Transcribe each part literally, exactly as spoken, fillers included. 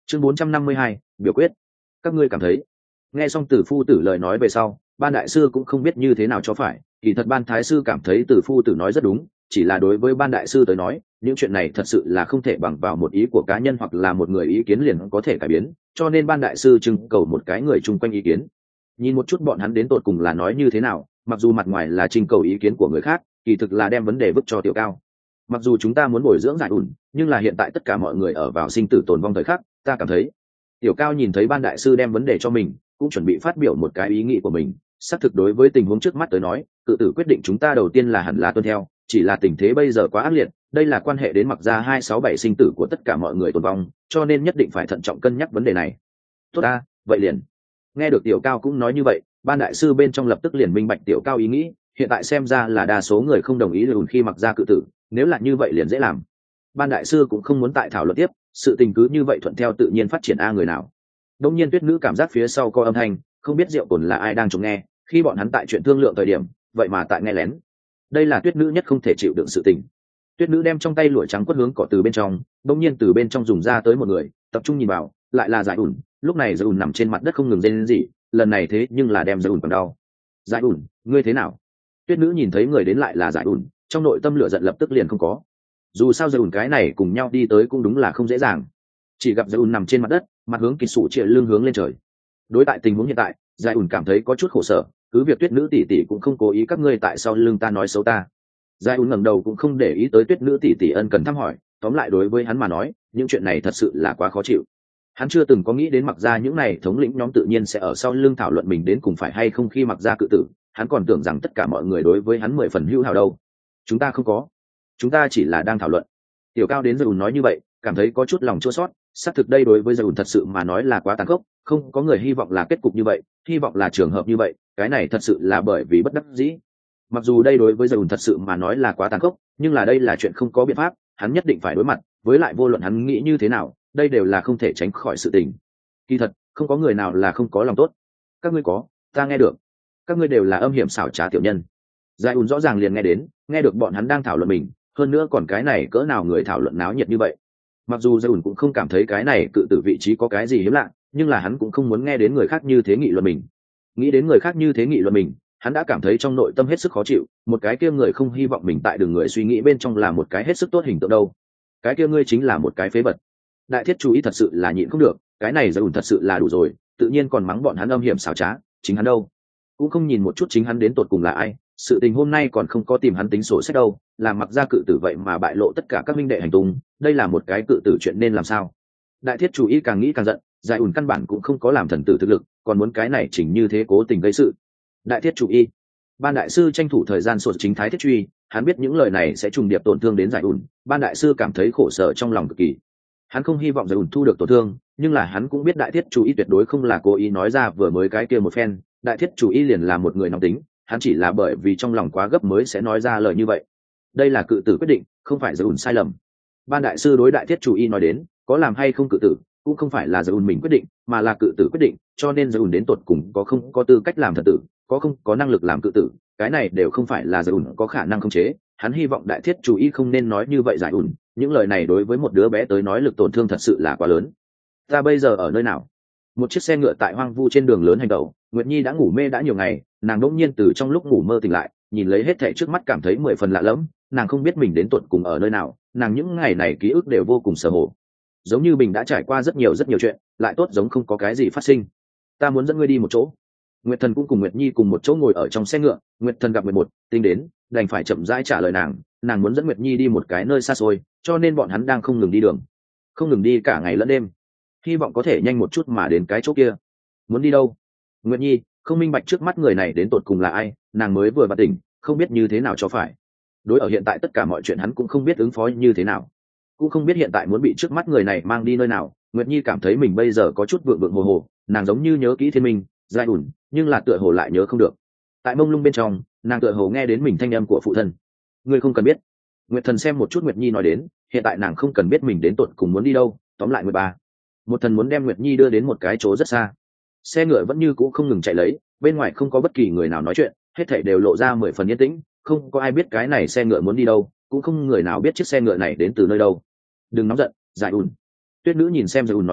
chương bốn trăm năm mươi hai, biểu quyết. Các ngươi cảm thấy? Nghe xong Từ phu tử lời nói về sau, ban đại sư cũng không biết như thế nào cho phải. Kỳ thật ban thái sư cảm thấy Từ phu tử nói rất đúng, chỉ là đối với ban đại sư tới nói, những chuyện này thật sự là không thể bằng vào một ý của cá nhân hoặc là một người ý kiến liền có thể cải biến, cho nên ban đại sư trưng cầu một cái người chung quanh ý kiến. Nhìn một chút bọn hắn đến tột cùng là nói như thế nào, mặc dù mặt ngoài là trưng cầu ý kiến của người khác, kỳ thực là đem vấn đề vứt cho Tiểu Cao. Mặc dù chúng ta muốn bồi dưỡng giải ủn, nhưng là hiện tại tất cả mọi người ở vào sinh tử tồn vong thời khắc, ta cảm thấy. Tiểu Cao nhìn thấy ban đại sư đem vấn đề cho mình, cũng chuẩn bị phát biểu một cái ý nghĩ của mình. Xác thực đối với tình huống trước mắt tới nói, cự tử quyết định chúng ta đầu tiên là hẳn là tuân theo, chỉ là tình thế bây giờ quá ác liệt, đây là quan hệ đến mặc ra hai sáu bảy sinh tử của tất cả mọi người tồn vong, cho nên nhất định phải thận trọng cân nhắc vấn đề này. Tốt ta, vậy liền. Nghe được Tiểu Cao cũng nói như vậy, ban đại sư bên trong lập tức liền minh bạch Tiểu Cao ý nghĩ, hiện tại xem ra là đa số người không đồng ý lùn khi mặc ra cự tử, nếu là như vậy liền dễ làm. Ban đại sư cũng không muốn tại thảo luận tiếp, sự tình cứ như vậy thuận theo tự nhiên phát triển a người nào. Đông nhiên Tuyết Nữ cảm giác phía sau có âm thanh, không biết Diệu Cồn là ai đang chống nghe, khi bọn hắn tại chuyện thương lượng thời điểm, vậy mà tại nghe lén. Đây là Tuyết Nữ nhất không thể chịu đựng sự tình. Tuyết Nữ đem trong tay lụa trắng quất hướng cỏ từ bên trong, đông nhiên từ bên trong dùng ra tới một người, tập trung nhìn vào, lại là Giải ủn. Lúc này Giải ủn nằm trên mặt đất không ngừng rên rỉ, lần này thế nhưng là đem Giải ủn còn đau. Giải ủn, ngươi thế nào? Tuyết Nữ nhìn thấy người đến lại là Giải ủn, trong nội tâm lửa giận lập tức liền không có. Dù sao Giải ủn cái này cùng nhau đi tới cũng đúng là không dễ dàng. Chỉ gặp Giải ủn nằm trên mặt đất, mặt hướng kỳ sủ chĩa lưng hướng lên trời. Đối tại tình huống hiện tại, Giải ủn cảm thấy có chút khổ sở, cứ việc Tuyết Nữ tỷ tỷ cũng không cố ý các ngươi tại sau lưng ta nói xấu ta. Giải ủn ngẩng đầu cũng không để ý tới Tuyết Nữ tỷ tỷ ân cần thăm hỏi, tóm lại đối với hắn mà nói, những chuyện này thật sự là quá khó chịu. Hắn chưa từng có nghĩ đến mặc ra những này thống lĩnh nhóm tự nhiên sẽ ở sau lưng thảo luận mình đến cùng phải hay không khi mặc ra cự tử, hắn còn tưởng rằng tất cả mọi người đối với hắn mười phần hữu hảo đâu. Chúng ta không có, chúng ta chỉ là đang thảo luận. Tiểu Cao đến Giải ủn nói như vậy, cảm thấy có chút lòng chua xót, xác thực đây đối với Giải ủn thật sự mà nói là quá tàn khốc, không có người hy vọng là kết cục như vậy, hy vọng là trường hợp như vậy, cái này thật sự là bởi vì bất đắc dĩ. Mặc dù đây đối với Giải ủn thật sự mà nói là quá tàn khốc, nhưng là đây là chuyện không có biện pháp, hắn nhất định phải đối mặt, với lại vô luận hắn nghĩ như thế nào, đây đều là không thể tránh khỏi sự tình. Kỳ thật, không có người nào là không có lòng tốt. Các ngươi có, ta nghe được. Các ngươi đều là âm hiểm xảo trá tiểu nhân. Giải ủn rõ ràng liền nghe đến, nghe được bọn hắn đang thảo luận mình, hơn nữa còn cái này cỡ nào người thảo luận náo nhiệt như vậy. Mặc dù Giải ủn cũng không cảm thấy cái này cự tử vị trí có cái gì hiếm lạ, nhưng là hắn cũng không muốn nghe đến người khác như thế nghị luận mình. Nghĩ đến người khác như thế nghị luận mình, hắn đã cảm thấy trong nội tâm hết sức khó chịu, một cái kia người không hy vọng mình tại đường người suy nghĩ bên trong là một cái hết sức tốt hình tượng đâu. Cái kia ngươi chính là một cái phế vật. Đại thiết chú ý thật sự là nhịn không được, cái này Giải ủn thật sự là đủ rồi, tự nhiên còn mắng bọn hắn âm hiểm xảo trá, chính hắn đâu cũng không nhìn một chút chính hắn đến tột cùng là ai, sự tình hôm nay còn không có tìm hắn tính sổ sách đâu, làm mặc ra cự tử vậy mà bại lộ tất cả các minh đệ hành tung, đây là một cái cự tử chuyện nên làm sao. Đại thiết chủ ý càng nghĩ càng giận, Giải ủn căn bản cũng không có làm thần tử thực lực, còn muốn cái này chỉnh như thế cố tình gây sự. Đại thiết chủ ý, ban đại sư tranh thủ thời gian sột chính thái thiết truy, hắn biết những lời này sẽ trùng điệp tổn thương đến Giải ủn, ban đại sư cảm thấy khổ sở trong lòng cực kỳ. Hắn không hy vọng Giải ủn thu được tổn thương, nhưng là hắn cũng biết đại thiết chủ ý tuyệt đối không là cố ý nói ra vừa mới cái kia một phen, đại thiết chủ ý liền là một người nóng tính, hắn chỉ là bởi vì trong lòng quá gấp mới sẽ nói ra lời như vậy. Đây là cự tử quyết định, không phải Giải ủn sai lầm. Ban đại sư đối đại thiết chủ ý nói đến, có làm hay không cự tử cũng không phải là Giải ủn mình quyết định, mà là cự tử quyết định, cho nên Giải ủn đến tột cùng có không có tư cách làm thần tử, có không có năng lực làm cự tử, cái này đều không phải là Giải ủn có khả năng khống chế. Hắn hy vọng đại thiết chủ ý không nên nói như vậy Giải ủn, những lời này đối với một đứa bé tới nói lực tổn thương thật sự là quá lớn. Ta bây giờ ở nơi nào? Một chiếc xe ngựa tại hoang vu trên đường lớn hành tẩu, Nguyệt Nhi đã ngủ mê đã nhiều ngày, nàng đỗng nhiên từ trong lúc ngủ mơ tỉnh lại, nhìn lấy hết thảy trước mắt cảm thấy mười phần lạ lẫm, nàng không biết mình đến tuột cùng ở nơi nào, nàng những ngày này ký ức đều vô cùng sờ hồ, giống như mình đã trải qua rất nhiều rất nhiều chuyện, lại tốt giống không có cái gì phát sinh. Ta muốn dẫn ngươi đi một chỗ. Nguyệt Thần cũng cùng Nguyệt Nhi cùng một chỗ ngồi ở trong xe ngựa, Nguyệt Thần gặp Nguyệt một, tinh đến, đành phải chậm rãi trả lời nàng, nàng muốn dẫn Nguyệt Nhi đi một cái nơi xa xôi, cho nên bọn hắn đang không ngừng đi đường, không ngừng đi cả ngày lẫn đêm, hy vọng có thể nhanh một chút mà đến cái chỗ kia. Muốn đi đâu? Nguyệt Nhi không minh bạch trước mắt người này đến tột cùng là ai, nàng mới vừa bạt tỉnh, không biết như thế nào cho phải. Đối ở hiện tại tất cả mọi chuyện hắn cũng không biết ứng phó như thế nào, cũng không biết hiện tại muốn bị trước mắt người này mang đi nơi nào. Nguyệt Nhi cảm thấy mình bây giờ có chút vượng vượng hồ hồ, nàng giống như nhớ kỹ Thiên Minh, Giải ủn, nhưng là tựa hồ lại nhớ không được. Tại mông lung bên trong, nàng tựa hồ nghe đến mình thanh âm của phụ thân. Ngươi không cần biết. Nguyệt Thần xem một chút Nguyệt Nhi nói đến, hiện tại nàng không cần biết mình đến tột cùng muốn đi đâu. Tóm lại Nguyệt Ba, một thần muốn đem Nguyệt Nhi đưa đến một cái chỗ rất xa. Xe ngựa vẫn như cũ không ngừng chạy lấy, bên ngoài không có bất kỳ người nào nói chuyện, hết thảy đều lộ ra mười phần yên tĩnh, không có ai biết cái này xe ngựa muốn đi đâu, cũng không người nào biết chiếc xe ngựa này đến từ nơi đâu. Đừng nóng giận, Giải ủn. Tuyết Nữ nhìn xem Giải ủn nói đến,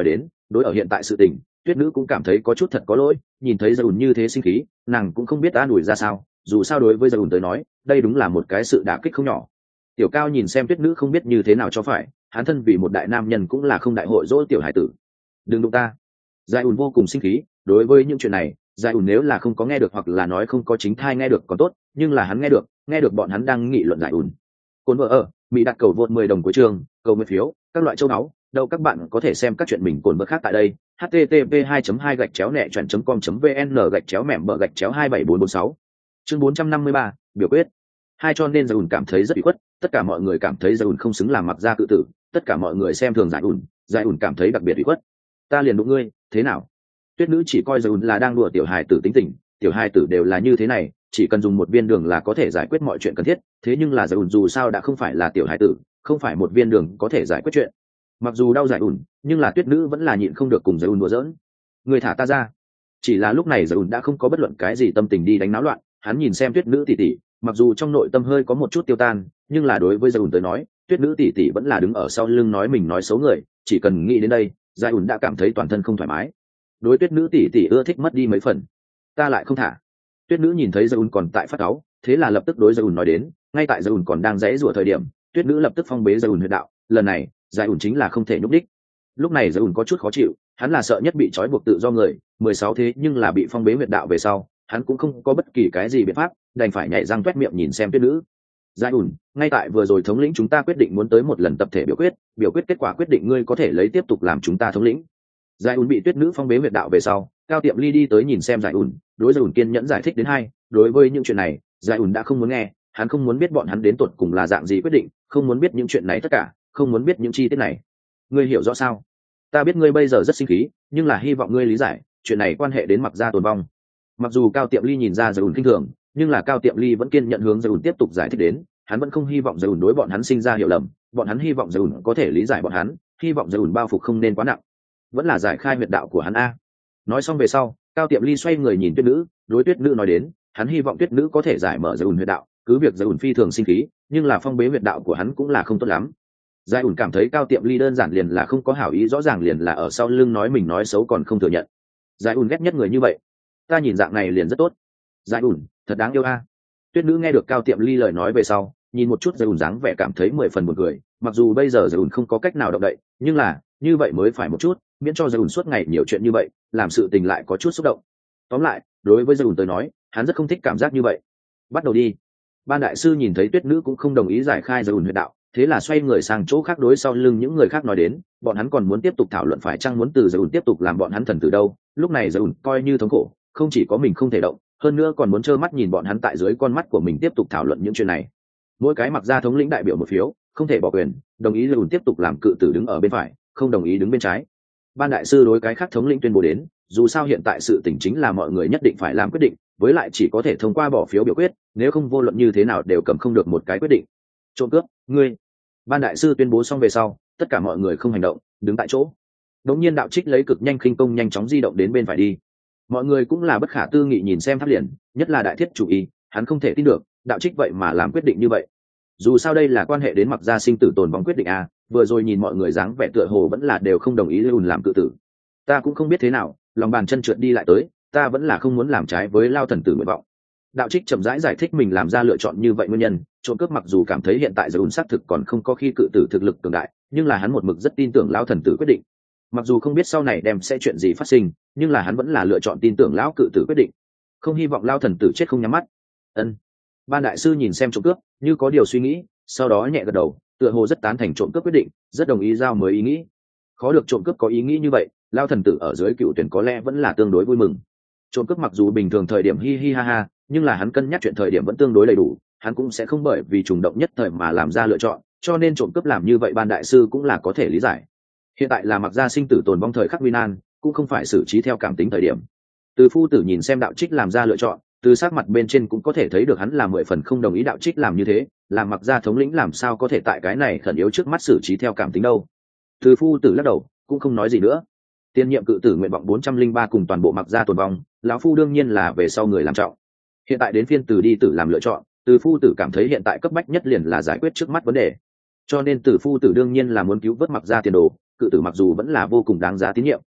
đối ở hiện tại sự tình, tuyết nữ cũng cảm thấy có chút thật có lỗi, nhìn thấy Giai ùn như thế sinh khí, nàng cũng không biết an ủi ra sao, dù sao đối với Giai ùn tới nói đây đúng là một cái sự đả kích không nhỏ. Tiểu Cao nhìn xem tuyết nữ không biết như thế nào cho phải, hắn thân vì một đại nam nhân cũng là không đại hội dỗ tiểu hải tử. Đừng đụng ta. Giai ùn vô cùng sinh khí, đối với những chuyện này Giai ùn nếu là không có nghe được hoặc là nói không có chính thai nghe được còn tốt, nhưng là hắn nghe được, nghe được bọn hắn đang nghị luận Giai ùn. Cồn vợ ở Mỹ đặt cầu vượt mười đồng cuối trường, cầu nguyện phiếu, các loại châu báu, đâu các bạn có thể xem các chuyện mình cồn vợ khác tại đây. h t t p hai hai gạch chéo nẹ chọn com vn gạch chéo mẻm bờ gạch chéo hai bảy bốn bốn sáu. Chương bốn trăm năm mươi ba, biểu quyết. Hai cho nên Giai ùn cảm thấy rất bị khuất, tất cả mọi người cảm thấy Giai ùn không xứng làm mặc gia cự tử, tất cả mọi người xem thường Giai ùn, Giai ùn cảm thấy đặc biệt bị khuất. Ta liền đụng ngươi, thế nào? Tuyết nữ chỉ coi Giai ùn là đang đùa tiểu hài tử tính tình, tiểu hài tử đều là như thế này, chỉ cần dùng một viên đường là có thể giải quyết mọi chuyện cần thiết, thế nhưng là Giai ùn dù sao đã không phải là tiểu hài tử, không phải một viên đường có thể giải quyết chuyện. Mặc dù đau Giai ùn, nhưng là tuyết nữ vẫn là nhịn không được cùng Giai ùn đùa giỡn. Người thả ta ra. Chỉ là lúc này Giai ùn đã không có bất luận cái gì tâm tình đi đánh náo loạn, hắn nhìn xem tuyết nữ tỷ tỷ, mặc dù trong nội tâm hơi có một chút tiêu tan, nhưng là đối với Giai ùn tới nói, tuyết nữ tỷ tỷ vẫn là đứng ở sau lưng nói mình nói xấu người, chỉ cần nghĩ đến đây, Giai ùn đã cảm thấy toàn thân không thoải mái. Đối tuyết nữ tỷ tỷ ưa thích mất đi mấy phần. Ta lại không thả. Tuyết nữ nhìn thấy Giai ùn còn tại phát cáu, thế là lập tức đối Giai ùn nói đến, ngay tại Giai ùn còn đang giãy giụa thời điểm, tuyết nữ lập tức phong bế Giai ùn huyệt đạo, lần này Giai ùn chính là không thể nhúc đích. Lúc này Giai ùn có chút khó chịu, hắn là sợ nhất bị trói buộc tự do người, mười sáu thế nhưng là bị phong bế huyệt đạo về sau, hắn cũng không có bất kỳ cái gì biện pháp, đành phải nhảy răng toét miệng nhìn xem tuyết nữ. Giai ùn, ngay tại vừa rồi thống lĩnh chúng ta quyết định muốn tới một lần tập thể biểu quyết, biểu quyết kết quả quyết định ngươi có thể lấy tiếp tục làm chúng ta thống lĩnh. Giai ùn bị tuyết nữ phong bế huyệt đạo về sau, Cao Tiệm Ly đi tới nhìn xem Giai ùn, đối Giai ùn kiên nhẫn giải thích đến hai, đối với những chuyện này, Giai ùn đã không muốn nghe, hắn không muốn biết bọn hắn đến tột cùng là dạng gì quyết định, không muốn biết những chuyện này tất cả, không muốn biết những chi tiết này. Ngươi hiểu rõ sao? Ta biết ngươi bây giờ rất sinh khí, nhưng là hy vọng ngươi lý giải, chuyện này quan hệ đến mặc gia tồn vong. Mặc dù Cao Tiệm Ly nhìn ra Giai ùn khinh thường, nhưng là Cao Tiệm Ly vẫn kiên nhận hướng Giai ùn tiếp tục giải thích đến, hắn vẫn không hy vọng Giai ùn đối bọn hắn sinh ra hiểu lầm, bọn hắn hy vọng Giai ùn có thể lý giải bọn hắn, hy vọng Giai ùn bao phục không nên quá nặng, vẫn là giải khai huyệt đạo của hắn a. Nói xong về sau, Cao Tiệm Ly xoay người nhìn tuyết nữ, đối tuyết nữ nói đến, hắn hy vọng tuyết nữ có thể giải mở Giai ùn huyệt đạo, cứ việc Giai ùn phi thường sinh khí, nhưng là phong bế huyệt đạo của hắn cũng là không tốt lắm. Giai ùn cảm thấy Cao Tiệm Ly đơn giản liền là không có hảo ý, rõ ràng liền là ở sau lưng nói mình nói xấu còn không thừa nhận. Giai ùn ghét nhất người như vậy. Ta nhìn dạng này liền rất tốt. Giai ùn, thật đáng yêu a. Tuyết nữ nghe được Cao Tiệm Ly lời nói về sau, nhìn một chút Giai ùn dáng vẻ cảm thấy mười phần buồn cười, mặc dù bây giờ Giai ùn không có cách nào động đậy, nhưng là như vậy mới phải một chút, miễn cho Giai ùn suốt ngày nhiều chuyện như vậy, làm sự tình lại có chút xúc động. Tóm lại, đối với Giai ùn tới nói, hắn rất không thích cảm giác như vậy. Bắt đầu đi. Ban đại sư nhìn thấy tuyết nữ cũng không đồng ý giải khai Giai ùn huyệt đạo, thế là xoay người sang chỗ khác đối sau lưng những người khác nói đến, bọn hắn còn muốn tiếp tục thảo luận phải chăng muốn từ Giai ùn tiếp tục làm bọn hắn thần tử đâu. Lúc này Giai ùn coi như thống khổ, không chỉ có mình không thể động, hơn nữa còn muốn trơ mắt nhìn bọn hắn tại dưới con mắt của mình tiếp tục thảo luận những chuyện này. Mỗi cái mặc ra thống lĩnh đại biểu một phiếu, không thể bỏ quyền, đồng ý Giai ùn tiếp tục làm cự tử đứng ở bên phải, không đồng ý đứng bên trái. Ban đại sư đối cái khác thống lĩnh tuyên bố đến, dù sao hiện tại sự tình chính là mọi người nhất định phải làm quyết định, với lại chỉ có thể thông qua bỏ phiếu biểu quyết, nếu không vô luận như thế nào đều cầm không được một cái quyết định. Trộm cướp, ngươi. Ban đại sư tuyên bố xong về sau, tất cả mọi người không hành động, đứng tại chỗ. Đống nhiên Đạo Trích lấy cực nhanh khinh công nhanh chóng di động đến bên phải đi. Mọi người cũng là bất khả tư nghị nhìn xem Tháp Liền, nhất là Đại Thiết chủ ý, hắn không thể tin được, Đạo Trích vậy mà làm quyết định như vậy. Dù sao đây là quan hệ đến mặc gia sinh tử tồn vong quyết định a, vừa rồi nhìn mọi người dáng vẻ tựa hồ vẫn là đều không đồng ý Lưu làm cự tử. Ta cũng không biết thế nào, lòng bàn chân trượt đi lại tới, ta vẫn là không muốn làm trái với Lao thần tử nguyện vọng. Đạo Trích chậm rãi giải, giải thích mình làm ra lựa chọn như vậy nguyên nhân. Trộm cướp mặc dù cảm thấy hiện tại Giai xác thực còn không có khi cự tử thực lực cường đại, nhưng là hắn một mực rất tin tưởng Lão thần tử quyết định. Mặc dù không biết sau này đem sẽ chuyện gì phát sinh, nhưng là hắn vẫn là lựa chọn tin tưởng Lão cự tử quyết định, không hy vọng Lão thần tử chết không nhắm mắt. Ân. Ban đại sư nhìn xem trộm cướp, như có điều suy nghĩ, sau đó nhẹ gật đầu, tựa hồ rất tán thành trộm cướp quyết định, rất đồng ý giao mới ý nghĩ. Khó được trộm cướp có ý nghĩ như vậy, Lão thần tử ở dưới cựu tuyển có lẽ vẫn là tương đối vui mừng. Trộm cướp mặc dù bình thường thời điểm hi hi ha ha, nhưng là hắn cân nhắc chuyện thời điểm vẫn tương đối đầy đủ, hắn cũng sẽ không bởi vì trùng động nhất thời mà làm ra lựa chọn, cho nên trộm cướp làm như vậy ban đại sư cũng là có thể lý giải. Hiện tại là mặc gia sinh tử tồn vong thời khắc nguy nan, cũng không phải xử trí theo cảm tính thời điểm. Từ phu tử nhìn xem Đạo Trích làm ra lựa chọn, từ sắc mặt bên trên cũng có thể thấy được hắn là mười phần không đồng ý Đạo Trích làm như thế, làm mặc gia thống lĩnh làm sao có thể tại cái này khẩn yếu trước mắt xử trí theo cảm tính đâu. Từ phu tử lắc đầu, cũng không nói gì nữa. Tiên nhiệm cự tử nguyện vọng bốn trăm linh ba cùng toàn bộ mặc gia tồn vong, lão phu đương nhiên là về sau người làm trọng. Hiện tại đến phiên Từ đi tử làm lựa chọn, Từ phu tử cảm thấy hiện tại cấp bách nhất liền là giải quyết trước mắt vấn đề, cho nên Từ phu tử đương nhiên là muốn cứu vớt mặc gia tiền đồ. Cự tử mặc dù vẫn là vô cùng đáng giá tín nhiệm,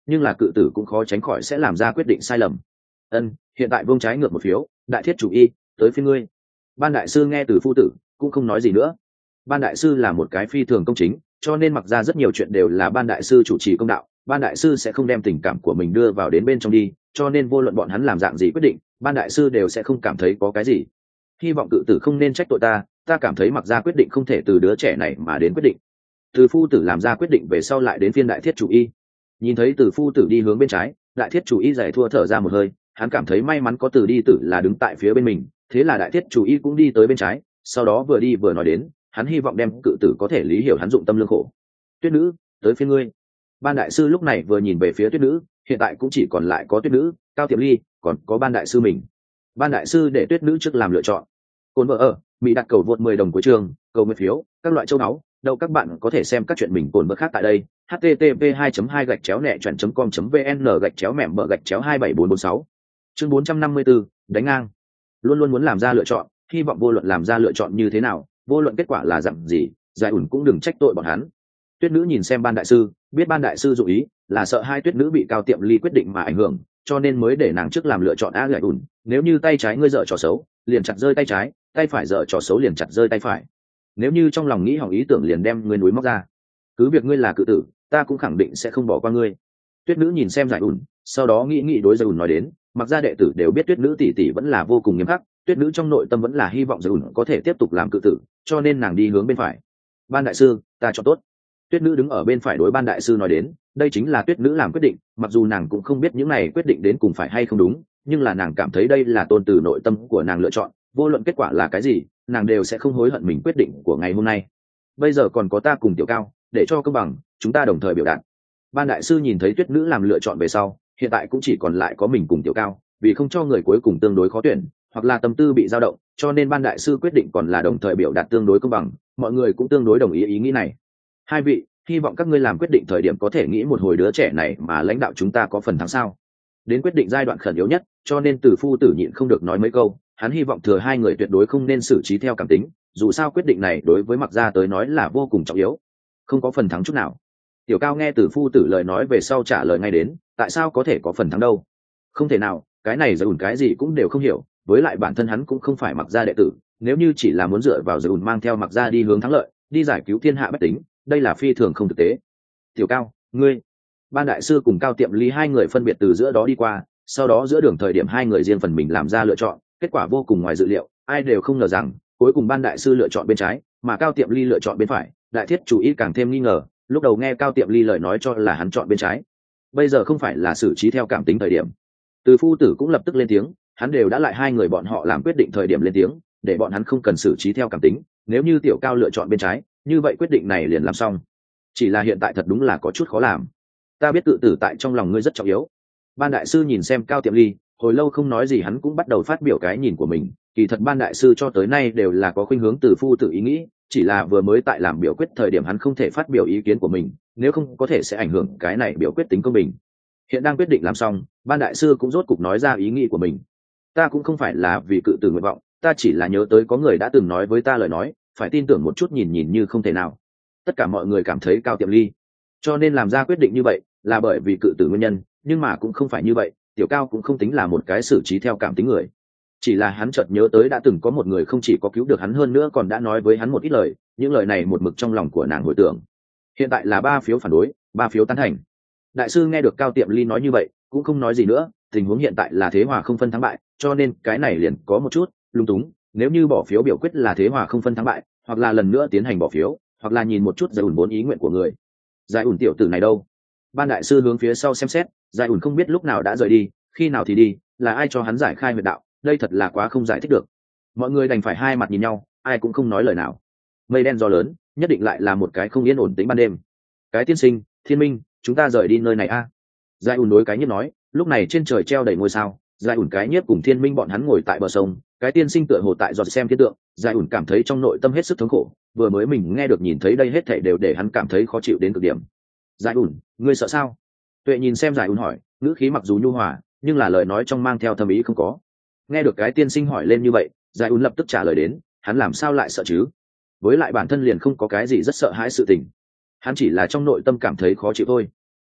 nhưng là cự tử cũng khó tránh khỏi sẽ làm ra quyết định sai lầm. Ân, hiện tại vương trái ngược một phiếu, đại thiết chủ y, tới phiên ngươi. Ban đại sư nghe từ phu tử cũng không nói gì nữa. Ban đại sư là một cái phi thường công chính, cho nên mặc ra rất nhiều chuyện đều là ban đại sư chủ trì công đạo, ban đại sư sẽ không đem tình cảm của mình đưa vào đến bên trong đi, cho nên vô luận bọn hắn làm dạng gì quyết định, ban đại sư đều sẽ không cảm thấy có cái gì. Hy vọng cự tử không nên trách tội ta, ta cảm thấy mặc ra quyết định không thể từ đứa trẻ này mà đến quyết định. Từ phu tử làm ra quyết định về sau lại đến phiên đại thiết chủ y. Nhìn thấy từ phu tử đi hướng bên trái, đại thiết chủ y giải thua thở ra một hơi, hắn cảm thấy may mắn có từ đi tử là đứng tại phía bên mình, thế là đại thiết chủ y cũng đi tới bên trái, sau đó vừa đi vừa nói đến, hắn hy vọng đem cự tử có thể lý hiểu hắn dụng tâm lương khổ. Tuyết nữ, tới phía ngươi. Ban đại sư lúc này vừa nhìn về phía tuyết nữ, hiện tại cũng chỉ còn lại có tuyết nữ, Cao Tiệm Ly, còn có ban đại sư mình. Ban đại sư để tuyết nữ trước làm lựa chọn. Cồn vợ ở, Mỹ đặt cầu vượt mười đồng của trường, cầu nguyện phiếu, các loại châu áo, đâu các bạn có thể xem các chuyện mình cồn vợ khác tại đây. h t t p hai hai gạch chéo nẹ chuẩn com vn gạch chéo mẻm bờ gạch chéo hai bảy bốn bốn sáu. Chương bốn trăm năm mươi bốn, đánh ngang. Luôn luôn muốn làm ra lựa chọn, hy vọng vô luận làm ra lựa chọn như thế nào, vô luận kết quả là dạng gì, giải ủn cũng đừng trách tội bọn hắn. Tuyết nữ nhìn xem ban đại sư, biết ban đại sư dụ ý là sợ hai tuyết nữ bị Cao Tiệm Ly quyết định mà ảnh hưởng, cho nên mới để nàng trước làm lựa chọn a giải ủn, nếu như tay trái ngươi dở trò xấu, liền chặt rơi tay trái, tay phải dở trò xấu liền chặt rơi tay phải. Nếu như trong lòng nghĩ hỏng ý tưởng liền đem ngươi núi móc ra. Cứ việc ngươi là cự tử, ta cũng khẳng định sẽ không bỏ qua ngươi. Tuyết nữ nhìn xem giải ủn, sau đó nghĩ nghĩ đối giải ủn nói đến, mặc ra đệ tử đều biết tuyết nữ tỷ tỷ vẫn là vô cùng nghiêm khắc, tuyết nữ trong nội tâm vẫn là hy vọng giải ủn có thể tiếp tục làm cự tử, cho nên nàng đi hướng bên phải. Ban đại sư, ta cho tốt. Tuyết nữ đứng ở bên phải đối ban đại sư nói đến, đây chính là tuyết nữ làm quyết định, mặc dù nàng cũng không biết những này quyết định đến cùng phải hay không đúng, nhưng là nàng cảm thấy đây là tôn từ nội tâm của nàng lựa chọn, vô luận kết quả là cái gì, nàng đều sẽ không hối hận mình quyết định của ngày hôm nay. Bây giờ còn có ta cùng Tiểu Cao, để cho công bằng, chúng ta đồng thời biểu đạt. Ban đại sư nhìn thấy tuyết nữ làm lựa chọn về sau, hiện tại cũng chỉ còn lại có mình cùng Tiểu Cao, vì không cho người cuối cùng tương đối khó tuyển, hoặc là tâm tư bị dao động, cho nên ban đại sư quyết định còn là đồng thời biểu đạt tương đối công bằng, mọi người cũng tương đối đồng ý ý nghĩ này. Hai vị, hy vọng các ngươi làm quyết định thời điểm có thể nghĩ một hồi đứa trẻ này mà lãnh đạo chúng ta có phần thắng sao. Đến quyết định giai đoạn khẩn yếu nhất, cho nên từ phu tử nhịn không được nói mấy câu, hắn hy vọng thừa hai người tuyệt đối không nên xử trí theo cảm tính, dù sao quyết định này đối với mặc gia tới nói là vô cùng trọng yếu, không có phần thắng chút nào. Tiểu Cao nghe từ phu tử lời nói về sau trả lời ngay đến, tại sao có thể có phần thắng đâu? Không thể nào, cái này giải ủn cái gì cũng đều không hiểu, với lại bản thân hắn cũng không phải mặc gia đệ tử, nếu như chỉ là muốn dựa vào giải ủn mang theo mặc gia đi hướng thắng lợi, đi giải cứu thiên hạ bách tính, đây là phi thường không thực tế. Tiểu Cao, ngươi. Ban đại sư cùng Cao Tiệm Ly hai người phân biệt từ giữa đó đi qua, sau đó giữa đường thời điểm hai người riêng phần mình làm ra lựa chọn, kết quả vô cùng ngoài dự liệu, ai đều không ngờ rằng cuối cùng ban đại sư lựa chọn bên trái, mà Cao Tiệm Ly lựa chọn bên phải. Đại thiết chủ ý càng thêm nghi ngờ, lúc đầu nghe Cao Tiệm Ly lời nói cho là hắn chọn bên trái, bây giờ không phải là xử trí theo cảm tính thời điểm. Từ phu tử cũng lập tức lên tiếng, hắn đều đã lại hai người bọn họ làm quyết định thời điểm lên tiếng, để bọn hắn không cần xử trí theo cảm tính, nếu như Tiểu Cao lựa chọn bên trái, như vậy quyết định này liền làm xong. Chỉ là hiện tại thật đúng là có chút khó làm. Ta biết tự tử tại trong lòng ngươi rất trọng yếu. Ban đại sư nhìn xem Cao Tiệm Ly, hồi lâu không nói gì, hắn cũng bắt đầu phát biểu cái nhìn của mình. Kỳ thật ban đại sư cho tới nay đều là có khuynh hướng từ phu tử ý nghĩ, chỉ là vừa mới tại làm biểu quyết thời điểm hắn không thể phát biểu ý kiến của mình, nếu không có thể sẽ ảnh hưởng cái này biểu quyết tính công bình. Hiện đang quyết định làm xong, ban đại sư cũng rốt cục nói ra ý nghĩ của mình. Ta cũng không phải là vì cự tử nguyện vọng, ta chỉ là nhớ tới có người đã từng nói với ta lời nói, phải tin tưởng một chút nhìn nhìn như không thể nào. Tất cả mọi người cảm thấy Cao Tiệm Ly, cho nên làm ra quyết định như vậy là bởi vì cự tử nguyên nhân, nhưng mà cũng không phải như vậy, Tiểu Cao cũng không tính là một cái xử trí theo cảm tính người, chỉ là hắn chợt nhớ tới đã từng có một người không chỉ có cứu được hắn hơn nữa còn đã nói với hắn một ít lời, những lời này một mực trong lòng của nàng hồi tưởng. Hiện tại là ba phiếu phản đối, ba phiếu tán thành. Đại sư nghe được Cao Tiệm Ly nói như vậy cũng không nói gì nữa, tình huống hiện tại là thế hòa không phân thắng bại, cho nên cái này liền có một chút lung túng, nếu như bỏ phiếu biểu quyết là thế hòa không phân thắng bại, hoặc là lần nữa tiến hành bỏ phiếu, hoặc là nhìn một chút giải ủn bốn ý nguyện của người. Giải ủn tiểu tử này đâu? Ban đại sư hướng phía sau xem xét, giải ủn không biết lúc nào đã rời đi, khi nào thì đi, là ai cho hắn giải khai huyệt đạo, đây thật là quá không giải thích được. Mọi người đành phải hai mặt nhìn nhau, ai cũng không nói lời nào. Mây đen gió lớn, nhất định lại là một cái không yên ổn tĩnh ban đêm. Cái tiên sinh, Thiên Minh, chúng ta rời đi nơi này a. À? Giải ủn đối cái nhiếp nói, lúc này trên trời treo đầy ngôi sao, giải ủn cái nhiếp cùng Thiên Minh bọn hắn ngồi tại bờ sông, cái tiên sinh tựa hồ tại giọt xem thiên tượng, giải ủn cảm thấy trong nội tâm hết sức thống khổ, vừa mới mình nghe được nhìn thấy đây hết thảy đều để hắn cảm thấy khó chịu đến cực điểm. Giải ủn, ngươi sợ sao? Tuệ nhìn xem giải ủn hỏi, ngữ khí mặc dù nhu hòa, nhưng là lời nói trong mang theo thâm ý không có. Nghe được cái tiên sinh hỏi lên như vậy, giải ủn lập tức trả lời đến, hắn làm sao lại sợ chứ? Với lại bản thân liền không có cái gì rất sợ hãi sự tình, hắn chỉ là trong nội tâm cảm thấy khó chịu thôi.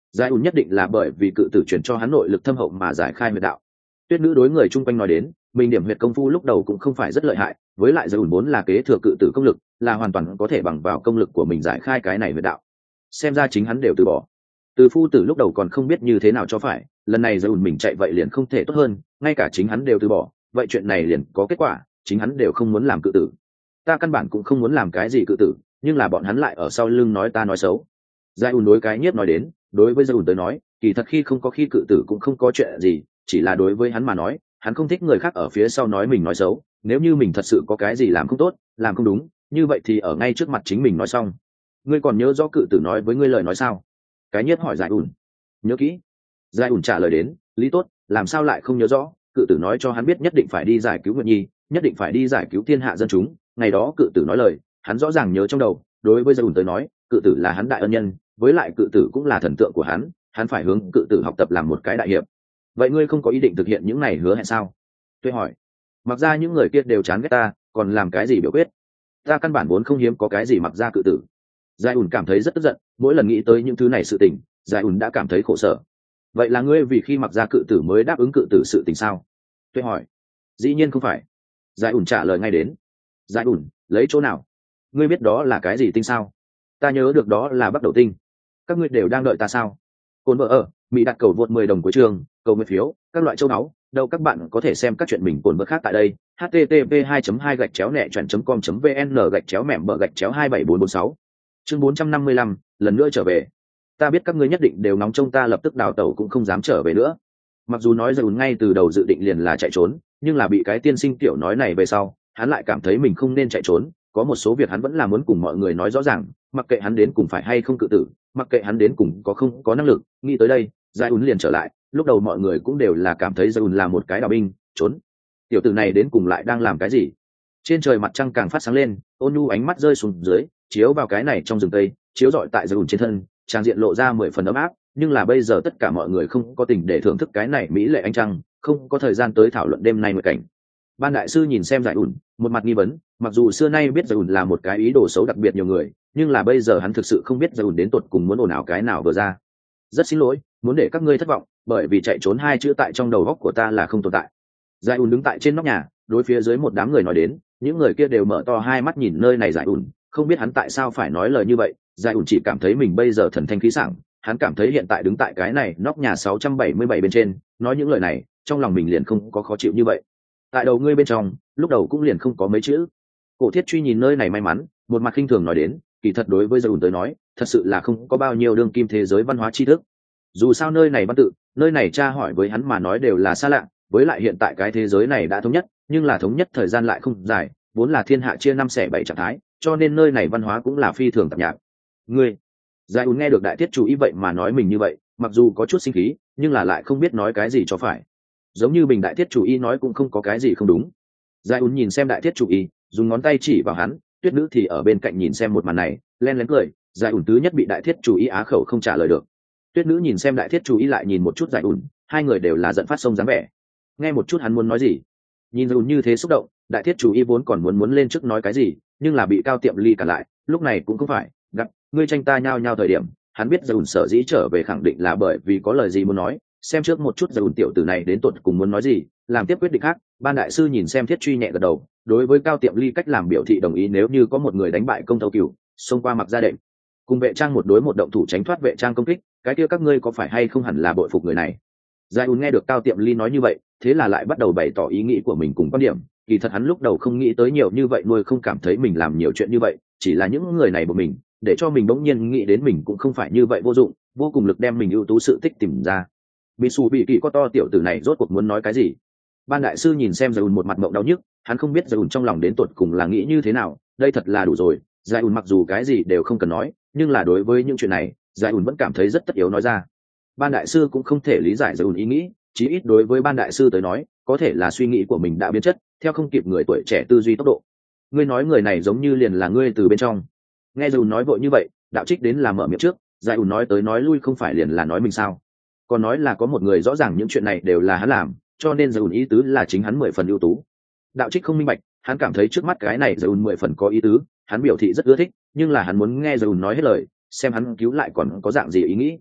giải ùn nhất định là bởi vì cự tử chuyển cho hắn nội lực thâm hậu mà giải khai huyệt đạo. Tuyết nữ đối người chung quanh nói đến, mình điểm huyệt công phu lúc đầu cũng không phải rất lợi hại, với lại giải ùn vốn là kế thừa cự tử công lực, là hoàn toàn có thể bằng vào công lực của mình giải khai cái này huyệt đạo. Xem ra chính hắn đều từ bỏ. Từ phu tử lúc đầu còn không biết như thế nào cho phải, lần này giải ùn mình chạy vậy liền không thể tốt hơn, ngay cả chính hắn đều từ bỏ, vậy chuyện này liền có kết quả, chính hắn đều không muốn làm cự tử. Ta căn bản cũng không muốn làm cái gì cự tử, nhưng là bọn hắn lại ở sau lưng nói ta nói xấu. Giải ùn đối cái nhiếp nói đến, đối với giải ùn tới nói, kỳ thật khi không có khi cự tử cũng không có chuyện gì, chỉ là đối với hắn mà nói, hắn không thích người khác ở phía sau nói mình nói xấu, nếu như mình thật sự có cái gì làm không tốt, làm không đúng, như vậy thì ở ngay trước mặt chính mình nói xong. Ngươi còn nhớ rõ cự tử nói với ngươi lời nói sao? Cái nhiếp hỏi giải ùn. Nhớ kỹ. Giải ùn trả lời đến, lý tốt, làm sao lại không nhớ rõ? Cự tử nói cho hắn biết nhất định phải đi giải cứu Nguyệt Nhi, nhất định phải đi giải cứu thiên hạ dân chúng. Ngày đó cự tử nói lời, hắn rõ ràng nhớ trong đầu. Đối với giải ùn tới nói, cự tử là hắn đại ân nhân, với lại cự tử cũng là thần tượng của hắn, hắn phải hướng cự tử học tập làm một cái đại hiệp. Vậy ngươi không có ý định thực hiện những này hứa hẹn sao? Tôi hỏi. Mặc ra những người kia đều chán ghét ta, còn làm cái gì biểu quyết? Ta căn bản vốn không hiếm có cái gì mặc ra cự tử. Giải ùn cảm thấy rất tức giận, mỗi lần nghĩ tới những thứ này sự tình, Giải ùn đã cảm thấy khổ sở. Vậy là ngươi vì khi mặc ra cự tử mới đáp ứng cự tử sự tình sao? Tôi hỏi. Dĩ nhiên không phải. Giải ùn trả lời ngay đến. Giải ùn, lấy chỗ nào? Ngươi biết đó là cái gì tinh sao? Ta nhớ được đó là Bắc Đầu tinh. Các ngươi đều đang đợi ta sao? Cồn vợ ở, Mỹ đặt cầu vượt mười đồng của trường, cầu nguyện phiếu, các loại châu náu, đâu các bạn có thể xem các chuyện mình cồn vợ khác tại đây. h t t p hai hai gạch chéo nẹ chọn com vn gạch chéo mẻm bờ gạch chéo hai bảy bốn bốn sáu. Chương bốn trăm năm mươi lăm, lần nữa trở về. Ta biết các ngươi nhất định đều nóng trông ta lập tức đào tẩu cũng không dám trở về nữa. Mặc dù nói rồi ngay từ đầu dự định liền là chạy trốn, nhưng là bị cái tiên sinh tiểu nói này về sau, hắn lại cảm thấy mình không nên chạy trốn, có một số việc hắn vẫn là muốn cùng mọi người nói rõ ràng, mặc kệ hắn đến cùng phải hay không cự tử, mặc kệ hắn đến cùng có không có năng lực. Nghĩ tới đây, Giải ùn liền trở lại, lúc đầu mọi người cũng đều là cảm thấy Giải ùn là một cái đào binh, trốn. Tiểu tử này đến cùng lại đang làm cái gì? Trên trời mặt trăng càng phát sáng lên, ôn nhu ánh mắt rơi xuống dưới, chiếu vào cái này trong rừng tây, chiếu rọi tại Giải ùn trên thân, trang diện lộ ra mười phần ấm áp. Nhưng là bây giờ tất cả mọi người không có tình để thưởng thức cái này mỹ lệ ánh trăng, không có thời gian tới thảo luận đêm nay một cảnh. Ban đại sư nhìn xem Giải ùn, một mặt nghi vấn, mặc dù xưa nay biết Giải ùn là một cái ý đồ xấu đặc biệt nhiều người, nhưng là bây giờ hắn thực sự không biết Giải ùn đến tột cùng muốn ồn ào cái nào vừa ra. Rất xin lỗi, muốn để các ngươi thất vọng, bởi vì chạy trốn hai chữ tại trong đầu óc của ta là không tồn tại. Giải ùn đứng tại trên nóc nhà, đối phía dưới một đám người nói đến, những người kia đều mở to hai mắt nhìn nơi này Giải ùn, không biết hắn tại sao phải nói lời như vậy. Giải ùn chỉ cảm thấy mình bây giờ thần thanh khí sảng, hắn cảm thấy hiện tại đứng tại cái này nóc nhà sáu trăm bảy mươi bảy bên trên, nói những lời này, trong lòng mình liền không có khó chịu như vậy. Tại đầu ngươi bên trong, lúc đầu cũng liền không có mấy chữ. Cổ Thiết Truy nhìn nơi này may mắn, một mặt khinh thường nói đến, kỳ thật đối với Giải ùn tới nói, thật sự là không có bao nhiêu đương kim thế giới văn hóa tri thức. Dù sao nơi này văn tự, nơi này tra hỏi với hắn mà nói đều là xa lạ, với lại hiện tại cái thế giới này đã thống nhất, nhưng là thống nhất thời gian lại không dài, vốn là thiên hạ chia năm xẻ bảy trạng thái, cho nên nơi này văn hóa cũng là phi thường tạp nhạp. Ngươi, Giải ùn nghe được đại thiết chủ ý vậy mà nói mình như vậy, mặc dù có chút sinh khí, nhưng là lại không biết nói cái gì cho phải. Giống như bình đại thiết chủ ý nói cũng không có cái gì không đúng. Giải ùn nhìn xem đại thiết chủ ý, dùng ngón tay chỉ vào hắn, Tuyết nữ thì ở bên cạnh nhìn xem một màn này, len lén cười. Giải ùn tứ nhất bị đại thiết chủ ý á khẩu không trả lời được. Tuyết nữ nhìn xem đại thiết chủ ý lại nhìn một chút Giải ùn, hai người đều là giận phát sông dáng vẻ. Nghe một chút hắn muốn nói gì. Nhìn Giải ùn như thế xúc động, đại thiết chủ ý vốn còn muốn muốn lên trước nói cái gì, nhưng là bị Cao Tiệm Ly cản lại. Lúc này cũng không phải, gặp ngươi tranh ta nhao nhao thời điểm, hắn biết Giải ùn sở dĩ trở về khẳng định là bởi vì có lời gì muốn nói, xem trước một chút Giải ùn tiểu tử này đến tột cùng muốn nói gì, làm tiếp quyết định khác. Ban đại sư nhìn xem Thiết Truy nhẹ gật đầu, đối với Cao Tiệm Ly cách làm biểu thị đồng ý, nếu như có một người đánh bại công thâu cửu, xông qua mặc ra đệm, cùng vệ trang một đối một động thủ tránh thoát vệ trang công kích, cái kia các ngươi có phải hay không hẳn là bội phục người này. Giải ùn nghe được Cao Tiệm Ly nói như vậy, thế là lại bắt đầu bày tỏ ý nghĩ của mình cùng quan điểm. Kỳ thật hắn lúc đầu không nghĩ tới nhiều như vậy, nuôi không cảm thấy mình làm nhiều chuyện như vậy, chỉ là những người này của mình, để cho mình bỗng nhiên nghĩ đến mình cũng không phải như vậy vô dụng, vô cùng lực đem mình ưu tú sự tích tìm ra. Bị xù bị kỳ có to tiểu tử này rốt cuộc muốn nói cái gì? Ban đại sư nhìn xem Giải ùn một mặt mộng đau nhức, hắn không biết Giải ùn trong lòng đến tột cùng là nghĩ như thế nào, đây thật là đủ rồi. Giải ùn mặc dù cái gì đều không cần nói, nhưng là đối với những chuyện này, Giải ùn vẫn cảm thấy rất tất yếu nói ra. Ban đại sư cũng không thể lý giải Giải ùn ý nghĩ, chí ít đối với ban đại sư tới nói, có thể là suy nghĩ của mình đã biến chất, theo không kịp người tuổi trẻ tư duy tốc độ. Ngươi nói người này giống như liền là ngươi từ bên trong. Nghe Giải ùn nói vội như vậy, đạo trích đến là mở miệng trước. Giải ùn nói tới nói lui không phải liền là nói mình sao? Còn nói là có một người rõ ràng những chuyện này đều là hắn làm, cho nên Giải ùn ý tứ là chính hắn mười phần ưu tú. Đạo trích không minh bạch, hắn cảm thấy trước mắt cái này Giải ùn mười phần có ý tứ, hắn biểu thị rất ưa thích, nhưng là hắn muốn nghe Giải ùn nói hết lời, xem hắn cứu lại còn có dạng gì ý nghĩ.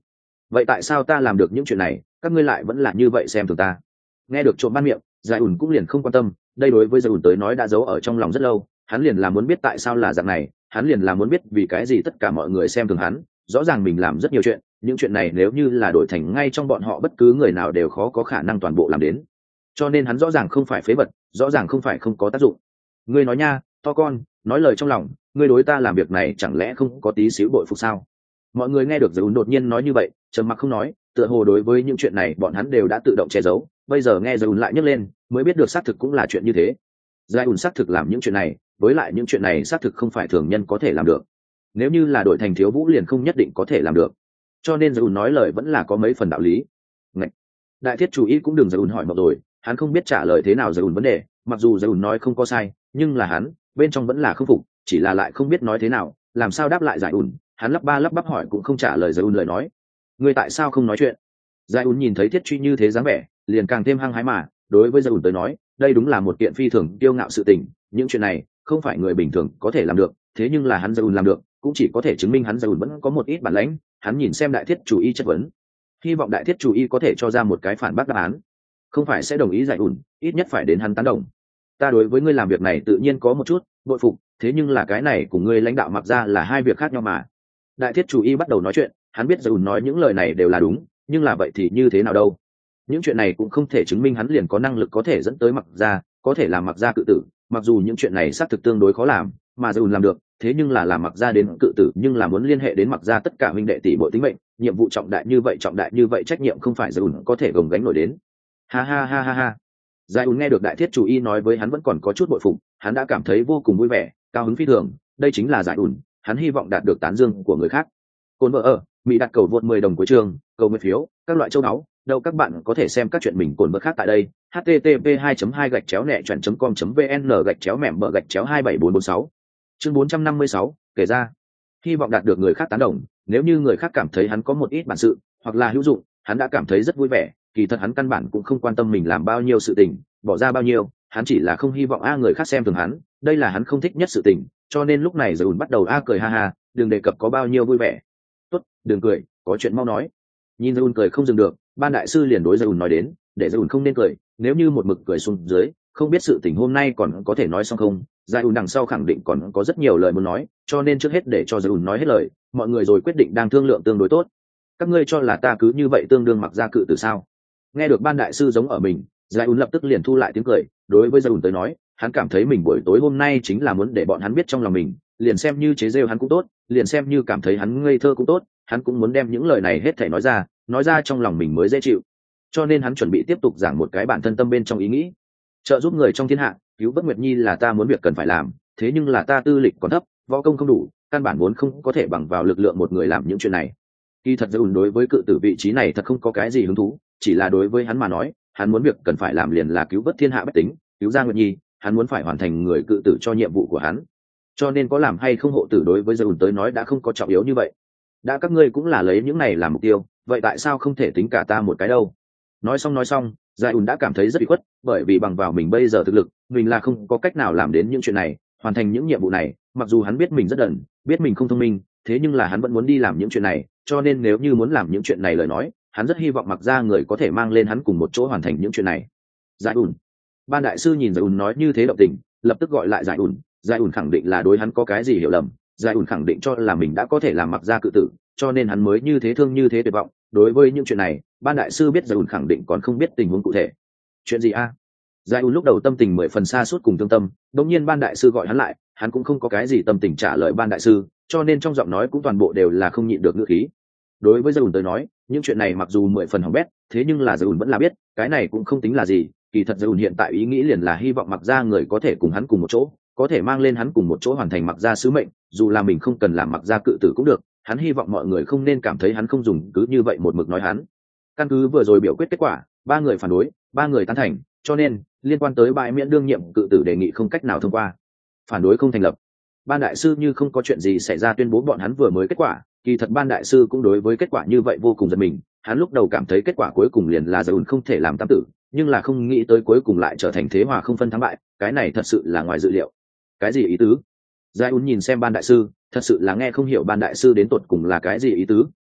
vậy tại sao ta làm được những chuyện này các ngươi lại vẫn là như vậy xem thường ta? Nghe được trộm ban miệng, giải ủn cũng liền không quan tâm, đây đối với giải ủn tới nói đã giấu ở trong lòng rất lâu, hắn liền là muốn biết tại sao là dạng này, hắn liền là muốn biết vì cái gì tất cả mọi người xem thường hắn. Rõ ràng mình làm rất nhiều chuyện, những chuyện này nếu như là đổi thành ngay trong bọn họ bất cứ người nào đều khó có khả năng toàn bộ làm đến, cho nên hắn rõ ràng không phải phế vật, rõ ràng không phải không có tác dụng. Ngươi nói nha, to con, nói lời trong lòng, ngươi đối ta làm việc này chẳng lẽ không có tí xíu bội phục sao? Mọi người nghe được giải ủn đột nhiên nói như vậy, trầm mặc không nói, tựa hồ đối với những chuyện này bọn hắn đều đã tự động che giấu, bây giờ nghe giải ủn lại nhấc lên mới biết được xác thực cũng là chuyện như thế. Giải ủn xác thực làm những chuyện này, với lại những chuyện này xác thực không phải thường nhân có thể làm được, nếu như là đổi thành thiếu vũ liền không nhất định có thể làm được, cho nên giải ủn nói lời vẫn là có mấy phần đạo lý. Ngạch! Đại thiết chủ ý cũng đừng giải ủn hỏi mọc rồi, hắn không biết trả lời thế nào giải ủn vấn đề, mặc dù giải ủn nói không có sai, nhưng là hắn bên trong vẫn là không phục, chỉ là lại không biết nói thế nào, làm sao đáp lại giải ủn. Hắn lắp ba lắp bắp hỏi cũng không trả lời giải ủn lời nói. Ngươi tại sao không nói chuyện? Giải ủn nhìn thấy thiết truy như thế dáng vẻ, liền càng thêm hăng hái mà đối với giải ủn tới nói, đây đúng là một kiện phi thường kiêu ngạo sự tình, những chuyện này không phải người bình thường có thể làm được, thế nhưng là hắn giải ủn làm được, cũng chỉ có thể chứng minh hắn giải ủn vẫn có một ít bản lĩnh. Hắn nhìn xem đại thiết chủ y chất vấn, hy vọng đại thiết chủ y có thể cho ra một cái phản bác đáp án, không phải sẽ đồng ý giải ủn, ít nhất phải đến hắn tán đồng. Ta đối với ngươi làm việc này tự nhiên có một chút bội phục, thế nhưng là cái này cùng ngươi lãnh đạo mặc ra là hai việc khác nhau mà. Đại thiết chủ y bắt đầu nói chuyện, hắn biết giải ủn nói những lời này đều là đúng, nhưng là vậy thì như thế nào đâu? Những chuyện này cũng không thể chứng minh hắn liền có năng lực có thể dẫn tới mặc ra, có thể làm mặc ra cự tử, mặc dù những chuyện này xác thực tương đối khó làm, mà giải ủn làm được, thế nhưng là làm mặc ra đến cự tử, nhưng là muốn liên hệ đến mặc ra tất cả huynh đệ tỷ muội tính mệnh, nhiệm vụ trọng đại như vậy trọng đại như vậy trách nhiệm không phải giải ủn có thể gồng gánh nổi đến. Ha ha ha ha ha. Giải ủn nghe được đại thiết chủ y nói với hắn vẫn còn có chút bội phục, hắn đã cảm thấy vô cùng vui vẻ, cao hứng phi thường, đây chính là giải ủn, hắn hy vọng đạt được tán dương của người khác. Côn vợ ở, Mỹ đặt cầu vượt mười đồng cuối trường, cầu nguyện phiếu, các loại châu đáo, đâu các bạn có thể xem các chuyện mình cồn vợ khác tại đây. h t t p hai hai gạch chéo nẹ chọn com vn gạch chéo mẻm bờ gạch chéo hai bảy bốn bốn sáu. Chương bốn trăm năm mươi sáu, kể ra, hy vọng đạt được người khác tán đồng, nếu như người khác cảm thấy hắn có một ít bản sự, hoặc là hữu dụng, hắn đã cảm thấy rất vui vẻ, kỳ thật hắn căn bản cũng không quan tâm mình làm bao nhiêu sự tình, bỏ ra bao nhiêu, hắn chỉ là không hy vọng a người khác xem thường hắn, đây là hắn không thích nhất sự tình, cho nên lúc này Dùn bắt đầu a cười ha ha, đừng đề cập có bao nhiêu vui vẻ. Tốt, đừng cười, có chuyện mau nói. Nhìn Dùn cười không dừng được, ban đại sư liền đối Dùn nói đến, để Dùn không nên cười, nếu như một mực cười xuống dưới, không biết sự tình hôm nay còn có thể nói xong không. Dùn đằng sau khẳng định còn có rất nhiều lời muốn nói, cho nên trước hết để cho Dùn nói hết lời, mọi người rồi quyết định đang thương lượng tương đối tốt. Các ngươi cho là ta cứ như vậy tương đương mặc ra cự từ sao? Nghe được ban đại sư giống ở mình, Dùn lập tức liền thu lại tiếng cười, đối với Dùn tới nói, hắn cảm thấy mình buổi tối hôm nay chính là muốn để bọn hắn biết trong lòng mình, liền xem như chế rêu hắn cũng tốt, liền xem như cảm thấy hắn ngây thơ cũng tốt, hắn cũng muốn đem những lời này hết thảy nói ra, nói ra trong lòng mình mới dễ chịu. Cho nên hắn chuẩn bị tiếp tục giảng một cái bản thân tâm bên trong ý nghĩ, trợ giúp người trong thiên hạ, cứu vớt Nguyệt Nhi là ta muốn việc cần phải làm, thế nhưng là ta tư lịch còn thấp, võ công không đủ, căn bản vốn không có thể bằng vào lực lượng một người làm những chuyện này. Kỳ thật Dùn đối với cự tử vị trí này thật không có cái gì hứng thú, chỉ là đối với hắn mà nói, hắn muốn việc cần phải làm liền là cứu vớt thiên hạ bách tính, cứu ra Nguyệt Nhi, hắn muốn phải hoàn thành người cự tử cho nhiệm vụ của hắn. Cho nên có làm hay không hộ tử đối với Dùn tới nói đã không có trọng yếu như vậy. Đã các ngươi cũng là lấy những này làm mục tiêu, vậy tại sao không thể tính cả ta một cái đâu? Nói xong nói xong, Dùn đã cảm thấy rất bị khuất, bởi vì bằng vào mình bây giờ thực lực, mình là không có cách nào làm đến những chuyện này, hoàn thành những nhiệm vụ này, mặc dù hắn biết mình rất đần, biết mình không thông minh, thế nhưng là hắn vẫn muốn đi làm những chuyện này, cho nên nếu như muốn làm những chuyện này lời nói, hắn rất hy vọng mặc ra người có thể mang lên hắn cùng một chỗ hoàn thành những chuyện này. Dùn, ban đại sư nhìn Dùn nói như thế động tình, lập tức gọi lại Dùn. Dùn khẳng định là đối hắn có cái gì hiểu lầm, Dùn khẳng định cho là mình đã có thể làm mặc ra cự tử, cho nên hắn mới như thế thương như thế tuyệt vọng. Đối với những chuyện này, ban đại sư biết Dùn khẳng định còn không biết tình huống cụ thể. Chuyện gì a? Dùn lúc đầu tâm tình mười phần xa suốt cùng thương tâm, đột nhiên ban đại sư gọi hắn lại, hắn cũng không có cái gì tâm tình trả lời ban đại sư, cho nên trong giọng nói cũng toàn bộ đều là không nhịn được ngữ khí. Đối với Dùn tới nói, những chuyện này mặc dù mười phần hỏng bét, thế nhưng là Dùn vẫn là biết, cái này cũng không tính là gì. Kỳ thật Dùn hiện tại ý nghĩ liền là hy vọng mặc ra người có thể cùng hắn cùng một chỗ, có thể mang lên hắn cùng một chỗ hoàn thành mặc ra sứ mệnh, dù là mình không cần làm mặc ra cự tử cũng được. Hắn hy vọng mọi người không nên cảm thấy hắn không dùng cứ như vậy một mực nói hắn. Căn cứ vừa rồi biểu quyết kết quả, ba người phản đối, ba người tán thành, cho nên liên quan tới bãi miễn đương nhiệm cự tử đề nghị không cách nào thông qua, phản đối không thành lập. Ban đại sư như không có chuyện gì xảy ra tuyên bố bọn hắn vừa mới kết quả. Kỳ thật ban đại sư cũng đối với kết quả như vậy vô cùng giật mình, hắn lúc đầu cảm thấy kết quả cuối cùng liền là Dùn không thể làm tam tử, nhưng là không nghĩ tới cuối cùng lại trở thành thế hòa không phân thắng bại, cái này thật sự là ngoài dự liệu. Cái gì ý tứ? Dùn nhìn xem ban đại sư, thật sự là nghe không hiểu ban đại sư đến tột cùng là cái gì ý tứ,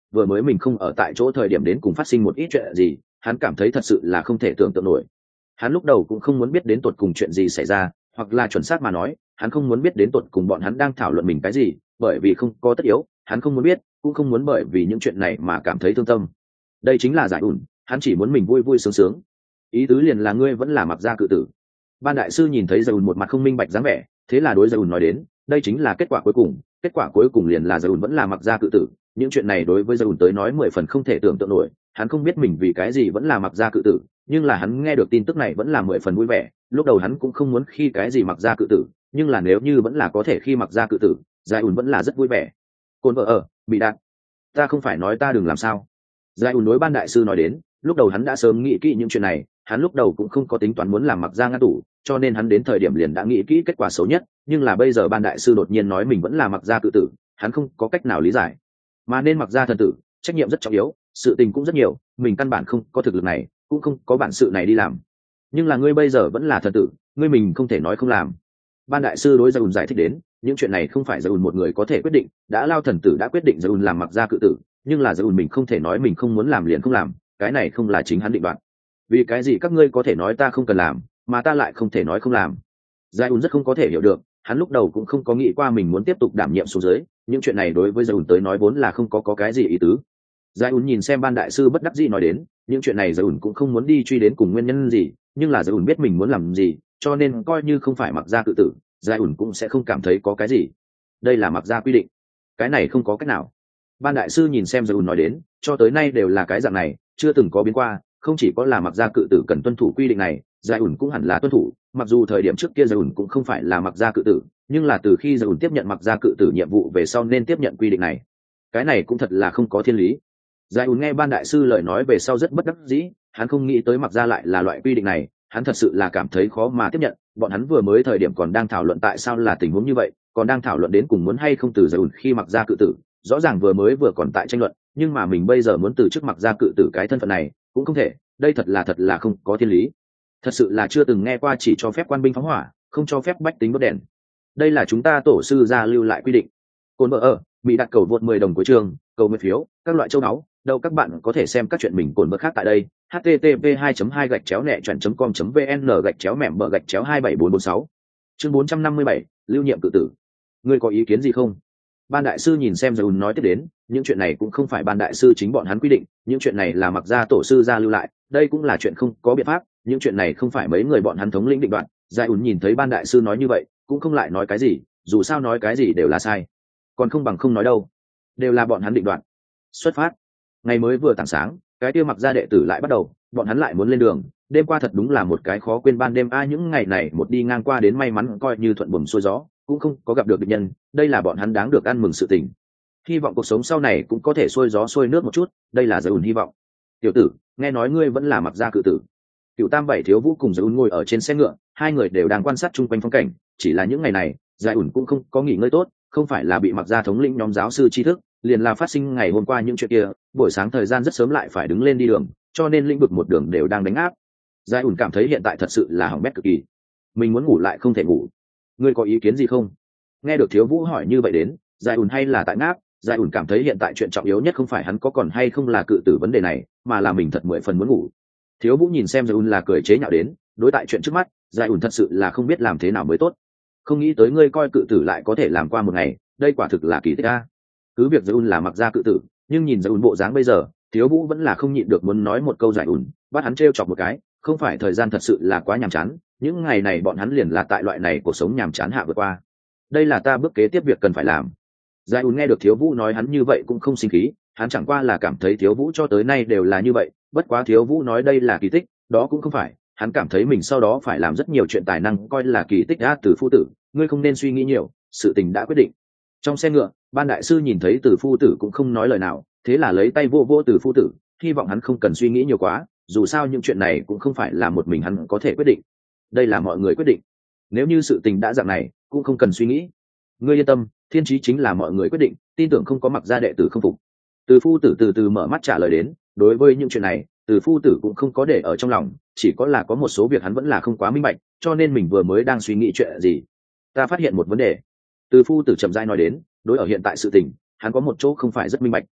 vừa mới mình không ở tại chỗ thời điểm đến cùng phát sinh một ít chuyện gì, hắn cảm thấy thật sự là không thể tưởng tượng nổi. Hắn lúc đầu cũng không muốn biết đến tột cùng chuyện gì xảy ra, hoặc là chuẩn xác mà nói, hắn không muốn biết đến tột cùng bọn hắn đang thảo luận mình cái gì, bởi vì không có tất yếu, hắn không muốn biết, cũng không muốn bởi vì những chuyện này mà cảm thấy thương tâm. Đây chính là giải ủn, hắn chỉ muốn mình vui vui sướng sướng. Ý tứ liền là ngươi vẫn là mặc gia cự tử. Ban đại sư nhìn thấy giải ủn một mặt không minh bạch dáng vẻ, thế là đối giải ủn nói đến, đây chính là kết quả cuối cùng, kết quả cuối cùng liền là giải ủn vẫn là mặc gia cự tử. Những chuyện này đối với giải ủn tới nói mười phần không thể tưởng tượng nổi, hắn không biết mình vì cái gì vẫn là mặc gia cự tử, nhưng là hắn nghe được tin tức này vẫn là mười phần vui vẻ. Lúc đầu hắn cũng không muốn khi cái gì mặc gia cự tử, nhưng là nếu như vẫn là có thể khi mặc gia cự tử, giải ủn vẫn là rất vui vẻ. Côn vợ ở bị đạn, ta không phải nói ta đừng làm sao. Giải ủn đối ban đại sư nói đến, lúc đầu hắn đã sớm nghĩ kỹ những chuyện này, hắn lúc đầu cũng không có tính toán muốn làm mặc gia ngăn tủ, cho nên hắn đến thời điểm liền đã nghĩ kỹ kết quả xấu nhất, nhưng là bây giờ ban đại sư đột nhiên nói mình vẫn là mặc gia cự tử, hắn không có cách nào lý giải. Mà nên mặc gia thần tử, trách nhiệm rất trọng yếu, sự tình cũng rất nhiều, mình căn bản không có thực lực này, cũng không có bản sự này đi làm. Nhưng là ngươi bây giờ vẫn là thần tử, ngươi mình không thể nói không làm. Ban đại sư đối Zaun giải thích đến, những chuyện này không phải Zaun một người có thể quyết định, đã Lao thần tử đã quyết định Zaun làm mặc gia cự tử, nhưng là Zaun mình không thể nói mình không muốn làm liền không làm, cái này không là chính hắn định đoạt. Vì cái gì các ngươi có thể nói ta không cần làm, mà ta lại không thể nói không làm? Zaun rất không có thể hiểu được, hắn lúc đầu cũng không có nghĩ qua mình muốn tiếp tục đảm nhiệm xuống dưới, những chuyện này đối với Zaun tới nói vốn là không có có cái gì ý tứ. Zaun nhìn xem ban đại sư bất đắc dĩ nói đến, những chuyện này Zaun cũng không muốn đi truy đến cùng nguyên nhân gì, nhưng là Zaun biết mình muốn làm gì, cho nên coi như không phải mặc gia cự tử, Zaun cũng sẽ không cảm thấy có cái gì. Đây là mặc gia quy định, cái này không có cách nào. Ban đại sư nhìn xem Zaun nói đến, cho tới nay đều là cái dạng này, chưa từng có biến qua, không chỉ có là mặc gia cự tử cần tuân thủ quy định này, Zaun cũng hẳn là tuân thủ. Mặc dù thời điểm trước kia Zaun cũng không phải là mặc gia cự tử, nhưng là từ khi Zaun tiếp nhận mặc gia cự tử nhiệm vụ về sau nên tiếp nhận quy định này. Cái này cũng thật là không có thiên lý. Zaun nghe ban đại sư lời nói về sau rất bất đắc dĩ, hắn không nghĩ tới mặc gia lại là loại quy định này, hắn thật sự là cảm thấy khó mà tiếp nhận. Bọn hắn vừa mới thời điểm còn đang thảo luận tại sao là tình huống như vậy, còn đang thảo luận đến cùng muốn hay không từ Zaun khi mặc gia cự tử, rõ ràng vừa mới vừa còn tại tranh luận, nhưng mà mình bây giờ muốn từ chức mặc gia cự tử cái thân phận này cũng không thể, đây thật là thật là không có thiên lý. Thật sự là chưa từng nghe qua chỉ cho phép quan binh phóng hỏa, không cho phép bách tính đốt đèn. Đây là chúng ta tổ sư gia lưu lại quy định. Côn vợ ở bị đặt cầu vượt mười đồng cuối trường, cầu nguyện phiếu, các loại châu đáo, đâu các bạn có thể xem các chuyện mình cồn vợ khác tại đây. h t t p hai hai gạch chéo nẹ chọn com vn gạch chéo mẻm bờ gạch chéo hai bảy bốn bốn sáu. Chương bốn trăm năm mươi bảy, lưu nhiệm cự tử. Ngươi có ý kiến gì không? Ban đại sư nhìn xem Zaun nói tiếp đến, những chuyện này cũng không phải ban đại sư chính bọn hắn quy định, những chuyện này là mặc gia tổ sư gia lưu lại, đây cũng là chuyện không có biện pháp, những chuyện này không phải mấy người bọn hắn thống lĩnh định đoạt. Zaun nhìn thấy ban đại sư nói như vậy, cũng không lại nói cái gì, dù sao nói cái gì đều là sai, còn không bằng không nói đâu, đều là bọn hắn định đoạt. Xuất phát. Ngày mới vừa tảng sáng, cái kia mặc gia đệ tử lại bắt đầu, bọn hắn lại muốn lên đường. Đêm qua thật đúng là một cái khó quên ban đêm a, những ngày này một đi ngang qua đến may mắn coi như thuận buồm xuôi gió, cũng không có gặp được địch nhân, đây là bọn hắn đáng được ăn mừng sự tình. Hy vọng cuộc sống sau này cũng có thể xuôi gió xuôi nước một chút, đây là Zaun hy vọng. Tiểu tử, nghe nói ngươi vẫn là mặc gia cự tử. Cựu Tam Bảy Thiếu Vũ cùng Zaun ngồi ở trên xe ngựa, hai người đều đang quan sát chung quanh phong cảnh, chỉ là những ngày này, Zaun cũng không có nghỉ ngơi tốt, không phải là bị mặc gia thống lĩnh nhóm giáo sư tri thức, liền là phát sinh ngày hôm qua những chuyện kia, buổi sáng thời gian rất sớm lại phải đứng lên đi đường, cho nên lĩnh vực một đường đều đang đánh áp. Zaun cảm thấy hiện tại thật sự là hỏng bét cực kỳ, mình muốn ngủ lại không thể ngủ. Ngươi có ý kiến gì không? Nghe được Thiếu Vũ hỏi như vậy đến, Zaun hay là tại ngáp, Zaun cảm thấy hiện tại chuyện trọng yếu nhất không phải hắn có còn hay không là cự tử vấn đề này, mà là mình thật mười phần muốn ngủ. Thiếu Vũ nhìn xem Zaun là cười chế nhạo đến, đối tại chuyện trước mắt, Zaun thật sự là không biết làm thế nào mới tốt. Không nghĩ tới ngươi coi cự tử lại có thể làm qua một ngày, đây quả thực là kỳ tích a. Cứ việc Zaun là mặc gia cự tử, nhưng nhìn Zaun bộ dáng bây giờ, Thiếu Vũ vẫn là không nhịn được muốn nói một câu Zaun, bắt hắn trêu chọc một cái, không phải thời gian thật sự là quá nhàm chán, những ngày này bọn hắn liền là tại loại này cuộc sống nhàm chán hạ vượt qua. Đây là ta bước kế tiếp việc cần phải làm. Zaun nghe được Thiếu Vũ nói hắn như vậy cũng không sinh khí, hắn chẳng qua là cảm thấy Thiếu Vũ cho tới nay đều là như vậy, bất quá Thiếu Vũ nói đây là kỳ tích, đó cũng không phải, hắn cảm thấy mình sau đó phải làm rất nhiều chuyện tài năng coi là kỳ tích. Đã Từ phu tử, ngươi không nên suy nghĩ nhiều, sự tình đã quyết định. Trong xe ngựa, ban đại sư nhìn thấy Từ phu tử cũng không nói lời nào, thế là lấy tay vô vô Từ phu tử, hy vọng hắn không cần suy nghĩ nhiều quá, dù sao những chuyện này cũng không phải là một mình hắn có thể quyết định, đây là mọi người quyết định, nếu như sự tình đã dạng này cũng không cần suy nghĩ. Ngươi yên tâm, thiên chí chính là mọi người quyết định, tin tưởng không có mặc gia đệ tử không phục. Từ phu tử từ từ mở mắt trả lời đến, đối với những chuyện này Từ phu tử cũng không có để ở trong lòng, chỉ có là có một số việc hắn vẫn là không quá minh bạch, cho nên mình vừa mới đang suy nghĩ chuyện gì. Ta phát hiện một vấn đề. Từ phu tử chậm rãi nói đến, đối ở hiện tại sự tình, hắn có một chỗ không phải rất minh bạch.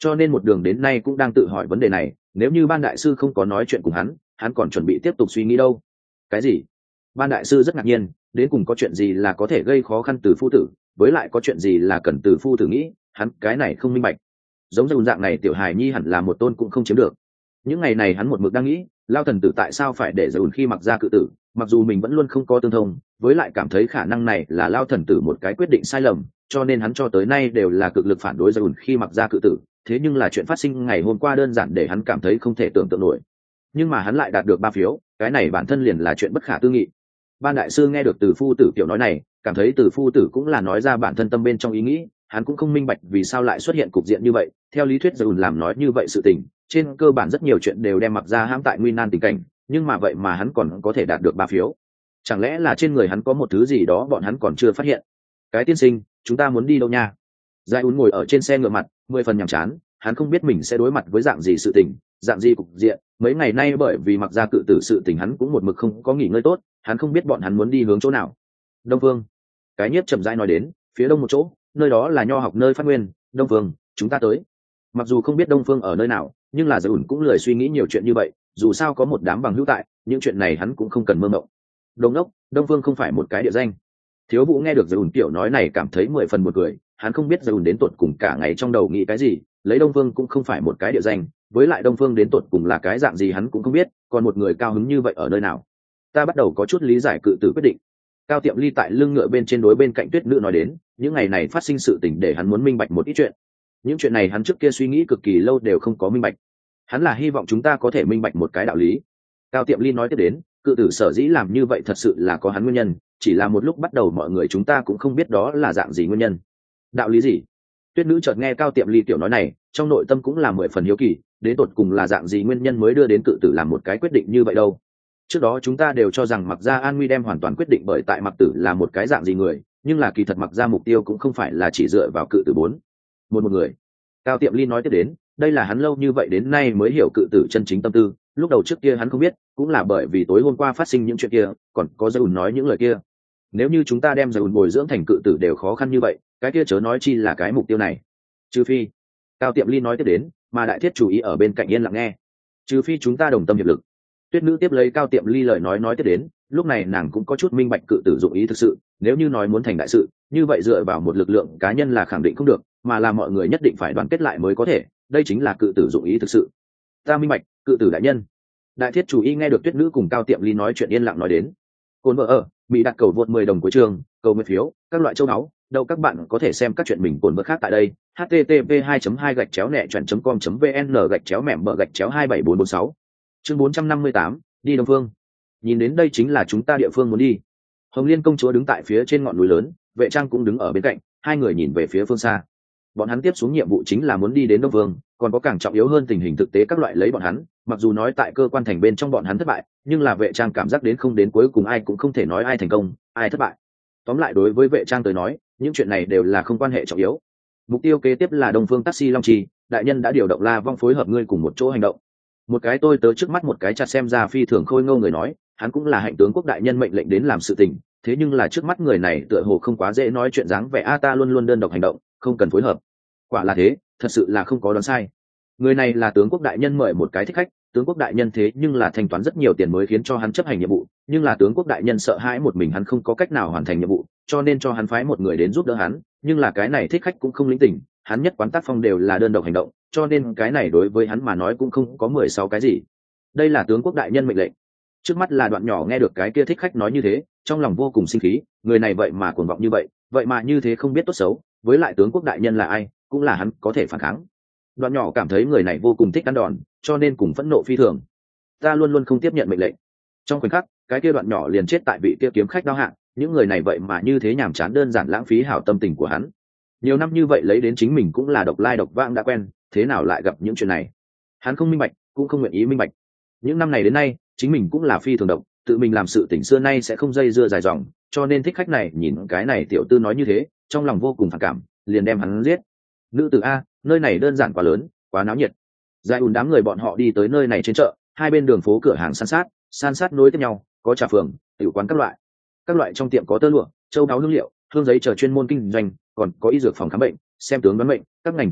cho nên một đường đến nay cũng đang tự hỏi vấn đề này, nếu như ban đại sư không có nói chuyện cùng hắn hắn còn chuẩn bị tiếp tục suy nghĩ đâu. Cái gì? Ban đại sư rất ngạc nhiên, đến cùng có chuyện gì là có thể gây khó khăn từ phu tử, với lại có chuyện gì là cần từ phu tử nghĩ, hắn cái này không minh bạch. Giống như dạng này tiểu hài nhi hẳn là một tôn cũng không chiếm được. Những ngày này hắn một mực đang nghĩ, lao thần tử tại sao phải để dùn khi mặc ra cự tử, mặc dù mình vẫn luôn không có tương thông, với lại cảm thấy khả năng này là lao thần tử một cái quyết định sai lầm, cho nên hắn cho tới nay đều là cực lực phản đối dùn khi mặc ra cự tử. Thế nhưng là chuyện phát sinh ngày hôm qua đơn giản để hắn cảm thấy không thể tưởng tượng nổi, nhưng mà hắn lại đạt được ba phiếu, cái này bản thân liền là chuyện bất khả tư nghị. Ban đại sư nghe được từ phu tử kiểu nói này, cảm thấy từ phu tử cũng là nói ra bản thân tâm bên trong ý nghĩ, hắn cũng không minh bạch vì sao lại xuất hiện cục diện như vậy. Theo lý thuyết dùn làm nói như vậy sự tình, trên cơ bản rất nhiều chuyện đều đem mặc ra hãm tại nguy nan tình cảnh, nhưng mà vậy mà hắn còn có thể đạt được ba phiếu, chẳng lẽ là trên người hắn có một thứ gì đó bọn hắn còn chưa phát hiện? Cái tiên sinh, chúng ta muốn đi đâu nha? Giai ún ngồi ở trên xe ngựa mặt mười phần nhàm chán, hắn không biết mình sẽ đối mặt với dạng gì sự tình, dạng gì cục diện. Mấy ngày nay bởi vì mặc ra cự tử sự tình hắn cũng một mực không có nghỉ ngơi tốt, hắn không biết bọn hắn muốn đi hướng chỗ nào. Đông Phương, cái nhiếp chậm rãi nói đến, phía đông một chỗ, nơi đó là nho học nơi phát nguyên. Đông Phương, chúng ta tới. Mặc dù không biết Đông Phương ở nơi nào, nhưng là Giai ún cũng lười suy nghĩ nhiều chuyện như vậy, dù sao có một đám bằng hữu tại, những chuyện này hắn cũng không cần mơ mộng. Đông đốc, Đông Phương không phải một cái địa danh. Thiếu Vũ nghe được Giai ún kiểu nói này cảm thấy mười phần một cười, hắn không biết Giai ún đến tột cùng cả ngày trong đầu nghĩ cái gì, lấy Đông Phương cũng không phải một cái địa danh, với lại Đông Phương đến tột cùng là cái dạng gì hắn cũng không biết, còn một người cao hứng như vậy ở nơi nào? Ta bắt đầu có chút lý giải cự tử quyết định. Cao Tiệm Ly tại lưng ngựa bên trên đối bên cạnh Tuyết Nữ nói đến, những ngày này phát sinh sự tình để hắn muốn minh bạch một ít chuyện. Những chuyện này hắn trước kia suy nghĩ cực kỳ lâu đều không có minh bạch. Hắn là hy vọng chúng ta có thể minh bạch một cái đạo lý. Cao Tiệm Ly nói tiếp đến, cự tử sở dĩ làm như vậy thật sự là có hắn nguyên nhân, chỉ là một lúc bắt đầu mọi người chúng ta cũng không biết đó là dạng gì nguyên nhân. Đạo lý gì? Tuyết Nữ chợt nghe Cao Tiệm Ly tiểu nói này, trong nội tâm cũng là mười phần hiếu kỳ, đến tột cùng là dạng gì nguyên nhân mới đưa đến cự tử làm một cái quyết định như vậy đâu. Trước đó chúng ta đều cho rằng Mặc Gia an nguy đem hoàn toàn quyết định bởi tại Mặc Tử là một cái dạng gì người, nhưng là kỳ thật Mặc Gia mục tiêu cũng không phải là chỉ dựa vào cự tử bốn một một người. Cao Tiệm Ly nói tiếp đến, đây là hắn lâu như vậy đến nay mới hiểu cự tử chân chính tâm tư, lúc đầu trước kia hắn không biết, cũng là bởi vì tối hôm qua phát sinh những chuyện kia, còn có Giai ún nói những lời kia. Nếu như chúng ta đem Giai ún bồi dưỡng thành cự tử đều khó khăn như vậy, cái kia chớ nói chi là cái mục tiêu này. Trừ phi, Cao Tiệm Ly nói tiếp đến, mà Đại Thiết chú ý ở bên cạnh yên lặng nghe. Trừ phi chúng ta đồng tâm hiệp lực. Tuyết Nữ tiếp lấy Cao Tiệm Ly lời nói nói tiếp đến, lúc này nàng cũng có chút minh bạch cự tử dụng ý thực sự, nếu như nói muốn thành đại sự, như vậy dựa vào một lực lượng cá nhân là khẳng định không được, mà là mọi người nhất định phải đoàn kết lại mới có thể, đây chính là cự tử dụng ý thực sự. Ta minh bạch, cự tử đại nhân. Đại Thiết chủ y nghe được Tuyết Nữ cùng Cao Tiệm Ly nói chuyện yên lặng nói đến. Côn vợ ở, bị đặt cầu vượt mười đồng cuối trường, cầu nguyện phiếu, các loại châu náu, đâu các bạn có thể xem các chuyện mình cồn vợ khác tại đây. h t t p hai hai gạch chéo nẹ chọn com vn gạch chéo mẻm bờ gạch chéo hai bảy bốn bốn sáu. Chương bốn trăm năm mươi tám, đi Đông Phương. Nhìn đến đây chính là chúng ta địa phương muốn đi. Hồng Liên công chúa đứng tại phía trên ngọn núi lớn, Vệ Trang cũng đứng ở bên cạnh, hai người nhìn về phía phương xa. Bọn hắn tiếp xuống nhiệm vụ chính là muốn đi đến Đông Phương, còn có càng trọng yếu hơn tình hình thực tế các loại lấy bọn hắn, mặc dù nói tại cơ quan thành bên trong bọn hắn thất bại, nhưng là Vệ Trang cảm giác đến không đến cuối cùng ai cũng không thể nói ai thành công, ai thất bại. Tóm lại đối với Vệ Trang tới nói, những chuyện này đều là không quan hệ trọng yếu. Mục tiêu kế tiếp là Đông Phương Taxi Long Trì, đại nhân đã điều động La Vong phối hợp ngươi cùng một chỗ hành động. Một cái tôi tớ trước mắt một cái chặt xem ra phi thường khôi ngô người nói, hắn cũng là hạnh tướng quốc đại nhân mệnh lệnh đến làm sự tình, thế nhưng là trước mắt người này tựa hồ không quá dễ nói chuyện dáng vẻ a ta luôn luôn đơn độc hành động, không cần phối hợp. Quả là thế, thật sự là không có đoán sai. Người này là tướng quốc đại nhân mời một cái thích khách, tướng quốc đại nhân thế nhưng là thanh toán rất nhiều tiền mới khiến cho hắn chấp hành nhiệm vụ, nhưng là tướng quốc đại nhân sợ hãi một mình hắn không có cách nào hoàn thành nhiệm vụ, cho nên cho hắn phái một người đến giúp đỡ hắn, nhưng là cái này thích khách cũng không lĩnh tình, hắn nhất quán tác phong đều là đơn độc hành động, cho nên cái này đối với hắn mà nói cũng không có mười sáu cái gì. Đây là tướng quốc đại nhân mệnh lệnh. Trước mắt là Đoạn Nhỏ nghe được cái kia thích khách nói như thế, trong lòng vô cùng sinh khí, người này vậy mà cuồng vọng như vậy, vậy mà như thế không biết tốt xấu, với lại tướng quốc đại nhân là ai, cũng là hắn có thể phản kháng. Đoạn Nhỏ cảm thấy người này vô cùng thích ăn đòn, cho nên cùng phẫn nộ phi thường. Ta luôn luôn không tiếp nhận mệnh lệnh. Trong khoảnh khắc, cái kia Đoạn Nhỏ liền chết tại vị kia kiếm khách đao hạng, những người này vậy mà như thế nhàm chán đơn giản lãng phí hảo tâm tình của hắn. Nhiều năm như vậy lấy đến chính mình cũng là độc lai độc vãng đã quen, thế nào lại gặp những chuyện này? Hắn không minh bạch, cũng không nguyện ý minh bạch. Những năm này đến nay, chính mình cũng là phi thường độc, tự mình làm sự tình xưa nay sẽ không dây dưa dài dòng, cho nên thích khách này nhìn cái này tiểu tư nói như thế, trong lòng vô cùng phản cảm, liền đem hắn giết. Nữ tử a, nơi này đơn giản quá lớn, quá náo nhiệt. Dài ùn đám người bọn họ đi tới nơi này trên chợ, hai bên đường phố cửa hàng san sát, san sát nối tiếp nhau, có trà phường, tiểu quán các loại. Các loại trong tiệm có tơ lụa, châu đáo hương liệu, hương giấy chờ chuyên môn kinh doanh, còn có y dược phòng khám bệnh, xem tướng đoán bệnh, các ngành các nghề,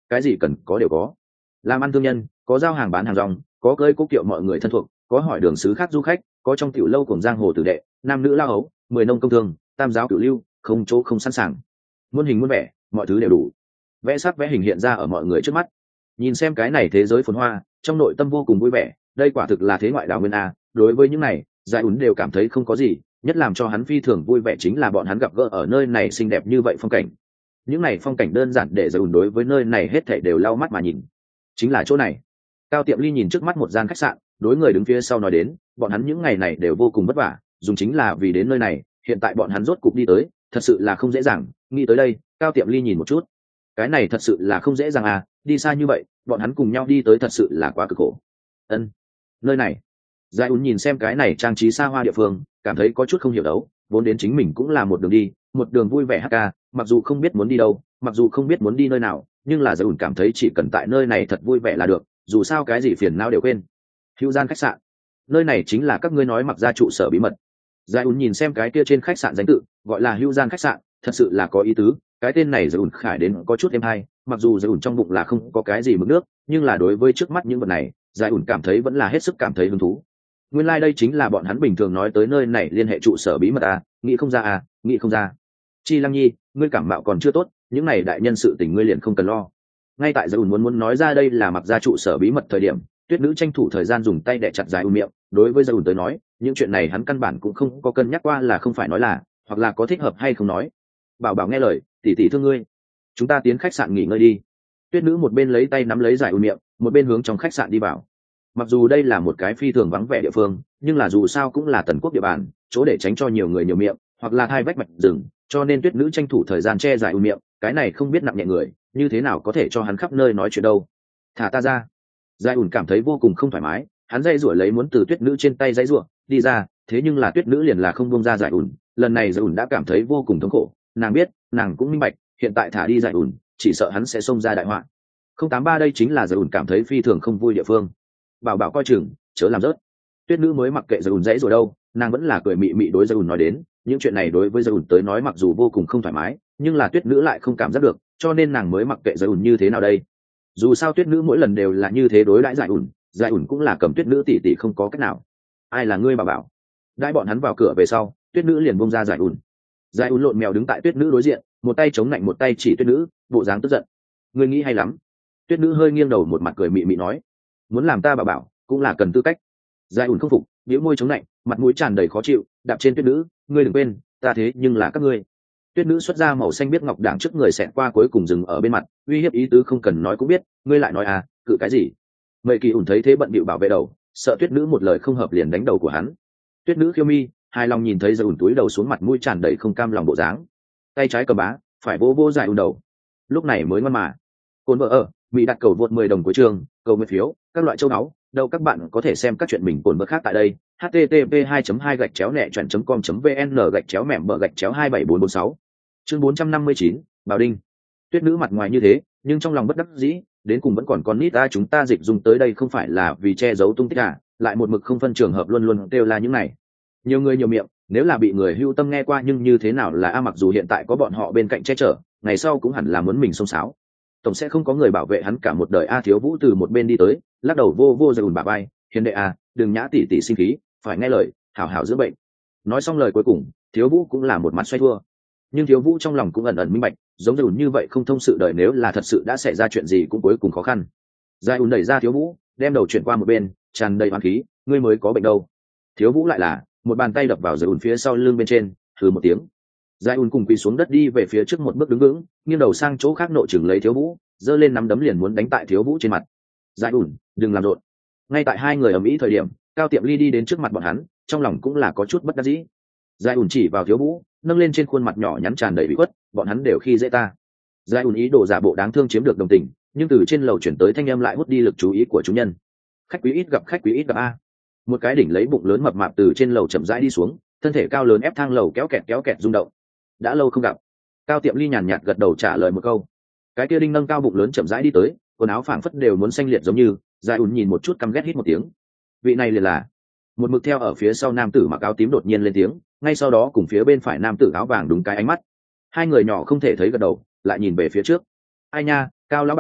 cái gì cần có đều có. Làm ăn thương nhân, có giao hàng bán hàng rong, có cơi cố kiệu mọi người thân thuộc, có hỏi đường xứ khác du khách, có trong tiểu lâu cùng giang hồ tử đệ, nam nữ lao ấu, mười nông công thương, tam giáo cửu lưu, không chỗ không sẵn sàng. Muôn hình muôn vẻ, mọi thứ đều đủ. Vẽ sắc vẽ hình hiện ra ở mọi người trước mắt. Nhìn xem cái này thế giới phồn hoa, trong nội tâm vô cùng vui vẻ, đây quả thực là thế ngoại đảo nguyên a. Đối với những này, Giải ún đều cảm thấy không có gì, nhất làm cho hắn phi thường vui vẻ chính là bọn hắn gặp gỡ ở nơi này xinh đẹp như vậy phong cảnh. Những này phong cảnh đơn giản để Giải ún đối với nơi này hết thảy đều lau mắt mà nhìn. Chính là chỗ này. Cao Tiệm Ly nhìn trước mắt một gian khách sạn, đối người đứng phía sau nói đến, bọn hắn những ngày này đều vô cùng vất vả, dùng chính là vì đến nơi này, hiện tại bọn hắn rốt cục đi tới, thật sự là không dễ dàng. Nghĩ tới đây, Cao Tiệm Ly nhìn một chút, cái này thật sự là không dễ dàng à, đi xa như vậy, bọn hắn cùng nhau đi tới thật sự là quá cực khổ. Ân, nơi này. Giải ún nhìn xem cái này trang trí xa hoa địa phương, cảm thấy có chút không hiểu đấu, vốn đến chính mình cũng là một đường đi, một đường vui vẻ hát ca, mặc dù không biết muốn đi đâu, mặc dù không biết muốn đi nơi nào, nhưng là Giải ún cảm thấy chỉ cần tại nơi này thật vui vẻ là được, dù sao cái gì phiền não đều quên. Hữu Gian khách sạn, nơi này chính là các ngươi nói mặc ra trụ sở bí mật. Giải ún nhìn xem cái kia trên khách sạn danh tự, gọi là Hữu Gian khách sạn, thật sự là có ý tứ, cái tên này Giải ún khải đến có chút êm hay, mặc dù Giải ún trong bụng là không có cái gì mực nước, nhưng là đối với trước mắt những vật này, Giải ún cảm thấy vẫn là hết sức cảm thấy hứng thú. Nguyên lai like đây chính là bọn hắn bình thường nói tới nơi này liên hệ trụ sở bí mật à, nghĩ không ra à, nghĩ không ra. Chi Lăng Nhi, ngươi cảm mạo còn chưa tốt, những này đại nhân sự tình ngươi liền không cần lo. Ngay tại Giải ún muốn muốn nói ra đây là mặc ra trụ sở bí mật thời điểm, Tuyết Nữ tranh thủ thời gian dùng tay đè chặt Giải ún miệng, đối với Giải ún tới nói, những chuyện này hắn căn bản cũng không có cân nhắc qua là không phải nói là, hoặc là có thích hợp hay không nói. Bảo Bảo nghe lời, tỷ tỷ thương ngươi, chúng ta tiến khách sạn nghỉ ngơi đi. Tuyết Nữ một bên lấy tay nắm lấy Giải ún miệng, một bên hướng trong khách sạn đi vào. Mặc dù đây là một cái phi thường vắng vẻ địa phương, nhưng là dù sao cũng là Tần Quốc địa bàn, chỗ để tránh cho nhiều người nhiều miệng, hoặc là hai vách mạch rừng, cho nên Tuyết Nữ tranh thủ thời gian che Giải ún miệng, cái này không biết nặng nhẹ người, như thế nào có thể cho hắn khắp nơi nói chuyện đâu. Thả ta ra. Giải ún cảm thấy vô cùng không thoải mái, hắn dây rủa lấy muốn từ Tuyết Nữ trên tay dây rủa đi ra, thế nhưng là Tuyết Nữ liền là không buông ra Giải ún, lần này Giải ún đã cảm thấy vô cùng thống khổ, nàng biết, nàng cũng minh bạch, hiện tại thả đi Giải ún, chỉ sợ hắn sẽ xông ra đại họa. Không tám ba đây chính là Giải ún cảm thấy phi thường không vui địa phương. Bảo Bảo coi chừng, chớ làm rớt. Tuyết Nữ mới mặc kệ Giải ún dãy rồi đâu, nàng vẫn là cười mị mị đối Giải ún nói đến, những chuyện này đối với Giải ún tới nói mặc dù vô cùng không thoải mái, nhưng là Tuyết Nữ lại không cảm giác được, cho nên nàng mới mặc kệ Giải ún như thế nào đây. Dù sao Tuyết Nữ mỗi lần đều là như thế đối đãi Giải ún, Giải ún cũng là cầm Tuyết Nữ tỷ tỷ không có cách nào. Ai là ngươi Bảo Bảo? Đãi bọn hắn vào cửa về sau, Tuyết Nữ liền buông ra Giải ún. Giải ún lộn mèo đứng tại Tuyết Nữ đối diện, một tay chống lạnh một tay chỉ Tuyết Nữ, bộ dáng tức giận. Ngươi nghĩ hay lắm. Tuyết Nữ hơi nghiêng đầu một mặt cười mị mị nói, muốn làm ta Bảo Bảo cũng là cần tư cách. Giải ún không phục, bĩu môi chống lạnh, mặt mũi tràn đầy khó chịu, đạp trên Tuyết Nữ, ngươi đừng quên, ta thế nhưng là các ngươi. Tuyết Nữ xuất ra màu xanh biết ngọc đảng trước người xẹt qua cuối cùng dừng ở bên mặt, uy hiếp ý tứ không cần nói cũng biết, ngươi lại nói à, cự cái gì? Mây Kỳ ủn thấy thế bận bịu bảo vệ đầu, sợ Tuyết Nữ một lời không hợp liền đánh đầu của hắn. Tuyết Nữ khiêu mi, hài lòng nhìn thấy Giải ủn túi đầu xuống mặt mũi tràn đầy không cam lòng bộ dáng, tay trái cầm bá, phải vô vô Giải ủn đầu. Lúc này mới ngoan mà. Côn vợ ở, Mỹ đặt cầu vượt mười đồng cuối trường, cầu nguyện phiếu, các loại châu náu, đâu các bạn có thể xem các chuyện mình cồn bớt khác tại đây. h t t p hai hai gạch chéo nẹ chọn com vn gạch chéo mẻm bờ gạch chéo hai bảy bốn bốn sáu. Chương bốn trăm năm mươi chín, Bảo Đinh. Tuyết Nữ mặt ngoài như thế, nhưng trong lòng bất đắc dĩ, đến cùng vẫn còn con nít ta chúng ta dịch dùng tới đây không phải là vì che giấu tung tích à, lại một mực không phân trường hợp luôn luôn kêu là những này. Nhiều người nhiều miệng, nếu là bị người hưu tâm nghe qua nhưng như thế nào là a mặc dù hiện tại có bọn họ bên cạnh che chở, ngày sau cũng hẳn là muốn mình xông xáo. Tổng sẽ không có người bảo vệ hắn cả một đời a. Thiếu Vũ từ một bên đi tới, lắc đầu vô vô Giải ùn bà bay, hiền đệ a, đừng nhã tỷ tỷ sinh khí, phải nghe lời, hảo hảo dưỡng bệnh. Nói xong lời cuối cùng, Thiếu Vũ cũng là một mặt xoay thua. Nhưng Thiếu Vũ trong lòng cũng ẩn ẩn minh bạch, giống Giải ùn như vậy không thông sự đời nếu là thật sự đã xảy ra chuyện gì cũng cuối cùng khó khăn. Giải ùn đẩy ra Thiếu Vũ, đem đầu chuyển qua một bên, tràn đầy oán khí, ngươi mới có bệnh đâu. Thiếu Vũ lại là một bàn tay đập vào Giải ùn phía sau lưng bên trên, hừ một tiếng. Giải ùn cùng quỳ xuống đất đi về phía trước một bước đứng vững, nghiêng đầu sang chỗ khác nội chừng lấy Thiếu Vũ, giơ lên nắm đấm liền muốn đánh tại Thiếu Vũ trên mặt. Giải ùn, đừng làm rộn. Ngay tại hai người ầm ĩ thời điểm, Cao Tiệm Ly đi đến trước mặt bọn hắn, trong lòng cũng là có chút bất đắc dĩ. Giải ùn chỉ vào Thiếu Vũ, nâng lên trên khuôn mặt nhỏ nhắn tràn đầy bị khuất, bọn hắn đều khi dễ ta. Giải ùn ý đồ giả bộ đáng thương chiếm được đồng tình, nhưng từ trên lầu chuyển tới thanh âm lại hút đi lực chú ý của chúng nhân. Khách quý ít gặp khách quý ít gặp a. Một cái đỉnh lấy bụng lớn mập mạp từ trên lầu chậm rãi đi xuống, thân thể cao lớn ép thang lầu kéo kẹt kéo kẹt rung động. Đã lâu không gặp. Cao Tiệm Ly nhàn nhạt gật đầu trả lời một câu. Cái kia đinh nâng cao bụng lớn chậm rãi đi tới, quần áo phảng phất đều muốn xanh liệt giống như. Giải ùn nhìn một chút căm ghét hít một tiếng. Vị này liền là một mực theo ở phía sau nam tử mặc áo tím đột nhiên lên tiếng, ngay sau đó cùng phía bên phải nam tử áo vàng đúng cái ánh mắt. Hai người nhỏ không thể thấy gật đầu, lại nhìn về phía trước. Ai nha, Cao lão bản,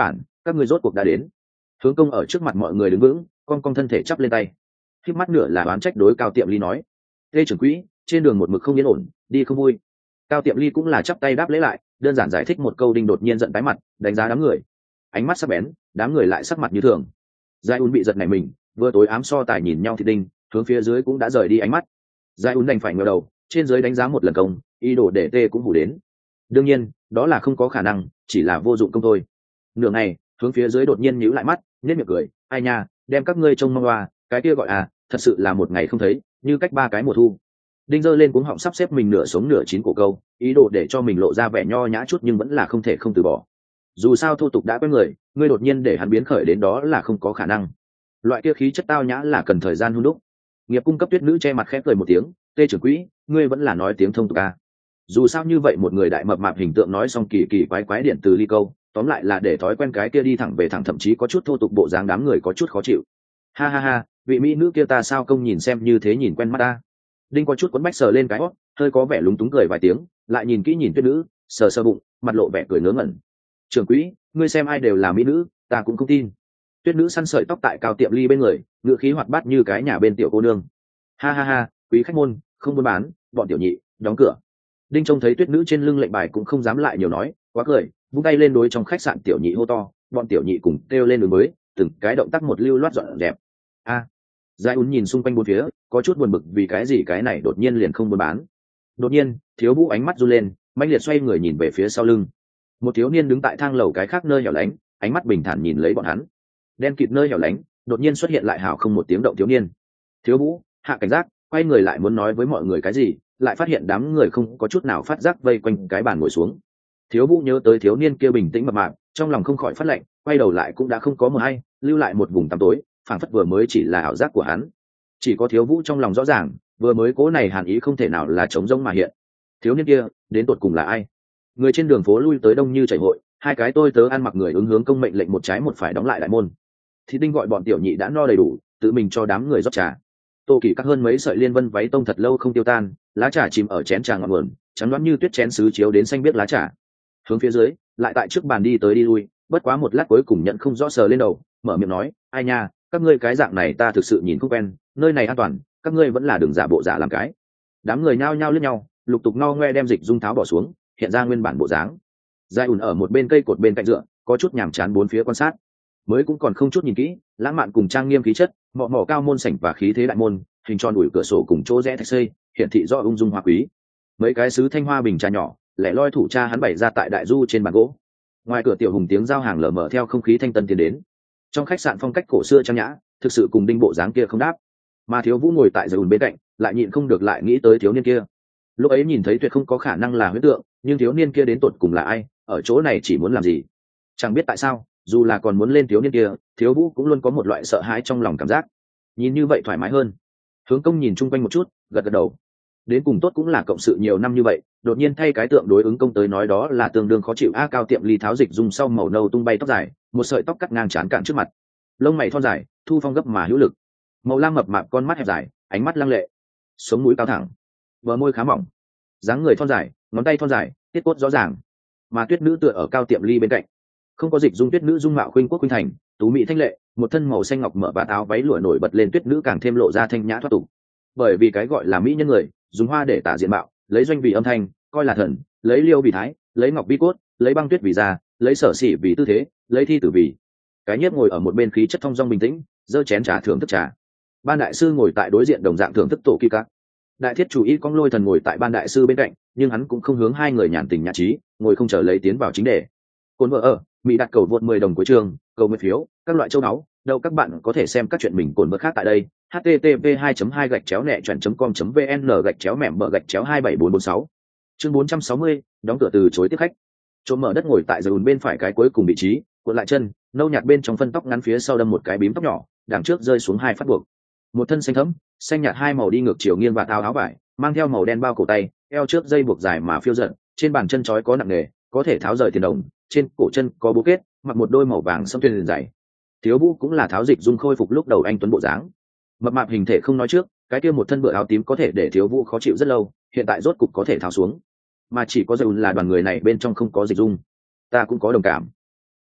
các ngươi rốt cuộc đã đến. Hướng công ở trước mặt mọi người đứng vững, con con thân thể chắp lên tay, khiếp mắt nửa là oán trách đối Cao Tiệm Ly nói: Lê trưởng quỹ, trên đường một mực không yên ổn, đi không vui. Cao Tiệm Ly cũng là chắp tay đáp lễ lại, đơn giản giải thích một câu. Đinh đột nhiên giận tái mặt, đánh giá đám người, ánh mắt sắc bén, đám người lại sắc mặt như thường. Giai Un bị giật nảy mình, vừa tối ám so tài nhìn nhau thì đinh hướng phía dưới cũng đã rời đi ánh mắt. Giai Un đành phải ngẩng đầu, trên dưới đánh giá một lần công, ý đồ để tê cũng hủ đến. Đương nhiên, đó là không có khả năng, chỉ là vô dụng công thôi. Nửa ngày, hướng phía dưới đột nhiên nhíu lại mắt, nhếch miệng cười: ai nha, đem các ngươi trông mong loa, cái kia gọi à, thật sự là một ngày không thấy, như cách ba cái mùa thu. Đinh giơ lên cuống họng sắp xếp mình nửa sống nửa chín của câu, ý đồ để cho mình lộ ra vẻ nho nhã chút, nhưng vẫn là không thể không từ bỏ. Dù sao thô tục đã quen người, ngươi đột nhiên để hắn biến khởi đến đó là không có khả năng. Loại kia khí chất tao nhã là cần thời gian hun đúc. Nghiệp cung cấp tuyết nữ che mặt khẽ cười một tiếng: Tê trưởng quỹ, ngươi vẫn là nói tiếng thông tục à? Dù sao như vậy một người đại mập mạp hình tượng nói xong kỳ kỳ quái quái điện từ ly câu, tóm lại là để thói quen cái kia đi thẳng về thẳng, thậm chí có chút thô tục bộ dáng, đám người có chút khó chịu. Ha ha ha, vị mỹ nữ kia ta sao công nhìn xem như thế nhìn quen mắt ta. Đinh có chút quấn bách sờ lên cái hót, hơi có vẻ lúng túng cười vài tiếng, lại nhìn kỹ nhìn tuyết nữ, sờ sờ bụng, mặt lộ vẻ cười ngớ ngẩn. Trưởng quỹ, ngươi xem ai đều là mỹ nữ, ta cũng không tin. Tuyết nữ săn sợi tóc tại Cao Tiệm Ly bên người, ngựa khí hoạt bát như cái nhà bên tiểu cô nương. Ha ha ha, quý khách môn, không buôn bán, bọn tiểu nhị, đóng cửa. Đinh trông thấy tuyết nữ trên lưng lệnh bài cũng không dám lại nhiều nói, quá cười, vung tay lên đối trong khách sạn tiểu nhị hô to, bọn tiểu nhị cùng kêu lên đường mới, từng cái động tác một lưu loát dọn dẹp. A, Giai Un nhìn xung quanh bốn phía, có chút buồn bực vì cái gì cái này đột nhiên liền không buôn bán. Đột nhiên, Thiếu Vũ ánh mắt run lên, mãnh liệt xoay người nhìn về phía sau lưng. Một thiếu niên đứng tại thang lầu cái khác nơi hẻo lánh, ánh mắt bình thản nhìn lấy bọn hắn. Đen kịt nơi hẻo lánh, đột nhiên xuất hiện lại hào không một tiếng động thiếu niên. Thiếu Vũ hạ cảnh giác, quay người lại muốn nói với mọi người cái gì, lại phát hiện đám người không có chút nào phát giác vây quanh cái bàn ngồi xuống. Thiếu Vũ nhớ tới thiếu niên kia bình tĩnh mập mạp, trong lòng không khỏi phát lạnh, quay đầu lại cũng đã không có mờ hay, lưu lại một vùng tăm tối, phảng phất vừa mới chỉ là ảo giác của hắn. Chỉ có Thiếu Vũ trong lòng rõ ràng, vừa mới cố này hàn ý không thể nào là trống rỗng mà hiện. Thiếu niên kia đến tột cùng là ai? Người trên đường phố lui tới đông như chảy hội, hai cái tôi tớ ăn mặc người ứng hướng công mệnh lệnh một trái một phải đóng lại đại môn. Thì Đinh gọi bọn tiểu nhị đã no đầy đủ, tự mình cho đám người rót trà. Tô Kỳ cắt hơn mấy sợi liên vân váy tông thật lâu không tiêu tan, lá trà chìm ở chén trà ngọn nguồn, trắng đoán như tuyết chén sứ chiếu đến xanh biếc lá trà. Hướng phía dưới, lại tại trước bàn đi tới đi lui, bất quá một lát cuối cùng nhận không rõ sờ lên đầu, mở miệng nói: ai nha, các ngươi cái dạng này ta thực sự nhìn không quen, nơi này an toàn, các ngươi vẫn là đường giả bộ giả làm cái. Đám người nhao nhao lướt nhau, lục tục no ngoe đem dịch dung tháo bỏ xuống, hiện ra nguyên bản bộ dáng. Giai ùn ở một bên cây cột bên cạnh dựa, có chút nhàm chán bốn phía quan sát, mới cũng còn không chút nhìn kỹ, lãng mạn cùng trang nghiêm khí chất, mọ mọ cao môn sảnh và khí thế đại môn, hình tròn ủi cửa sổ cùng chỗ rẽ thạch xây, hiện thị do ung dung hoa quý. Mấy cái sứ thanh hoa bình trà nhỏ, lẻ loi thủ cha hắn bày ra tại đại du trên bàn gỗ. Ngoài cửa tiểu hùng tiếng giao hàng lờ mờ theo không khí thanh tân tiến đến. Trong khách sạn phong cách cổ xưa trang nhã, thực sự cùng Đinh bộ dáng kia không đáp. Mà Thiếu Vũ ngồi tại giường bên cạnh, lại nhịn không được lại nghĩ tới thiếu niên kia. Lúc ấy nhìn thấy tuyệt không có khả năng là huyễn tượng, nhưng thiếu niên kia đến tột cùng là ai, ở chỗ này chỉ muốn làm gì? Chẳng biết tại sao, dù là còn muốn lên thiếu niên kia, Thiếu Vũ cũng luôn có một loại sợ hãi trong lòng cảm giác. Nhìn như vậy thoải mái hơn. Hướng Công nhìn chung quanh một chút, gật gật đầu. Đến cùng tốt cũng là cộng sự nhiều năm như vậy, đột nhiên thay cái tượng đối ứng công tới nói đó là tương đương khó chịu. A Cao Tiệm Ly tháo dịch dùng sau màu nâu tung bay tóc dài, một sợi tóc cắt ngang trán cạn trước mặt, lông mày thon dài, thu phong gấp mà hữu lực, màu lam mập mạp con mắt hẹp dài, ánh mắt lăng lệ, sống mũi cao thẳng, bờ môi khá mỏng, dáng người thon dài, ngón tay thon dài, tiết cốt rõ ràng. Mà Tuyết Nữ tựa ở Cao Tiệm Ly bên cạnh, không có dịch dung Tuyết Nữ dung mạo khuynh quốc khuynh thành, tú mỹ thanh lệ, một thân màu xanh ngọc mở và áo váy lụa nổi bật lên Tuyết Nữ càng thêm lộ ra thanh nhã thoát tục. Bởi vì cái gọi là mỹ nhân người, dùng hoa để tả diện mạo, lấy doanh vì âm thanh, coi là thần, lấy liêu vì thái, lấy ngọc vi cốt, lấy băng tuyết vì da, lấy sở sĩ vì tư thế, lấy thi tử vì. Cái Nhiếp ngồi ở một bên khí chất thong dong bình tĩnh, giơ chén trà thưởng thức trà. Ban đại sư ngồi tại đối diện đồng dạng thưởng thức tổ kỳ các. Đại thiết chủ y cong lôi thần ngồi tại ban đại sư bên cạnh, nhưng hắn cũng không hướng hai người nhàn tình nhã trí, ngồi không chờ lấy tiến vào chính đề. Côn vợ ở mỹ đặt cầu vượt mười đồng cuối trường, cầu nguyện phiếu, các loại châu náu, đâu các bạn có thể xem các chuyện mình cồn vợ khác tại đây. h t t p hai hai gạch chéo nẹ chuẩn com vn gạch chéo mẻm bờ gạch chéo hai bảy bốn bốn sáu. Chương bốn trăm sáu mươi, đóng cửa từ chối tiếp khách. Chỗ mở đất ngồi tại giường bên phải cái cuối cùng vị trí, cuộn lại chân, nâu nhạt bên trong phân tóc ngắn phía sau đâm một cái bím tóc nhỏ, đằng trước rơi xuống hai phát buộc. Một thân xanh thẫm, xanh nhạt hai màu đi ngược chiều nghiêng và áo áo vải, mang theo màu đen bao cổ tay, eo trước dây buộc dài mà phiêu dật, trên bàn chân trói có nặng nề, có thể tháo rời tiền đồng, trên cổ chân có bố kết, mặc một đôi màu vàng sẫm thuyền dày. Thiếu Vũ cũng là tháo dịch dung khôi phục lúc đầu anh tuấn bộ dáng. Mập mạp hình thể không nói trước, cái kia một thân bựa áo tím có thể để Thiếu Vũ khó chịu rất lâu, hiện tại rốt cục có thể tháo xuống. Mà chỉ có Dầu là đoàn người này bên trong không có dịch dung. Ta cũng có đồng cảm.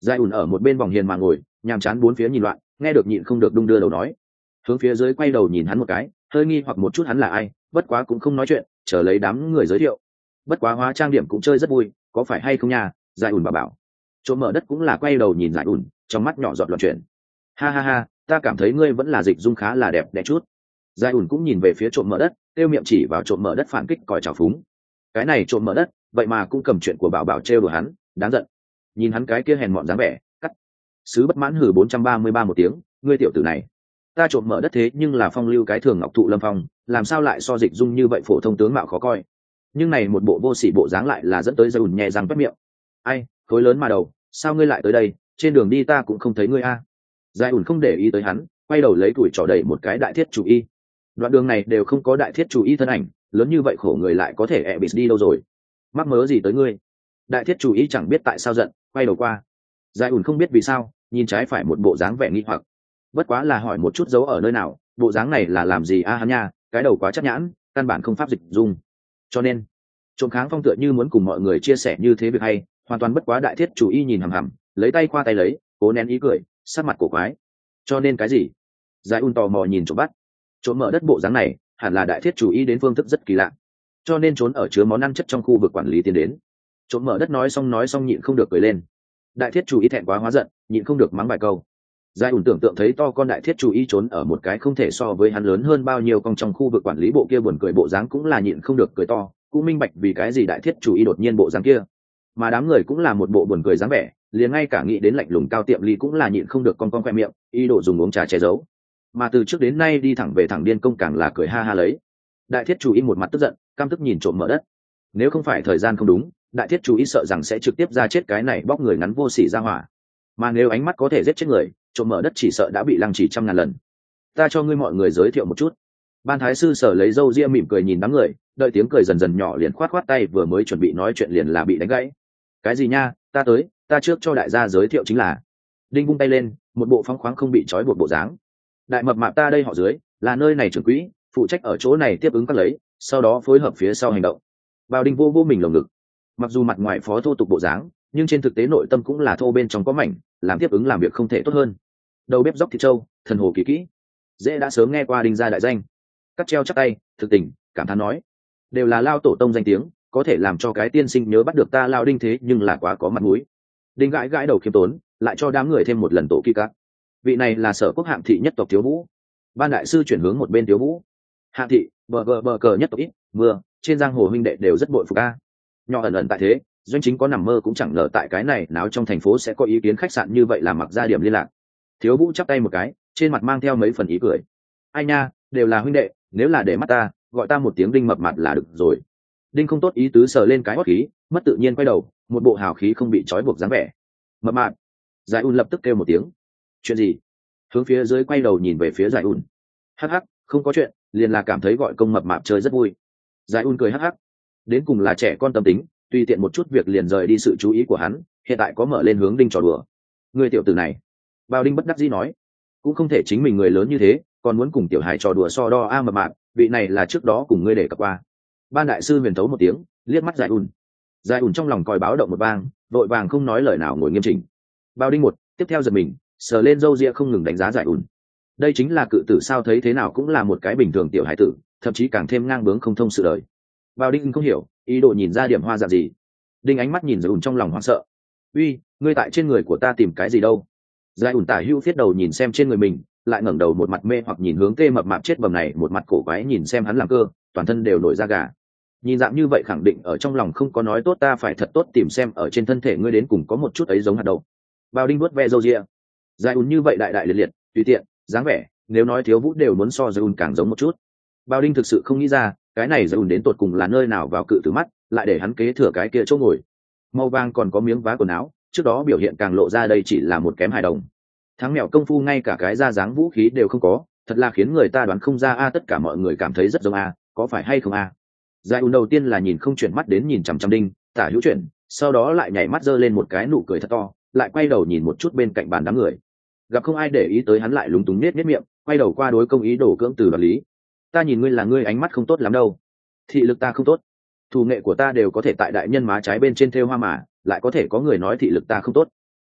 Giai ùn ở một bên vòng hiền mà ngồi nhàm chán bốn phía nhìn loạn, nghe được nhịn không được đung đưa đầu nói, hướng phía dưới quay đầu nhìn hắn một cái, hơi nghi hoặc một chút hắn là ai, bất quá cũng không nói chuyện, chờ lấy đám người giới thiệu. Bất quá hóa trang điểm cũng chơi rất vui, có phải hay không nha? Giai ùn bảo bảo. Trộm mở đất cũng là quay đầu nhìn Giai ùn, trong mắt nhỏ giọt loạn chuyện. Ha ha ha, ta cảm thấy ngươi vẫn là dịch dung khá là đẹp đẽ chút. Giai ùn cũng nhìn về phía trộm mở đất, tiêu miệng chỉ vào trộm mở đất phản kích còi trào phúng. Cái này trộm mở đất, vậy mà cũng cầm chuyện của bảo bảo trêu đùa hắn, đáng giận. Nhìn hắn cái kia hèn mọn dáng vẻ, cắt. Sứ bất mãn hừ bốn trăm ba mươi ba một tiếng, ngươi tiểu tử này, ta trộm mở đất thế nhưng là phong lưu cái thường ngọc thụ lâm phong, làm sao lại so dịch dung như vậy phổ thông tướng mạo khó coi. Nhưng này một bộ vô sỉ bộ dáng lại là dẫn tới Giai ùn nhẹ răng toét miệng. Ai, khối lớn mà đầu, sao ngươi lại tới đây, trên đường đi ta cũng không thấy ngươi a. Giai ùn không để ý tới hắn, quay đầu lấy tuổi trò đẩy một cái đại thiết chủ y. Đoạn đường này đều không có đại thiết chủ y thân ảnh, lớn như vậy khổ người lại có thể ẹ bịt đi đâu rồi, mắc mớ gì tới ngươi. Đại thiết chủ y chẳng biết tại sao giận, quay đầu qua. Giai ùn không biết vì sao, nhìn trái phải một bộ dáng vẻ nghi hoặc, bất quá là hỏi một chút dấu ở nơi nào, bộ dáng này là làm gì a hắn nha, cái đầu quá chắc nhãn, căn bản không pháp dịch dung. Cho nên trộm kháng phong tựa như muốn cùng mọi người chia sẻ như thế việc hay, hoàn toàn bất quá. Đại thiết chủ y nhìn hằm hằm, lấy tay qua tay lấy, cố nén ý cười, sắc mặt cổ quái. Cho nên cái gì? Giai ùn tò mò nhìn trộm bắt. Trộm mở đất bộ dáng này hẳn là đại thiết chủ y đến phương thức rất kỳ lạ, cho nên trốn ở chứa món ăn chất trong khu vực quản lý tiến đến. Trộm mở đất nói xong nói xong nhịn không được cười lên. Đại thiết chủ y thẹn quá hóa giận, nhịn không được mắng vài câu. Giai ùn tưởng tượng thấy to con đại thiết chủ y trốn ở một cái không thể so với hắn lớn hơn bao nhiêu con trong khu vực quản lý, bộ kia buồn cười bộ dáng cũng là nhịn không được cười to, cũng minh bạch vì cái gì đại thiết chủ y đột nhiên bộ dáng kia. Mà đám người cũng là một bộ buồn cười dáng vẻ, liền ngay cả nghĩ đến lạnh lùng cao tiệm ly cũng là nhịn không được con con khoe miệng, y đổ dùng uống trà che giấu. Mà từ trước đến nay đi thẳng về thẳng điên công càng là cười ha ha lấy. Đại thiết chủ y một mặt tức giận, căm tức nhìn trộm mở đất. Nếu không phải thời gian không đúng, đại thiết chủ y sợ rằng sẽ trực tiếp ra chết cái này bóc người ngắn vô sỉ ra hỏa. Mà nếu ánh mắt có thể giết chết người, trộm mở đất chỉ sợ đã bị lăng chỉ trăm ngàn lần. Ta cho ngươi mọi người giới thiệu một chút. Ban thái sư sở lấy râu ria mỉm cười nhìn đám người, đợi tiếng cười dần dần nhỏ liền khoát khoát tay, vừa mới chuẩn bị nói chuyện liền là bị đánh gãy. Cái gì nha, ta tới, ta trước cho đại gia giới thiệu chính là. Đinh vung tay lên, một bộ phóng khoáng không bị trói buộc bộ dáng. Đại mập mạp ta đây họ dưới, là nơi này trưởng quỹ, phụ trách ở chỗ này tiếp ứng các lấy, sau đó phối hợp phía sau hành động. Bao Đinh vô vô mình lồng ngực. Mặc dù mặt ngoài phó thô tục bộ dáng, nhưng trên thực tế nội tâm cũng là thô bên trong có mảnh, làm tiếp ứng làm việc không thể tốt hơn. Đầu bếp dốc thịt trâu, thần hồ kỳ kỹ. Dễ đã sớm nghe qua Đinh gia đại danh. Cắt treo chắc tay, thực tình, cảm thán nói, đều là lao tổ tông danh tiếng, có thể làm cho cái tiên sinh nhớ bắt được ta lao Đinh thế nhưng là quá có mặt mũi. Đinh gãi gãi đầu khiêm tốn, lại cho đám người thêm một lần tổ kỳ cắt. Vị này là Sở Quốc hạng thị nhất tộc Thiếu Vũ. Ban đại sư chuyển hướng một bên Thiếu Vũ. Hạng thị, bờ bờ bờ cờ nhất tộc ít, mưa, trên giang hồ huynh đệ đều rất bội phục a. Nhỏ ẩn ẩn tại thế, doanh chính có nằm mơ cũng chẳng ngờ tại cái này náo trong thành phố sẽ có ý kiến khách sạn như vậy, là mặc ra điểm liên lạc. Thiếu Vũ chắp tay một cái, trên mặt mang theo mấy phần ý cười. Ai nha, đều là huynh đệ, nếu là để mắt ta, gọi ta một tiếng Đinh mập mạp là được rồi. Đinh không tốt ý tứ sờ lên cái hót khí, mất tự nhiên quay đầu, một bộ hào khí không bị trói buộc dáng vẻ. Mập mạp. Giải Un lập tức kêu một tiếng. Chuyện gì? Hướng phía dưới quay đầu nhìn về phía Giải Un. Hắc hắc, không có chuyện, liền là cảm thấy gọi công mập mạp chơi rất vui. Giải Un cười hắc hắc. Đến cùng là trẻ con tâm tính, tùy tiện một chút việc liền rời đi sự chú ý của hắn, hiện tại có mở lên hướng Đinh trò đùa. Người tiểu tử này. Bao Đinh bất đắc dĩ nói, cũng không thể chính mình người lớn như thế, còn muốn cùng tiểu hài trò đùa so đo a. Mập mạp, vị này là trước đó cùng ngươi để cập qua. Ban đại sư huyền thấu một tiếng, liếc mắt Giải Un. Giải Un trong lòng còi báo động một vang, vội vàng không nói lời nào ngồi nghiêm chỉnh. Bao Đinh một tiếp theo giật mình, sờ lên râu ria không ngừng đánh giá Giải Un. Đây chính là cự tử sao, thấy thế nào cũng là một cái bình thường tiểu hải tử, thậm chí càng thêm ngang bướng không thông sự đời. Bao Đinh không hiểu, ý đồ nhìn ra điểm hoa dạng gì. Đinh ánh mắt nhìn Giải Un trong lòng hoảng sợ. Uy, ngươi tại trên người của ta tìm cái gì đâu? Giải Un tả hữu thiết đầu nhìn xem trên người mình, lại ngẩng đầu một mặt mê hoặc nhìn hướng tê mập mạp chết bầm này, một mặt cổ quái nhìn xem hắn làm cơ, toàn thân đều nổi da gà. Nhìn dạng như vậy khẳng định ở trong lòng không có nói tốt, ta phải thật tốt tìm xem ở trên thân thể ngươi đến cùng có một chút ấy giống hạt đậu. Bao Đinh vuốt ve râu ria. Giải Un như vậy đại đại liệt liệt, tùy tiện, dáng vẻ, nếu nói Thiếu Vũ đều muốn so Giải Un càng giống một chút. Bao Đinh thực sự không nghĩ ra, cái này Giải Un đến tột cùng là nơi nào vào cự tử mắt, lại để hắn kế thừa cái kia chỗ ngồi. Màu vàng còn có miếng vá quần áo, trước đó biểu hiện càng lộ ra đây chỉ là một kém hài đồng. Thắng mèo công phu ngay cả cái ra dáng vũ khí đều không có, thật là khiến người ta đoán không ra a. Tất cả mọi người cảm thấy rất giống a, có phải hay không a? Giải Un đầu tiên là nhìn không chuyển mắt đến nhìn chằm chằm Đinh, tả hữu chuyển, sau đó lại nhảy mắt giơ lên một cái nụ cười thật to, lại quay đầu nhìn một chút bên cạnh bàn đám người. Gặp không ai để ý tới hắn, lại lúng túng nết nết miệng, quay đầu qua đối công ý đổ cưỡng từ đoạt lý. Ta nhìn ngươi là ngươi ánh mắt không tốt lắm đâu. Thị lực ta không tốt. Thủ nghệ của ta đều có thể tại đại nhân má trái bên trên thêu hoa mà, lại có thể có người nói thị lực ta không tốt.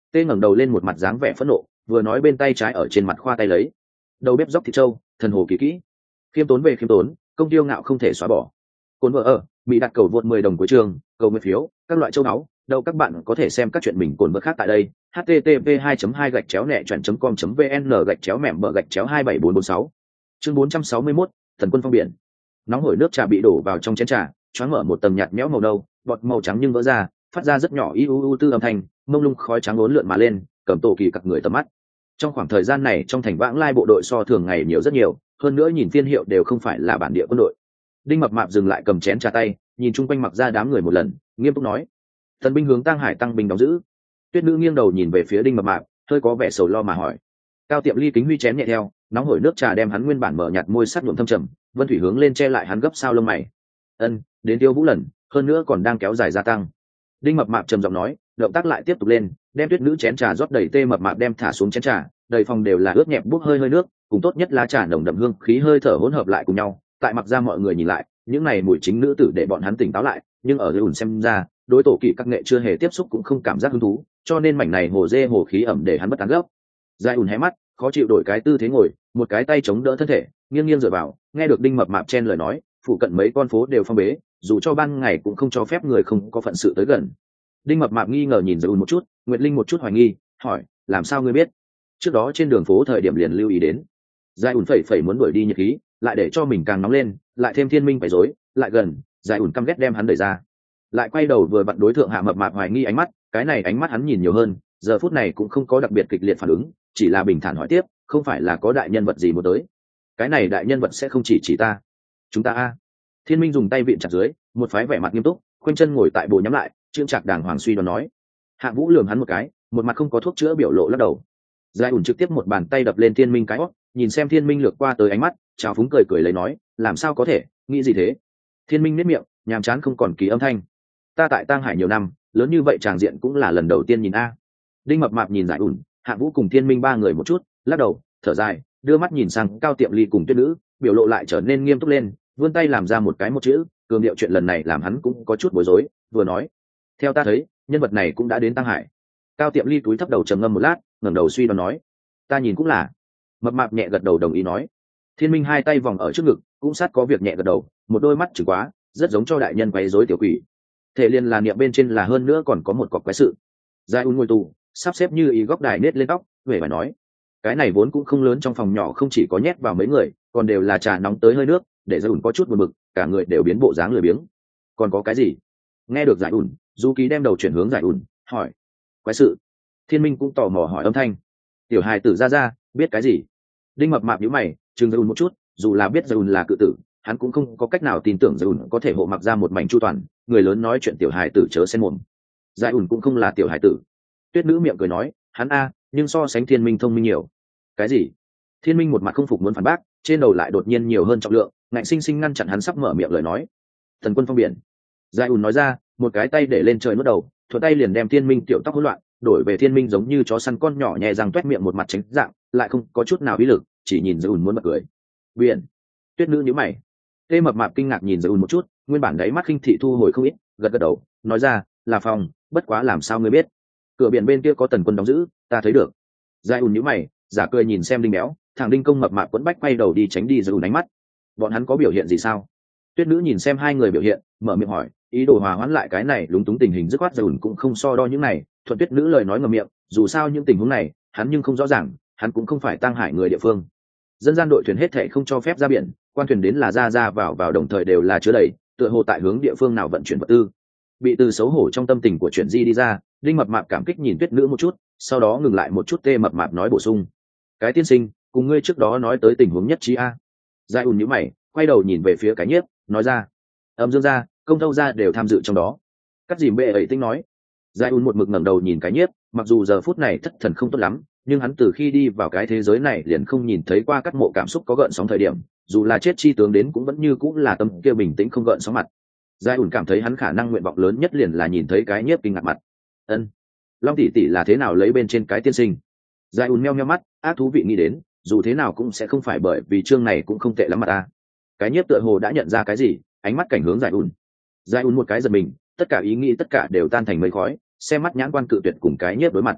Tê ngẩng đầu lên một mặt dáng vẻ phẫn nộ, vừa nói bên tay trái ở trên mặt khoa tay lấy đầu bếp dóc thịt trâu, thần hồ kỳ kỹ. Khiêm tốn về khiêm tốn, công tiêu ngạo không thể xóa bỏ. Cồn vợ ở bị đặt cầu vượt mười đồng cuối trường, cầu nguyện phiếu, các loại châu náu, đâu các bạn có thể xem các chuyện mình cồn vợ khác tại đây. h t t p hai hai gạch chéo nẹ chọn com vn gạch chéo mẻm bờ gạch chéo hai bảy bốn bốn sáu. Chương bốn trăm sáu mươi mốt, thần quân phong biển. Nóng hổi nước trà bị đổ vào trong chén trà, choáng mở một tầng nhạt nhẽo màu nâu, bọt màu trắng nhưng vỡ ra, phát ra rất nhỏ u u tư âm thanh, mông lung khói trắng uốn lượn mà lên, cầm tổ kỳ cặc người tầm mắt. Trong khoảng thời gian này trong thành vãng lai bộ đội so thường ngày nhiều rất nhiều, hơn nữa nhìn phiên hiệu đều không phải là bản địa quân đội. Đinh Mập Mạp dừng lại cầm chén trà tay, nhìn chung quanh mặc ra đám người một lần, nghiêm túc nói: thần binh hướng Tăng Hải tăng binh đóng giữ. Tuyết Nữ nghiêng đầu nhìn về phía Đinh Mập Mạp, hơi có vẻ sầu lo mà hỏi. Cao Tiệm Ly kính huy chén nhẹ theo, nóng hổi nước trà đem hắn nguyên bản mở nhạt môi sắt nhuộm thâm trầm, Vân Thủy hướng lên che lại hắn gấp sao lông mày. Ân, đến Tiêu Vũ lần, hơn nữa còn đang kéo dài gia tăng. Đinh Mập Mạp trầm giọng nói, động tác lại tiếp tục lên, đem Tuyết Nữ chén trà rót đầy. Tê Mập Mạp đem thả xuống chén trà, đầy phòng đều là ướt nhẹp bốc hơi hơi nước, cùng tốt nhất lá trà nồng đậm hương khí hơi thở hỗn hợp lại cùng nhau. Tại mặc ra mọi người nhìn lại, những này mùi chính nữ tử để bọn hắn tỉnh táo lại, nhưng ở ủn xem ra, đối tổ kỵ các nghệ chưa hề tiếp xúc cũng không cảm giác hứng thú, cho nên mảnh này hồ dê hồ khí ẩm để hắn bất tán gấp. Giai ủn hé mắt, khó chịu đổi cái tư thế ngồi, một cái tay chống đỡ thân thể, nghiêng nghiêng dựa vào, nghe được Đinh Mập Mạp chen lời nói, phụ cận mấy con phố đều phong bế, dù cho ban ngày cũng không cho phép người không có phận sự tới gần. Đinh Mập Mạp nghi ngờ nhìn Giai ủn một chút, Nguyệt Linh một chút hoài nghi, hỏi, làm sao ngươi biết? Trước đó trên đường phố thời điểm liền lưu ý đến. Giai ủn phẩy phẩy muốn đuổi đi nhiệt khí, lại để cho mình càng nóng lên, lại thêm Thiên Minh phải rối, lại gần, Giai ủn căm ghét đem hắn đẩy ra, lại quay đầu vừa vặn đối thượng Hạ Mập Mạp hoài nghi ánh mắt, cái này ánh mắt hắn nhìn nhiều hơn, giờ phút này cũng không có đặc biệt kịch liệt phản ứng, chỉ là bình thản hỏi tiếp, không phải là có đại nhân vật gì muốn tới? Cái này đại nhân vật sẽ không chỉ chỉ ta, chúng ta a. Thiên Minh dùng tay vịn chặt dưới, một phái vẻ mặt nghiêm túc, khoanh chân ngồi tại bộ nhắm lại, trương trạc đàng hoàng suy đoán nói. Hạ Vũ lườm hắn một cái, một mặt không có thuốc chữa biểu lộ lắc đầu. Giai ủn trực tiếp một bàn tay đập lên Thiên Minh cái hót, nhìn xem Thiên Minh lược qua tới ánh mắt, chào phúng cười cười lấy nói, làm sao có thể, nghĩ gì thế? Thiên Minh nhếch miệng, nhàm chán không còn ký âm thanh. Ta tại Tang Hải nhiều năm, lớn như vậy tràng diện cũng là lần đầu tiên nhìn a. Đinh Mập Mạp nhìn Giai ủn, Hạ Vũ cùng Thiên Minh ba người một chút, lắc đầu, thở dài, đưa mắt nhìn sang Cao Tiệm Ly cùng Tuyết Nữ, biểu lộ lại trở nên nghiêm túc lên, vươn tay làm ra một cái một chữ, cường điệu chuyện lần này làm hắn cũng có chút bối rối, vừa nói, theo ta thấy, nhân vật này cũng đã đến Tang Hải. Cao Tiệm Ly túi thấp đầu trầm ngâm một lát, ngẩng đầu suy đoán nói, ta nhìn cũng là. Mập Mạp nhẹ gật đầu đồng ý nói. Thiên Minh hai tay vòng ở trước ngực, cũng sát có việc nhẹ gật đầu, một đôi mắt chừng quá, rất giống cho đại nhân quấy rối tiểu quỷ. Thể liên là niệm bên trên là hơn nữa còn có một cọc quái sự. Giai ủn ngồi tù, sắp xếp như ý góc đài nết lên tóc, huệ phải nói, cái này vốn cũng không lớn, trong phòng nhỏ không chỉ có nhét vào mấy người, còn đều là trà nóng tới hơi nước, để Giai ủn có chút buồn bực, cả người đều biến bộ dáng lười biếng. Còn có cái gì? Nghe được Giai ủn, Du Ký đem đầu chuyển hướng Giai ủn, hỏi, quái sự. Thiên Minh cũng tò mò hỏi âm thanh, tiểu hài tử ra ra biết cái gì? Đinh Mập Mạp nhíu mày, chừng Giai ủn một chút, dù là biết Giai ủn là cự tử, hắn cũng không có cách nào tin tưởng Giai ủn có thể hộ mặc ra một mảnh chu toàn, người lớn nói chuyện tiểu hài tử chớ xen mồm. Giai ủn cũng không là tiểu hài tử. Tuyết Nữ miệng cười nói, hắn a, nhưng so sánh Thiên Minh thông minh nhiều. Cái gì? Thiên Minh một mặt không phục muốn phản bác, trên đầu lại đột nhiên nhiều hơn trọng lượng, ngạnh sinh sinh ngăn chặn hắn sắp mở miệng lời nói. Thần quân phong biển. Giai ủn nói ra, một cái tay để lên trời nuốt đầu, thuận tay liền đem Thiên Minh tiểu tóc hỗn loạn, đổi về Thiên Minh giống như chó săn con nhỏ nhẹ răng toét miệng một mặt tránh dạng, lại không có chút nào uy lực, chỉ nhìn Giai ủn muốn bật cười. Biển. Tuyết Nữ nhíu mày. Tê Mập Mạp kinh ngạc nhìn Giai ủn một chút, nguyên bản đáy mắt khinh thị thu hồi không ít, gật gật đầu, nói ra, là phòng, bất quá làm sao ngươi biết? Cửa biển bên kia có tần quân đóng giữ, ta thấy được. Giai ủn nhíu mày, giả cười nhìn xem Đinh Béo, thằng Đinh Công Mập Mạp quấn bách quay đầu đi tránh đi Giai ủn ánh mắt. Bọn hắn có biểu hiện gì sao? Tuyết Nữ nhìn xem hai người biểu hiện, mở miệng hỏi, ý đồ hòa hoãn lại cái này lúng túng tình hình, dứt khoát Giai ủn cũng không so đo những này, thuận Tuyết Nữ lời nói ngậm miệng, dù sao những tình huống này, hắn nhưng không rõ ràng, hắn cũng không phải Tang Hải người địa phương. Dân gian đội thuyền hết thảy không cho phép ra biển, quan thuyền đến là ra ra vào vào đồng thời đều là chứa đầy, tựa hồ tại hướng địa phương nào vận chuyển vật tư. Bị từ xấu hổ trong tâm tình của chuyện di đi ra, Đinh Mập Mạp cảm kích nhìn Tuyết Nữ một chút, sau đó ngừng lại một chút. Tê Mập Mạp nói bổ sung, cái tiên sinh, cùng ngươi trước đó nói tới tình huống nhất trí a. Giai ủn nhíu mày, quay đầu nhìn về phía cái nhiếp, nói ra, âm dương gia, công thâu gia đều tham dự trong đó. Cắt dìm bệ ấy tinh nói. Giai ủn một mực ngẩng đầu nhìn cái nhiếp, mặc dù giờ phút này thất thần không tốt lắm, nhưng hắn từ khi đi vào cái thế giới này liền không nhìn thấy qua Cắt Mộ cảm xúc có gợn sóng thời điểm, dù là chết chi tướng đến cũng vẫn như cũng là tâm kia bình tĩnh không gợn sóng mặt. Giai ủn cảm thấy hắn khả năng nguyện vọng lớn nhất liền là nhìn thấy cái nhiếp kinh ngạc mặt. Ân, Long tỷ tỷ là thế nào lấy bên trên cái tiên sinh? Giai ủn meo meo mắt, ác thú vị nghĩ đến, dù thế nào cũng sẽ không phải bởi vì chương này cũng không tệ lắm mà ta. Cái nhiếp tựa hồ đã nhận ra cái gì, ánh mắt cảnh hướng Giai ủn. Giai ủn một cái giật mình, tất cả ý nghĩ tất cả đều tan thành mây khói, xem mắt nhãn quan cự tuyệt cùng cái nhiếp đối mặt.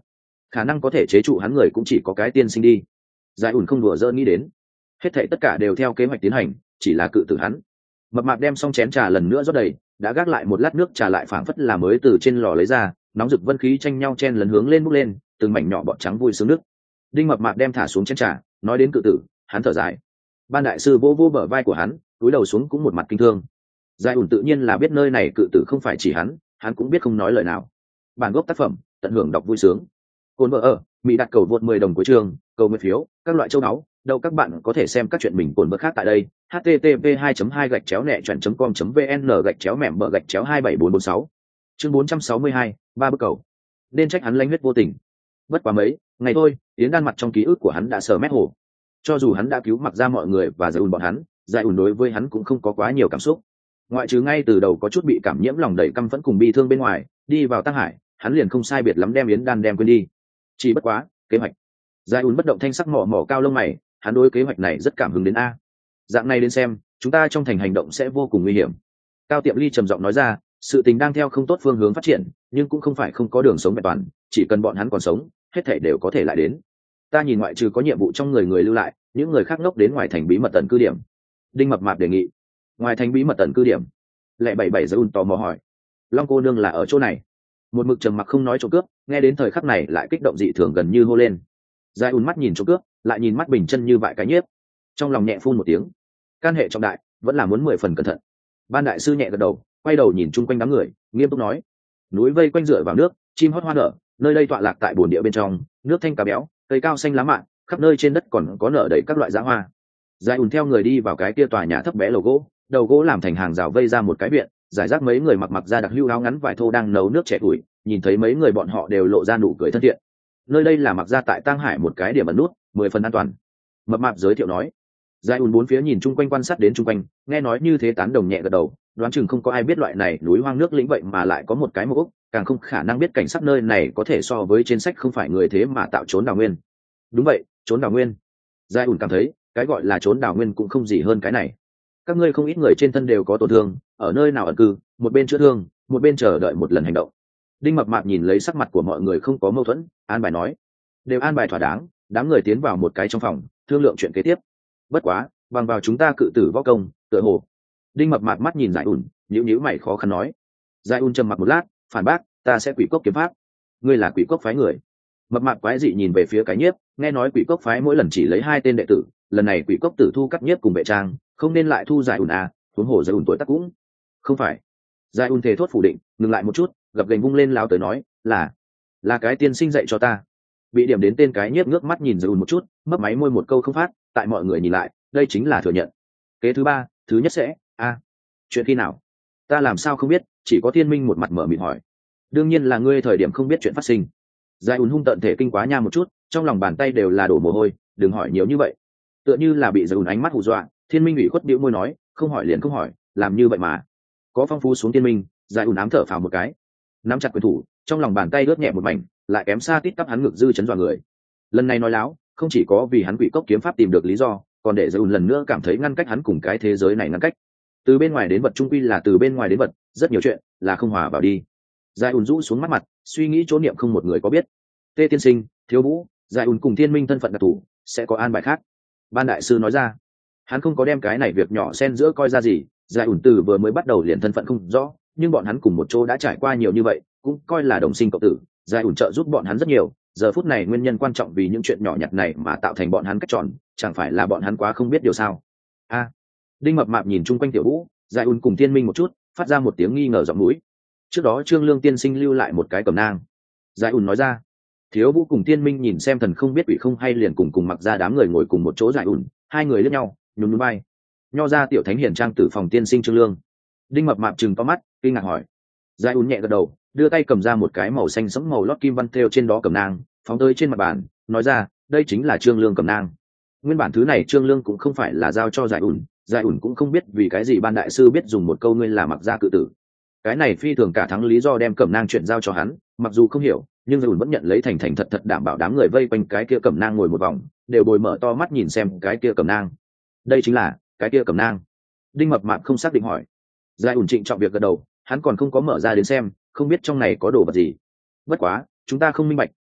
khả năng có thể chế trụ hắn người cũng chỉ có cái tiên sinh đi. Giải ủn không đùa dỡ nghĩ đến, hết thảy tất cả đều theo kế hoạch tiến hành, chỉ là cự tử hắn. Mập mạp đem xong chén trà lần nữa rót đầy, đã gác lại một lát nước trà lại phảng phất là mới từ trên lò lấy ra, nóng rực vân khí tranh nhau chen lấn hướng lên bốc lên, từng mảnh nhỏ bọt trắng vui sướng nước. Đinh mập mạp đem thả xuống chén trà, nói đến cự tử, hắn thở dài. Ban đại sư vỗ vỗ bờ vai của hắn, cúi đầu xuống cũng một mặt kinh thương. Giải ủn tự nhiên là biết nơi này cự tử không phải chỉ hắn, hắn cũng biết không nói lời nào. Bản gốc tác phẩm, tận hưởng đọc vui sướng. Cồn vợ ở, Mỹ đặt cầu vượt mười đồng của trường, cầu nguyện phiếu, các loại châu áo, đâu các bạn có thể xem các chuyện mình cồn vợ khác tại đây. h t t p hai hai gạch chéo nẹ chọn com vn gạch chéo mẻm bờ gạch chéo hai bảy bốn bốn sáu. Chương bốn trăm sáu mươi hai, ba bước cầu. Nên trách hắn lanh huyết vô tình. Bất quá mấy ngày thôi, Yến Đan mặt trong ký ức của hắn đã sờ mét hổ. Cho dù hắn đã cứu mặc ra mọi người và giải ủn bọn hắn, giải ủn đối với hắn cũng không có quá nhiều cảm xúc. Ngoại trừ ngay từ đầu có chút bị cảm nhiễm lòng đầy căm phẫn cùng bi thương bên ngoài, đi vào Tăng Hải, hắn liền không sai biệt lắm đem Yến Đan đem quên đi. Chỉ bất quá, kế hoạch. Giải ủn bất động thanh sắc mỏ mỏ cao lông mày, hắn đối kế hoạch này rất cảm hứng đến a. Dạng này đến xem, chúng ta trong thành hành động sẽ vô cùng nguy hiểm. Cao Tiệm Ly trầm giọng nói ra, sự tình đang theo không tốt phương hướng phát triển, nhưng cũng không phải không có đường sống vẹn toàn, chỉ cần bọn hắn còn sống, hết thảy đều có thể lại đến. Ta nhìn ngoại trừ có nhiệm vụ trong người người lưu lại, những người khác ngốc đến ngoài thành bí mật tận cư điểm. Đinh Mập Mạp đề nghị. Ngoài thành bí mật tận cư điểm. Lệ bảy bảy Giun tò mò hỏi. Long cô nương là ở chỗ này. Một mực trầm mặc không nói chỗ cướp, nghe đến thời khắc này lại kích động dị thường gần như hô lên. Giải ùn mắt nhìn chỗ cướp, lại nhìn mắt bình chân như vại cái nhiếp, trong lòng nhẹ phun một tiếng. Can hệ trọng đại, vẫn là muốn mười phần cẩn thận. Ban đại sư nhẹ gật đầu, quay đầu nhìn chung quanh đám người, nghiêm túc nói: núi vây quanh dựa vào nước, chim hót hoa nở, nơi đây tọa lạc tại bồn địa bên trong, nước thanh cá béo, cây cao xanh lá mạn, khắp nơi trên đất còn có nở đầy các loại dã hoa. Giải ùn theo người đi vào cái kia tòa nhà thấp bé lầu gỗ, đầu gỗ làm thành hàng rào vây ra một cái viện, giải rác mấy người mặc mặc ra đặc hữu áo ngắn vải thô đang nấu nước trẻ tuổi, nhìn thấy mấy người bọn họ đều lộ ra nụ cười thân thiện. Nơi đây là mặc ra tại Tang Hải một cái điểm ẩn nút, mười phần an toàn. Mập mạp giới thiệu nói. Giải ùn bốn phía nhìn chung quanh quan sát đến chung quanh, nghe nói như thế tán đồng nhẹ gật đầu, đoán chừng không có ai biết loại này núi hoang nước lĩnh vậy mà lại có một cái mộ ốc, càng không khả năng biết cảnh sát nơi này có thể so với trên sách không phải người thế mà tạo trốn đào nguyên. Đúng vậy, trốn đào nguyên. Giải ùn cảm thấy, cái gọi là trốn đào nguyên cũng không gì hơn cái này. Các ngươi không ít người trên thân đều có tổn thương, ở nơi nào ẩn cư, một bên chữa thương, một bên chờ đợi một lần hành động. Đinh Mập Mạp nhìn lấy sắc mặt của mọi người không có mâu thuẫn, an bài nói: đều an bài thỏa đáng, đám người tiến vào một cái trong phòng, thương lượng chuyện kế tiếp. Bất quá, bằng vào chúng ta cự tử võ công, tựa hồ. Đinh Mập Mạp mắt nhìn Giải ùn, nhíu nhíu mày khó khăn nói. Giải ùn trầm mặc một lát, phản bác: ta sẽ Quỷ Cốc kiếm pháp. Ngươi là Quỷ Cốc phái người? Mập Mạp quái dị nhìn về phía cái nhiếp, nghe nói Quỷ Cốc phái mỗi lần chỉ lấy hai tên đệ tử, lần này Quỷ Cốc tử thu cắt nhiếp cùng vệ trang, không nên lại thu Giải ùn à? Huống hồ Giải ùn tuổi tác cũng không phải. Giải ùn thề thốt phủ định, ngừng lại một chút, gập gành vung lên lao tới nói: là là cái tiên sinh dạy cho ta. Bị điểm đến tên cái nhiếp ngước mắt nhìn Giải ùn một chút, mấp máy môi một câu không phát, tại mọi người nhìn lại, đây chính là thừa nhận. Kế thứ ba, thứ nhất sẽ a chuyện khi nào? Ta làm sao không biết, chỉ có Thiên Minh một mặt mở miệng hỏi. Đương nhiên là ngươi thời điểm không biết chuyện phát sinh. Giải ùn hung tận thể kinh quá nha một chút, trong lòng bàn tay đều là đổ mồ hôi, đừng hỏi nhiều như vậy. Tựa như là bị Giải ùn ánh mắt hù dọa, Thiên Minh ủy khuất bĩu môi nói, không hỏi liền không hỏi, làm như vậy mà. Có phong phú xuống Thiên Minh, Giải ùn ám thở phào một cái, nắm chặt quyền thủ, trong lòng bàn tay ướt nhẹ một mảnh, lại kém xa tít tắp hắn ngực dư chấn dọa người. Lần này nói láo, không chỉ có vì hắn Quỷ Cốc kiếm pháp tìm được lý do, còn để Giải ùn lần nữa cảm thấy ngăn cách hắn cùng cái thế giới này ngăn cách. Từ bên ngoài đến vật trung quy là từ bên ngoài đến vật, rất nhiều chuyện là không hòa vào đi. Giải ùn rũ xuống mắt mặt, suy nghĩ chỗ niệm không một người có biết. Tê tiên sinh, Thiếu Vũ, Giải ùn cùng Thiên Minh thân phận đặc thù, sẽ có an bài khác. Ban đại sư nói ra, hắn không có đem cái này việc nhỏ xen giữa coi ra gì. Giải ùn từ vừa mới bắt đầu liền thân phận không rõ, nhưng bọn hắn cùng một chỗ đã trải qua nhiều như vậy, cũng coi là đồng sinh cộng tử. Giải ùn trợ giúp bọn hắn rất nhiều, giờ phút này nguyên nhân quan trọng vì những chuyện nhỏ nhặt này mà tạo thành bọn hắn cách tròn, chẳng phải là bọn hắn quá không biết điều sao? A. Đinh Mập Mạp nhìn chung quanh Tiểu Vũ, Giải ùn cùng Thiên Minh một chút, phát ra một tiếng nghi ngờ giọng mũi. Trước đó Trương Lương tiên sinh lưu lại một cái cẩm nang. Giải ùn nói ra. Thiếu Vũ cùng Thiên Minh nhìn xem thần không biết quỷ không hay liền cùng cùng mặc ra đám người ngồi cùng một chỗ Giải ùn, hai người liếc nhau, nhún nhún vai. Nho ra tiểu thánh hiển trang tử phòng tiên sinh Trương Lương. Đinh Mập Mạp trừng to mắt, kinh ngạc hỏi. Giải ùn nhẹ gật đầu, đưa tay cầm ra một cái màu xanh sẫm màu lót kim văn thêu trên đó cẩm nang, phóng tới trên mặt bàn, nói ra, đây chính là Trương Lương cẩm nang. Nguyên bản thứ này Trương Lương cũng không phải là giao cho Giải ùn, Giải ùn cũng không biết vì cái gì ban đại sư biết dùng một câu ngươi là mặc gia cự tử. Cái này phi thường cả thắng lý do đem cẩm nang chuyển giao cho hắn, mặc dù không hiểu, nhưng Giải ùn vẫn nhận lấy thành thành thật thật đảm bảo đám người vây quanh cái kia cẩm nang ngồi một vòng, đều bồi mở to mắt nhìn xem cái kia cẩm nang. Đây chính là cái kia cẩm nang. Đinh Mập Mạp không xác định hỏi. Giải ùn trịnh trọng việc gật đầu, hắn còn không có mở ra đến xem, không biết trong này có đồ vật gì. Bất quá, chúng ta không minh bạch,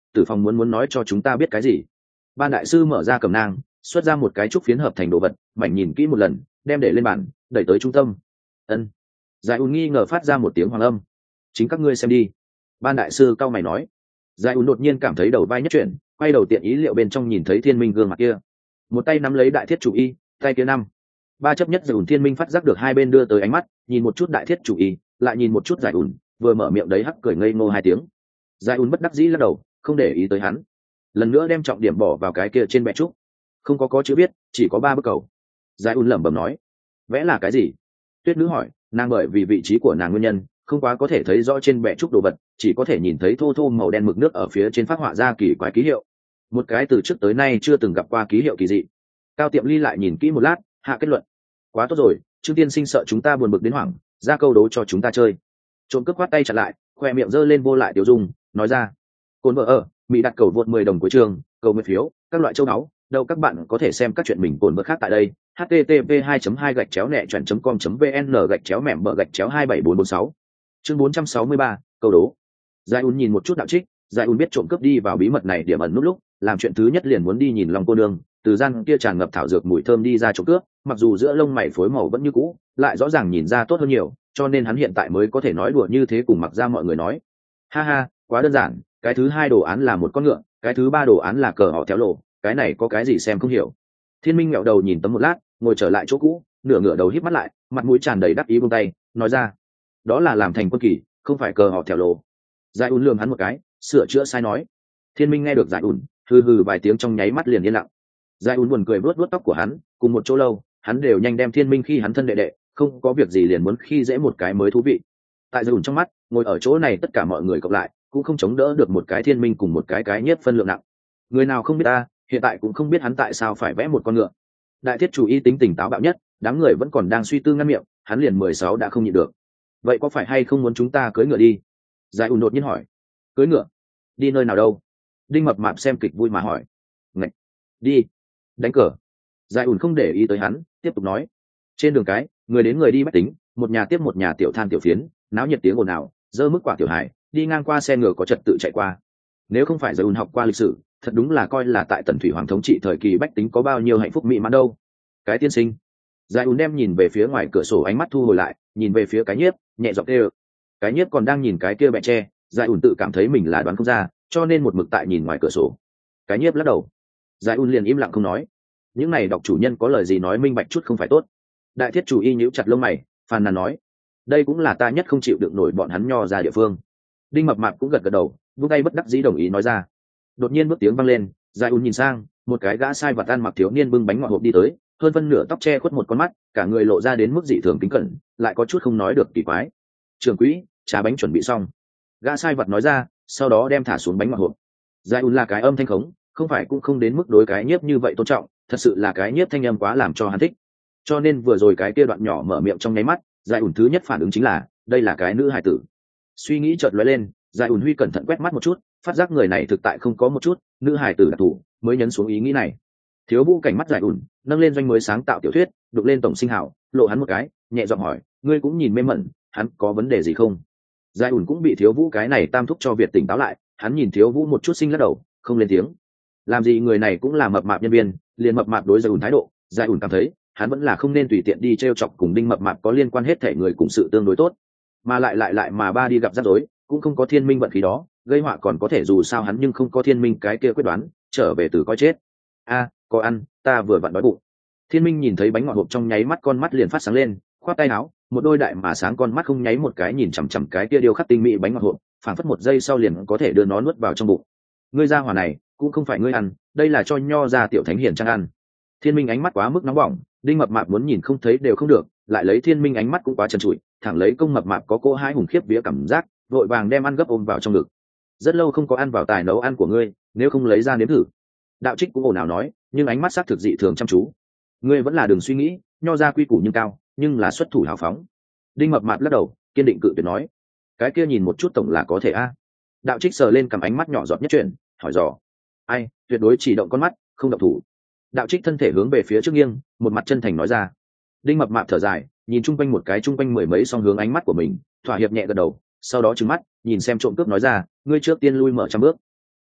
tử phòng muốn muốn nói cho chúng ta biết cái gì? Ban đại sư mở ra cẩm nang, xuất ra một cái trúc phiến hợp thành đồ vật, mảnh nhìn kỹ một lần, đem để lên bàn, đẩy tới trung tâm. Ân. Giải ùn nghi ngờ phát ra một tiếng hoàng âm. Chính các ngươi xem đi. Ban đại sư cau mày nói. Giải ùn đột nhiên cảm thấy đầu vai nhất chuyển, quay đầu tiện ý liệu bên trong nhìn thấy thiên minh gương mặt kia, một tay nắm lấy đại thiết chủ y, tay kia năm ba chấp nhất. Giải ùn thiên minh phát giác được hai bên đưa tới ánh mắt, nhìn một chút đại thiết chủ y, lại nhìn một chút giải ùn, vừa mở miệng đấy hắc cười ngây ngô hai tiếng. Giải ùn bất đắc dĩ lắc đầu, không để ý tới hắn, lần nữa đem trọng điểm bỏ vào cái kia trên bệ trúc. Không có có chữ viết, chỉ có ba bức cầu. Giải ùn lẩm bẩm nói, vẽ là cái gì? Tuyết nữ hỏi. Nàng bởi vì vị trí của nàng nguyên nhân, không quá có thể thấy rõ trên bệ trúc đồ vật, chỉ có thể nhìn thấy thô thô màu đen mực nước ở phía trên phác họa ra kỳ quái ký hiệu, một cái từ trước tới nay chưa từng gặp qua ký hiệu kỳ dị. Cao Tiệm Ly lại nhìn kỹ một lát, hạ kết luận, quá tốt rồi, Trương tiên sinh sợ chúng ta buồn bực đến hoảng, ra câu đố cho chúng ta chơi. Trộm cướp khoát tay chặt lại, khoe miệng giơ lên vô lại tiểu dung, nói ra, cồn vợ ở mỹ đặt cầu vượt mười đồng cuối trường, cầu nguyện phiếu, các loại châu báu, đâu các bạn có thể xem các chuyện mình cồn vợ khác tại đây. h t t p hai hai gạch chéo nẹ chuẩn com vn gạch chéo mẻm bờ gạch chéo hai bảy bốn bốn sáu. Chương bốn trăm sáu mươi ba, câu đố. Giải ùn nhìn một chút đạo trích. Giải ùn biết trộm cướp đi vào bí mật này điểm ẩn nút lúc, làm chuyện thứ nhất liền muốn đi nhìn lòng cô nương, từ gian kia tràn ngập thảo dược mùi thơm đi ra trộm cướp, mặc dù giữa lông mày phối màu vẫn như cũ, lại rõ ràng nhìn ra tốt hơn nhiều, cho nên hắn hiện tại mới có thể nói đùa như thế cùng mặc ra mọi người nói. Ha ha, quá đơn giản, cái thứ hai đồ án là một con ngựa, cái thứ ba đồ án là cờ họ theo lộ, cái này có cái gì xem không hiểu. Thiên Minh ngẹo đầu nhìn tấm một lát, ngồi trở lại chỗ cũ, nửa ngửa đầu híp mắt lại, mặt mũi tràn đầy đắc ý buông tay, nói ra, đó là làm thành quân kỳ, không phải cờ họ theo lộ. Giải ùn lườm hắn một cái, sửa chữa sai nói. Thiên Minh nghe được Giải ùn hừ hừ vài tiếng trong nháy mắt liền yên lặng. Giải ùn buồn cười vuốt vuốt tóc của hắn, cùng một chỗ lâu, hắn đều nhanh đem Thiên Minh khi hắn thân đệ đệ, không có việc gì liền muốn khi dễ một cái mới thú vị. Tại Giải ùn trong mắt, ngồi ở chỗ này tất cả mọi người cộng lại, cũng không chống đỡ được một cái Thiên Minh cùng một cái cái nhiếp phân lượng nặng. Người nào không biết ta, hiện tại cũng không biết hắn tại sao phải vẽ một con ngựa. Đại thiết chủ y tính tỉnh táo bạo nhất, đám người vẫn còn đang suy tư ngăn miệng, hắn liền mười sáu đã không nhịn được. Vậy có phải hay không muốn chúng ta cưỡi ngựa đi? Giải ùn đột nhiên hỏi. Cưỡi ngựa? Đi nơi nào đâu? Đinh Mập Mạp xem kịch vui mà hỏi. Ngạch! Đi! Đánh cờ! Giải ùn không để ý tới hắn, tiếp tục nói. Trên đường cái, người đến người đi bách tính, một nhà tiếp một nhà tiểu than tiểu phiến, náo nhiệt tiếng ồn ào, dơ mức quả tiểu hải, đi ngang qua xe ngựa có trật tự chạy qua. Nếu không phải Giải ùn học qua lịch sử, thật đúng là coi là tại Tần Thủy Hoàng thống trị thời kỳ bách tính có bao nhiêu hạnh phúc mỹ mãn đâu. Cái tiên sinh. Giải ùn đem nhìn về phía ngoài cửa sổ, ánh mắt thu hồi lại, nhìn về phía cái nhiếp, nhẹ giọng kêu. Cái nhiếp còn đang nhìn cái kia bẹ tre, Giải ùn tự cảm thấy mình là đoán không ra, cho nên một mực tại nhìn ngoài cửa sổ. Cái nhiếp lắc đầu. Giải ùn liền im lặng không nói. Những này đọc chủ nhân có lời gì nói minh bạch chút không phải tốt. Đại thiết chủ y nhíu chặt lông mày, phàn nàn nói, đây cũng là ta nhất không chịu được nổi bọn hắn nho ra địa phương. Đinh Mập Mạp cũng gật gật đầu, vung tay bất đắc dĩ đồng ý nói ra. Đột nhiên bước tiếng vang lên, Giải ùn nhìn sang, một cái gã sai vặt ăn mặc thiếu niên bưng bánh ngọt hộp đi tới, hơn phân nửa tóc che khuất một con mắt, cả người lộ ra đến mức dị thường kính cẩn, lại có chút không nói được kỳ quái. Trưởng quỹ, trà bánh chuẩn bị xong. Gã sai vặt nói ra, sau đó đem thả xuống bánh ngọt hộp. Giải ùn là cái âm thanh khống, không phải cũng không đến mức đối cái nhiếp như vậy tôn trọng, thật sự là cái nhiếp thanh âm quá làm cho hắn thích. Cho nên vừa rồi cái kia đoạn nhỏ mở miệng trong nháy mắt, Giải ùn thứ nhất phản ứng chính là, đây là cái nữ hài tử. Suy nghĩ chợt lóe lên, Giải ùn huy cẩn thận quét mắt một chút, phát giác người này thực tại không có một chút nữ hài tử đặc thù, mới nhấn xuống ý nghĩ này. Thiếu Vũ cảnh mắt Giải ùn, nâng lên doanh mới sáng tạo tiểu thuyết, đục lên tổng sinh hảo, lộ hắn một cái, nhẹ giọng hỏi, ngươi cũng nhìn mê mẩn, hắn có vấn đề gì không? Giải ùn cũng bị Thiếu Vũ cái này tam thúc cho Việt tỉnh táo lại, hắn nhìn Thiếu Vũ một chút sinh lắc đầu, không lên tiếng. Làm gì người này cũng là mập mạp nhân viên, liền mập mạp đối Giải ùn thái độ, Giải ùn cảm thấy hắn vẫn là không nên tùy tiện đi trêu chọc cùng Đinh Mập Mạp có liên quan hết thể người cùng sự tương đối tốt, mà lại lại lại mà ba đi gặp rắc rối, cũng không có thiên minh vận khí đó, gây họa còn có thể, dù sao hắn nhưng không có thiên minh cái kia quyết đoán, trở về từ coi chết. A, có ăn, ta vừa vặn đói bụng. Thiên minh nhìn thấy bánh ngọt hộp trong nháy mắt con mắt liền phát sáng lên, khoát tay áo, một đôi đại mà sáng con mắt không nháy một cái nhìn chằm chằm cái kia điêu khắc tinh mỹ bánh ngọt hộp, phảng phất một giây sau liền có thể đưa nó nuốt vào trong bụng. Ngươi ra hỏa này, cũng không phải ngươi ăn, đây là cho nho ra tiểu thánh hiền trang ăn. Thiên minh ánh mắt quá mức nóng bỏng, Đinh Mập Mạp muốn nhìn không thấy đều không được, lại lấy Thiên minh ánh mắt cũng quá trần trụi, thẳng lấy công Mập Mạp có cô hai hùng khiếp vía cảm giác, vội vàng đem ăn gấp ôm vào trong ngực. Rất lâu không có ăn vào tài nấu ăn của ngươi, nếu không lấy ra nếm thử. Đạo Trích cũng ồn ào nói, nhưng ánh mắt sắc thực dị thường chăm chú. Ngươi vẫn là đừng suy nghĩ, nho ra quy củ nhưng cao, nhưng là xuất thủ hào phóng. Đinh Mập Mạp lắc đầu, kiên định cự tuyệt nói, cái kia nhìn một chút tổng là có thể a. Đạo Trích sờ lên cầm ánh mắt nhỏ giọt nhất chuyện, hỏi dò, ai, tuyệt đối chỉ động con mắt, không động thủ. Đạo Trích thân thể hướng về phía trước nghiêng, một mặt chân thành nói ra. Đinh Mập Mạp thở dài, nhìn chung quanh một cái chung quanh mười mấy song hướng ánh mắt của mình, thỏa hiệp nhẹ gật đầu, sau đó trừng mắt nhìn xem trộm cướp nói ra, ngươi trước tiên lui mở trăm bước.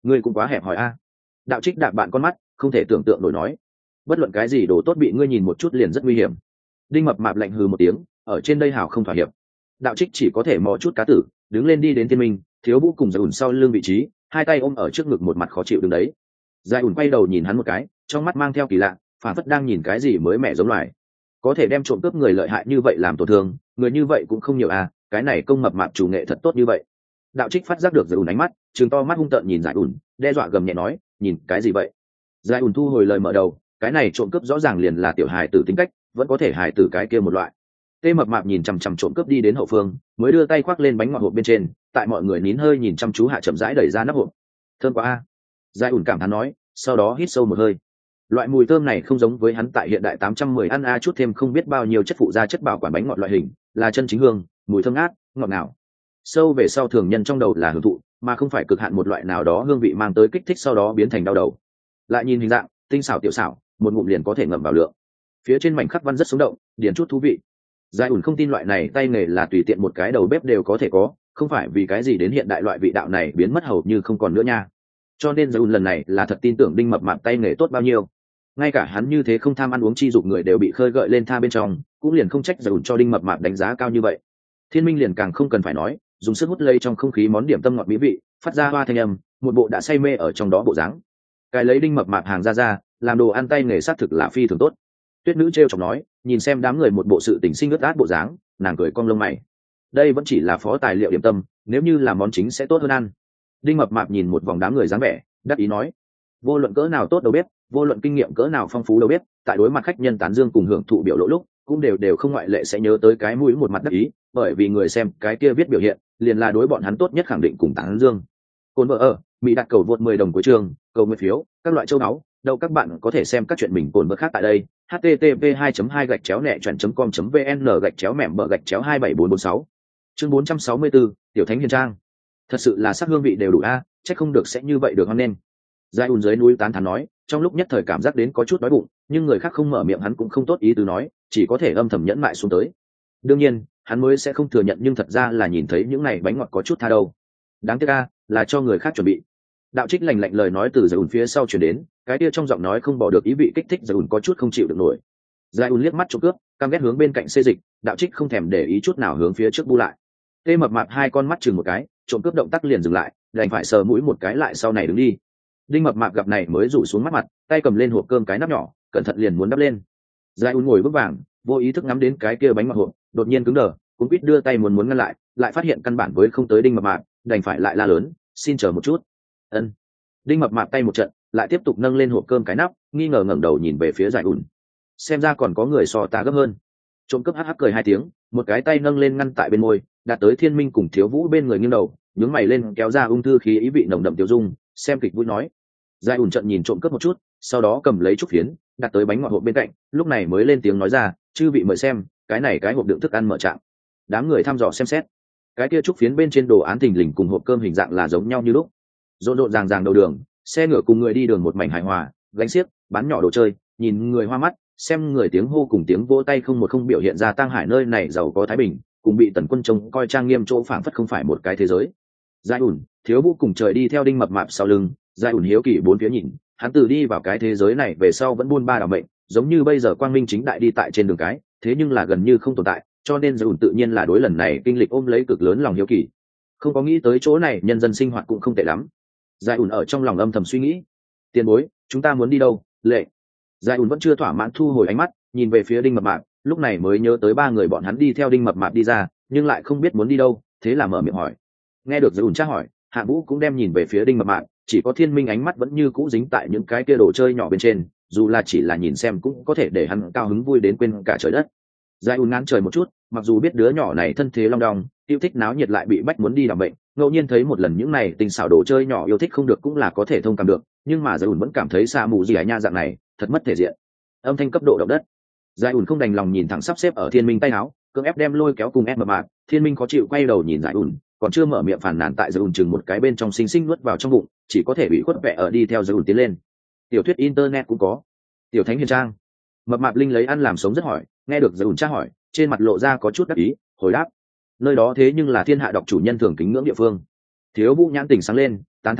ngươi cũng quá hẹp hòi a. Đạo Trích đạp bạn con mắt, không thể tưởng tượng nổi nói, bất luận cái gì đồ tốt bị ngươi nhìn một chút liền rất nguy hiểm. Đinh Mập Mạp lạnh hừ một tiếng, ở trên đây hảo không thỏa hiệp. Đạo Trích chỉ có thể mò chút cá tử, đứng lên đi đến Thiên Minh, Thiếu Vũ cùng Giải ủn sau lưng vị trí, hai tay ôm ở trước ngực một mặt khó chịu đứng đấy. Giải ủn quay đầu nhìn hắn một cái, trong mắt mang theo kỳ lạ, phản phất đang nhìn cái gì mới mẻ giống loài. Có thể đem trộm cướp người lợi hại như vậy làm tổn thương, người như vậy cũng không nhiều à, cái này công Mập Mạp chủ nghệ thật tốt như vậy. Đạo Trích phát giác được Giải ủn ánh mắt, trừng to mắt hung tợn nhìn Giải ủn, đe dọa gầm nhẹ nói, nhìn cái gì vậy? Giải ủn thu hồi lời mở đầu, cái này trộm cướp rõ ràng liền là tiểu hài tử tính cách, vẫn có thể hài tử cái kia một loại. Tê Mập Mạp nhìn chằm chằm trộm cướp đi đến hậu phương, mới đưa tay khoác lên bánh ngọt hộp bên trên, tại mọi người nín hơi nhìn chăm chú hạ chậm rãi đẩy ra nắp hộp. Thơm quá a. Giải ủn cảm thán nói, sau đó hít sâu một hơi. Loại mùi thơm này không giống với hắn tại hiện đại tám trăm mười ăn a chút thêm không biết bao nhiêu chất phụ gia chất bảo quản bánh ngọt loại hình, là chân chính hương, mùi thơm ngát, ngọt ngào. Sâu về sau thường nhân trong đầu là hưởng thụ, mà không phải cực hạn một loại nào đó hương vị mang tới kích thích sau đó biến thành đau đầu. Lại nhìn hình dạng, tinh xảo tiểu xảo, một ngụm liền có thể ngậm vào lượng. Phía trên mảnh khắc văn rất sống động, điển chút thú vị. Giải ủn không tin loại này tay nghề là tùy tiện một cái đầu bếp đều có thể có, không phải vì cái gì đến hiện đại loại vị đạo này biến mất hầu như không còn nữa nha. Cho nên Giải ủn lần này là thật tin tưởng Đinh Mập Mạp tay nghề tốt bao nhiêu. Ngay cả hắn như thế không tham ăn uống chi dục người đều bị khơi gợi lên tha bên trong, cũng liền không trách Giải ủn cho Đinh Mập Mạp đánh giá cao như vậy. Thiên Minh liền càng không cần phải nói, dùng sức hút lây trong không khí món điểm tâm ngọt mỹ vị, phát ra hoa thanh âm, một bộ đã say mê ở trong đó bộ dáng. Cái lấy Đinh Mập Mạp hàng ra ra, làm đồ ăn tay nghề sát thực là phi thường tốt. Tuyết Nữ trêu chọc nói, nhìn xem đám người một bộ sự tình sinh ướt át bộ dáng, nàng cười cong lông mày. Đây vẫn chỉ là phó tài liệu điểm tâm, nếu như là món chính sẽ tốt hơn ăn. Đinh Mập Mạp nhìn một vòng đám người dáng vẻ, đắc ý nói, vô luận cỡ nào tốt đầu bếp, vô luận kinh nghiệm cỡ nào phong phú đầu bếp, tại đối mặt khách nhân tán dương cùng hưởng thụ biểu lộ lúc, cũng đều đều không ngoại lệ sẽ nhớ tới cái mũi một mặt đắc ý, bởi vì người xem cái kia viết biểu hiện, liền là đối bọn hắn tốt nhất khẳng định cùng tán dương. Côn vợ ở, Mỹ đặt cầu vượt mười đồng cuối trường, cầu nguyện phiếu, các loại châu náu, đâu các bạn có thể xem các chuyện mình cồn vợ khác tại đây. h t t p hai hai gạch chéo nẹ chọn com vn gạch chéo mẻm bờ gạch chéo hai bảy bốn bốn sáu. Chương bốn trăm sáu mươi bốn, Tiểu Thánh Hiền Trang. Thật sự là sắc hương vị đều đủ a, chắc không được sẽ như vậy được ăn nên. Giải ùn dưới núi tán thán nói, trong lúc nhất thời cảm giác đến có chút đói bụng, nhưng người khác không mở miệng hắn cũng không tốt ý tứ nói, chỉ có thể âm thầm nhẫn mại xuống tới. Đương nhiên, hắn mới sẽ không thừa nhận nhưng thật ra là nhìn thấy những này bánh ngọt có chút tha đâu. Đáng tiếc a, là cho người khác chuẩn bị. Đạo Trích lành lạnh lời nói từ Giải ùn phía sau truyền đến, cái kia trong giọng nói không bỏ được ý vị kích thích, Giải ùn có chút không chịu được nổi. Giải ùn liếc mắt trộm cướp, căm ghét hướng bên cạnh xê dịch, Đạo Trích không thèm để ý chút nào hướng phía trước bu lại. Tê Mập Mạp hai con mắt chừng một cái, trộm cướp động tác liền dừng lại, đành phải sờ mũi một cái lại sau này đứng đi. Đinh Mập Mạp gặp này mới rủ xuống mắt mặt, tay cầm lên hộp cơm cái nắp nhỏ, cẩn thận liền muốn đắp lên. Giải ùn ngồi bước vàng, vô ý thức ngắm đến cái kia bánh ngọt hộp, đột nhiên cứng đờ, cũng quýt đưa tay muốn muốn ngăn lại, lại phát hiện căn bản với không tới Đinh Mập Mạp, đành phải lại la lớn, xin chờ một chút. Ân. Đinh Mập Mạp tay một trận, lại tiếp tục nâng lên hộp cơm cái nắp, nghi ngờ ngẩng đầu nhìn về phía Giải ùn. Xem ra còn có người so ta gấp hơn. Trộm cướp hắc hắc cười hai tiếng, một cái tay nâng lên ngăn tại bên môi, đạt tới Thiên Minh cùng Thiếu Vũ bên người nghiêng đầu, nhướng mày lên kéo ra ung thư khí ý vị nồng đậm tiêu dung, xem kịch vui nói. Giải ùn trận nhìn trộm cướp một chút, sau đó cầm lấy trúc phiến, đặt tới bánh ngọt hộp bên cạnh, lúc này mới lên tiếng nói ra, chư vị mời xem, cái này cái hộp đựng thức ăn mở trạng. Đám người thăm dò xem xét, cái kia trúc phiến bên trên đồ án thình lình cùng hộp cơm hình dạng là giống nhau như lúc. Rộn rộn ràng ràng đầu đường, xe ngựa cùng người đi đường một mảnh hài hòa, gánh xiếc, bán nhỏ đồ chơi, nhìn người hoa mắt, xem người tiếng hô cùng tiếng vỗ tay không một không biểu hiện ra Tang Hải nơi này giàu có thái bình, cùng bị Tần Quân trông coi trang nghiêm chỗ phảng phất không phải một cái thế giới. Giải ùn, Thiếu Vũ cùng trời đi theo Đinh Mập Mạp sau lưng, Giải ùn hiếu kỳ bốn phía nhìn, hắn từ đi vào cái thế giới này về sau vẫn buôn ba đảo mệnh, giống như bây giờ quang minh chính đại đi tại trên đường cái, thế nhưng là gần như không tồn tại, cho nên Giải ùn tự nhiên là đối lần này kinh lịch ôm lấy cực lớn lòng hiếu kỳ. Không có nghĩ tới chỗ này nhân dân sinh hoạt cũng không tệ lắm. Giải ùn ở trong lòng âm thầm suy nghĩ, tiền bối, chúng ta muốn đi đâu? Lệ. Giải ùn vẫn chưa thỏa mãn thu hồi ánh mắt, nhìn về phía Đinh Mập Mạp, lúc này mới nhớ tới ba người bọn hắn đi theo Đinh Mập Mạp đi ra, nhưng lại không biết muốn đi đâu, thế là mở miệng hỏi. Nghe được Giải ùn tra hỏi, Hạ Vũ cũng đem nhìn về phía Đinh Mập Mạp, chỉ có Thiên Minh ánh mắt vẫn như cũ dính tại những cái kia đồ chơi nhỏ bên trên, dù là chỉ là nhìn xem cũng có thể để hắn cao hứng vui đến quên cả trời đất. Giải ùn ngán trời một chút, mặc dù biết đứa nhỏ này thân thế long đong, yêu thích náo nhiệt lại bị bách muốn đi làm bệnh, ngẫu nhiên thấy một lần những này tình xảo đồ chơi nhỏ yêu thích không được cũng là có thể thông cảm được, nhưng mà Giải ùn vẫn cảm thấy xa mù gì ấy nha dạng này, thật mất thể diện. Âm thanh cấp độ động đất. Giải ùn không đành lòng nhìn thẳng sắp xếp ở Thiên Minh tay áo, cưỡng ép đem lôi kéo cùng ép Mập Mạp. Thiên Minh khó chịu quay đầu nhìn Giải ùn, còn chưa mở miệng phàn nàn tại Giải ùn chừng một cái bên trong xinh xinh nuốt vào trong bụng, chỉ có thể bị khuất vẻ ở đi theo Giải ùn tiến lên. Tiểu thuyết internet cũng có. Tiểu Thánh Hiền Trang. Mập Mạp Linh lấy ăn làm sống rất hỏi, nghe được Giải ùn tra hỏi, trên mặt lộ ra có chút đắc ý, hồi đáp. Nơi đó thế nhưng là thiên hạ độc chủ nhân thường kính ngưỡng địa phương. Thiếu Vũ nhãn tỉnh sáng lên, tán thán nói,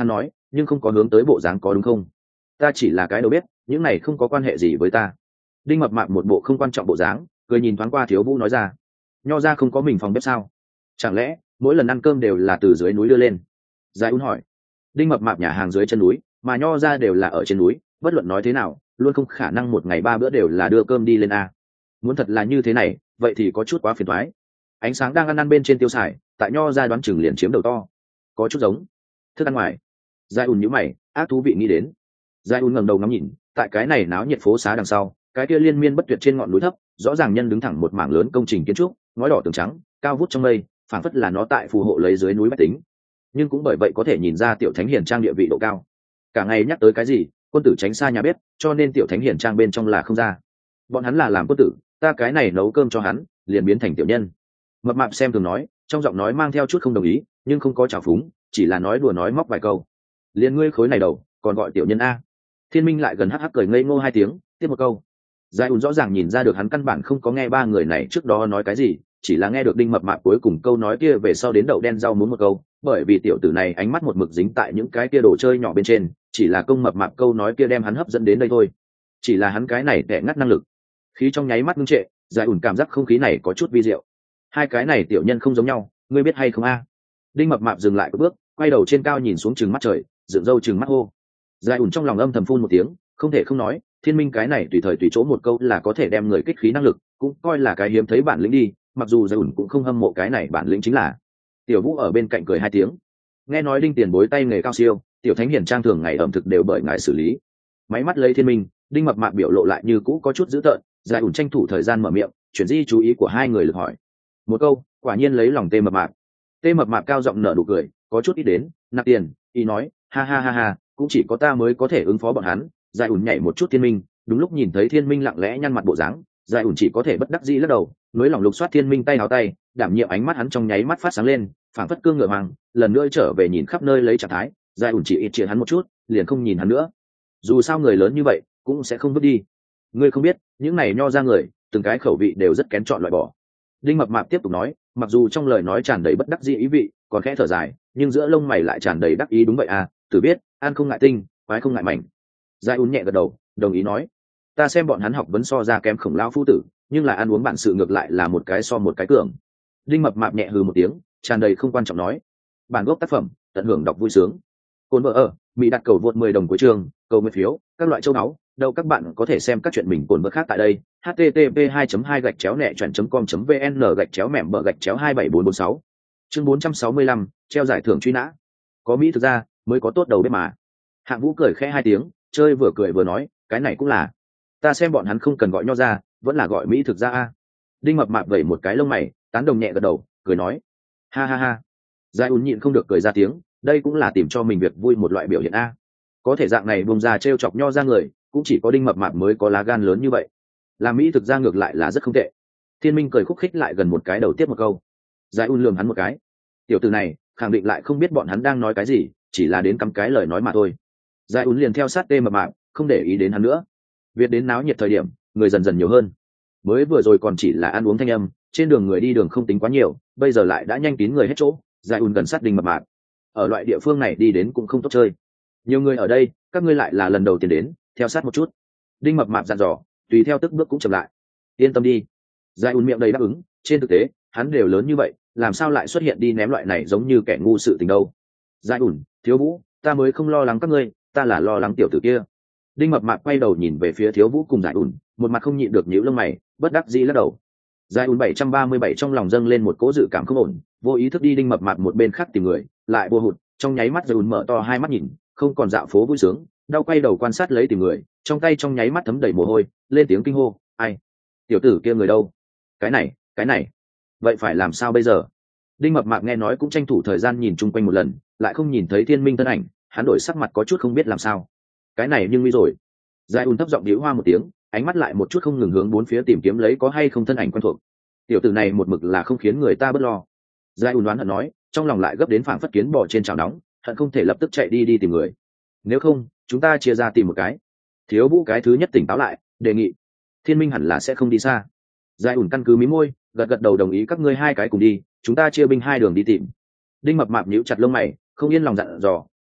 nhưng không có hướng tới bộ dáng, có đúng không? Ta chỉ là cái đầu bếp, những này không có quan hệ gì với ta. Đinh Mập Mạp một bộ không quan trọng bộ dáng, cười nhìn thoáng qua Thiếu Vũ nói ra. Nho ra không có mình phòng bếp sao? Chẳng lẽ mỗi lần ăn cơm đều là từ dưới núi đưa lên? Giải Un hỏi. Đinh Mập Mạp nhà hàng dưới chân núi, mà nho ra đều là ở trên núi, bất luận nói thế nào luôn không khả năng một ngày ba bữa đều là đưa cơm đi lên a. Muốn thật là như thế này vậy thì có chút quá phiền toái. Ánh sáng đang ăn ăn bên trên tiêu xài, tại nho ra đoán chừng liền chiếm đầu to, có chút giống thức ăn ngoài. Giải Un nhíu mày, ác thú vị nghĩ đến. Giải Un ngẩng đầu ngắm nhìn, tại cái này náo nhiệt phố xá đằng sau, cái kia liên miên bất tuyệt trên ngọn núi thấp, rõ ràng nhân đứng thẳng một mảng lớn công trình kiến trúc, ngói đỏ tường trắng, cao vút trong mây, phảng phất là nó tại phù hộ lấy dưới núi bách tính. Nhưng cũng bởi vậy có thể nhìn ra tiểu thánh hiền trang địa vị độ cao. Cả ngày nhắc tới cái gì quân tử tránh xa nhà bếp, cho nên tiểu thánh hiền trang bên trong là không ra. Bọn hắn là làm quân tử, ta cái này nấu cơm cho hắn liền biến thành tiểu nhân. Mập Mạp xem thường nói, trong giọng nói mang theo chút không đồng ý, nhưng không có trào phúng, chỉ là nói đùa nói móc vài câu. Liền ngươi khối này đầu còn gọi tiểu nhân a? Thiên Minh lại gần hắc hắc cười ngây ngô hai tiếng, tiếp một câu. Giải Un rõ ràng nhìn ra được hắn căn bản không có nghe ba người này trước đó nói cái gì, chỉ là nghe được Đinh Mập Mạp cuối cùng câu nói kia về sau đến đậu đen rau muống một câu, bởi vì tiểu tử này ánh mắt một mực dính tại những cái kia đồ chơi nhỏ bên trên, chỉ là công Mập Mạp câu nói kia đem hắn hấp dẫn đến đây thôi. Chỉ là hắn cái này tệ ngắt năng lực. Khí trong nháy mắt ngưng trệ, Giải Un cảm giác không khí này có chút vi diệu. Hai cái này tiểu nhân không giống nhau, ngươi biết hay không a? Đinh Mập Mạp dừng lại một bước, quay đầu trên cao nhìn xuống trừng mắt trời, dựng râu trừng mắt hô. Giải Un trong lòng âm thầm phun một tiếng, không thể không nói, Thiên Minh cái này tùy thời tùy chỗ một câu là có thể đem người kích khí năng lực, cũng coi là cái hiếm thấy bản lĩnh đi, mặc dù Giải Un cũng không hâm mộ cái này bản lĩnh chính là. Tiểu Vũ ở bên cạnh cười hai tiếng. Nghe nói Đinh Tiền bối tay nghề cao siêu, tiểu thánh hiền trang thường ngày ẩm thực đều bởi ngài xử lý. Máy mắt lấy Thiên Minh, Đinh Mập Mạp biểu lộ lại như cũ có chút dữ tợn, Giải Un tranh thủ thời gian mở miệng, chuyển di chú ý của hai người lực hỏi. Một câu, quả nhiên lấy lòng Tê Mập Mạp. Tê Mập Mạp cao giọng nở nụ cười, có chút ít đến, nạp tiền, ý nói, ha ha ha ha, cũng chỉ có ta mới có thể ứng phó bọn hắn. Giải Un nhảy một chút Thiên Minh, đúng lúc nhìn thấy Thiên Minh lặng lẽ nhăn mặt bộ dáng, Giải Un chỉ có thể bất đắc dĩ lắc đầu, nối lòng lục soát Thiên Minh tay áo tay, đảm nhiệm ánh mắt hắn trong nháy mắt phát sáng lên, phảng phất cương ngựa hoàng, lần nữa trở về nhìn khắp nơi lấy trạng thái. Giải Un chỉ ít chia hắn một chút, liền không nhìn hắn nữa. Dù sao người lớn như vậy, cũng sẽ không vứt đi. Ngươi không biết, những này nho ra người, từng cái khẩu vị đều rất kén chọn loại bỏ. Đinh Mập Mạp tiếp tục nói, mặc dù trong lời nói tràn đầy bất đắc dĩ ý vị, còn khẽ thở dài, nhưng giữa lông mày lại tràn đầy đắc ý. Đúng vậy à, tử biết, ăn không ngại tinh, quái không ngại mảnh. Giải Un nhẹ gật đầu, đồng ý nói, ta xem bọn hắn học vấn so ra kém Khổng lão phu tử, nhưng là ăn uống bản sự ngược lại là một cái so một cái cường. Đinh Mập Mạp nhẹ hừ một tiếng, tràn đầy không quan trọng nói, bản gốc tác phẩm, tận hưởng đọc vui sướng. Cồn vợ ở, Mỹ đặt cầu vượt mười đồng cuối trường, cầu nguyện phiếu, các loại châu náu, đâu các bạn có thể xem các chuyện mình cồn vợ khác tại đây. h t t p hai hai gạch chéo nẹ chọn com vn gạch chéo mẻm bờ gạch chéo hai bảy bốn bốn sáu. Chương bốn trăm sáu mươi lăm, treo giải thưởng truy nã. Có Mỹ thực ra mới có tốt đầu bếp mà. Hạng Vũ cười khẽ hai tiếng, chơi vừa cười vừa nói, cái này cũng là. Ta xem bọn hắn không cần gọi nho ra, vẫn là gọi Mỹ thực ra a. Đinh Mập Mạp vẩy một cái lông mày, tán đồng nhẹ gật đầu, cười nói, ha ha ha. Giải Un nhịn không được cười ra tiếng, đây cũng là tìm cho mình việc vui một loại biểu hiện a. Có thể dạng này bông ra trêu chọc nho ra người, cũng chỉ có Đinh Mập Mạp mới có lá gan lớn như vậy. Làm Mỹ thực ra ngược lại là rất không tệ. Thiên Minh cười khúc khích lại gần một cái đầu tiếp một câu. Giải Un lườm hắn một cái. Tiểu tử này khẳng định lại không biết bọn hắn đang nói cái gì, chỉ là đến cắm cái lời nói mà thôi. Giải Un liền theo sát Tê Mập Mạp, không để ý đến hắn nữa. Việt đến náo nhiệt thời điểm, người dần dần nhiều hơn. Mới vừa rồi còn chỉ là ăn uống thanh âm, trên đường người đi đường không tính quá nhiều, bây giờ lại đã nhanh kín người hết chỗ. Giải Un gần sát Đinh Mập Mạp. Ở loại địa phương này đi đến cũng không tốt chơi. Nhiều người ở đây, các ngươi lại là lần đầu tiên đến, theo sát một chút. Đinh Mập Mạp dặn dò, tùy theo tức bước cũng chậm lại. Yên tâm đi. Giải Un miệng đầy đáp ứng, trên thực tế, hắn đều lớn như vậy, làm sao lại xuất hiện đi ném loại này giống như kẻ ngu sự tình đâu. Giải Un, Thiếu Vũ, ta mới không lo lắng các ngươi, ta là lo lắng tiểu tử kia. Đinh Mập Mạp quay đầu nhìn về phía Thiếu Vũ cùng Giải Un, một mặt không nhịn được nhíu lông mày, bất đắc dĩ lắc đầu. Giải Un bảy trăm ba mươi bảy trong lòng dâng lên một cỗ dự cảm không ổn, vô ý thức đi Đinh Mập Mạp một bên khác tìm người, lại vô hụt, trong nháy mắt Giải Un mở to hai mắt nhìn, không còn dạo phố vui sướng, đau quay đầu quan sát lấy tìm người, trong tay trong nháy mắt thấm đầy mồ hôi, lên tiếng kinh hô, ai? Tiểu tử kia người đâu? Cái này, cái này, vậy phải làm sao bây giờ? Đinh Mập Mạp nghe nói cũng tranh thủ thời gian nhìn chung quanh một lần, lại không nhìn thấy Thiên Minh thân ảnh, hắn đổi sắc mặt có chút không biết làm sao. Cái này nhưng nguy rồi. Giải Un thấp giọng điếu hoa một tiếng, ánh mắt lại một chút không ngừng hướng bốn phía tìm kiếm lấy có hay không thân ảnh quen thuộc. Tiểu tử này một mực là không khiến người ta bất lo. Giải Un đoán hận nói, trong lòng lại gấp đến phảng phất kiến bò trên chảo nóng, hận không thể lập tức chạy đi đi tìm người. Nếu không, chúng ta chia ra tìm một cái. Thiếu Vũ cái thứ nhất tỉnh táo lại, đề nghị. Thiên Minh hẳn là sẽ không đi xa. Giải Un căn cứ mí môi, gật gật đầu đồng ý các ngươi hai cái cùng đi, chúng ta chia binh hai đường đi tìm. Đinh Mập Mạp nhíu chặt lông mày, không yên lòng dặn dò,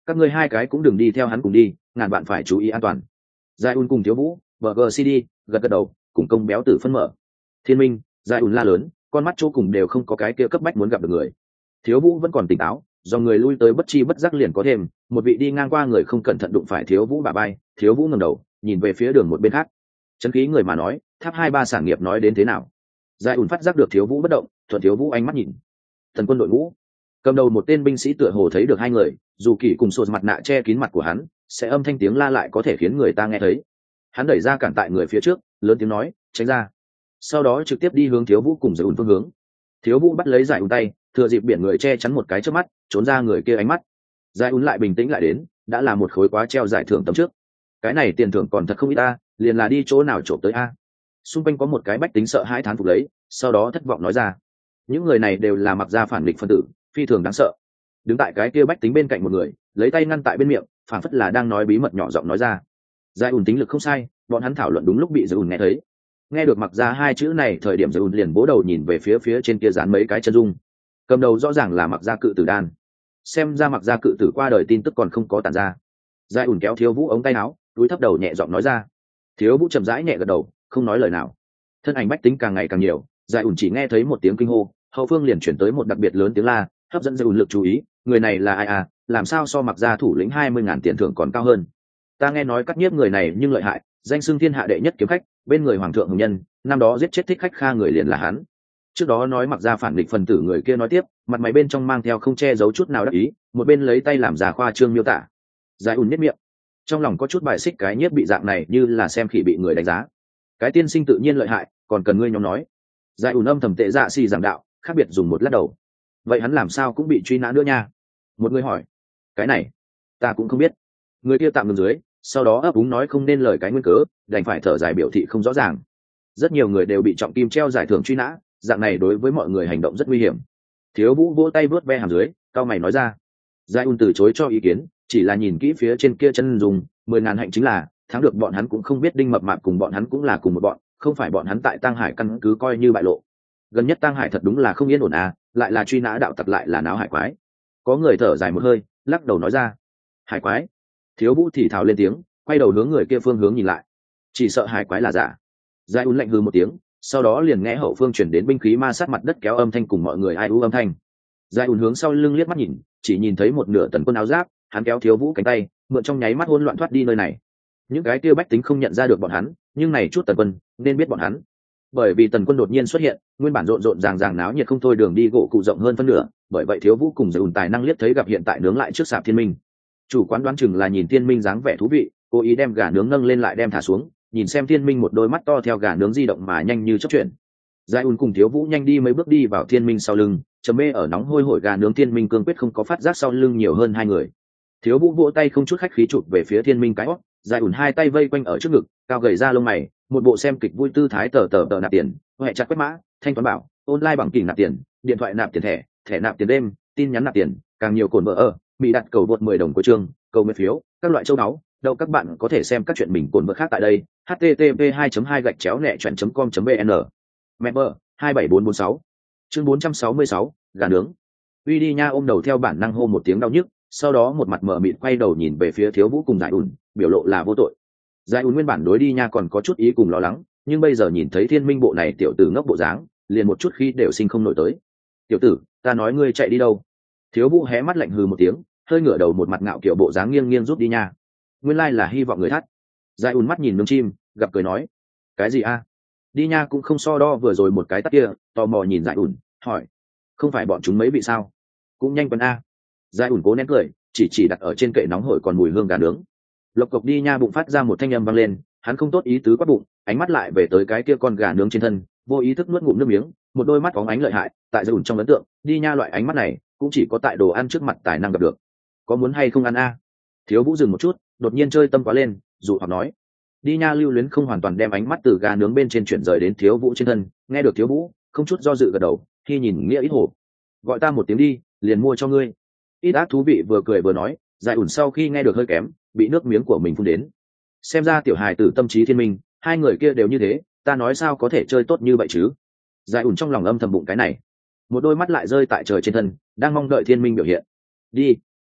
các ngươi hai cái cũng đừng đi theo hắn cùng đi, ngàn bạn phải chú ý an toàn. Giai Un cùng Thiếu Vũ bờ gờ xê đê gật gật đầu, cùng công béo tử phân mở. Thiên Minh, Giai Un la lớn, con mắt chỗ cùng đều không có cái kia cấp bách muốn gặp được người. Thiếu Vũ vẫn còn tỉnh táo, do người lui tới bất chi bất giác liền có thêm một vị đi ngang qua người không cẩn thận đụng phải Thiếu Vũ bả bay. Thiếu Vũ ngẩng đầu nhìn về phía đường một bên khác, chấn khí người mà nói, tháp hai ba sản nghiệp nói đến thế nào. Giai ùn phát giác được Thiếu Vũ bất động, thuận Thiếu Vũ ánh mắt nhìn thần quân đội ngũ cầm đầu một tên binh sĩ tựa hồ thấy được hai người, dù kỳ cùng sột mặt nạ che kín mặt của hắn, sẽ âm thanh tiếng la lại có thể khiến người ta nghe thấy. Hắn đẩy ra cản tại người phía trước, lớn tiếng nói tránh ra, sau đó trực tiếp đi hướng Thiếu Vũ cùng Giai ùn phương hướng. Thiếu Vũ bắt lấy Giai ùn tay, thừa dịp biển người che chắn một cái trước mắt, trốn ra người kia ánh mắt. Giai ùn lại bình tĩnh lại đến, đã là một khối quá treo giải thưởng tấm trước. Cái này tiền thưởng còn thật không ít ta, liền là đi chỗ nào trộm tới a. Xung quanh có một cái bách tính sợ hãi thán phục lấy, sau đó thất vọng nói ra, những người này đều là mặc gia phản địch phân tử, phi thường đáng sợ. Đứng tại cái kia bách tính bên cạnh một người, lấy tay ngăn tại bên miệng, phảng phất là đang nói bí mật nhỏ giọng nói ra. Giai ùn tính lực không sai, bọn hắn thảo luận đúng lúc bị Giai ùn nghe thấy. Nghe được mặc gia hai chữ này, thời điểm Giai ùn liền bố đầu nhìn về phía phía trên kia dán mấy cái chân dung. Cầm đầu rõ ràng là mặc gia cự tử đan. Xem ra mặc gia cự tử qua đời tin tức còn không có tản ra. Giai ùn kéo Thiếu Vũ ống tay áo, túi thấp đầu nhẹ giọng nói ra. Thiếu Vũ chậm rãi nhẹ gật đầu, không nói lời nào. Thân ảnh bách tính càng ngày càng nhiều, Giai ùn chỉ nghe thấy một tiếng kinh hô, hậu phương liền chuyển tới một đặc biệt lớn tiếng la, hấp dẫn Giai ùn lực chú ý. Người này là ai à? Làm sao so mặc gia thủ lĩnh hai mươi ngàn tiền thưởng còn cao hơn? Ta nghe nói cắt nhiếp người này nhưng lợi hại, danh xưng thiên hạ đệ nhất kiếm khách, bên người hoàng thượng hùng nhân, năm đó giết chết thích khách Kha người liền là hắn. Trước đó nói mặc gia phản địch phần tử người kia nói tiếp, mặt mày bên trong mang theo không che giấu chút nào đắc ý, một bên lấy tay làm giả khoa trương miêu tả. Giai ùn nhếch miệng, trong lòng có chút bài xích cái nhiếp bị dạng này như là xem khỉ bị người đánh giá. Cái tiên sinh tự nhiên lợi hại, còn cần ngươi nhóm nói. Giai ùn âm thầm tệ dạ xì giảng đạo, khác biệt dùng một lát đầu. Vậy hắn làm sao cũng bị truy nã nữa nha? Một người hỏi. Cái này ta cũng không biết. Người kia tạm ngừng dưới, sau đó ấp úng nói không nên lời cái nguyên cớ, đành phải thở dài biểu thị không rõ ràng. Rất nhiều người đều bị trọng kim treo giải thưởng truy nã, dạng này đối với mọi người hành động rất nguy hiểm. Thiếu Vũ vỗ tay vớt ve hàm dưới, cao mày nói ra. Giai ùn từ chối cho ý kiến, chỉ là nhìn kỹ phía trên kia chân dùng, mười ngàn hạnh chính là thắng được, bọn hắn cũng không biết đinh mập mạp cùng bọn hắn cũng là cùng một bọn, không phải bọn hắn tại Tang Hải căn cứ coi như bại lộ. Gần nhất Tang Hải thật đúng là không yên ổn à, lại là truy nã đạo tặc lại là náo hải quái. Có người thở dài một hơi, lắc đầu nói ra. Hải quái? Thiếu Vũ thì thào lên tiếng, quay đầu hướng người kia phương hướng nhìn lại. Chỉ sợ hải quái là giả. Giai ùn lạnh hừ một tiếng, sau đó liền nghe hậu phương chuyển đến binh khí ma sát mặt đất kéo âm thanh cùng mọi người ai u âm thanh. Giai ùn hướng sau lưng liếc mắt nhìn, chỉ nhìn thấy một nửa tần quân áo giáp, hắn kéo Thiếu Vũ cánh tay, mượn trong nháy mắt hỗn loạn thoát đi nơi này. Những cái kia bách tính không nhận ra được bọn hắn, nhưng này chút tần quân nên biết bọn hắn, bởi vì tần quân đột nhiên xuất hiện, nguyên bản rộn rộn ràng ràng náo nhiệt không thôi, đường đi gỗ cụ rộng hơn phân nửa, bởi vậy Thiếu Vũ cùng Giai ùn tài năng liếc thấy gặp hiện tại nướng lại trước sạp Thiên Minh. Chủ quán đoán chừng là nhìn Thiên Minh dáng vẻ thú vị, cố ý đem gà nướng nâng lên lại đem thả xuống, nhìn xem Thiên Minh một đôi mắt to theo gà nướng di động mà nhanh như chớp chuyển. Giai ùn cùng Thiếu Vũ nhanh đi mấy bước đi vào Thiên Minh sau lưng, trầm mê ở nóng hôi hổi gà nướng. Thiên Minh cương quyết không có phát giác sau lưng nhiều hơn hai người. Thiếu Vũ vỗ tay không chút khách khí chụp về phía Thiên Minh cái hót, Giai ùn hai tay vây quanh ở trước ngực, cao gầy ra lông mày, một bộ xem kịch vui tư thái, tờ tờ tờ nạp tiền, hệ chặt quét mã, thanh toán bảo, online bằng kỉnh nạp tiền, điện thoại nạp tiền thẻ, thẻ nạp tiền đêm, tin nhắn nạp tiền, càng nhiều cồn vợ ở, bị đặt cầu vượt mười đồng của chương, cầu nguyện phiếu, các loại châu báu. Đâu các bạn có thể xem các chuyện mình cồn vợ khác tại đây. h t t p hai hai gạch chéo nẹ chuyện com vn. Member hai bảy bốn bốn sáu. Chương bốn trăm sáu mươi sáu, gà nướng. Uy đi nha ôm đầu theo bản năng hô một tiếng đau nhức, sau đó một mặt mờ mịt quay đầu nhìn về phía Thiếu Vũ cùng Giai ùn, biểu lộ là vô tội. Giai ùn nguyên bản đối đi nha còn có chút ý cùng lo lắng, nhưng bây giờ nhìn thấy Thiên Minh bộ này tiểu tử ngốc bộ dáng, liền một chút khi đều sinh không nổi tới. Tiểu tử, ta nói ngươi chạy đi đâu? Thiếu Vũ hé mắt lạnh hừ một tiếng, hơi ngửa đầu, một mặt ngạo kiểu bộ dáng nghiêng nghiêng rút đi nha. Nguyên lai là hy vọng người thắt. Giai ùn mắt nhìn nướng chim, gặp cười nói. Cái gì a? Đi nha cũng không so đo vừa rồi một cái tắt kia, tò mò nhìn Giai ùn, hỏi. Không phải bọn chúng mấy vị sao? Cũng nhanh quần a. Giai ùn cố nén cười, chỉ chỉ đặt ở trên kệ nóng hổi còn mùi hương gà nướng. Lộc cộc đi nha bụng phát ra một thanh âm vang lên, hắn không tốt ý tứ quát bụng, ánh mắt lại về tới cái kia con gà nướng trên thân, vô ý thức nuốt ngụm nước miếng, một đôi mắt phóng ánh lợi hại, tại Giai ùn trong ấn tượng, đi nha loại ánh mắt này cũng chỉ có tại đồ ăn trước mặt tài năng gặp được. Có muốn hay không ăn a? Thiếu Vũ dừng một chút, đột nhiên chơi tâm quá lên, dụ hoặc nói. Đi nha lưu luyến không hoàn toàn đem ánh mắt từ gà nướng bên trên chuyển rời đến Thiếu Vũ trên thân, nghe được Thiếu Vũ không chút do dự gật đầu, khi nhìn nghĩa ít hổ. Gọi ta một tiếng đi, liền mua cho ngươi. Ít ác thú vị vừa cười vừa nói. Giai ùn sau khi nghe được hơi kém, bị nước miếng của mình phun đến. Xem ra tiểu hài tử tâm trí thiên minh, hai người kia đều như thế, ta nói sao có thể chơi tốt như vậy chứ? Giai ùn trong lòng âm thầm bụng cái này, một đôi mắt lại rơi tại trời trên thân, đang mong đợi Thiên Minh biểu hiện. Đi.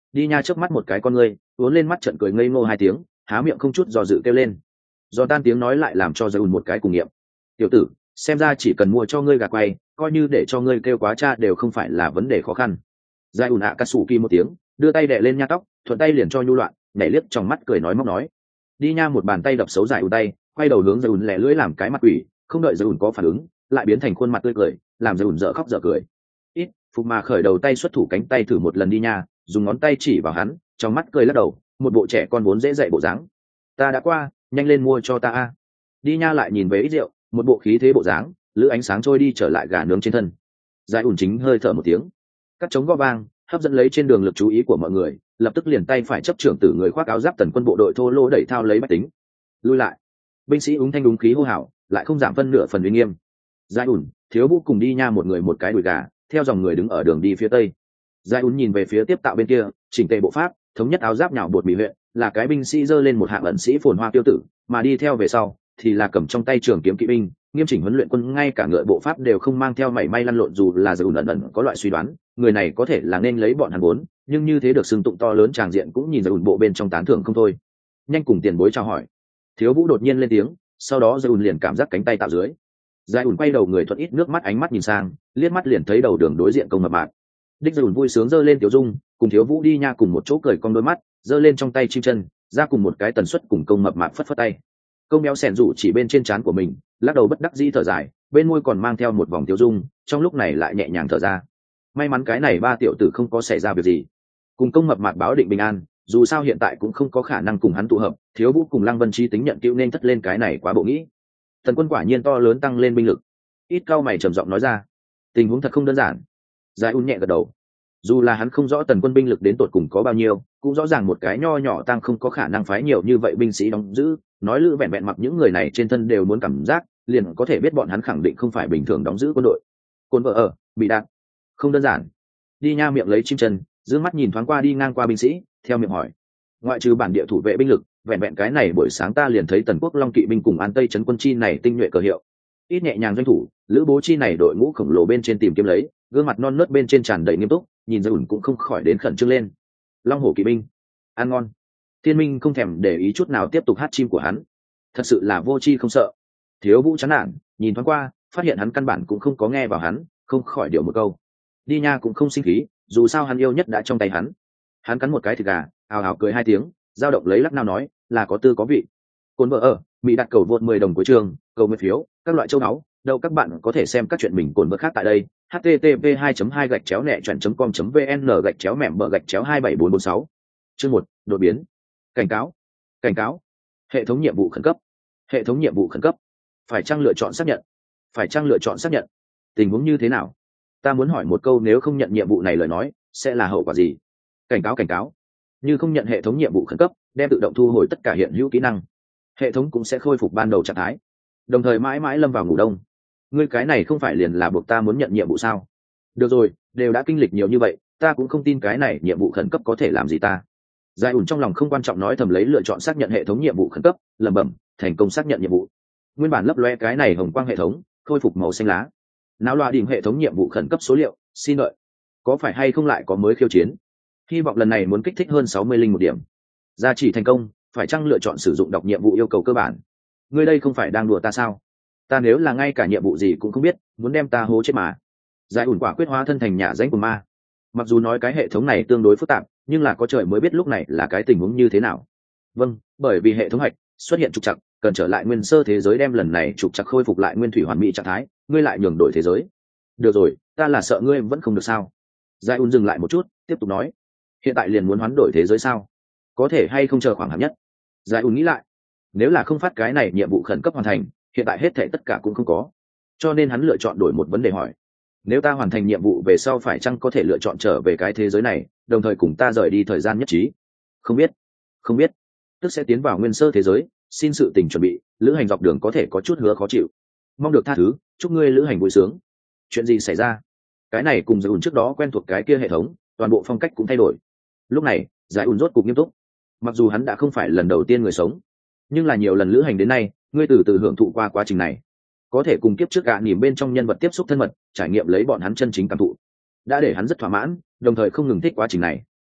Đi Nha chớp mắt một cái con ngươi, uốn lên mắt trận cười ngây ngô hai tiếng, há miệng không chút dò dự kêu lên. Do tan tiếng nói lại làm cho Giai ùn một cái cùng nghiệm. Tiểu tử, xem ra chỉ cần mua cho ngươi gà quay, coi như để cho ngươi kêu quá cha đều không phải là vấn đề khó khăn. Giai ùn ạ cà sủ kỳ một tiếng, đưa tay đè lên Nha tóc, thuận tay liền cho nhu loạn, nhảy liếc trong mắt cười nói móc nói. Đi Nha một bàn tay đập xấu Giai ùn tay, quay đầu hướng Giai ùn lẻ lưỡi làm cái mặt quỷ, không đợi Giai ùn có phản ứng, lại biến thành khuôn mặt tươi cười, làm Giai ùn dở khóc dở cười. Ít, Phục mà khởi đầu tay xuất thủ cánh tay thử một lần Đi Nha, dùng ngón tay chỉ vào hắn, trong mắt cười lắc đầu, một bộ trẻ con vốn dễ dạy bộ dáng. Ta đã qua, nhanh lên mua cho ta a. Đi Nha lại nhìn về ít rượu, một bộ khí thế bộ dáng, lữ ánh sáng trôi đi trở lại gà nướng trên thân. Giải ủn chính hơi thở một tiếng, cắt trống gõ vang, hấp dẫn lấy trên đường lực chú ý của mọi người, lập tức liền tay phải chấp trưởng tử người khoác áo giáp tần quân bộ đội thô lô đẩy thao lấy bách tính. Lui lại. Binh sĩ úng thanh đúng khí hô hào, lại không giảm phân nửa phần uy nghiêm. Giải ủn, Thiếu Vũ cùng Đi Nha một người một cái đùi gà, theo dòng người đứng ở đường đi phía tây. Giải ủn nhìn về phía tiếp tạo bên kia, chỉnh tề bộ pháp, thống nhất áo giáp nhào bột mì huyện, là cái binh sĩ giơ lên một hạng ẩn sĩ phồn hoa tiêu tử, mà đi theo về sau thì là cầm trong tay trường kiếm kỵ binh, nghiêm chỉnh huấn luyện quân, ngay cả ngựa bộ pháp đều không mang theo mảy may lăn lộn. Dù là Giai ùn ẩn ẩn có loại suy đoán, người này có thể là nên lấy bọn hắn vốn, nhưng như thế được xưng tụng to lớn tràng diện cũng nhìn Giai ùn bộ bên trong tán thưởng không thôi. Nhanh cùng tiền bối chào hỏi. Thiếu Vũ đột nhiên lên tiếng, sau đó Giai ùn liền cảm giác cánh tay tạo dưới. Giai ùn quay đầu người thuận ít nước mắt ánh mắt nhìn sang, liếc mắt liền thấy đầu đường đối diện công mập mạp. Đích Giai ùn vui sướng giơ lên tiểu dung, cùng Thiếu Vũ Đi Nha cùng một chỗ cười cong đôi mắt, giơ lên trong tay chim chân, ra cùng một cái tần suất cùng công mập mạp phất phất tay. Công béo xẻn rủ chỉ bên trên trán của mình, lắc đầu bất đắc dĩ thở dài, bên môi còn mang theo một vòng tiêu dung, trong lúc này lại nhẹ nhàng thở ra. May mắn cái này ba tiểu tử không có xảy ra việc gì. Cùng công mập mạp báo định bình an, dù sao hiện tại cũng không có khả năng cùng hắn tụ hợp. Thiếu Vũ cùng Lăng Vân Chi tính nhận cứu nên thất lên cái này quá bộ nghĩ. Thần quân quả nhiên to lớn tăng lên binh lực. Ít cao mày trầm giọng nói ra, tình huống thật không đơn giản. Giải Un nhẹ gật đầu. Dù là hắn không rõ tần quân binh lực đến tột cùng có bao nhiêu, cũng rõ ràng một cái nho nhỏ tăng không có khả năng phái nhiều như vậy binh sĩ đóng giữ. Nói lữ vẹn vẹn mặc những người này trên thân đều muốn cảm giác, liền có thể biết bọn hắn khẳng định không phải bình thường đóng giữ quân đội. Côn vợ ở bị đạn, không đơn giản. Đi Nha miệng lấy chim chân, dương mắt nhìn thoáng qua đi ngang qua binh sĩ, theo miệng hỏi, ngoại trừ bản địa thủ vệ binh lực, vẹn vẹn cái này buổi sáng ta liền thấy tần quốc long kỵ binh cùng an tây trấn quân chi này tinh nhuệ cờ hiệu. Ít nhẹ nhàng doanh thủ, lữ bố chi này đội ngũ khổng lồ bên trên tìm kiếm lấy, gương mặt non nớt bên trên tràn đầy nghiêm túc, nhìn Giai ùn cũng không khỏi đến khẩn trương lên. Long hổ kỵ binh, ăn ngon. Thiên Minh không thèm để ý chút nào tiếp tục hát chim của hắn, thật sự là vô chi không sợ. Thiếu Vũ chán nản, nhìn thoáng qua, phát hiện hắn căn bản cũng không có nghe vào hắn, không khỏi điều một câu. Đi Nha cũng không sinh khí, dù sao hắn yêu nhất đã trong tay hắn. Hắn cắn một cái thịt gà, ào ào cười hai tiếng, dao động lấy lắc nào nói, là có tư có vị. Cồn vợ ở, Mỹ đặt cầu vượt mười đồng của trường, cầu nguyện phiếu, các loại châu áo, đâu các bạn có thể xem các chuyện mình cồn vợ khác tại đây. h t t p hai hai gạch chéo nẹ chọn com vn gạch chéo mẹm bờ gạch chéo hai bảy bốn bốn sáu. Chương một, đột biến. Cảnh cáo. Cảnh cáo. Hệ thống nhiệm vụ khẩn cấp. Hệ thống nhiệm vụ khẩn cấp. Phải chăng lựa chọn xác nhận? Phải chăng lựa chọn xác nhận? Tình huống như thế nào? Ta muốn hỏi một câu, nếu không nhận nhiệm vụ này lời nói, sẽ là hậu quả gì? Cảnh cáo cảnh cáo. Như không nhận hệ thống nhiệm vụ khẩn cấp, đem tự động thu hồi tất cả hiện hữu kỹ năng. Hệ thống cũng sẽ khôi phục ban đầu trạng thái, đồng thời mãi mãi lâm vào ngủ đông. Ngươi cái này không phải liền là buộc ta muốn nhận nhiệm vụ sao? Được rồi, đều đã kinh lịch nhiều như vậy, ta cũng không tin cái này nhiệm vụ khẩn cấp có thể làm gì ta. Giải ủn trong lòng không quan trọng nói thầm lấy lựa chọn xác nhận hệ thống nhiệm vụ khẩn cấp, lẩm bẩm, thành công xác nhận nhiệm vụ. Nguyên bản lấp loe cái này hồng quang hệ thống khôi phục màu xanh lá. Náo loa đỉnh hệ thống nhiệm vụ khẩn cấp số liệu, xin đợi. Có phải hay không lại có mới khiêu chiến? Hy vọng lần này muốn kích thích hơn sáu mươi linh một điểm. Gia chỉ thành công, phải chăng lựa chọn sử dụng đọc nhiệm vụ yêu cầu cơ bản? Ngươi đây không phải đang đùa ta sao? Ta nếu là ngay cả nhiệm vụ gì cũng không biết, muốn đem ta hố chết mà. Giải ủn quả quyết hóa thân thành nhà danh của ma. Mặc dù nói cái hệ thống này tương đối phức tạp, nhưng là có trời mới biết lúc này là cái tình huống như thế nào. Vâng, bởi vì hệ thống hạch xuất hiện trục trặc, cần trở lại nguyên sơ thế giới, đem lần này trục trặc khôi phục lại nguyên thủy hoàn mỹ trạng thái, ngươi lại nhường đổi thế giới. Được rồi, ta là sợ ngươi vẫn không được sao? Giải ủn dừng lại một chút, tiếp tục nói, hiện tại liền muốn hoán đổi thế giới sao? Có thể hay không chờ khoảng hạng nhất? Giải ủn nghĩ lại, nếu là không phát cái này nhiệm vụ khẩn cấp hoàn thành, hiện tại hết thể tất cả cũng không có, cho nên hắn lựa chọn đổi một vấn đề hỏi, nếu ta hoàn thành nhiệm vụ về sau phải chăng có thể lựa chọn trở về cái thế giới này, đồng thời cùng ta rời đi thời gian nhất trí? Không biết, không biết, tức sẽ tiến vào nguyên sơ thế giới, xin sự tình chuẩn bị, lữ hành dọc đường có thể có chút hứa khó chịu, mong được tha thứ, chúc ngươi lữ hành vui sướng. Chuyện gì xảy ra? Cái này cùng giải ủn trước đó quen thuộc cái kia hệ thống, toàn bộ phong cách cũng thay đổi. Lúc này giải ủn rốt cục nghiêm túc. Mặc dù hắn đã không phải lần đầu tiên người sống, nhưng là nhiều lần lữ hành đến nay, ngươi từ từ hưởng thụ qua quá trình này, có thể cùng kiếp trước gạ nỉm bên trong nhân vật tiếp xúc thân mật, trải nghiệm lấy bọn hắn chân chính cảm thụ, đã để hắn rất thỏa mãn, đồng thời không ngừng thích quá trình này.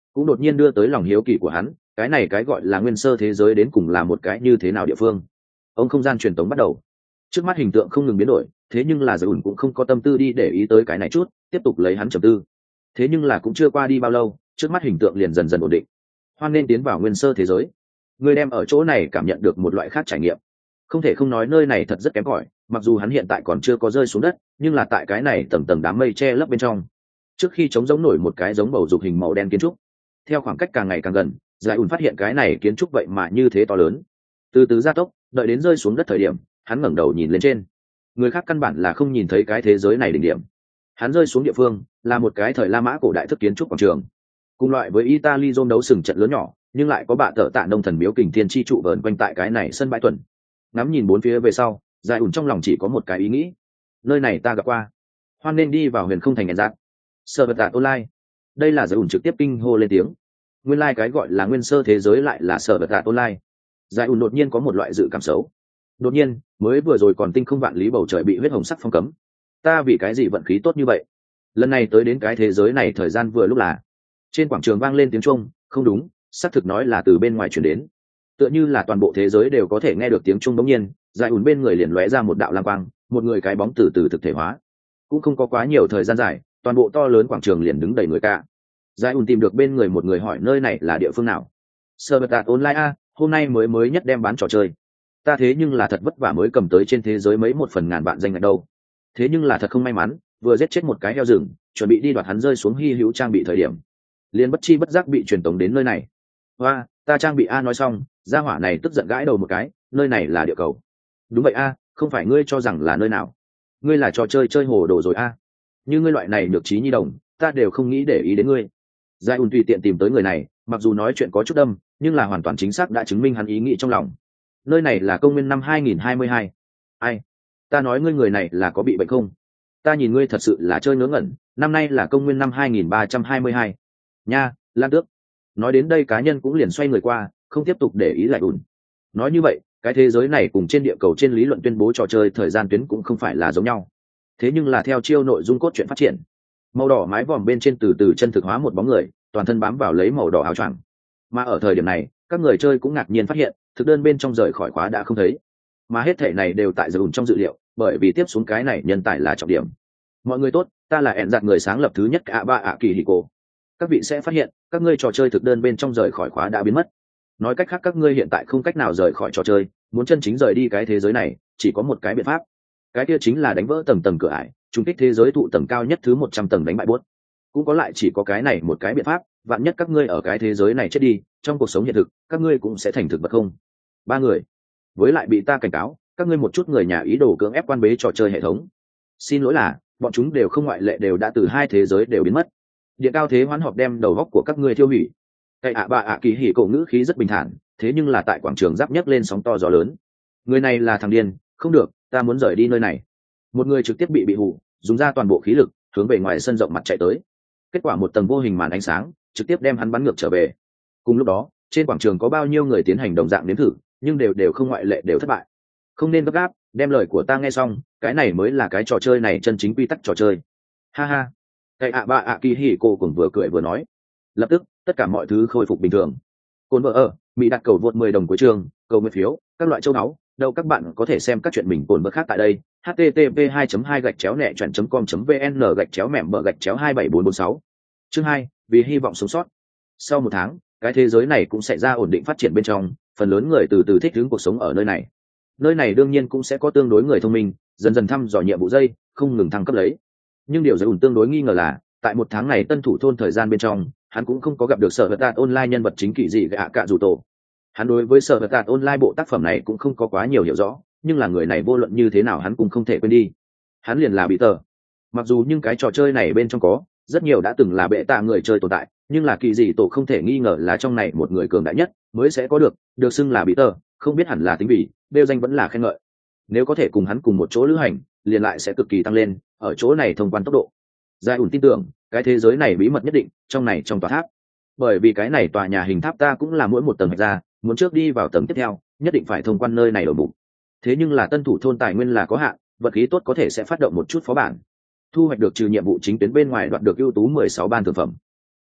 cũng đột nhiên đưa tới lòng hiếu kỳ của hắn, cái này cái gọi là nguyên sơ thế giới đến cùng là một cái như thế nào địa phương. Ông không gian truyền tống bắt đầu, trước mắt hình tượng không ngừng biến đổi, thế nhưng là Giải ủn cũng không có tâm tư đi để ý tới cái này chút, tiếp tục lấy hắn trầm tư. Thế nhưng là cũng chưa qua đi bao lâu, trước mắt hình tượng liền dần dần ổn định. Hoan nên tiến vào nguyên sơ thế giới, người đem ở chỗ này cảm nhận được một loại khác trải nghiệm. Không thể không nói nơi này thật rất kém cỏi, mặc dù hắn hiện tại còn chưa có rơi xuống đất, nhưng là tại cái này tầng tầng đám mây che lấp bên trong, trước khi trống giống nổi một cái giống bầu dục hình màu đen kiến trúc. Theo khoảng cách càng ngày càng gần, Giải ủn phát hiện cái này kiến trúc vậy mà như thế to lớn. Từ từ gia tốc, đợi đến rơi xuống đất thời điểm, hắn ngẩng đầu nhìn lên trên. Người khác căn bản là không nhìn thấy cái thế giới này đỉnh điểm. Hắn rơi xuống địa phương là một cái thời La Mã cổ đại thức kiến trúc quảng trường, cùng loại với Italy Rome đấu sừng trận lớn nhỏ, nhưng lại có bạ tợ tạ nông thần miếu kình thiên chi trụ vờn quanh tại cái này sân bãi tuần. Ngắm nhìn bốn phía về sau, Giải ủn trong lòng chỉ có một cái ý nghĩ: nơi này ta gặp qua, hoan nên đi vào huyền không thành ngàn dạng. Sở vật tạ online, đây là Giải ủn trực tiếp kinh hô lên tiếng. Nguyên lai like cái gọi là nguyên sơ thế giới lại là sở vật tạ online. Giải ủn đột nhiên có một loại dự cảm xấu. Đột nhiên, mới vừa rồi còn tinh không vạn lý bầu trời bị huyết hồng sắc phong cấm. Ta vì cái gì vận khí tốt như vậy? Lần này tới đến cái thế giới này thời gian vừa lúc là. Trên quảng trường vang lên tiếng chuông, không đúng, xác thực nói là từ bên ngoài truyền đến. Tựa như là toàn bộ thế giới đều có thể nghe được tiếng chuông bỗng nhiên, Giải ủn bên người liền lóe ra một đạo lam quang, một người cái bóng từ từ thực thể hóa. Cũng không có quá nhiều thời gian dài, toàn bộ to lớn quảng trường liền đứng đầy người cả. Giải ủn tìm được bên người một người hỏi nơi này là địa phương nào. Sơ bật tạt online a, hôm nay mới mới nhất đem bán trò chơi. Ta thế nhưng là thật vất vả mới cầm tới trên thế giới mấy một phần ngàn vạn danh ngạch đâu. Thế nhưng là thật không may mắn, vừa giết chết một cái heo rừng, chuẩn bị đi đoạt hắn rơi xuống hy hữu trang bị thời điểm, liền bất chi bất giác bị truyền tống đến nơi này. Hoa, ta trang bị a nói xong, gia hỏa này tức giận gãi đầu một cái, nơi này là địa cầu. Đúng vậy a, không phải ngươi cho rằng là nơi nào. Ngươi là trò chơi chơi hồ đồ rồi a. Như ngươi loại này nhược trí nhi đồng, ta đều không nghĩ để ý đến ngươi. Giải ùn tùy tiện tìm tới người này, mặc dù nói chuyện có chút đâm, nhưng là hoàn toàn chính xác đã chứng minh hắn ý nghĩ trong lòng. Nơi này là công nguyên năm hai nghìn hai mươi hai. Ai? Ta nói ngươi người này là có bị bệnh không? Ta nhìn ngươi thật sự là chơi ngớ ngẩn, năm nay là công nguyên năm hai nghìn ba trăm hai mươi hai. Nha, Lan Tước. Nói đến đây cá nhân cũng liền xoay người qua, không tiếp tục để ý Giải ùn. Nói như vậy, cái thế giới này cùng trên địa cầu trên lý luận tuyên bố trò chơi thời gian tuyến cũng không phải là giống nhau. Thế nhưng là theo chiêu nội dung cốt truyện phát triển, màu đỏ mái vòm bên trên từ từ chân thực hóa một bóng người, toàn thân bám vào lấy màu đỏ áo choàng. Mà ở thời điểm này, các người chơi cũng ngạc nhiên phát hiện, thực đơn bên trong rời khỏi khóa đã không thấy. Mà hết thể này đều tại Giải ùn trong dự liệu, bởi vì tiếp xuống cái này nhân tài là trọng điểm. Mọi người tốt, ta là ẹn giặt người sáng lập thứ nhất cả ba ạ kỳ hỉ cổ. Các vị sẽ phát hiện, các ngươi trò chơi thực đơn bên trong rời khỏi khóa đã biến mất. Nói cách khác các ngươi hiện tại không cách nào rời khỏi trò chơi, muốn chân chính rời đi cái thế giới này, chỉ có một cái biện pháp. Cái kia chính là đánh vỡ tầng tầng cửa ải, trùng kích thế giới thụ tầng cao nhất thứ một trăm tầng đánh bại buốt. Cũng có lại chỉ có cái này một cái biện pháp, vạn nhất các ngươi ở cái thế giới này chết đi, trong cuộc sống hiện thực, các ngươi cũng sẽ thành thực vật không. Ba người. Với lại bị ta cảnh cáo, các ngươi một chút người nhà ý đồ cưỡng ép quan bế trò chơi hệ thống. Xin lỗi là, bọn chúng đều không ngoại lệ đều đã từ hai thế giới đều biến mất. Điện cao thế hoán họp đem đầu góc của các ngươi tiêu hủy. Cái ạ bà ạ kỳ hỉ cổ ngữ khí rất bình thản, thế nhưng là tại quảng trường giáp nhấc lên sóng to gió lớn. Người này là thằng điên, không được, ta muốn rời đi nơi này. Một người trực tiếp bị bị hù, dùng ra toàn bộ khí lực, hướng về ngoài sân rộng mặt chạy tới. Kết quả một tầng vô hình màn ánh sáng, trực tiếp đem hắn bắn ngược trở về. Cùng lúc đó, trên quảng trường có bao nhiêu người tiến hành đồng dạng nếm thử, nhưng đều đều không ngoại lệ đều thất bại. Không nên gấp gáp, đem lời của ta nghe xong, cái này mới là cái trò chơi này chân chính quy tắc trò chơi. Ha ha. Cái ạ bà ạ kỳ hỉ cô cũng vừa cười vừa nói. Lập tức, tất cả mọi thứ khôi phục bình thường. Cồn vợ ở, Mỹ đặt cầu vượt mười đồng cuối trường, cầu nguyện phiếu, các loại châu áo, đâu các bạn có thể xem các chuyện mình cồn vợ khác tại đây. h t t p hai hai gạch chéo nẹ chọn com vn gạch chéo mẻm bờ gạch chéo hai bảy bốn bốn sáu. Chương hai, vì hy vọng sống sót. Sau một tháng, cái thế giới này cũng sẽ ra ổn định phát triển bên trong, phần lớn người từ từ thích ứng cuộc sống ở nơi này. Nơi này đương nhiên cũng sẽ có tương đối người thông minh, dần dần thăm dò nhiệm vụ dây, không ngừng thăng cấp lấy. Nhưng điều Giải ủn tương đối nghi ngờ là, tại một tháng này tân thủ thôn thời gian bên trong, hắn cũng không có gặp được sở vật tạt online nhân vật chính kỳ gì gạ cạ dù tổ. Hắn đối với sở vật tạt online bộ tác phẩm này cũng không có quá nhiều hiểu rõ, nhưng là người này vô luận như thế nào hắn cũng không thể quên đi. Hắn liền là bị tờ. Mặc dù nhưng cái trò chơi này bên trong có rất nhiều đã từng là bệ tạ người chơi tồn tại, nhưng là kỳ gì tổ không thể nghi ngờ là trong này một người cường đại nhất mới sẽ có được được xưng là bị tờ, không biết hẳn là tính vì đeo danh vẫn là khen ngợi. Nếu có thể cùng hắn cùng một chỗ lữ hành, liền lại sẽ cực kỳ tăng lên ở chỗ này thông quan tốc độ. Giải ủn tin tưởng cái thế giới này bí mật nhất định trong này trong tòa tháp, bởi vì cái này tòa nhà hình tháp ta cũng là mỗi một tầng ra, muốn trước đi vào tầng tiếp theo nhất định phải thông quan nơi này đổi bụng. Thế nhưng là tân thủ thôn tài nguyên là có hạn, vật khí tốt có thể sẽ phát động một chút phó bản, thu hoạch được trừ nhiệm vụ chính tuyến bên ngoài đoạt được ưu tú mười sáu ban thực phẩm.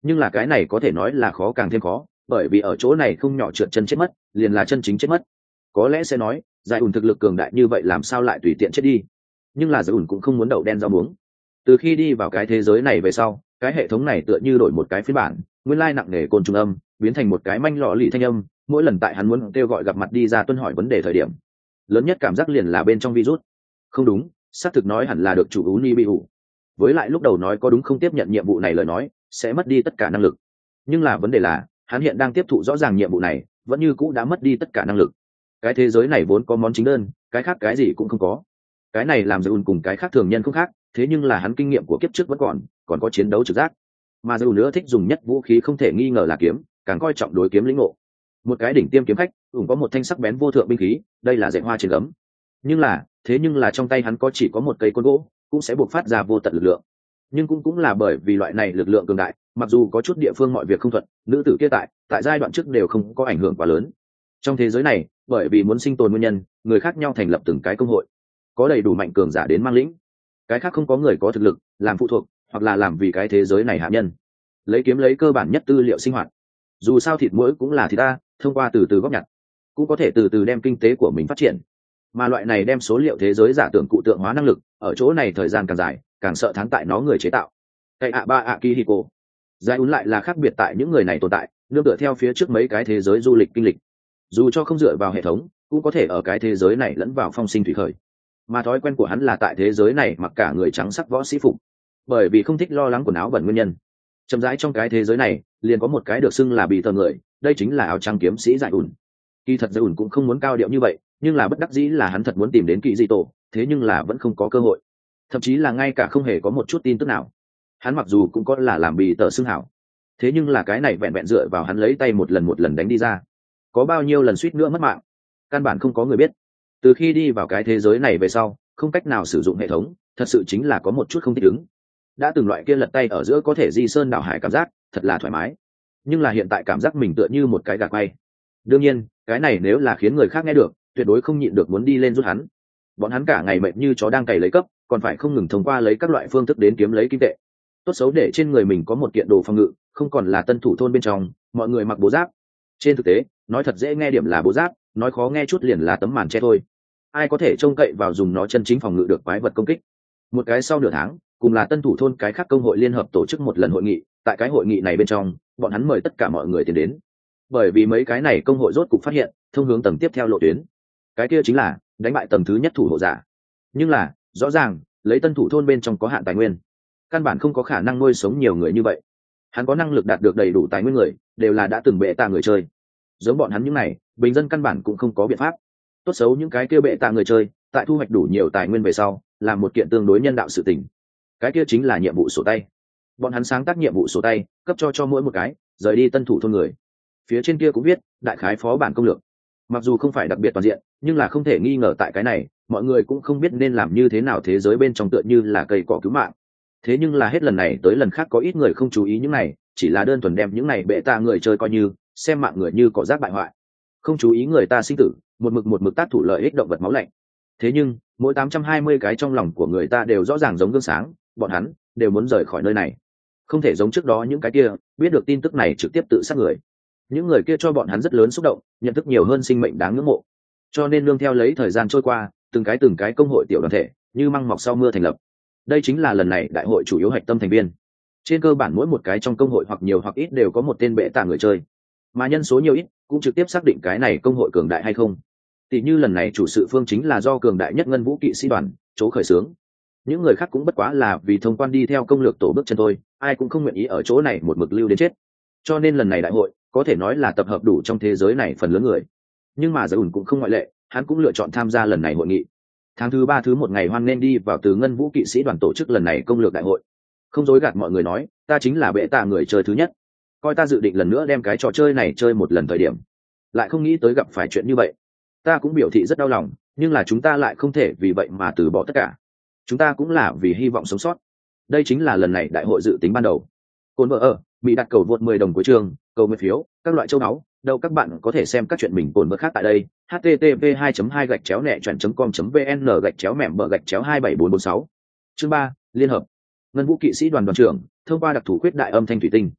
nhưng là cái này có thể nói là khó càng thêm khó, bởi vì ở chỗ này không nhỏ trượt chân chết mất liền là chân chính chết mất. Có lẽ sẽ nói giải ủn thực lực cường đại như vậy làm sao lại tùy tiện chết đi, nhưng là giải ủn cũng không muốn đậu đen rau muống. Từ khi đi vào cái thế giới này về sau, cái hệ thống này tựa như đổi một cái phiên bản, nguyên lai nặng nề côn trùng âm biến thành một cái manh lọ lì thanh âm, mỗi lần tại hắn muốn kêu gọi gặp mặt đi ra tuân hỏi vấn đề thời điểm, lớn nhất cảm giác liền là bên trong virus. Không đúng, xác thực nói hẳn là được chủ uni bị ủ. Với lại lúc đầu nói có đúng không tiếp nhận nhiệm vụ này lời nói sẽ mất đi tất cả năng lực, nhưng là vấn đề là hắn hiện đang tiếp thụ rõ ràng nhiệm vụ này vẫn như cũ đã mất đi tất cả năng lực. Cái thế giới này vốn có món chính đơn, cái khác cái gì cũng không có. Cái này làm Dune cùng cái khác thường nhân không khác, thế nhưng là hắn kinh nghiệm của kiếp trước vẫn còn, còn có chiến đấu trực giác. Mà Dune nữa thích dùng nhất vũ khí không thể nghi ngờ là kiếm, càng coi trọng đối kiếm lĩnh ngộ. Một cái đỉnh tiêm kiếm khách, cũng có một thanh sắc bén vô thượng binh khí, đây là dệt hoa trên gấm. Nhưng là, thế nhưng là trong tay hắn có chỉ có một cây côn gỗ, cũng sẽ buộc phát ra vô tận lực lượng. Nhưng cũng cũng là bởi vì loại này lực lượng cường đại, mặc dù có chút địa phương mọi việc không thuận, nữ tử kia tại tại giai đoạn trước đều không có ảnh hưởng quá lớn. Trong thế giới này, bởi vì muốn sinh tồn nguyên nhân, người khác nhau thành lập từng cái công hội, có đầy đủ mạnh cường giả đến mang lĩnh, cái khác không có người có thực lực làm phụ thuộc hoặc là làm vì cái thế giới này hạ nhân, lấy kiếm lấy cơ bản nhất tư liệu sinh hoạt. Dù sao thịt muỗi cũng là thịt ta, thông qua từ từ góp nhặt cũng có thể từ từ đem kinh tế của mình phát triển. Mà loại này đem số liệu thế giới giả tưởng cụ tượng hóa năng lực ở chỗ này thời gian càng dài càng sợ thắng tại nó người chế tạo. Cái ạ ba ạ kỳ hiko giải ún lại là khác biệt tại những người này tồn tại nương tựa theo phía trước mấy cái thế giới du lịch kinh lịch, dù cho không dựa vào hệ thống cũng có thể ở cái thế giới này lẫn vào phong sinh thủy khởi. Mà thói quen của hắn là tại thế giới này mặc cả người trắng sắc võ sĩ phục, bởi vì không thích lo lắng quần áo bẩn nguyên nhân. Chậm rãi trong cái thế giới này liền có một cái được xưng là bị tờ người, đây chính là áo trắng kiếm sĩ giải ủn. Kỳ thật giải ủn cũng không muốn cao điệu như vậy, nhưng là bất đắc dĩ là hắn thật muốn tìm đến kỳ dị tổ, thế nhưng là vẫn không có cơ hội, thậm chí là ngay cả không hề có một chút tin tức nào. Hắn mặc dù cũng có là làm bị tờ xưng hảo, thế nhưng là cái này vẹn vẹn dựa vào hắn lấy tay một lần một lần đánh đi ra, có bao nhiêu lần suýt nữa mất mạng căn bản không có người biết. Từ khi đi vào cái thế giới này về sau không cách nào sử dụng hệ thống, thật sự chính là có một chút không thích ứng. Đã từng loại kia lật tay ở giữa có thể di sơn đảo hải cảm giác thật là thoải mái, nhưng là hiện tại cảm giác mình tựa như một cái gà quay. Đương nhiên cái này nếu là khiến người khác nghe được tuyệt đối không nhịn được muốn đi lên rút hắn. Bọn hắn cả ngày mệt như chó đang cày lấy cấp, còn phải không ngừng thông qua lấy các loại phương thức đến kiếm lấy kim tệ. Tốt xấu để trên người mình có một kiện đồ phòng ngự, không còn là tân thủ thôn bên trong mọi người mặc bố giáp. Trên thực tế nói thật dễ nghe điểm là bố giáp, nói khó nghe chút liền là tấm màn che thôi. Ai có thể trông cậy vào dùng nó chân chính phòng ngự được quái vật công kích. Một cái sau nửa tháng cùng là tân thủ thôn cái khác công hội liên hợp tổ chức một lần hội nghị, tại cái hội nghị này bên trong bọn hắn mời tất cả mọi người tiến đến, bởi vì mấy cái này công hội rốt cục phát hiện thông hướng tầng tiếp theo lộ tuyến, cái kia chính là đánh bại tầng thứ nhất thủ hộ giả. Nhưng là rõ ràng lấy tân thủ thôn bên trong có hạn tài nguyên, căn bản không có khả năng nuôi sống nhiều người như vậy. Hắn có năng lực đạt được đầy đủ tài nguyên người đều là đã từng bệ tạ người chơi, giống bọn hắn những này bình dân căn bản cũng không có biện pháp. Tốt xấu những cái kia bệ tạ người chơi tại thu hoạch đủ nhiều tài nguyên về sau làm một kiện tương đối nhân đạo sự tình, cái kia chính là nhiệm vụ sổ tay. Bọn hắn sáng tác nhiệm vụ sổ tay cấp cho cho mỗi một cái rời đi tân thủ thôn người. Phía trên kia cũng viết đại khái phó bản công lược, mặc dù không phải đặc biệt toàn diện nhưng là không thể nghi ngờ tại cái này mọi người cũng không biết nên làm như thế nào, thế giới bên trong tựa như là cây cỏ cứu mạng. Thế nhưng là hết lần này tới lần khác có ít người không chú ý những này, chỉ là đơn thuần đem những này bệ tạ người chơi coi như xem mạng người như cỏ rác bại hoại, không chú ý người ta sinh tử, một mực một mực tác thủ lợi ích động vật máu lạnh. Thế nhưng mỗi tám trăm hai mươi cái trong lòng của người ta đều rõ ràng giống gương sáng, bọn hắn đều muốn rời khỏi nơi này, không thể giống trước đó những cái kia biết được tin tức này trực tiếp tự sát người. Những người kia cho bọn hắn rất lớn xúc động, nhận thức nhiều hơn sinh mệnh đáng ngưỡng mộ, cho nên nương theo lấy thời gian trôi qua từng cái từng cái công hội tiểu đoàn thể như măng mọc sau mưa thành lập. Đây chính là lần này đại hội chủ yếu hạch tâm thành viên. Trên cơ bản mỗi một cái trong công hội hoặc nhiều hoặc ít đều có một tên bệ tạ người chơi, mà nhân số nhiều ít cũng trực tiếp xác định cái này công hội cường đại hay không. Tỷ như lần này chủ sự phương chính là do cường đại nhất ngân vũ kỵ sĩ đoàn chỗ khởi xướng, những người khác cũng bất quá là vì thông quan đi theo công lược tổ bước chân thôi, ai cũng không nguyện ý ở chỗ này một mực lưu đến chết. Cho nên lần này đại hội có thể nói là tập hợp đủ trong thế giới này phần lớn người, nhưng mà Giải ủn cũng không ngoại lệ, hắn cũng lựa chọn tham gia lần này hội nghị. Tháng thứ ba thứ một ngày hoan nên đi vào từ ngân vũ kỵ sĩ đoàn tổ chức lần này công lược đại hội. Không dối gạt mọi người nói, ta chính là bệ tạ người chơi thứ nhất. Coi ta dự định lần nữa đem cái trò chơi này chơi một lần thời điểm, lại không nghĩ tới gặp phải chuyện như vậy. Ta cũng biểu thị rất đau lòng, nhưng là chúng ta lại không thể vì vậy mà từ bỏ tất cả. Chúng ta cũng là vì hy vọng sống sót. Đây chính là lần này đại hội dự tính ban đầu. Cồn vợ ở bị đặt cầu vượt mười đồng cuối trường, cầu nguyện phiếu, các loại châu náu. Đâu các bạn có thể xem các chuyện mình cồn vợ khác tại đây. h t t p hai hai gạch chéo nẹ chọn com vn gạch chéo mẻm bờ gạch chéo hai bảy bốn bốn sáu. Chương ba, liên hợp. Ngân vũ kỵ sĩ đoàn đoàn trưởng thông qua đặc thủ khuyết đại âm thanh thủy tinh.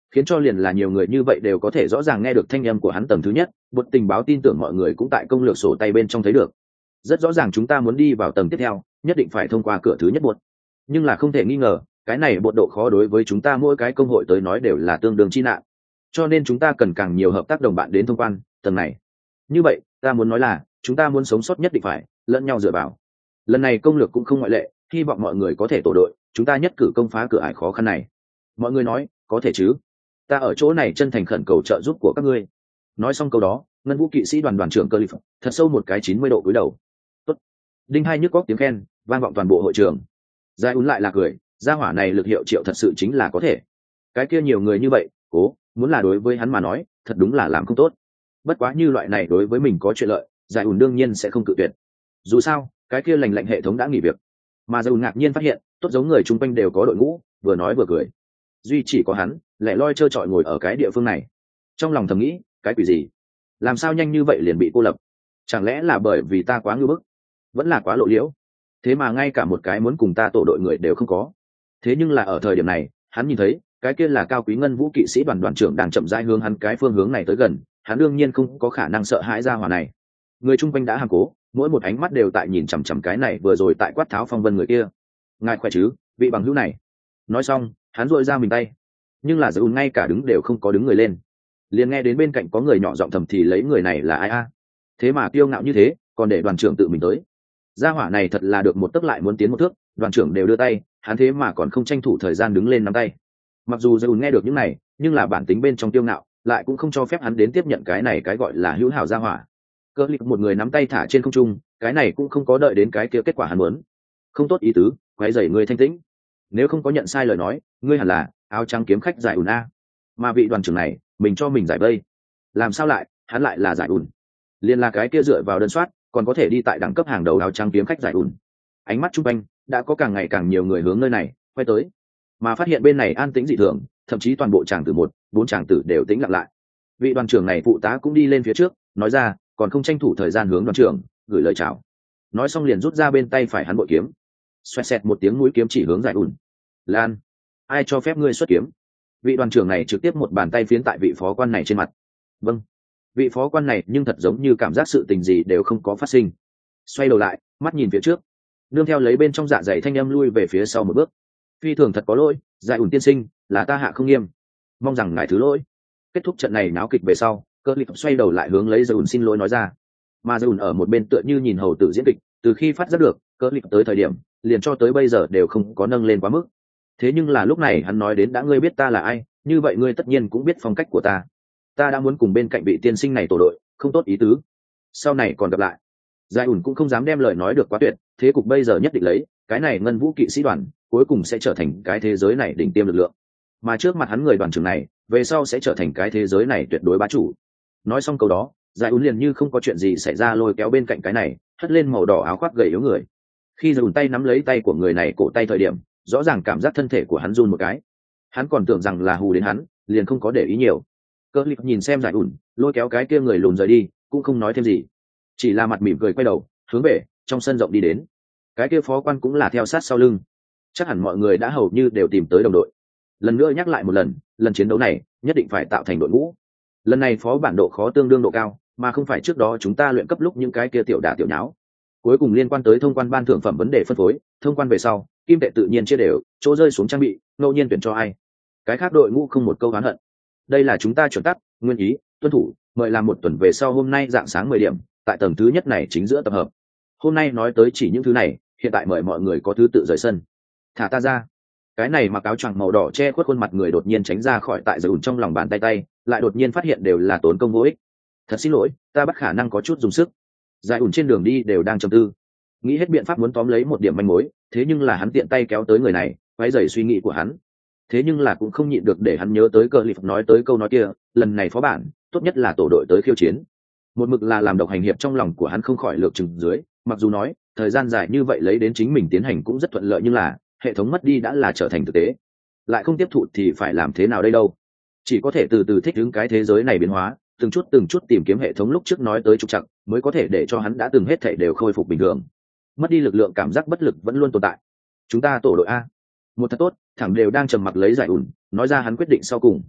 khiến cho liền là nhiều người như vậy đều có thể rõ ràng nghe được thanh âm của hắn tầng thứ nhất. Bột tình báo tin tưởng mọi người cũng tại công lược sổ tay bên trong thấy được. Rất rõ ràng chúng ta muốn đi vào tầng tiếp theo, nhất định phải thông qua cửa thứ nhất bột. Nhưng là không thể nghi ngờ, cái này bột độ khó đối với chúng ta mỗi cái công hội tới nói đều là tương đương chi nạn. Cho nên chúng ta cần càng nhiều hợp tác đồng bạn đến thông quan tầng này. Như vậy, ta muốn nói là, chúng ta muốn sống sót nhất định phải lẫn nhau dựa vào. Lần này công lược cũng không ngoại lệ, hy vọng mọi người có thể tổ đội, chúng ta nhất cử công phá cửa ải khó khăn này. Mọi người nói, có thể chứ? Ta ở chỗ này chân thành khẩn cầu trợ giúp của các ngươi. Nói xong câu đó, ngân vũ kỵ sĩ đoàn đoàn trưởng cơ lip thật sâu một cái chín mươi độ cúi đầu. Tốt. Đinh hai nhức góc tiếng khen vang vọng toàn bộ hội trường. Giai ún lại là cười, gia hỏa này lực hiệu triệu thật sự chính là có thể. Cái kia nhiều người như vậy, cố muốn là đối với hắn mà nói, thật đúng là làm không tốt. Bất quá như loại này đối với mình có chuyện lợi, Giai ún đương nhiên sẽ không cự tuyệt. Dù sao, cái kia lành lạnh hệ thống đã nghỉ việc, mà Giai ún ngạc nhiên phát hiện, tốt giống người chung quanh đều có đội ngũ, vừa nói vừa cười. Duy chỉ có hắn, lẻ loi trơ trọi ngồi ở cái địa phương này. Trong lòng thầm nghĩ, cái quỷ gì? Làm sao nhanh như vậy liền bị cô lập? Chẳng lẽ là bởi vì ta quá ngưu bức, vẫn là quá lộ liễu? Thế mà ngay cả một cái muốn cùng ta tổ đội người đều không có. Thế nhưng là ở thời điểm này, hắn nhìn thấy, cái kia là cao quý ngân vũ kỵ sĩ đoàn đoàn trưởng đang chậm rãi hướng hắn cái phương hướng này tới gần, hắn đương nhiên không có khả năng sợ hãi ra hỏa này. Người chung quanh đã hàm cố, mỗi một ánh mắt đều tại nhìn chằm chằm cái này vừa rồi tại quát tháo phong vân người kia. Ngài khỏe chứ, vị bằng hữu này? Nói xong, hắn duỗi ra mình tay, nhưng là Giai ún ngay cả đứng đều không có đứng người lên. Liền nghe đến bên cạnh có người nhỏ giọng thầm thì lấy người này là ai a? Thế mà kiêu ngạo như thế, còn để đoàn trưởng tự mình tới. Gia hỏa này thật là được một tấc lại muốn tiến một thước, đoàn trưởng đều đưa tay, hắn thế mà còn không tranh thủ thời gian đứng lên nắm tay. Mặc dù Giai ún nghe được những này, nhưng là bản tính bên trong kiêu ngạo, lại cũng không cho phép hắn đến tiếp nhận cái này cái gọi là hữu hảo gia hỏa. Cơ lip một người nắm tay thả trên không trung, cái này cũng không có đợi đến cái kia kết quả hắn muốn. Không tốt ý tứ, quấy rầy người thanh tĩnh. Nếu không có nhận sai lời nói, ngươi hẳn là áo trắng kiếm khách giải ùn a. Mà vị đoàn trưởng này, mình cho mình giải vây. Làm sao lại, hắn lại là giải ùn? Liên là cái kia dựa vào đơn soát, còn có thể đi tại đẳng cấp hàng đầu áo trắng kiếm khách giải ùn. Ánh mắt chung quanh đã có càng ngày càng nhiều người hướng nơi này quay tới, mà phát hiện bên này an tĩnh dị thường, thậm chí toàn bộ tràng tử một, bốn tràng tử đều tĩnh lặng lại. Vị đoàn trưởng này phụ tá cũng đi lên phía trước, nói ra, còn không tranh thủ thời gian hướng đoàn trưởng gửi lời chào. Nói xong liền rút ra bên tay phải hắn bội kiếm, xoẹt xẹt một tiếng mũi kiếm chỉ hướng giải ùn. Lan, ai cho phép ngươi xuất kiếm? Vị đoàn trưởng này trực tiếp một bàn tay phiến tại vị phó quan này trên mặt. Vâng. Vị phó quan này nhưng thật giống như cảm giác sự tình gì đều không có phát sinh, xoay đầu lại, mắt nhìn phía trước, nương theo lấy bên trong dạ dày thanh âm lui về phía sau một bước. Phi thường thật có lỗi, giải ủn tiên sinh, là ta hạ không nghiêm, mong rằng ngài thứ lỗi. Kết thúc trận này náo kịch về sau, cơ lip xoay đầu lại hướng lấy giải ủn xin lỗi nói ra, mà giải ủn ở một bên tựa như nhìn hầu tử diễn kịch, từ khi phát giác được cơ lip tới thời điểm, liền cho tới bây giờ đều không có nâng lên quá mức. Thế nhưng là lúc này hắn nói đến đã ngươi biết ta là ai, như vậy ngươi tất nhiên cũng biết phong cách của ta. Ta đã muốn cùng bên cạnh vị tiên sinh này tổ đội, không tốt ý tứ. Sau này còn gặp lại. Giải ủn cũng không dám đem lời nói được quá tuyệt, thế cục bây giờ nhất định lấy, cái này ngân vũ kỵ sĩ đoàn, cuối cùng sẽ trở thành cái thế giới này đỉnh tiêm lực lượng. Mà trước mặt hắn người đoàn trưởng này, về sau sẽ trở thành cái thế giới này tuyệt đối bá chủ. Nói xong câu đó, Giải ủn liền như không có chuyện gì xảy ra lôi kéo bên cạnh cái này, hất lên màu đỏ áo khoác gầy yếu người. Khi Giải ủn tay nắm lấy tay của người này cổ tay thời điểm, rõ ràng cảm giác thân thể của hắn run một cái. Hắn còn tưởng rằng là hù đến hắn, liền không có để ý nhiều. Cơ lip nhìn xem Giải ủn, lôi kéo cái kia người lùn rời đi, cũng không nói thêm gì, chỉ là mặt mỉm cười quay đầu hướng về trong sân rộng đi đến. Cái kia phó quan cũng là theo sát sau lưng. Chắc hẳn mọi người đã hầu như đều tìm tới đồng đội. Lần nữa nhắc lại một lần, lần chiến đấu này nhất định phải tạo thành đội ngũ. Lần này phó bản độ khó tương đương độ cao, mà không phải trước đó chúng ta luyện cấp lúc những cái kia tiểu đả tiểu nháo. Cuối cùng liên quan tới thông quan ban thưởng phẩm vấn đề phân phối, thông quan về sau, kim tệ tự nhiên chia đều, chỗ rơi xuống trang bị, ngẫu nhiên tuyển cho ai. Cái khác đội ngũ không một câu oán hận. Đây là chúng ta chuẩn tắc, nguyên ý, tuân thủ, mời làm một tuần về sau hôm nay dạng sáng mười điểm, tại tầng thứ nhất này chính giữa tập hợp. Hôm nay nói tới chỉ những thứ này, hiện tại mời mọi người có thứ tự rời sân. Thả ta ra. Cái này mặc áo choàng màu đỏ che khuất khuôn mặt người đột nhiên tránh ra khỏi tại Giải ủn trong lòng bàn tay tay, lại đột nhiên phát hiện đều là tốn công vô ích. Thật xin lỗi, ta bắt khả năng có chút dùng sức. Giải ủn trên đường đi đều đang trầm tư, nghĩ hết biện pháp muốn tóm lấy một điểm manh mối, thế nhưng là hắn tiện tay kéo tới người này, quấy rầy suy nghĩ của hắn. Thế nhưng là cũng không nhịn được để hắn nhớ tới Cờ Lip nói tới câu nói kia, lần này phó bản, tốt nhất là tổ đội tới khiêu chiến. Một mực là làm độc hành hiệp trong lòng của hắn không khỏi lược chừng dưới, mặc dù nói, thời gian dài như vậy lấy đến chính mình tiến hành cũng rất thuận lợi nhưng là, hệ thống mất đi đã là trở thành thực tế. Lại không tiếp thụ thì phải làm thế nào đây đâu? Chỉ có thể từ từ thích ứng cái thế giới này biến hóa, từng chút từng chút tìm kiếm hệ thống lúc trước nói tới trục trặc, mới có thể để cho hắn đã từng hết thảy đều khôi phục bình thường. Mất đi lực lượng cảm giác bất lực vẫn luôn tồn tại. Chúng ta tổ đội a. Một thật tốt, thẳng đều đang trầm mặc lấy Giải ủn, nói ra hắn quyết định sau cùng.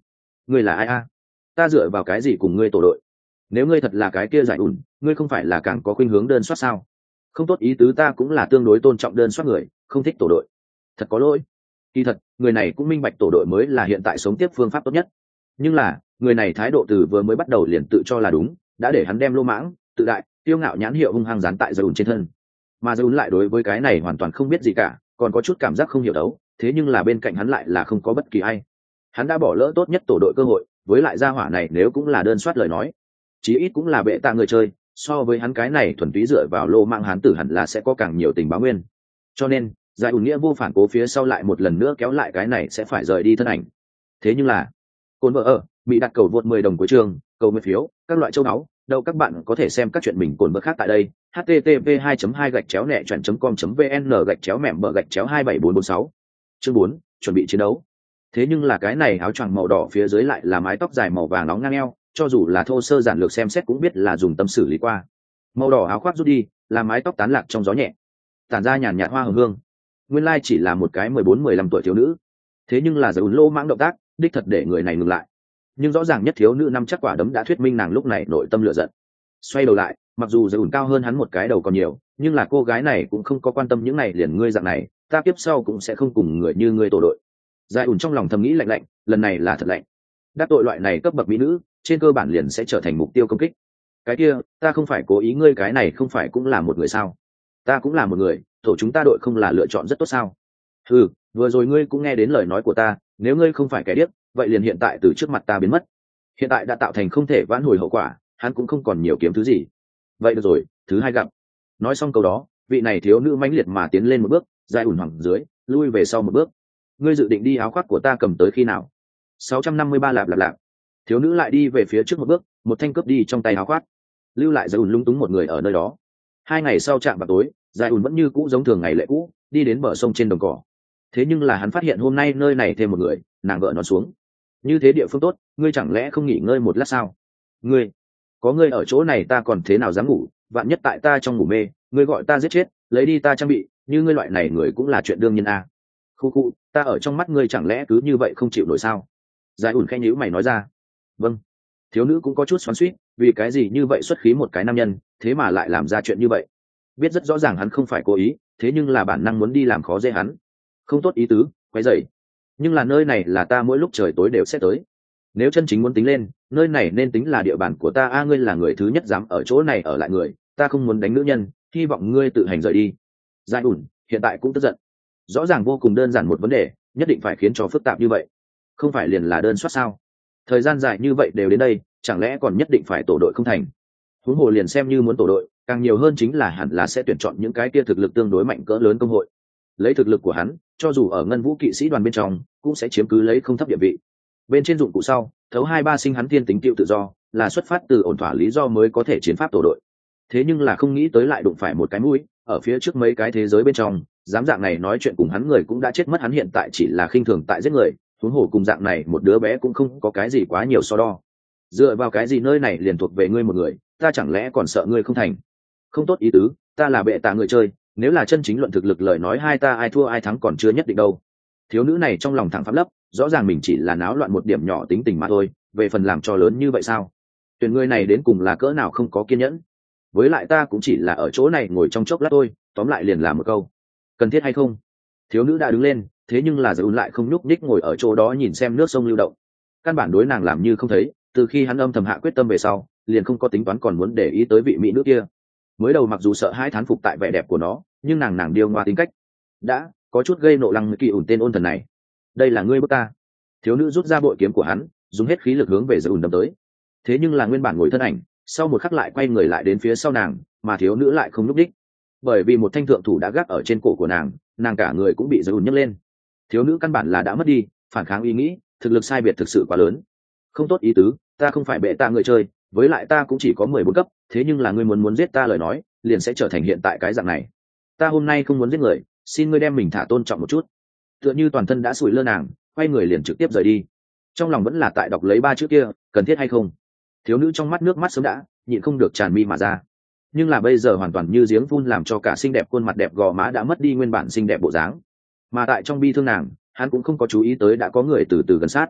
ngươi là ai a? Ta dựa vào cái gì cùng ngươi tổ đội? Nếu ngươi thật là cái kia giải ủn, ngươi không phải là càng có khuynh hướng đơn soát sao? Không tốt ý tứ, ta cũng là tương đối tôn trọng đơn soát người, không thích tổ đội. Thật có lỗi. Kỳ thật, người này cũng minh bạch tổ đội mới là hiện tại sống tiếp phương pháp tốt nhất. Nhưng là, người này thái độ từ vừa mới bắt đầu liền tự cho là đúng, đã để hắn đem lô mãng, tự đại, tiêu ngạo nhãn hiệu hung hăng dán tại giải ủn trên thân. Mà giải ủn lại đối với cái này hoàn toàn không biết gì cả, còn có chút cảm giác không hiểu đấu, thế nhưng là bên cạnh hắn lại là không có bất kỳ ai. Hắn đã bỏ lỡ tốt nhất tổ đội cơ hội, với lại gia hỏa này nếu cũng là đơn soát lời nói, chí ít cũng là bệ tạ người chơi, so với hắn cái này thuần túy dựa vào lô mạng hắn tử hẳn là sẽ có càng nhiều tình báo nguyên. Cho nên giải ủn nghĩa vô phản cố phía sau lại một lần nữa kéo lại cái này sẽ phải rời đi thân ảnh. Thế nhưng là cồn vợ ở bị đặt cầu vượt mười đồng cuối trường, cầu mười phiếu, các loại châu báu đâu các bạn có thể xem các chuyện mình cồn vợ khác tại đây. h t t p hai hai gạch chéo nẹ chọn com vn gạch chéo mẻm bờ gạch chéo hai bảy bốn bốn sáu. Chương bốn, chuẩn bị chiến đấu. Thế nhưng là cái này áo choàng màu đỏ phía dưới lại là mái tóc dài màu vàng nóng ngang eo, cho dù là thô sơ giản lược xem xét cũng biết là dùng tâm xử lý qua. Màu đỏ áo khoác rút đi, là mái tóc tán lạc trong gió nhẹ, tản ra nhàn nhạt hoa hồng hương. Nguyên lai chỉ là một cái mười bốn mười lăm tuổi thiếu nữ, thế nhưng là giải ủn lô mãng động tác đích thật để người này ngừng lại. Nhưng rõ ràng nhất thiếu nữ năm chắc quả đấm đã thuyết minh nàng lúc này nội tâm lửa giận. Xoay đầu lại, mặc dù giải ủn cao hơn hắn một cái đầu còn nhiều, nhưng là cô gái này cũng không có quan tâm những này, liền ngươi dạng này, ta tiếp sau cũng sẽ không cùng người như ngươi tổ đội. Giải ủn trong lòng thầm nghĩ lạnh lạnh, lần này là thật lạnh. Đắc tội loại này cấp bậc mỹ nữ, trên cơ bản liền sẽ trở thành mục tiêu công kích. Cái kia, ta không phải cố ý, ngươi cái này không phải cũng là một người sao? Ta cũng là một người, tổ chúng ta đội không là lựa chọn rất tốt sao? Ừ, vừa rồi ngươi cũng nghe đến lời nói của ta, nếu ngươi không phải kẻ điếc, vậy liền hiện tại từ trước mặt ta biến mất. Hiện tại đã tạo thành không thể vãn hồi hậu quả, hắn cũng không còn nhiều kiếm thứ gì. Vậy được rồi, thứ hai gặp. Nói xong câu đó, vị này thiếu nữ mãnh liệt mà tiến lên một bước, Giải ủn hoảng dưới, lui về sau một bước. Ngươi dự định đi áo khoác của ta cầm tới khi nào? sáu trăm năm mươi ba lạp lạp lạp. Thiếu nữ lại đi về phía trước một bước, một thanh cướp đi trong tay áo khoác, lưu lại Giải ủn lung túng một người ở nơi đó. Hai ngày sau chạm vào tối, Giải ủn vẫn như cũ giống thường ngày lệ cũ, đi đến bờ sông trên đồng cỏ. Thế nhưng là hắn phát hiện hôm nay nơi này thêm một người, nàng vợ nó xuống. Như thế địa phương tốt, ngươi chẳng lẽ không nghỉ ngơi một lát sao? Ngươi, có ngươi ở chỗ này ta còn thế nào dám ngủ, vạn nhất tại ta trong ngủ mê, ngươi gọi ta giết chết, lấy đi ta trang bị, như ngươi loại này người cũng là chuyện đương nhiên à. Khu khu, ta ở trong mắt ngươi chẳng lẽ cứ như vậy không chịu nổi sao? Giải ủn khẽ nhíu mày nói ra. Vâng. Thiếu nữ cũng có chút xoắn xuýt, vì cái gì như vậy xuất khí một cái nam nhân, thế mà lại làm ra chuyện như vậy. Biết rất rõ ràng hắn không phải cố ý, thế nhưng là bản năng muốn đi làm khó dễ hắn. Không tốt ý tứ, quấy rầy. Nhưng là nơi này là ta mỗi lúc trời tối đều sẽ tới. Nếu chân chính muốn tính lên, nơi này nên tính là địa bàn của ta. A, ngươi là người thứ nhất dám ở chỗ này ở lại người, ta không muốn đánh nữ nhân, hy vọng ngươi tự hành rời đi. Giải ủn hiện tại cũng tức giận. Rõ ràng vô cùng đơn giản một vấn đề, nhất định phải khiến cho phức tạp như vậy. Không phải liền là đơn soát sao? Thời gian dài như vậy đều đến đây, chẳng lẽ còn nhất định phải tổ đội không thành? Huống hồ liền xem như muốn tổ đội, càng nhiều hơn chính là hẳn là sẽ tuyển chọn những cái kia thực lực tương đối mạnh cỡ lớn công hội. Lấy thực lực của hắn, cho dù ở ngân vũ kỵ sĩ đoàn bên trong, cũng sẽ chiếm cứ lấy không thấp địa vị. Bên trên dụng cụ sau, thấu hai ba sinh hắn thiên tính tiêu tự do, là xuất phát từ ổn thỏa lý do mới có thể chiến pháp tổ đội. Thế nhưng là không nghĩ tới lại đụng phải một cái mũi, ở phía trước mấy cái thế giới bên trong, dám dạng này nói chuyện cùng hắn người cũng đã chết mất, hắn hiện tại chỉ là khinh thường tại giết người, huống hồ cùng dạng này một đứa bé cũng không có cái gì quá nhiều so đo. Dựa vào cái gì nơi này liền thuộc về ngươi một người, ta chẳng lẽ còn sợ ngươi không thành? Không tốt ý tứ, ta là bệ tạ người chơi, nếu là chân chính luận thực lực lời nói hai ta ai thua ai thắng còn chưa nhất định đâu. Thiếu nữ này trong lòng thẳng pháp lấp, rõ ràng mình chỉ là náo loạn một điểm nhỏ tính tình mà thôi, về phần làm cho lớn như vậy sao? Tuyển người này đến cùng là cỡ nào không có kiên nhẫn. Với lại ta cũng chỉ là ở chỗ này ngồi trong chốc lát thôi, tóm lại liền làm một câu, cần thiết hay không? Thiếu nữ đã đứng lên, thế nhưng là Giải ủn lại không nhúc nhích ngồi ở chỗ đó nhìn xem nước sông lưu động. Căn bản đối nàng làm như không thấy, từ khi hắn âm thầm hạ quyết tâm về sau, liền không có tính toán còn muốn để ý tới vị mỹ nữ kia. Mới đầu mặc dù sợ hãi thán phục tại vẻ đẹp của nó, nhưng nàng nàng điêu ngoa tính cách đã có chút gây nộ lăng kỳ ủn tên ôn thần này. Đây là ngươi bức ta. Thiếu nữ rút ra bội kiếm của hắn, dùng hết khí lực hướng về Giải ủn đâm tới. Thế nhưng là nguyên bản ngồi thân ảnh, sau một khắc lại quay người lại đến phía sau nàng, mà thiếu nữ lại không nhúc nhích, bởi vì một thanh thượng thủ đã gác ở trên cổ của nàng, nàng cả người cũng bị Giải ủn nhấc lên. Thiếu nữ căn bản là đã mất đi phản kháng ý nghĩ, thực lực sai biệt thực sự quá lớn. Không tốt ý tứ, ta không phải bệ ta người chơi, với lại ta cũng chỉ có mười bốn cấp, thế nhưng là ngươi muốn muốn giết ta lời nói, liền sẽ trở thành hiện tại cái dạng này. Ta hôm nay không muốn giết người, xin ngươi đem mình thả tôn trọng một chút. Tựa như toàn thân đã sủi lơ nàng, quay người liền trực tiếp rời đi. Trong lòng vẫn là tại đọc lấy ba chữ kia, cần thiết hay không? Thiếu nữ trong mắt nước mắt sớm đã nhịn không được tràn mi mà ra, nhưng là bây giờ hoàn toàn như giếng phun, làm cho cả xinh đẹp khuôn mặt đẹp gò má đã mất đi nguyên bản xinh đẹp bộ dáng. Mà tại trong bi thương nàng, hắn cũng không có chú ý tới đã có người từ từ gần sát.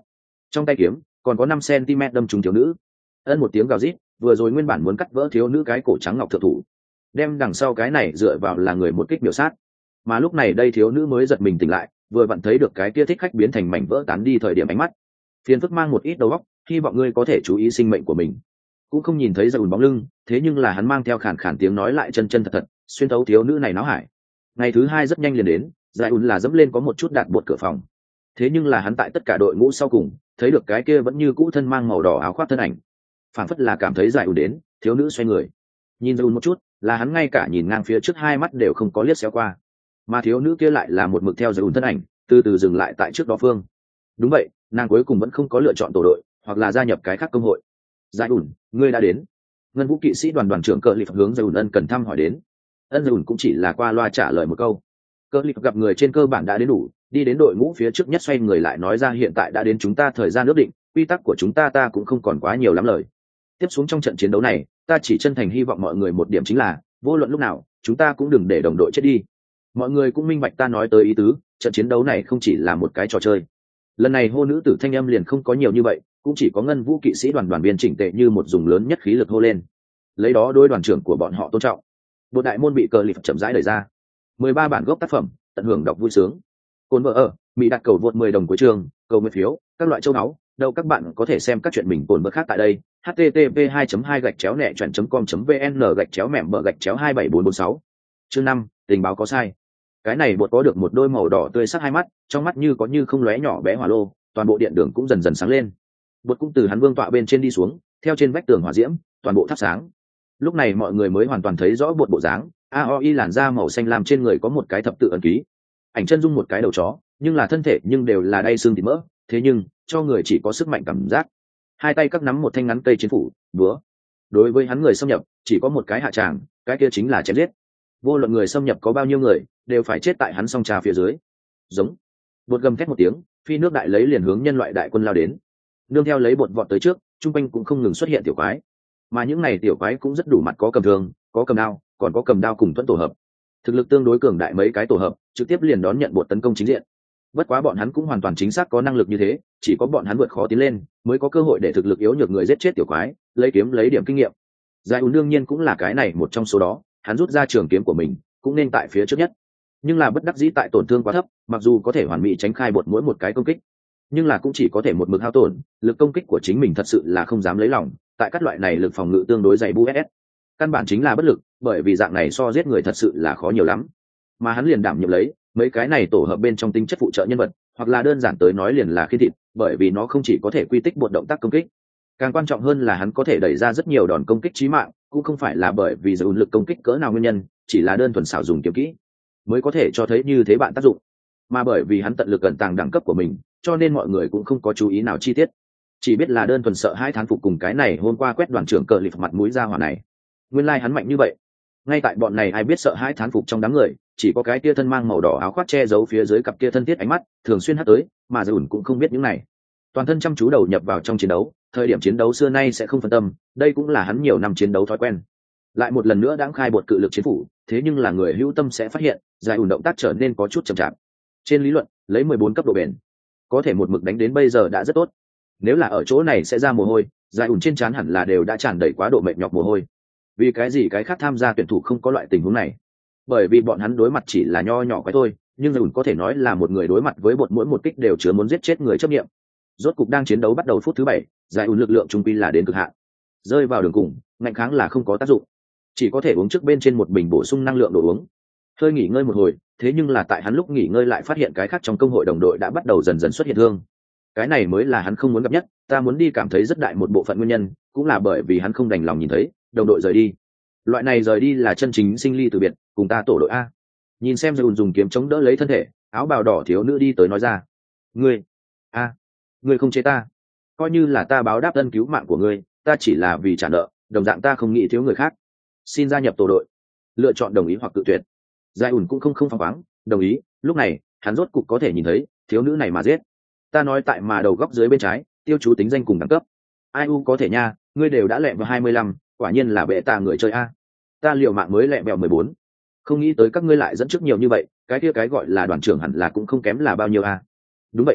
trong tay kiếm còn có năm cm đâm trúng thiếu nữ. Ân một tiếng gào rít, vừa rồi nguyên bản muốn cắt vỡ thiếu nữ cái cổ trắng ngọc thượng thủ, đem đằng sau cái này dựa vào là người một kích biểu sát. Mà lúc này đây thiếu nữ mới giật mình tỉnh lại, vừa vặn thấy được cái kia thích khách biến thành mảnh vỡ tán đi thời điểm ánh mắt. Phiền phức mang một ít đầu óc, hy vọng ngươi có thể chú ý sinh mệnh của mình. Cũng không nhìn thấy Giai ùn bóng lưng, thế nhưng là hắn mang theo khàn khàn tiếng nói lại chân chân thật thật, xuyên thấu thiếu nữ này náo hải. Ngày thứ hai rất nhanh liền đến, Giai ùn là dẫm lên có một chút đạt bột cửa phòng. Thế nhưng là hắn tại tất cả đội ngũ sau cùng, thấy được cái kia vẫn như cũ thân mang màu đỏ áo khoác thân ảnh. Phản phất là cảm thấy Giai ùn đến, thiếu nữ xoay người. Nhìn Giai ùn một chút, là hắn ngay cả nhìn ngang phía trước hai mắt đều không có liếc xéo qua. Mà thiếu nữ kia lại là một mực theo Giai ùn thân ảnh, từ từ dừng lại tại trước đó phương. Đúng vậy, nàng cuối cùng vẫn không có lựa chọn tổ đội, hoặc là gia nhập cái khác công hội. Giai ùn, ngươi đã đến. Ngân vũ kỵ sĩ đoàn đoàn trưởng Cờ Lịp hướng Giai ùn ân cần thăm hỏi đến. Ân Giai ùn cũng chỉ là qua loa trả lời một câu. Cờ Lịp gặp người trên cơ bản đã đến đủ, đi đến đội ngũ phía trước nhất xoay người lại nói ra hiện tại đã đến chúng ta thời gian ước định, quy tắc của chúng ta ta cũng không còn quá nhiều lắm lời. Tiếp xuống trong trận chiến đấu này, ta chỉ chân thành hy vọng mọi người một điểm chính là, vô luận lúc nào, chúng ta cũng đừng để đồng đội chết đi. Mọi người cũng minh bạch ta nói tới ý tứ, trận chiến đấu này không chỉ là một cái trò chơi. Lần này hô nữ tử thanh âm liền không có nhiều như vậy, cũng chỉ có ngân vũ kỵ sĩ đoàn đoàn viên chỉnh tệ như một dùng lớn nhất khí lực hô lên. Lấy đó đôi đoàn trưởng của bọn họ tôn trọng. Bộ đại môn bị Cờ Lịp chậm rãi đẩy ra. mười ba bản gốc tác phẩm, tận hưởng đọc vui sướng. Cồn vợ ở, Mỹ đặt cầu vượt mười đồng cuối trường, cầu nguyện phiếu, các loại châu áo, đâu các bạn có thể xem các chuyện mình cồn vợ khác tại đây. h t t p hai hai gạch chéo nẹ chọn com vn gạch chéo mẻm bờ gạch chéo hai bảy bốn bốn sáu. Chương năm, tình báo có sai. Cái này bột có được một đôi màu đỏ tươi sắc hai mắt, trong mắt như có như không lóe nhỏ bé hỏa lô, toàn bộ điện đường cũng dần dần sáng lên. Bột cũng từ hắn vương tọa bên trên đi xuống, theo trên vách tường hỏa diễm, toàn bộ thắp sáng. Lúc này mọi người mới hoàn toàn thấy rõ bột bộ dáng, a o i làn da màu xanh lam trên người có một cái thập tự ấn ký. Ảnh chân dung một cái đầu chó, nhưng là thân thể nhưng đều là đay xương thịt mỡ, thế nhưng cho người chỉ có sức mạnh cảm giác. Hai tay các nắm một thanh ngắn cây chiến phủ, búa. Đối với hắn người xâm nhập, chỉ có một cái hạ tràng, cái kia chính là chém giết. Vô luận người xâm nhập có bao nhiêu người, đều phải chết tại hắn song trà phía dưới. Giống. Bột gầm thét một tiếng, phi nước đại lấy liền hướng nhân loại đại quân lao đến. Nương theo lấy bột vọt tới trước, trung quanh cũng không ngừng xuất hiện tiểu quái. Mà những này tiểu quái cũng rất đủ mặt, có cầm thương, có cầm đao, còn có cầm đao cùng thuẫn tổ hợp. Thực lực tương đối cường đại mấy cái tổ hợp, trực tiếp liền đón nhận bột tấn công chính diện. Bất quá bọn hắn cũng hoàn toàn chính xác có năng lực như thế, chỉ có bọn hắn vượt khó tiến lên, mới có cơ hội để thực lực yếu nhược người giết chết tiểu quái, lấy kiếm lấy điểm kinh nghiệm. Giải ùn đương nhiên cũng là cái này một trong số đó, hắn rút ra trường kiếm của mình, cũng nên tại phía trước nhất. Nhưng là bất đắc dĩ tại tổn thương quá thấp, mặc dù có thể hoàn mỹ tránh khai bột mỗi một cái công kích, nhưng là cũng chỉ có thể một mực hao tổn, lực công kích của chính mình thật sự là không dám lấy lòng, tại các loại này lực phòng ngự tương đối dày bu ép ét. Căn bản chính là bất lực, bởi vì dạng này so giết người thật sự là khó nhiều lắm. Mà hắn liền đảm nhiệm lấy mấy cái này tổ hợp bên trong tính chất phụ trợ nhân vật, hoặc là đơn giản tới nói liền là khiên thịt, bởi vì nó không chỉ có thể quy tích bột động tác công kích, càng quan trọng hơn là hắn có thể đẩy ra rất nhiều đòn công kích chí mạng, cũng không phải là bởi vì dồn lực công kích cỡ nào nguyên nhân, chỉ là đơn thuần xảo dùng kiếm kỹ mới có thể cho thấy như thế bạn tác dụng. Mà bởi vì hắn tận lực ẩn tàng đẳng cấp của mình, cho nên mọi người cũng không có chú ý nào chi tiết, chỉ biết là đơn thuần sợ hai thán phục cùng cái này hôm qua quét đoàn trưởng Cờ Lịp mặt mũi ra hỏa này. Nguyên lai like hắn mạnh như vậy. Ngay tại bọn này ai biết sợ hai thán phục trong đám người, chỉ có cái kia thân mang màu đỏ áo khoác che giấu phía dưới cặp kia thân thiết ánh mắt thường xuyên hất tới, mà dùn cũng không biết những này. Toàn thân chăm chú đầu nhập vào trong chiến đấu, thời điểm chiến đấu xưa nay sẽ không phân tâm, đây cũng là hắn nhiều năm chiến đấu thói quen. Lại một lần nữa đãng khai bột cự lực chiến phủ, thế nhưng là người hữu tâm sẽ phát hiện, giải ủn động tác trở nên có chút chậm chạp. Trên lý luận, lấy mười bốn cấp độ bền, có thể một mực đánh đến bây giờ đã rất tốt. Nếu là ở chỗ này sẽ ra mồ hôi, giải ủn trên trán hẳn là đều đã tràn đầy quá độ mệt nhọc mồ hôi. Vì cái gì cái khác tham gia tuyển thủ không có loại tình huống này? Bởi vì bọn hắn đối mặt chỉ là nho nhỏ quái thôi, nhưng giải ủn có thể nói là một người đối mặt với bột mỗi một kích đều chứa muốn giết chết người chấp niệm. Rốt cục đang chiến đấu bắt đầu phút thứ bảy, giải ủn lực lượng trung quy là đến cực hạn, rơi vào đường cùng, ngạnh kháng là không có tác dụng, chỉ có thể uống trước bên trên một bình bổ sung năng lượng đồ uống. Hơi nghỉ ngơi một hồi, thế nhưng là tại hắn lúc nghỉ ngơi lại phát hiện cái khác trong công hội đồng đội đã bắt đầu dần dần xuất hiện thương. Cái này mới là hắn không muốn gặp nhất, ta muốn đi cảm thấy rất đại một bộ phận nguyên nhân, cũng là bởi vì hắn không đành lòng nhìn thấy đồng đội rời đi. Loại này rời đi là chân chính sinh ly từ biệt, cùng ta tổ đội a. Nhìn xem Dùn dùng kiếm chống đỡ lấy thân thể, áo bào đỏ thiếu nữ đi tới nói ra, ngươi, a, ngươi không chế ta, coi như là ta báo đáp ân cứu mạng của ngươi, ta chỉ là vì trả nợ, đồng dạng ta không nghĩ thiếu người khác, xin gia nhập tổ đội. Lựa chọn đồng ý hoặc tự tuyệt. Giải ủn cũng không không phăng khoáng, đồng ý. Lúc này hắn rốt cục có thể nhìn thấy thiếu nữ này mà giết. Ta nói tại mà đầu góc dưới bên trái, tiêu chú tính danh cùng đẳng cấp. Ai u có thể nha, ngươi đều đã lẹ vào hai mươi lăm, quả nhiên là bệ ta người chơi a. Ta liều mạng mới lẹ bèo mười bốn. Không nghĩ tới các ngươi lại dẫn trước nhiều như vậy, cái kia cái gọi là đoàn trưởng hẳn là cũng không kém là bao nhiêu a. Đúng vậy à,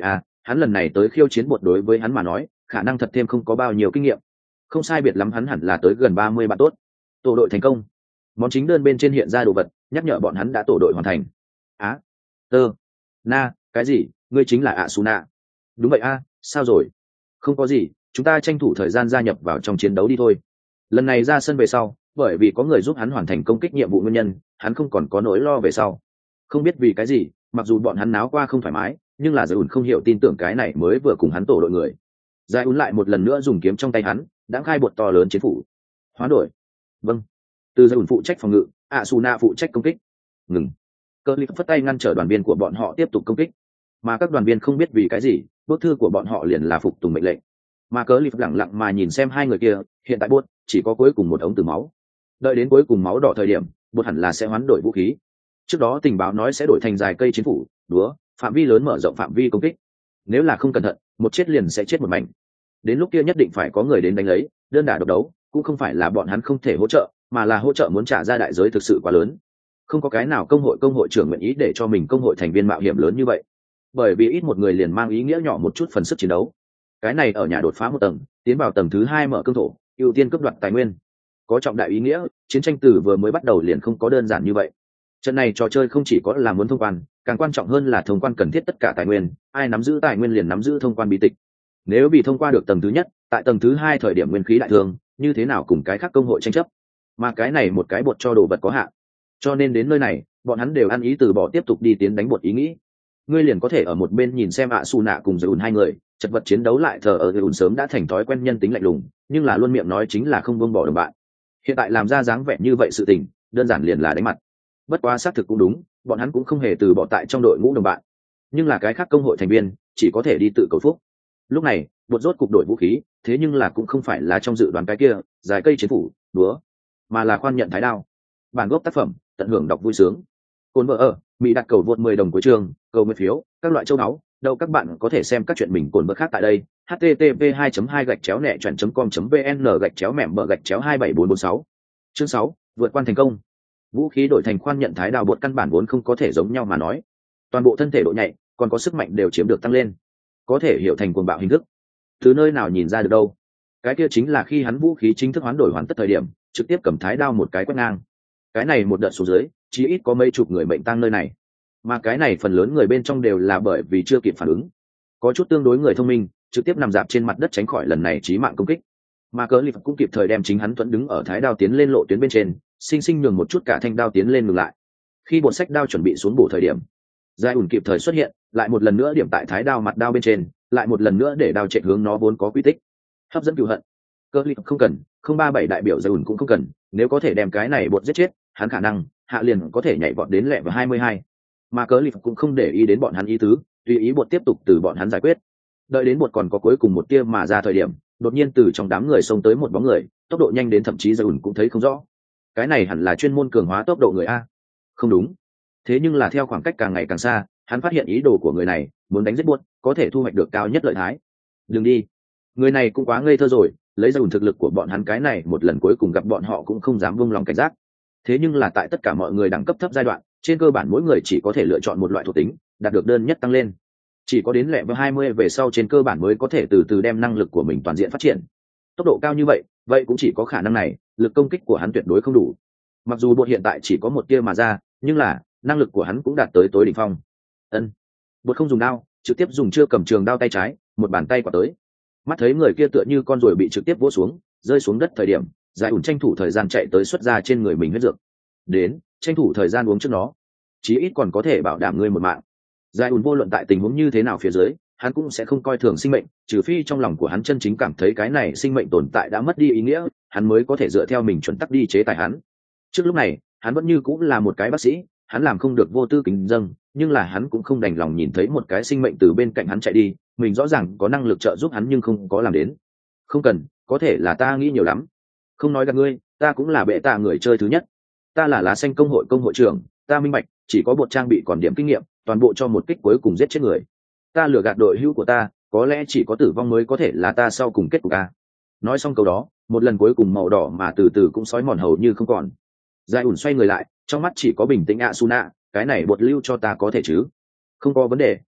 hắn lần này tới khiêu chiến bột đối với hắn mà nói khả năng thật thêm không có bao nhiêu kinh nghiệm, không sai biệt lắm hắn hẳn là tới gần ba mươi bạn tốt. Tổ đội thành công. Món chính đơn bên trên hiện ra đồ vật nhắc nhở bọn hắn đã tổ đội hoàn thành. Á, tơ, na, cái gì? Ngươi chính là ạ su nạ? Đúng vậy a, sao rồi? Không có gì, chúng ta tranh thủ thời gian gia nhập vào trong chiến đấu đi thôi. Lần này ra sân về sau, bởi vì có người giúp hắn hoàn thành công kích nhiệm vụ nguyên nhân, hắn không còn có nỗi lo về sau. Không biết vì cái gì, mặc dù bọn hắn náo qua không thoải mái, nhưng là Giải ủn không hiểu tin tưởng cái này mới vừa cùng hắn tổ đội người. Giải ủn lại một lần nữa dùng kiếm trong tay hắn, đã khai bột to lớn chiến phủ. Hoán đổi. Vâng. Từ Giải ủn phụ trách phòng ngự, ạ su nạ phụ trách công kích. Ngừng. Cơ Lý phất tay ngăn trở đoàn viên của bọn họ tiếp tục công kích, mà các đoàn viên không biết vì cái gì, bức thư của bọn họ liền là phục tùng mệnh lệnh. Mà Cơ Lý lặng lặng mà nhìn xem hai người kia, hiện tại bốt chỉ có cuối cùng một ống từ máu. Đợi đến cuối cùng máu đỏ thời điểm, bốt hẳn là sẽ hoán đổi vũ khí. Trước đó tình báo nói sẽ đổi thành dài cây chiến phủ, đúa, phạm vi lớn mở rộng phạm vi công kích. Nếu là không cẩn thận, một chết liền sẽ chết một mảnh. Đến lúc kia nhất định phải có người đến đánh lấy, đơn đả độc đấu, cũng không phải là bọn hắn không thể hỗ trợ, mà là hỗ trợ muốn trả ra đại giới thực sự quá lớn. Không có cái nào công hội công hội trưởng nguyện ý để cho mình công hội thành viên mạo hiểm lớn như vậy, bởi vì ít một người liền mang ý nghĩa nhỏ một chút phần sức chiến đấu. Cái này ở nhà đột phá một tầng, tiến vào tầng thứ hai mở cương thổ, ưu tiên cướp đoạt tài nguyên, có trọng đại ý nghĩa. Chiến tranh từ vừa mới bắt đầu liền không có đơn giản như vậy. Trận này trò chơi không chỉ có là muốn thông quan, càng quan trọng hơn là thông quan cần thiết tất cả tài nguyên, ai nắm giữ tài nguyên liền nắm giữ thông quan bí tịch. Nếu bị thông qua được tầng thứ nhất, tại tầng thứ hai thời điểm nguyên khí đại thương, như thế nào cùng cái khác công hội tranh chấp, mà cái này một cái bột cho đồ vật có hạn, cho nên đến nơi này bọn hắn đều ăn ý từ bỏ tiếp tục đi tiến đánh bột ý nghĩ. Ngươi liền có thể ở một bên nhìn xem ạ su nạ cùng Giải ủn hai người chật vật chiến đấu lại. Thờ ở Giải ủn sớm đã thành thói quen nhân tính lạnh lùng, nhưng là luôn miệng nói chính là không buông bỏ đồng bạn. Hiện tại làm ra dáng vẻ như vậy sự tình, đơn giản liền là đánh mặt. Bất quá xác thực cũng đúng, bọn hắn cũng không hề từ bỏ tại trong đội ngũ đồng bạn, nhưng là cái khác công hội thành viên chỉ có thể đi tự cầu phúc. Lúc này bột rốt cục đổi vũ khí, thế nhưng là cũng không phải là trong dự đoán cái kia dài cây chiến phủ, đúa, mà là khoan nhận thái đao. Bản gốc tác phẩm, tận hưởng đọc vui sướng. Cồn vợ ở mỹ đặt cầu vượt mười đồng cuối trường, cầu nguyện phiếu, các loại châu náu. Đâu các bạn có thể xem các chuyện mình cồn vợ khác tại đây. h t t p hai hai gạch chéo nẹ truyện com vn gạch chéo mẻm bờ gạch chéo hai bảy bốn bốn sáu. Chương sáu, vượt quan thành công. Vũ khí đổi thành khoan nhận thái đao bột căn bản vốn không có thể giống nhau mà nói. Toàn bộ thân thể độ nhạy, còn có sức mạnh đều chiếm được tăng lên, có thể hiểu thành cuồng bạo hình thức. Từ nơi nào nhìn ra được đâu? Cái kia chính là khi hắn vũ khí chính thức hoán đổi hoàn tất thời điểm, trực tiếp cầm thái đao một cái quét ngang. Cái này một đợt xuống dưới, chí ít có mấy chục người mệnh tang nơi này, mà cái này phần lớn người bên trong đều là bởi vì chưa kịp phản ứng. Có chút tương đối người thông minh trực tiếp nằm dạp trên mặt đất tránh khỏi lần này chí mạng công kích, mà cớ lip cũng kịp thời đem chính hắn thuẫn đứng ở thái đao tiến lên lộ tuyến bên trên, sinh sinh nhường một chút cả thanh đao tiến lên ngừng lại. Khi bộ sách đao chuẩn bị xuống bổ thời điểm, Giải ủn kịp thời xuất hiện, lại một lần nữa điểm tại thái đao mặt đao bên trên, lại một lần nữa để đao chạy hướng nó vốn có quy tích, hấp dẫn cừu hận. Cớ lip không cần, không ba bảy đại biểu Giải ủn cũng không cần, nếu có thể đem cái này bột giết chết, hắn khả năng hạ liền có thể nhảy vọt đến lẹ vào hai mươi hai. Mà cớ lip cũng không để ý đến bọn hắn ý tứ, tùy ý bột tiếp tục từ bọn hắn giải quyết. Đợi đến bột còn có cuối cùng một tia mà ra thời điểm, đột nhiên từ trong đám người xông tới một bóng người, tốc độ nhanh đến thậm chí Giải ủn cũng thấy không rõ. Cái này hẳn là chuyên môn cường hóa tốc độ người a. Không đúng. Thế nhưng là theo khoảng cách càng ngày càng xa, hắn phát hiện ý đồ của người này muốn đánh giết bột, có thể thu hoạch được cao nhất lợi thái. Đừng đi. Người này cũng quá ngây thơ rồi, lấy Giải ủn thực lực của bọn hắn cái này một lần cuối cùng gặp bọn họ cũng không dám buông lòng cảnh giác. Thế nhưng là tại tất cả mọi người đẳng cấp thấp giai đoạn, trên cơ bản mỗi người chỉ có thể lựa chọn một loại thuộc tính, đạt được đơn nhất tăng lên. Chỉ có đến level hai mươi về sau trên cơ bản mới có thể từ từ đem năng lực của mình toàn diện phát triển. Tốc độ cao như vậy, vậy cũng chỉ có khả năng này, lực công kích của hắn tuyệt đối không đủ. Mặc dù bột hiện tại chỉ có một tia mà ra, nhưng là năng lực của hắn cũng đạt tới tối đỉnh phong. Ân. Bột không dùng đao, trực tiếp dùng chưa cầm trường đao tay trái, một bàn tay quả tới. Mắt thấy người kia tựa như con ruồi bị trực tiếp vỗ xuống, rơi xuống đất thời điểm, Giải ủn tranh thủ thời gian chạy tới xuất ra trên người mình huyết dược. Đến, tranh thủ thời gian uống trước nó, chí ít còn có thể bảo đảm ngươi một mạng. Giải ủn vô luận tại tình huống như thế nào phía dưới, hắn cũng sẽ không coi thường sinh mệnh, trừ phi trong lòng của hắn chân chính cảm thấy cái này sinh mệnh tồn tại đã mất đi ý nghĩa, hắn mới có thể dựa theo mình chuẩn tắc đi chế tài hắn. Trước lúc này, hắn vẫn như cũng là một cái bác sĩ, hắn làm không được vô tư kính dâng, nhưng là hắn cũng không đành lòng nhìn thấy một cái sinh mệnh từ bên cạnh hắn chạy đi, mình rõ ràng có năng lực trợ giúp hắn nhưng không có làm đến. Không cần, có thể là ta nghĩ nhiều lắm. Không nói gạt ngươi, ta cũng là bệ tạ người chơi thứ nhất. Ta là lá xanh công hội công hội trưởng, ta minh bạch, chỉ có bột trang bị còn điểm kinh nghiệm, toàn bộ cho một kích cuối cùng giết chết người. Ta lừa gạt đội hữu của ta, có lẽ chỉ có tử vong mới có thể là ta sau cùng kết cục a. Nói xong câu đó, một lần cuối cùng màu đỏ mà từ từ cũng sói mòn hầu như không còn. Giải ủn xoay người lại, trong mắt chỉ có bình tĩnh ạ su nạ, cái này bột lưu cho ta có thể chứ? Không có vấn đề,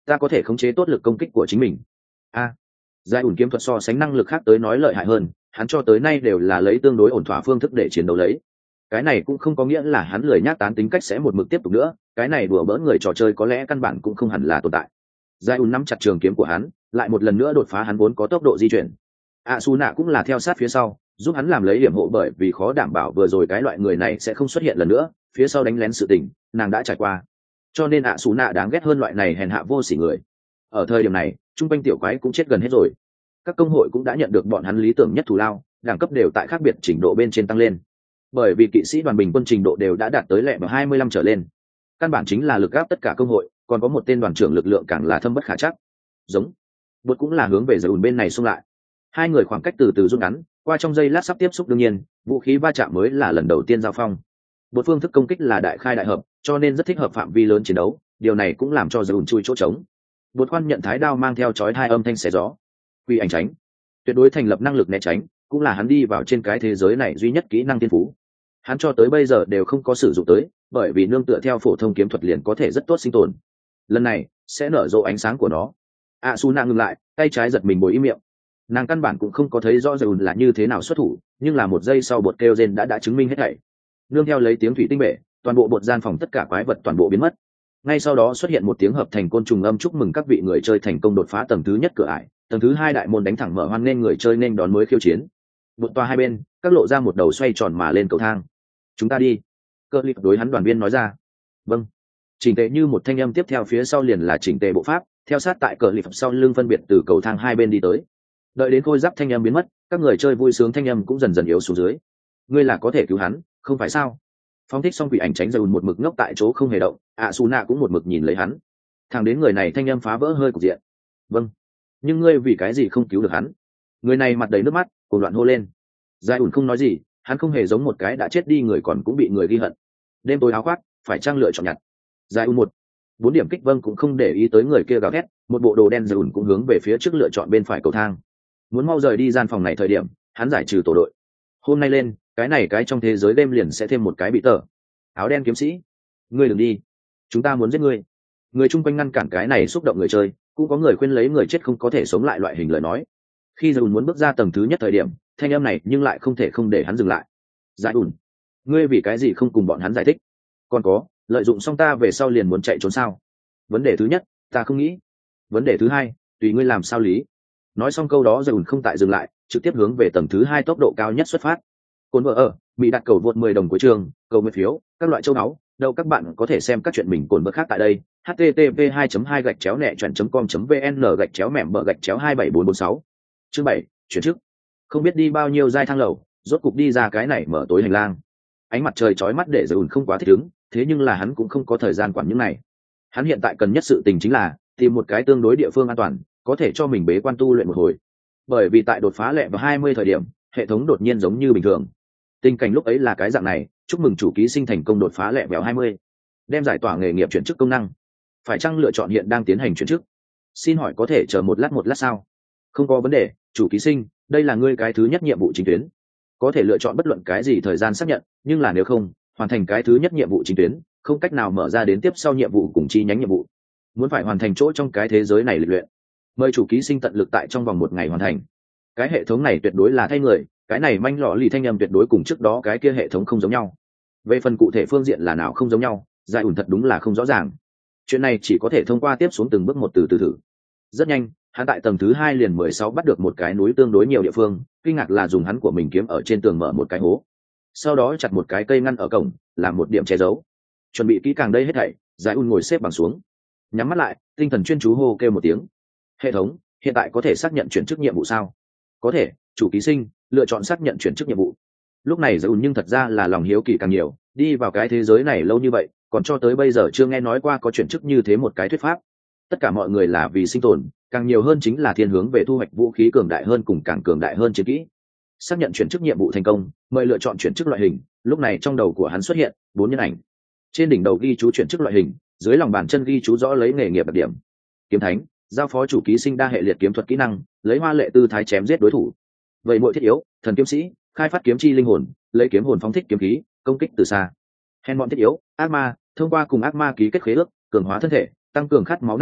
ta có thể khống chế tốt lực công kích của chính mình. a giải ủn kiếm thuật so sánh năng lực khác tới nói lợi hại hơn, hắn cho tới nay đều là lấy tương đối ổn thỏa phương thức để chiến đấu lấy. Cái này cũng không có nghĩa là hắn lười nhác tán tính cách sẽ một mực tiếp tục nữa, cái này đùa bỡn người trò chơi có lẽ căn bản cũng không hẳn là tồn tại. Giải ủn nắm chặt trường kiếm của hắn, lại một lần nữa đột phá hắn vốn có tốc độ di chuyển. a su nạ cũng là theo sát phía sau, giúp hắn làm lấy điểm hộ, bởi vì khó đảm bảo vừa rồi cái loại người này sẽ không xuất hiện lần nữa, phía sau đánh lén sự tình nàng đã trải qua, cho nên ạ xù nạ đáng ghét hơn loại này hèn hạ vô sỉ người. Ở thời điểm này trung quanh tiểu quái cũng chết gần hết rồi, các công hội cũng đã nhận được bọn hắn lý tưởng nhất thù lao, đẳng cấp đều tại khác biệt trình độ bên trên tăng lên, bởi vì kỵ sĩ đoàn bình quân trình độ đều đã đạt tới lẹ vào hai mươi lăm trở lên, căn bản chính là lực gáp tất cả công hội, còn có một tên đoàn trưởng lực lượng càng là thâm bất khả chắc. Giống bột cũng là hướng về giải ùn bên này xông lại, hai người khoảng cách từ từ rút ngắn, qua trong giây lát sắp tiếp xúc, đương nhiên vũ khí va chạm mới là lần đầu tiên giao phong. Một phương thức công kích là đại khai đại hợp, cho nên rất thích hợp phạm vi lớn chiến đấu, điều này cũng làm cho Dùn chui chỗ trống. Bột khoan nhận thái đao mang theo chói hai âm thanh xé gió, quy ảnh tránh, tuyệt đối thành lập năng lực né tránh, cũng là hắn đi vào trên cái thế giới này duy nhất kỹ năng tiên phú. Hắn cho tới bây giờ đều không có sử dụng tới, bởi vì nương tựa theo phổ thông kiếm thuật liền có thể rất tốt sinh tồn. Lần này sẽ nở rộ ánh sáng của nó. A Su Na ngừng lại, tay trái giật mình bồi ý miệng. Nàng căn bản cũng không có thấy rõ Dùn là như thế nào xuất thủ, nhưng là một giây sau bột kêu rên đã đã chứng minh hết thảy. Nương theo lấy tiếng thủy tinh bể, toàn bộ bột gian phòng tất cả quái vật toàn bộ biến mất. Ngay sau đó xuất hiện một tiếng hợp thành côn trùng âm chúc mừng các vị người chơi thành công đột phá tầng thứ nhất cửa ải, tầng thứ hai đại môn đánh thẳng mở, hoan nên người chơi nên đón mới khiêu chiến. Bột tòa hai bên các lộ ra một đầu xoay tròn mà lên cầu thang. Chúng ta đi. Cơ Lip đối hắn đoàn viên nói ra. Vâng. Chỉnh tề như một thanh âm tiếp theo phía sau liền là chỉnh tề bộ pháp, theo sát tại Cờ Lip sau lưng phân biệt từ cầu thang hai bên đi tới. Đợi đến khôi giáp thanh âm biến mất, các người chơi vui sướng thanh âm cũng dần dần yếu xuống dưới. Ngươi là có thể cứu hắn, không phải sao? Phóng thích xong quỷ ảnh tránh Dùn một mực ngốc tại chỗ không hề động, ạ Su Na cũng một mực nhìn lấy hắn. Thằng đến người này thanh âm phá vỡ hơi cục diện. Vâng, nhưng ngươi vì cái gì không cứu được hắn? Người này mặt đầy nước mắt, cuồng loạn hô lên. Giải ủn không nói gì, hắn không hề giống một cái đã chết đi người còn cũng bị người ghi hận. Đêm tối áo khoác, phải trang lựa chọn nhặt. Giải ủn một bốn điểm kích, vâng cũng không để ý tới người kia gào thét, một bộ đồ đen Giải ủn cũng hướng về phía trước lựa chọn bên phải cầu thang. Muốn mau rời đi gian phòng này thời điểm, hắn giải trừ tổ đội. Hôm nay lên, cái này cái trong thế giới đêm liền sẽ thêm một cái bị tờ áo đen kiếm sĩ. Ngươi đừng đi, chúng ta muốn giết ngươi. Người chung quanh ngăn cản cái này xúc động người chơi, cũng có người khuyên lấy người chết không có thể sống lại loại hình lời nói. Khi Dùn muốn bước ra tầng thứ nhất thời điểm, thanh âm này nhưng lại không thể không để hắn dừng lại. Giải ủn, ngươi vì cái gì không cùng bọn hắn giải thích? Còn có, lợi dụng xong ta về sau liền muốn chạy trốn sao? Vấn đề thứ nhất, ta không nghĩ. Vấn đề thứ hai, tùy ngươi làm sao lý. Nói xong câu đó Dùn không tại dừng lại, trực tiếp hướng về tầng thứ hai tốc độ cao nhất xuất phát. Cồn vợ ở bị đặt cầu vượt mười đồng của trường, cầu nguyện phiếu, các loại châu náu, đâu các bạn có thể xem các chuyện mình cồn vợ khác tại đây. h t t p hai hai gạch chéo nẹ chọn com vn gạch chéo mẻm bờ gạch chéo hai bảy bốn bốn sáu. Chương bảy, chuyển chức. Không biết đi bao nhiêu giai thang lầu, rốt cục đi ra cái này mở tối hành lang. Ánh mặt trời chói mắt để Dùn không quá thích ứng, thế nhưng là hắn cũng không có thời gian quản những này. Hắn hiện tại cần nhất sự tình chính là tìm một cái tương đối địa phương an toàn, có thể cho mình bế quan tu luyện một hồi. Bởi vì tại đột phá lẹ vào hai mươi thời điểm, hệ thống đột nhiên giống như bình thường. Tình cảnh lúc ấy là cái dạng này, chúc mừng chủ ký sinh thành công đột phá lẹ vẹo hai mươi, đem giải tỏa nghề nghiệp chuyển chức công năng. Phải chăng lựa chọn hiện đang tiến hành chuyển chức? Xin hỏi có thể chờ một lát một lát sao? Không có vấn đề, chủ ký sinh, đây là ngươi cái thứ nhất nhiệm vụ chính tuyến. Có thể lựa chọn bất luận cái gì thời gian xác nhận, nhưng là nếu không, hoàn thành cái thứ nhất nhiệm vụ chính tuyến, không cách nào mở ra đến tiếp sau nhiệm vụ cùng chi nhánh nhiệm vụ. Muốn phải hoàn thành chỗ trong cái thế giới này lịch luyện, mời chủ ký sinh tận lực tại trong vòng một ngày hoàn thành. Cái hệ thống này tuyệt đối là thay người, cái này manh lọ lì thanh âm tuyệt đối cùng trước đó cái kia hệ thống không giống nhau. Về phần cụ thể phương diện là nào không giống nhau, Giải ủn thật đúng là không rõ ràng. Chuyện này chỉ có thể thông qua tiếp xuống từng bước một từ từ thử. Rất nhanh, hắn tại tầng thứ hai liền mười sáu bắt được một cái núi tương đối nhiều địa phương, kinh ngạc là dùng hắn của mình kiếm ở trên tường mở một cái hố, sau đó chặt một cái cây ngăn ở cổng, làm một điểm che giấu. Chuẩn bị kỹ càng đây hết thảy, Giải ủn ngồi xếp bằng xuống, nhắm mắt lại, tinh thần chuyên chú hô kêu một tiếng. Hệ thống, hiện tại có thể xác nhận chuyển chức nhiệm vụ sao? Có thể, chủ ký sinh, lựa chọn xác nhận chuyển chức nhiệm vụ. Lúc này Giải ủn nhưng thật ra là lòng hiếu kỳ càng nhiều, đi vào cái thế giới này lâu như vậy, còn cho tới bây giờ chưa nghe nói qua có chuyển chức như thế một cái thuyết pháp. Tất cả mọi người là vì sinh tồn, càng nhiều hơn chính là thiên hướng về thu hoạch vũ khí cường đại hơn cùng càng cường đại hơn chiến kỹ. Xác nhận chuyển chức nhiệm vụ thành công, mời lựa chọn chuyển chức loại hình. Lúc này trong đầu của hắn xuất hiện bốn nhân ảnh, trên đỉnh đầu ghi chú chuyển chức loại hình, dưới lòng bàn chân ghi chú rõ lấy nghề nghiệp đặc điểm. Kiếm thánh, giao phó chủ ký sinh đa hệ liệt kiếm thuật kỹ năng, lấy hoa lệ tư thái chém giết đối thủ. Vậy mỗi thiết yếu, thần kiếm sĩ, khai phát kiếm chi linh hồn, lấy kiếm hồn phóng thích kiếm khí, công kích từ xa. Hèn bọn thiết yếu, ác ma, thông qua cùng ác ma ký kết khế ước, cường hóa thân thể, tăng cường khát máu năng lực,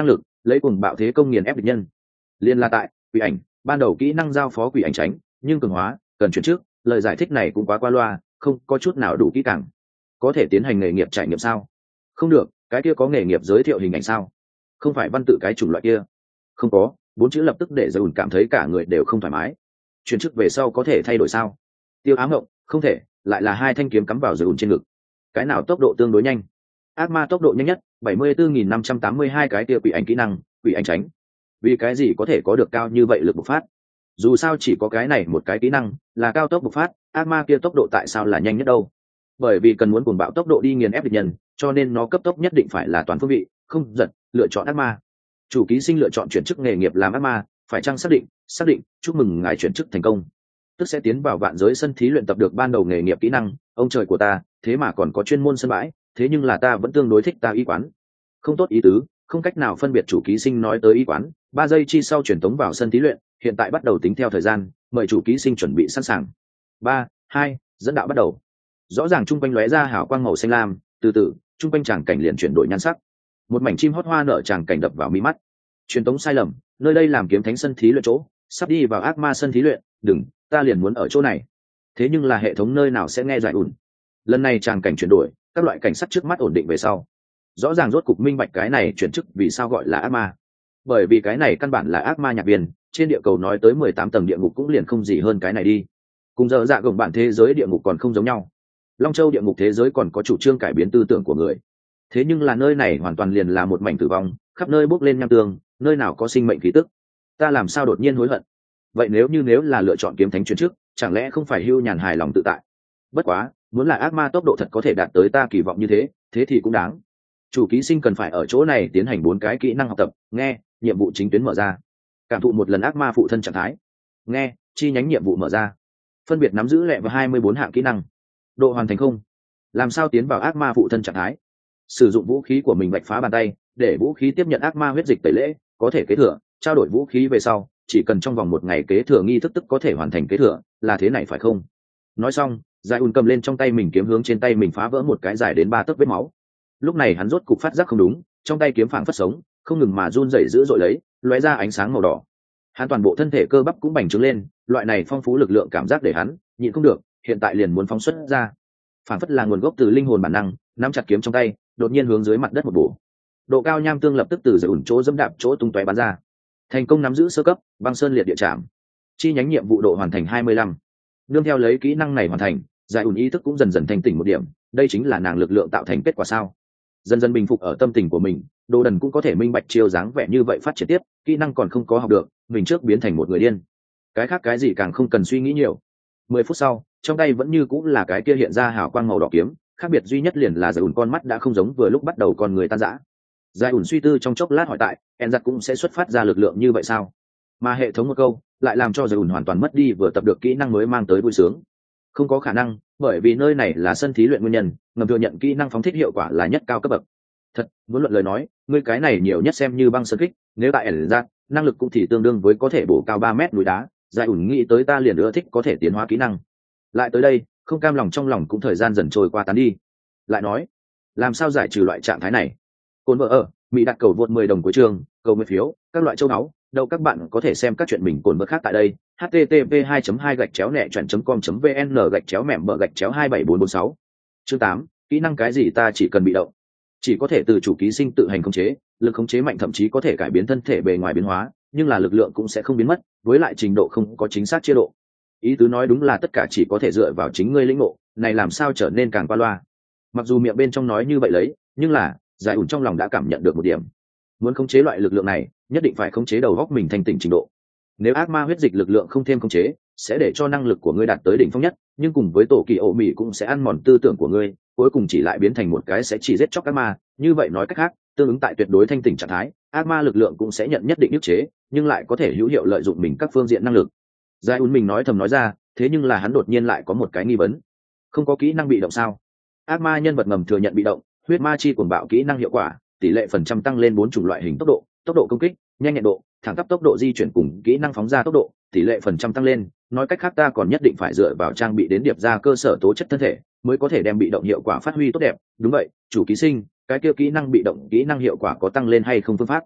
lấy cùng bạo thế công nghiền ép địch nhân. Liên là tại quỷ ảnh ban đầu kỹ năng giao phó quỷ ảnh tránh, nhưng cường hóa cần chuyển trước, lời giải thích này cũng quá qua loa, không có chút nào đủ kỹ càng. Có thể tiến hành nghề nghiệp trải nghiệm sao? Không được. Cái kia có nghề nghiệp giới thiệu hình ảnh sao? Không phải văn tự cái chủng loại kia. Không có. Bốn chữ lập tức để Giai ùn cảm thấy cả người đều không thoải mái. Chuyển chức về sau có thể thay đổi sao? Tiêu ám ngộng, không thể. Lại là hai thanh kiếm cắm vào Giai ùn trên ngực. Cái nào tốc độ tương đối nhanh? Ác ma tốc độ nhanh nhất bảy mươi tư nghìn năm trăm tám mươi hai, cái kia quỷ ảnh kỹ năng quỷ ảnh tránh. Vì cái gì có thể có được cao như vậy lực bộc phát? Dù sao chỉ có cái này một cái kỹ năng là cao tốc bộc phát, ác ma kia tốc độ tại sao là nhanh nhất đâu? Bởi vì cần muốn cuồng bạo tốc độ đi nghiền ép địch nhân, cho nên nó cấp tốc nhất định phải là toàn phương vị, không giật. Lựa chọn ác ma. Chủ ký sinh lựa chọn chuyển chức nghề nghiệp làm ác ma, phải chăng xác định? Xác định. Chúc mừng ngài chuyển chức thành công, tức sẽ tiến vào vạn giới sân thí luyện tập được ban đầu nghề nghiệp kỹ năng. Ông trời của ta, thế mà còn có chuyên môn sân bãi, thế nhưng là ta vẫn tương đối thích ta y quán. Không tốt ý tứ, không cách nào phân biệt. Chủ ký sinh nói tới y quán. Ba giây chi sau truyền tống vào sân thí luyện, hiện tại bắt đầu tính theo thời gian, mời chủ ký sinh chuẩn bị sẵn sàng. Ba, hai, dẫn đạo bắt đầu. Rõ ràng trung quanh lóe ra hào quang màu xanh lam, từ từ trung quanh tràng cảnh liền chuyển đổi nhan sắc. Một mảnh chim hót hoa nở tràng cảnh đập vào mi mắt. Truyền tống sai lầm, nơi đây làm kiếm thánh sân thí luyện chỗ, sắp đi vào ác ma sân thí luyện. Đừng, ta liền muốn ở chỗ này. Thế nhưng là hệ thống nơi nào sẽ nghe giải ủn. Lần này tràng cảnh chuyển đổi, các loại cảnh sắc trước mắt ổn định về sau, rõ ràng rốt cục minh bạch cái này chuyển chức vì sao gọi là ác ma. Bởi vì cái này căn bản là ác ma nhạc viên, trên địa cầu nói tới mười tám tầng địa ngục cũng liền không gì hơn cái này đi. Cùng giờ dạ gồng bản thế giới địa ngục còn không giống nhau. Long Châu địa ngục thế giới còn có chủ trương cải biến tư tưởng của người, thế nhưng là nơi này hoàn toàn liền là một mảnh tử vong, khắp nơi bốc lên nham tương, nơi nào có sinh mệnh khí tức. Ta làm sao đột nhiên hối hận? Vậy nếu như nếu là lựa chọn kiếm thánh chuyển chức, chẳng lẽ không phải hưu nhàn hài lòng tự tại? Bất quá, muốn là ác ma tốc độ thật có thể đạt tới ta kỳ vọng như thế, thế thì cũng đáng. Chủ ký sinh cần phải ở chỗ này tiến hành bốn cái kỹ năng học tập. Nghe, nhiệm vụ chính tuyến mở ra. Cảm thụ một lần ác ma phụ thân trạng thái. Nghe, chi nhánh nhiệm vụ mở ra. Phân biệt nắm giữ lẹ và hai mươi bốn hạng kỹ năng. Độ hoàn thành không. Làm sao tiến vào ác ma phụ thân trạng thái? Sử dụng vũ khí của mình vạch phá bàn tay, để vũ khí tiếp nhận ác ma huyết dịch tẩy lễ, có thể kế thừa. Trao đổi vũ khí về sau, chỉ cần trong vòng một ngày kế thừa nghi thức tức có thể hoàn thành kế thừa, là thế này phải không? Nói xong, Giải ùn cầm lên trong tay mình kiếm hướng trên tay mình phá vỡ một cái dài đến ba tấc vết máu. Lúc này hắn rốt cục phát giác không đúng, trong tay kiếm phảng phất sống, không ngừng mà run rẩy dữ dội lấy, lóe ra ánh sáng màu đỏ. Hắn toàn bộ thân thể cơ bắp cũng bành trướng lên, loại này phong phú lực lượng cảm giác để hắn nhịn không được, hiện tại liền muốn phóng xuất ra. Phảng phất là nguồn gốc từ linh hồn bản năng, nắm chặt kiếm trong tay, đột nhiên hướng dưới mặt đất một bổ. Độ cao nham tương lập tức từ Giải ùn chỗ dẫm đạp chỗ tung tóe bắn ra. Thành công nắm giữ sơ cấp băng sơn liệt địa trảm. Chi nhánh nhiệm vụ độ hoàn thành hai mươi lăm. Nương theo lấy kỹ năng này hoàn thành, Giải ùn ý thức cũng dần dần thành tỉnh một điểm, đây chính là nàng lực lượng tạo thành kết quả sao? Dần dần bình phục ở tâm tình của mình, Đồ Đần cũng có thể minh bạch chiêu dáng vẻ như vậy phát triển tiếp, kỹ năng còn không có học được, mình trước biến thành một người điên. Cái khác cái gì càng không cần suy nghĩ nhiều. Mười phút sau, trong tay vẫn như cũng là cái kia hiện ra hào quang màu đỏ kiếm, khác biệt duy nhất liền là Giải ùn con mắt đã không giống vừa lúc bắt đầu con người tan rã. Giải ùn suy tư trong chốc lát hỏi tại, En giặc cũng sẽ xuất phát ra lực lượng như vậy sao? Mà hệ thống một câu lại làm cho Giải ùn hoàn toàn mất đi vừa tập được kỹ năng mới mang tới vui sướng. Không có khả năng, bởi vì nơi này là sân thí luyện nguyên nhân, ngầm thừa nhận kỹ năng phóng thích hiệu quả là nhất cao cấp bậc. Thật, muốn luận lời nói, ngươi cái này nhiều nhất xem như băng sơn kích, nếu tại ẩn ra, năng lực cũng thì tương đương với có thể bổ cao ba mét núi đá. Giải ủn nghĩ tới ta liền ưa thích có thể tiến hóa kỹ năng. Lại tới đây, không cam lòng trong lòng cũng thời gian dần trôi qua tán đi. Lại nói, làm sao giải trừ loại trạng thái này? Cồn vợ ở, Mỹ đặt cầu vượt mười đồng cuối trường, cầu nguyện phiếu, các loại châu áo, đâu các bạn có thể xem các chuyện mình cồn vợ khác tại đây. h t t p hai hai gạch chéo nẹ chọn com vn gạch chéo mẹm bờ gạch chéo hai bảy bốn bốn sáu. Chương tám, kỹ năng cái gì ta chỉ cần bị động. Chỉ có thể từ chủ ký sinh tự hành khống chế, lực khống chế mạnh thậm chí có thể cải biến thân thể bề ngoài biến hóa, nhưng là lực lượng cũng sẽ không biến mất, với lại trình độ không có chính xác chia độ. Ý tứ nói đúng là tất cả chỉ có thể dựa vào chính ngươi lĩnh ngộ, này làm sao trở nên càng qua loa. Mặc dù miệng bên trong nói như vậy lấy, nhưng là Giải ủn trong lòng đã cảm nhận được một điểm. Muốn khống chế loại lực lượng này, nhất định phải khống chế đầu góc mình thành tỉnh trình độ. Nếu ác ma huyết dịch lực lượng không thêm khống chế, sẽ để cho năng lực của ngươi đạt tới đỉnh phong nhất, nhưng cùng với tổ kỳ ổ mỉ cũng sẽ ăn mòn tư tưởng của ngươi, cuối cùng chỉ lại biến thành một cái sẽ chỉ giết chóc ác ma. Như vậy nói cách khác, tương ứng tại tuyệt đối thanh tỉnh trạng thái, ác ma lực lượng cũng sẽ nhận nhất định ức chế, nhưng lại có thể hữu hiệu lợi dụng mình các phương diện năng lực. Giải ủn mình nói thầm nói ra, thế nhưng là hắn đột nhiên lại có một cái nghi vấn. Không có kỹ năng bị động sao? Ác ma nhân vật ngầm thừa nhận bị động, huyết ma chi cuồng bạo kỹ năng hiệu quả, tỷ lệ phần trăm tăng lên bốn chủng loại hình tốc độ, tốc độ công kích, nhanh nhẹn độ, thẳng tắp tốc độ di chuyển cùng kỹ năng phóng ra tốc độ, tỷ lệ phần trăm tăng lên. Nói cách khác ta còn nhất định phải dựa vào trang bị đến điệp ra cơ sở tố chất thân thể, mới có thể đem bị động hiệu quả phát huy tốt đẹp. Đúng vậy, chủ ký sinh, cái kia kỹ năng bị động kỹ năng hiệu quả có tăng lên hay không phương pháp?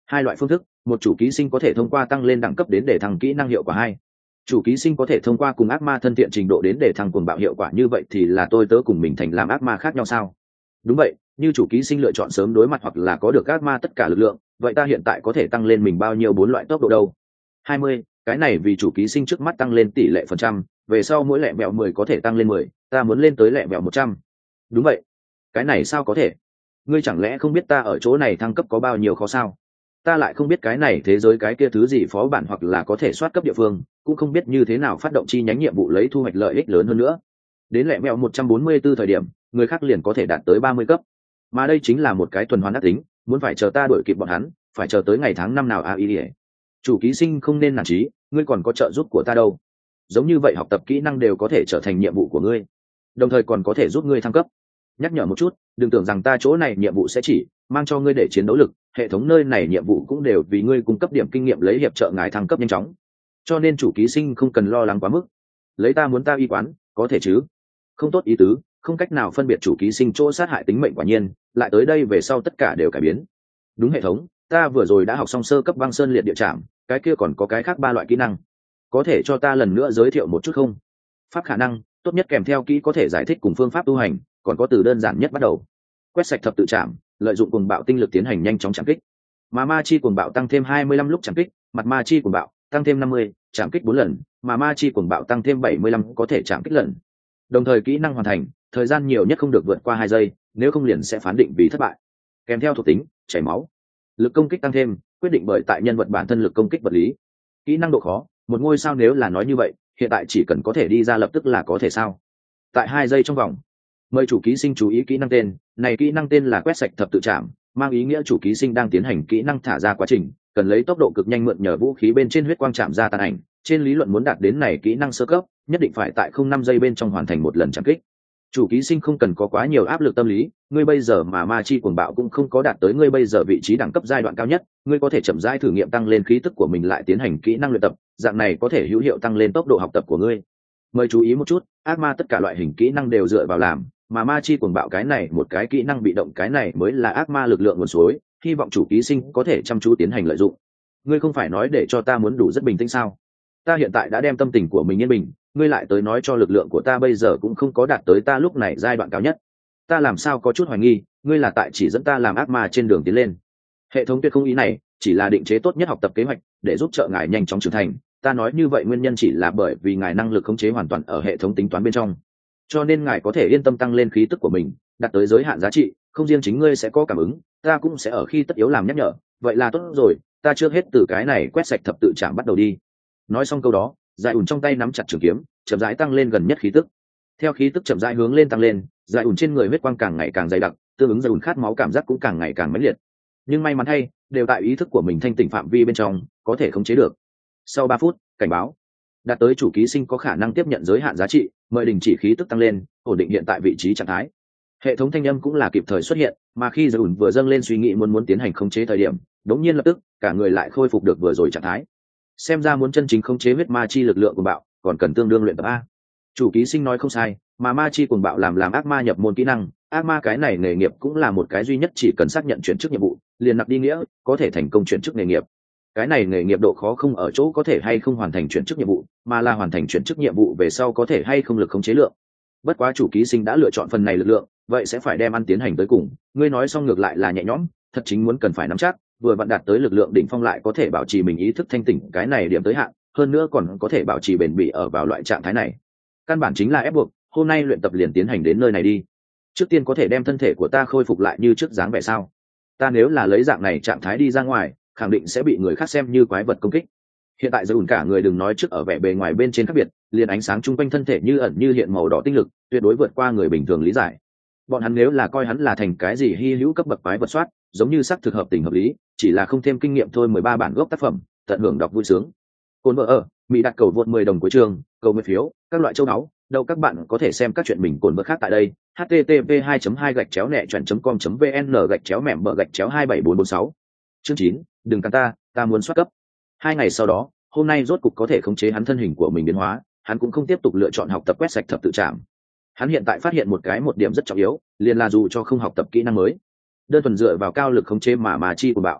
Hai loại phương thức, một chủ ký sinh có thể thông qua tăng lên đẳng cấp đến để thăng kỹ năng hiệu quả hai. Chủ ký sinh có thể thông qua cùng ác ma thân thiện trình độ đến để thăng cuồng bạo hiệu quả, như vậy thì là tôi tớ cùng mình thành làm ác ma khác nhau sao? Đúng vậy, như chủ ký sinh lựa chọn sớm đối mặt hoặc là có được ác ma tất cả lực lượng, vậy ta hiện tại có thể tăng lên mình bao nhiêu bốn loại tốc độ đâu? hai mươi, cái này vì chủ ký sinh trước mắt tăng lên tỷ lệ phần trăm, về sau mỗi lẹ mẹo mười có thể tăng lên mười, ta muốn lên tới lẹ mẹo một trăm. Đúng vậy. Cái này sao có thể? Ngươi chẳng lẽ không biết ta ở chỗ này thăng cấp có bao nhiêu khó sao? Ta lại không biết cái này thế giới cái kia thứ gì phó bản hoặc là có thể soát cấp địa phương, cũng không biết như thế nào phát động chi nhánh nhiệm vụ lấy thu hoạch lợi ích lớn hơn nữa. Đến lẹ mẹo một trăm bốn mươi 144 thời điểm, người khác liền có thể đạt tới ba mươi cấp. Mà đây chính là một cái tuần hoàn ác tính, muốn phải chờ ta đuổi kịp bọn hắn, phải chờ tới ngày tháng năm nào a ý. Chủ ký sinh không nên nản chí, ngươi còn có trợ giúp của ta đâu. Giống như vậy học tập kỹ năng đều có thể trở thành nhiệm vụ của ngươi, đồng thời còn có thể giúp ngươi thăng cấp. Nhắc nhở một chút, đừng tưởng rằng ta chỗ này nhiệm vụ sẽ chỉ mang cho ngươi để chiến đấu lực, hệ thống nơi này nhiệm vụ cũng đều vì ngươi cung cấp điểm kinh nghiệm lấy hiệp trợ ngài thăng cấp nhanh chóng, cho nên chủ ký sinh không cần lo lắng quá mức. Lấy ta muốn ta y quán, có thể chứ? Không tốt ý tứ, không cách nào phân biệt chủ ký sinh chỗ sát hại tính mệnh, quả nhiên lại tới đây về sau tất cả đều cải biến. Đúng hệ thống, ta vừa rồi đã học xong sơ cấp băng sơn liệt địa trảm, cái kia còn có cái khác ba loại kỹ năng, có thể cho ta lần nữa giới thiệu một chút không? Pháp khả năng tốt nhất kèm theo kỹ có thể giải thích cùng phương pháp tu hành, còn có từ đơn giản nhất bắt đầu. Quét sạch thập tự trảm, lợi dụng cuồng bạo tinh lực tiến hành nhanh chóng chạm kích. Mà ma chi cuồng bạo tăng thêm hai mươi lăm lúc chạm kích, mặt ma chi cuồng bạo tăng thêm năm mươi, chạm kích bốn lần, mà ma chi cuồng bạo tăng thêm bảy mươi lăm có thể chạm kích lần. Đồng thời kỹ năng hoàn thành, thời gian nhiều nhất không được vượt qua hai giây, nếu không liền sẽ phán định vì thất bại. Kèm theo thuộc tính, chảy máu. Lực công kích tăng thêm, quyết định bởi tại nhân vật bản thân lực công kích vật lý. Kỹ năng độ khó, một ngôi sao, nếu là nói như vậy, hiện tại chỉ cần có thể đi ra lập tức là có thể sao? Tại hai giây trong vòng. Mời chủ ký sinh chú ý kỹ năng tên, này kỹ năng tên là quét sạch thập tự trảm, mang ý nghĩa chủ ký sinh đang tiến hành kỹ năng thả ra quá trình, cần lấy tốc độ cực nhanh mượn nhờ vũ khí bên trên huyết quang chạm ra tàn ảnh. Trên lý luận muốn đạt đến này kỹ năng sơ cấp, nhất định phải tại không năm giây bên trong hoàn thành một lần chạm kích. Chủ ký sinh không cần có quá nhiều áp lực tâm lý, ngươi bây giờ mà ma chi cuồng bạo cũng không có đạt tới ngươi bây giờ vị trí đẳng cấp giai đoạn cao nhất, ngươi có thể chậm rãi thử nghiệm tăng lên khí tức của mình lại tiến hành kỹ năng luyện tập, dạng này có thể hữu hiệu tăng lên tốc độ học tập của ngươi. Mời chú ý một chút, ác ma tất cả loại hình kỹ năng đều dựa vào làm, mà ma chi cuồng bạo cái này một cái kỹ năng bị động, cái này mới là ác ma lực lượng nguồn suối, hy vọng chủ ký sinh có thể chăm chú tiến hành lợi dụng. Ngươi không phải nói để cho ta muốn đủ rất bình tĩnh sao? Ta hiện tại đã đem tâm tình của mình yên bình, ngươi lại tới nói cho lực lượng của ta bây giờ cũng không có đạt tới ta lúc này giai đoạn cao nhất. Ta làm sao có chút hoài nghi, ngươi là tại chỉ dẫn ta làm ác ma trên đường tiến lên. Hệ thống tuyệt không ý này, chỉ là định chế tốt nhất học tập kế hoạch để giúp trợ ngài nhanh chóng trưởng thành. Ta nói như vậy nguyên nhân chỉ là bởi vì ngài năng lực khống chế hoàn toàn ở hệ thống tính toán bên trong, cho nên ngài có thể yên tâm tăng lên khí tức của mình, đạt tới giới hạn giá trị. Không riêng chính ngươi sẽ có cảm ứng, ta cũng sẽ ở khi tất yếu làm nhắc nhở. Vậy là tốt rồi, ta trước hết từ cái này quét sạch thập tự trảm bắt đầu đi. Nói xong câu đó, Giải ủn trong tay nắm chặt trường kiếm, chậm rãi tăng lên gần nhất khí tức. Theo khí tức chậm rãi hướng lên tăng lên, Giải ủn trên người huyết quang càng ngày càng dày đặc, tương ứng Giải ủn khát máu cảm giác cũng càng ngày càng mãnh liệt. Nhưng may mắn thay, đều tại ý thức của mình thanh tỉnh phạm vi bên trong, có thể khống chế được. Sau ba phút, cảnh báo đạt tới chủ ký sinh có khả năng tiếp nhận giới hạn giá trị, mời đình chỉ khí tức tăng lên, ổn định hiện tại vị trí trạng thái. Hệ thống thanh âm cũng là kịp thời xuất hiện, mà khi Giải ủn vừa dâng lên suy nghĩ muốn muốn tiến hành khống chế thời điểm, đống nhiên lập tức cả người lại khôi phục được vừa rồi trạng thái. Xem ra muốn chân chính khống chế huyết ma chi lực lượng của bạo, còn cần tương đương luyện tập a. Chủ ký sinh nói không sai, mà ma chi cuồng bạo làm làm ác ma nhập môn kỹ năng, ác ma cái này nghề nghiệp cũng là một cái duy nhất chỉ cần xác nhận chuyển chức nhiệm vụ, liền nạp đi nghĩa, có thể thành công chuyển chức nghề nghiệp. Cái này nghề nghiệp độ khó không ở chỗ có thể hay không hoàn thành chuyển chức nhiệm vụ, mà là hoàn thành chuyển chức nhiệm vụ về sau có thể hay không lực khống chế lượng. Bất quá chủ ký sinh đã lựa chọn phần này lực lượng, vậy sẽ phải đem ăn tiến hành tới cùng. Ngươi nói xong ngược lại là nhẹ nhõm, thật chính muốn cần phải nắm chắc, vừa vặn đạt tới lực lượng đỉnh phong lại có thể bảo trì mình ý thức thanh tỉnh, cái này điểm tới hạn, hơn nữa còn có thể bảo trì bền bỉ ở vào loại trạng thái này. Căn bản chính là ép buộc, hôm nay luyện tập liền tiến hành đến nơi này đi. Trước tiên có thể đem thân thể của ta khôi phục lại như trước dáng vẻ sao? Ta nếu là lấy dạng này trạng thái đi ra ngoài, khẳng định sẽ bị người khác xem như quái vật công kích. Hiện tại Dùn cả người đừng nói trước ở vẻ bề ngoài bên trên khác biệt, liền ánh sáng chung quanh thân thể như ẩn như hiện màu đỏ tinh lực, tuyệt đối vượt qua người bình thường lý giải. Bọn hắn nếu là coi hắn là thành cái gì hy hữu cấp bậc quái vật soát, giống như sắc thực hợp tình hợp lý, chỉ là không thêm kinh nghiệm thôi. Mười ba bản gốc tác phẩm, tận hưởng đọc vui sướng. Cồn vợ ở, Mỹ đặt cầu vượt mười đồng cuối trường, cầu mười phiếu, các loại châu náu, đâu các bạn có thể xem các chuyện mình cồn vợ khác tại đây. h t t p hai hai gạch chéo nẹ chọn com vn gạch chéo mẻm bờ gạch chéo hai bảy bốn bốn sáu. Chương chín, đừng cắn ta, ta muốn soát cấp. Hai ngày sau đó, hôm nay rốt cục có thể khống chế hắn thân hình của mình biến hóa, hắn cũng không tiếp tục lựa chọn học tập quét sạch thập tự trảm. Hắn hiện tại phát hiện một cái một điểm rất trọng yếu, liền là dù cho không học tập kỹ năng mới, đơn thuần dựa vào cao lực khống chế mà mà chi của bạo,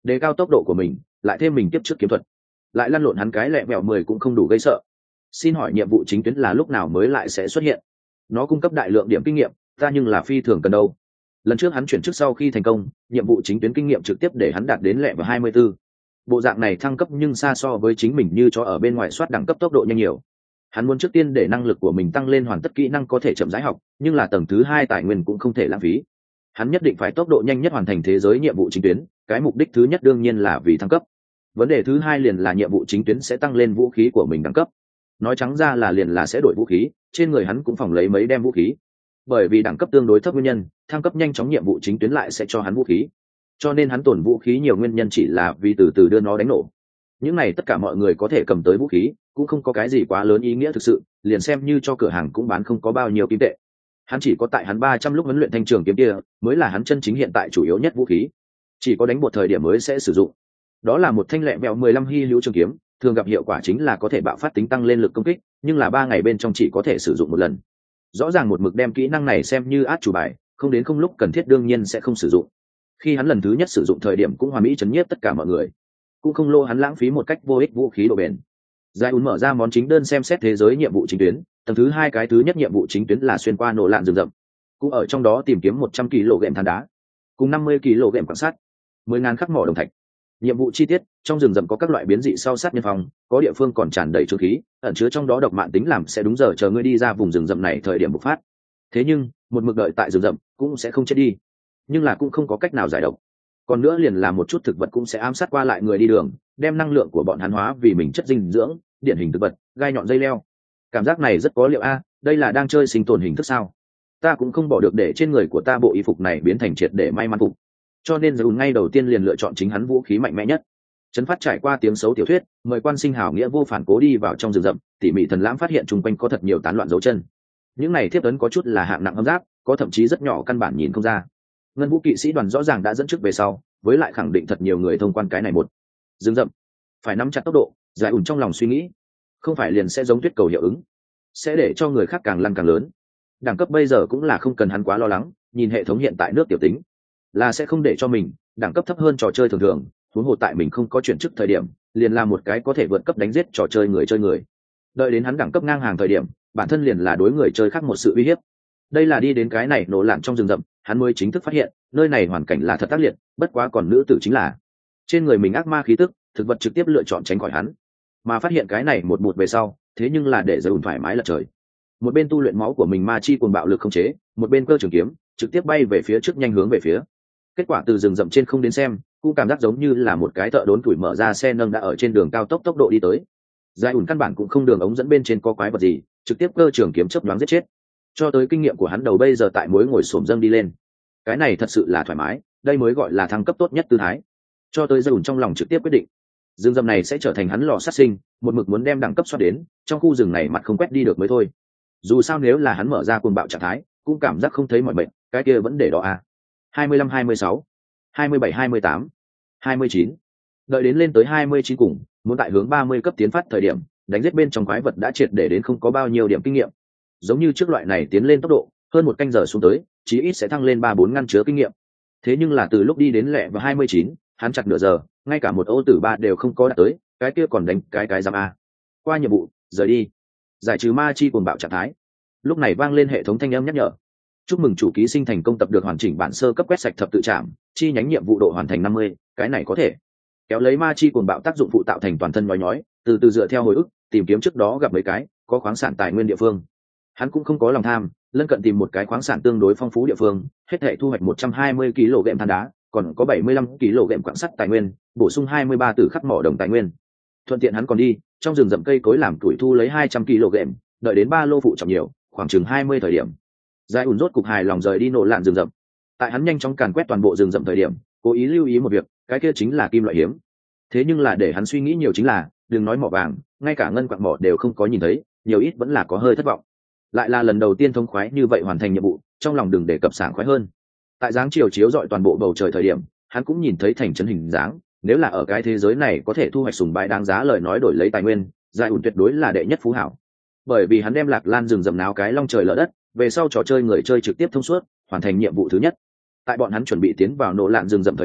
đề cao tốc độ của mình, lại thêm mình tiếp trước kiếm thuật, lại lăn lộn hắn cái lẹ mẹo mười cũng không đủ gây sợ. Xin hỏi nhiệm vụ chính tuyến là lúc nào mới lại sẽ xuất hiện? Nó cung cấp đại lượng điểm kinh nghiệm, ta nhưng là phi thường cần đâu. Lần trước hắn chuyển chức sau khi thành công, nhiệm vụ chính tuyến kinh nghiệm trực tiếp để hắn đạt đến lẹ vào hai mươi 24. Bộ dạng này thăng cấp nhưng xa so với chính mình như cho ở bên ngoài soát đẳng cấp tốc độ nhanh nhiều. Hắn muốn trước tiên để năng lực của mình tăng lên, hoàn tất kỹ năng có thể chậm rãi học, nhưng là tầng thứ hai tài nguyên cũng không thể lãng phí. Hắn nhất định phải tốc độ nhanh nhất hoàn thành thế giới nhiệm vụ chính tuyến, cái mục đích thứ nhất đương nhiên là vì thăng cấp. Vấn đề thứ hai liền là nhiệm vụ chính tuyến sẽ tăng lên vũ khí của mình đẳng cấp. Nói trắng ra là liền là sẽ đổi vũ khí, trên người hắn cũng phòng lấy mấy đem vũ khí. Bởi vì đẳng cấp tương đối thấp nguyên nhân, thăng cấp nhanh chóng nhiệm vụ chính tuyến lại sẽ cho hắn vũ khí. Cho nên hắn tổn vũ khí nhiều nguyên nhân chỉ là vì từ từ đưa nó đánh nổ. Những này tất cả mọi người có thể cầm tới vũ khí, cũng không có cái gì quá lớn ý nghĩa thực sự, liền xem như cho cửa hàng cũng bán không có bao nhiêu kim tệ. Hắn chỉ có tại hắn ba trăm lúc huấn luyện thanh trường kiếm kia, mới là hắn chân chính hiện tại chủ yếu nhất vũ khí. Chỉ có đánh một thời điểm mới sẽ sử dụng. Đó là một thanh lẹ vẹo mười lăm hy hữu trường kiếm, thường gặp hiệu quả chính là có thể bạo phát tính tăng lên lực công kích, nhưng là ba ngày bên trong chỉ có thể sử dụng một lần. Rõ ràng một mực đem kỹ năng này xem như át chủ bài, không đến không lúc cần thiết đương nhiên sẽ không sử dụng. Khi hắn lần thứ nhất sử dụng thời điểm cũng hoàn mỹ chấn nhiếp tất cả mọi người, cũng không lô hắn lãng phí một cách vô ích vũ khí độ bền. Giải ún mở ra món chính đơn xem xét thế giới nhiệm vụ chính tuyến, tầng thứ hai cái thứ nhất nhiệm vụ chính tuyến là xuyên qua nổ lạn rừng rậm, cũng ở trong đó tìm kiếm một trăm ki lô gam than đá, cùng năm mươi ki lô gam quan sát, mười ngàn khắc mỏ đồng thạch. Nhiệm vụ chi tiết: trong rừng rậm có các loại biến dị sau sát nhân phòng, có địa phương còn tràn đầy trướng khí, ẩn chứa trong đó độc mạng tính làm sẽ đúng giờ chờ ngươi đi ra vùng rừng rậm này thời điểm bộc phát. Thế nhưng một mực đợi tại rừng rậm cũng sẽ không chết đi, nhưng là cũng không có cách nào giải độc. Còn nữa liền là một chút thực vật cũng sẽ ám sát qua lại người đi đường, đem năng lượng của bọn hắn hóa vì mình chất dinh dưỡng, điển hình thực vật, gai nhọn dây leo. Cảm giác này rất có liệu a, đây là đang chơi sinh tồn hình thức sao? Ta cũng không bỏ được để trên người của ta bộ y phục này biến thành triệt để may mắn phục. Cho nên Dùn ngay đầu tiên liền lựa chọn chính hắn vũ khí mạnh mẽ nhất. Trấn Phát trải qua tiếng xấu tiểu thuyết, mời quan sinh hảo nghĩa vô phản cố đi vào trong rừng rậm, tỉ mỉ thần lãm phát hiện chung quanh có thật nhiều tán loạn dấu chân. Những này thiếp ấn có chút là hạng nặng hâm giáp, có thậm chí rất nhỏ căn bản nhìn không ra. Ngân vũ kỵ sĩ đoàn rõ ràng đã dẫn trước về sau, với lại khẳng định thật nhiều người thông quan cái này một rừng rậm, phải nắm chặt tốc độ. Giải ủn trong lòng suy nghĩ, không phải liền sẽ giống tuyết cầu hiệu ứng, sẽ để cho người khác càng lăn càng lớn. Đẳng cấp bây giờ cũng là không cần hắn quá lo lắng, nhìn hệ thống hiện tại nước tiểu tính là sẽ không để cho mình đẳng cấp thấp hơn trò chơi thường thường. Huống hồ tại mình không có chuyển chức thời điểm, liền là một cái có thể vượt cấp đánh giết trò chơi người chơi người. Đợi đến hắn đẳng cấp ngang hàng thời điểm, bản thân liền là đối người chơi khác một sự uy hiếp. Đây là đi đến cái này nổ lạn trong rừng rậm, hắn mới chính thức phát hiện nơi này hoàn cảnh là thật tác liệt, bất quá còn nữ tử chính là trên người mình ác ma khí tức, thực vật trực tiếp lựa chọn tránh khỏi hắn. Mà phát hiện cái này một một về sau, thế nhưng là để Dùn thoải mái lật trời. Một bên tu luyện máu của mình ma chi cuồng bạo lực không chế, một bên cơ trường kiếm trực tiếp bay về phía trước, nhanh hướng về phía. Kết quả từ rừng rậm trên không đến xem, cũng cảm giác giống như là một cái thợ đốn tuổi mở ra xe nâng đã ở trên đường cao tốc tốc độ đi tới. Giải ủn căn bản cũng không đường ống dẫn bên trên có quái vật gì, trực tiếp cơ trường kiếm chớp nhoáng giết chết. Cho tới kinh nghiệm của hắn đầu bây giờ tại mối ngồi xổm dâng đi lên. Cái này thật sự là thoải mái, đây mới gọi là thăng cấp tốt nhất tư thái. Cho tới Giải ủn trong lòng trực tiếp quyết định, rừng rậm này sẽ trở thành hắn lò sát sinh, một mực muốn đem đẳng cấp xoát đến, trong khu rừng này mặt không quét đi được mới thôi. Dù sao nếu là hắn mở ra cuồng bạo trạng thái, cũng cảm giác không thấy mọi mệnh, cái kia vẫn để đó à. hai mươi lăm hai mươi sáu, hai mươi bảy hai mươi tám, hai mươi chín. Đợi đến lên tới hai mươi chín cùng, muốn tại hướng ba mươi cấp tiến phát thời điểm, đánh giết bên trong quái vật đã triệt để đến không có bao nhiêu điểm kinh nghiệm. Giống như trước loại này tiến lên tốc độ, hơn một canh giờ xuống tới, chí ít sẽ thăng lên ba bốn ngăn chứa kinh nghiệm. Thế nhưng là từ lúc đi đến lẹ và hai mươi chín, hắn chặt nửa giờ, ngay cả một ô tử ba đều không có đạt tới, cái kia còn đánh cái cái giam a. Qua nhiệm vụ, rời đi. Giải trừ ma chi cuồng bạo trạng thái. Lúc này vang lên hệ thống thanh âm nhắc nhở. Chúc mừng chủ ký sinh thành công tập được hoàn chỉnh bản sơ cấp quét sạch thập tự trảm, chi nhánh nhiệm vụ độ hoàn thành năm mươi, cái này có thể kéo lấy ma chi cuồng bạo tác dụng phụ tạo thành toàn thân nhói nhói, từ từ dựa theo hồi ức, tìm kiếm trước đó gặp mấy cái có khoáng sản tài nguyên địa phương. Hắn cũng không có lòng tham, lân cận tìm một cái khoáng sản tương đối phong phú địa phương, hết thể thu hoạch một trăm hai mươi ki lô gam than đá, còn có bảy mươi lăm ki lô gam quặng sắt tài nguyên, bổ sung hai mươi ba tử khắc mỏ đồng tài nguyên. Thuận tiện hắn còn đi trong rừng rậm cây cối làm tuổi thu lấy hai trăm ki lô gam, đợi đến ba lô phụ trọng nhiều, khoảng chừng hai mươi thời điểm, Giải ủn rốt cục hài lòng rời đi nổ lạn rừng rậm. Tại hắn nhanh chóng càn quét toàn bộ rừng rậm thời điểm, cố ý lưu ý một việc, cái kia chính là kim loại hiếm. Thế nhưng là để hắn suy nghĩ nhiều chính là, đừng nói mỏ vàng, ngay cả ngân quặng mỏ đều không có nhìn thấy, nhiều ít vẫn là có hơi thất vọng. Lại là lần đầu tiên thông khoái như vậy hoàn thành nhiệm vụ, trong lòng đừng để cập sảng khoái hơn. Tại dáng chiều chiếu rọi toàn bộ bầu trời thời điểm, hắn cũng nhìn thấy thành trấn hình dáng, nếu là ở cái thế giới này có thể thu hoạch sùng bái đáng giá lời nói đổi lấy tài nguyên, Giải ủn tuyệt đối là đệ nhất phú hảo. Bởi vì hắn đem lạc lan rừng rậm náo cái long trời lở đất, về sau trò chơi người chơi trực tiếp thông suốt, hoàn thành nhiệm vụ thứ nhất. Tại bọn hắn chuẩn bị tiến vào nổ lạn rừng rậm thời điểm,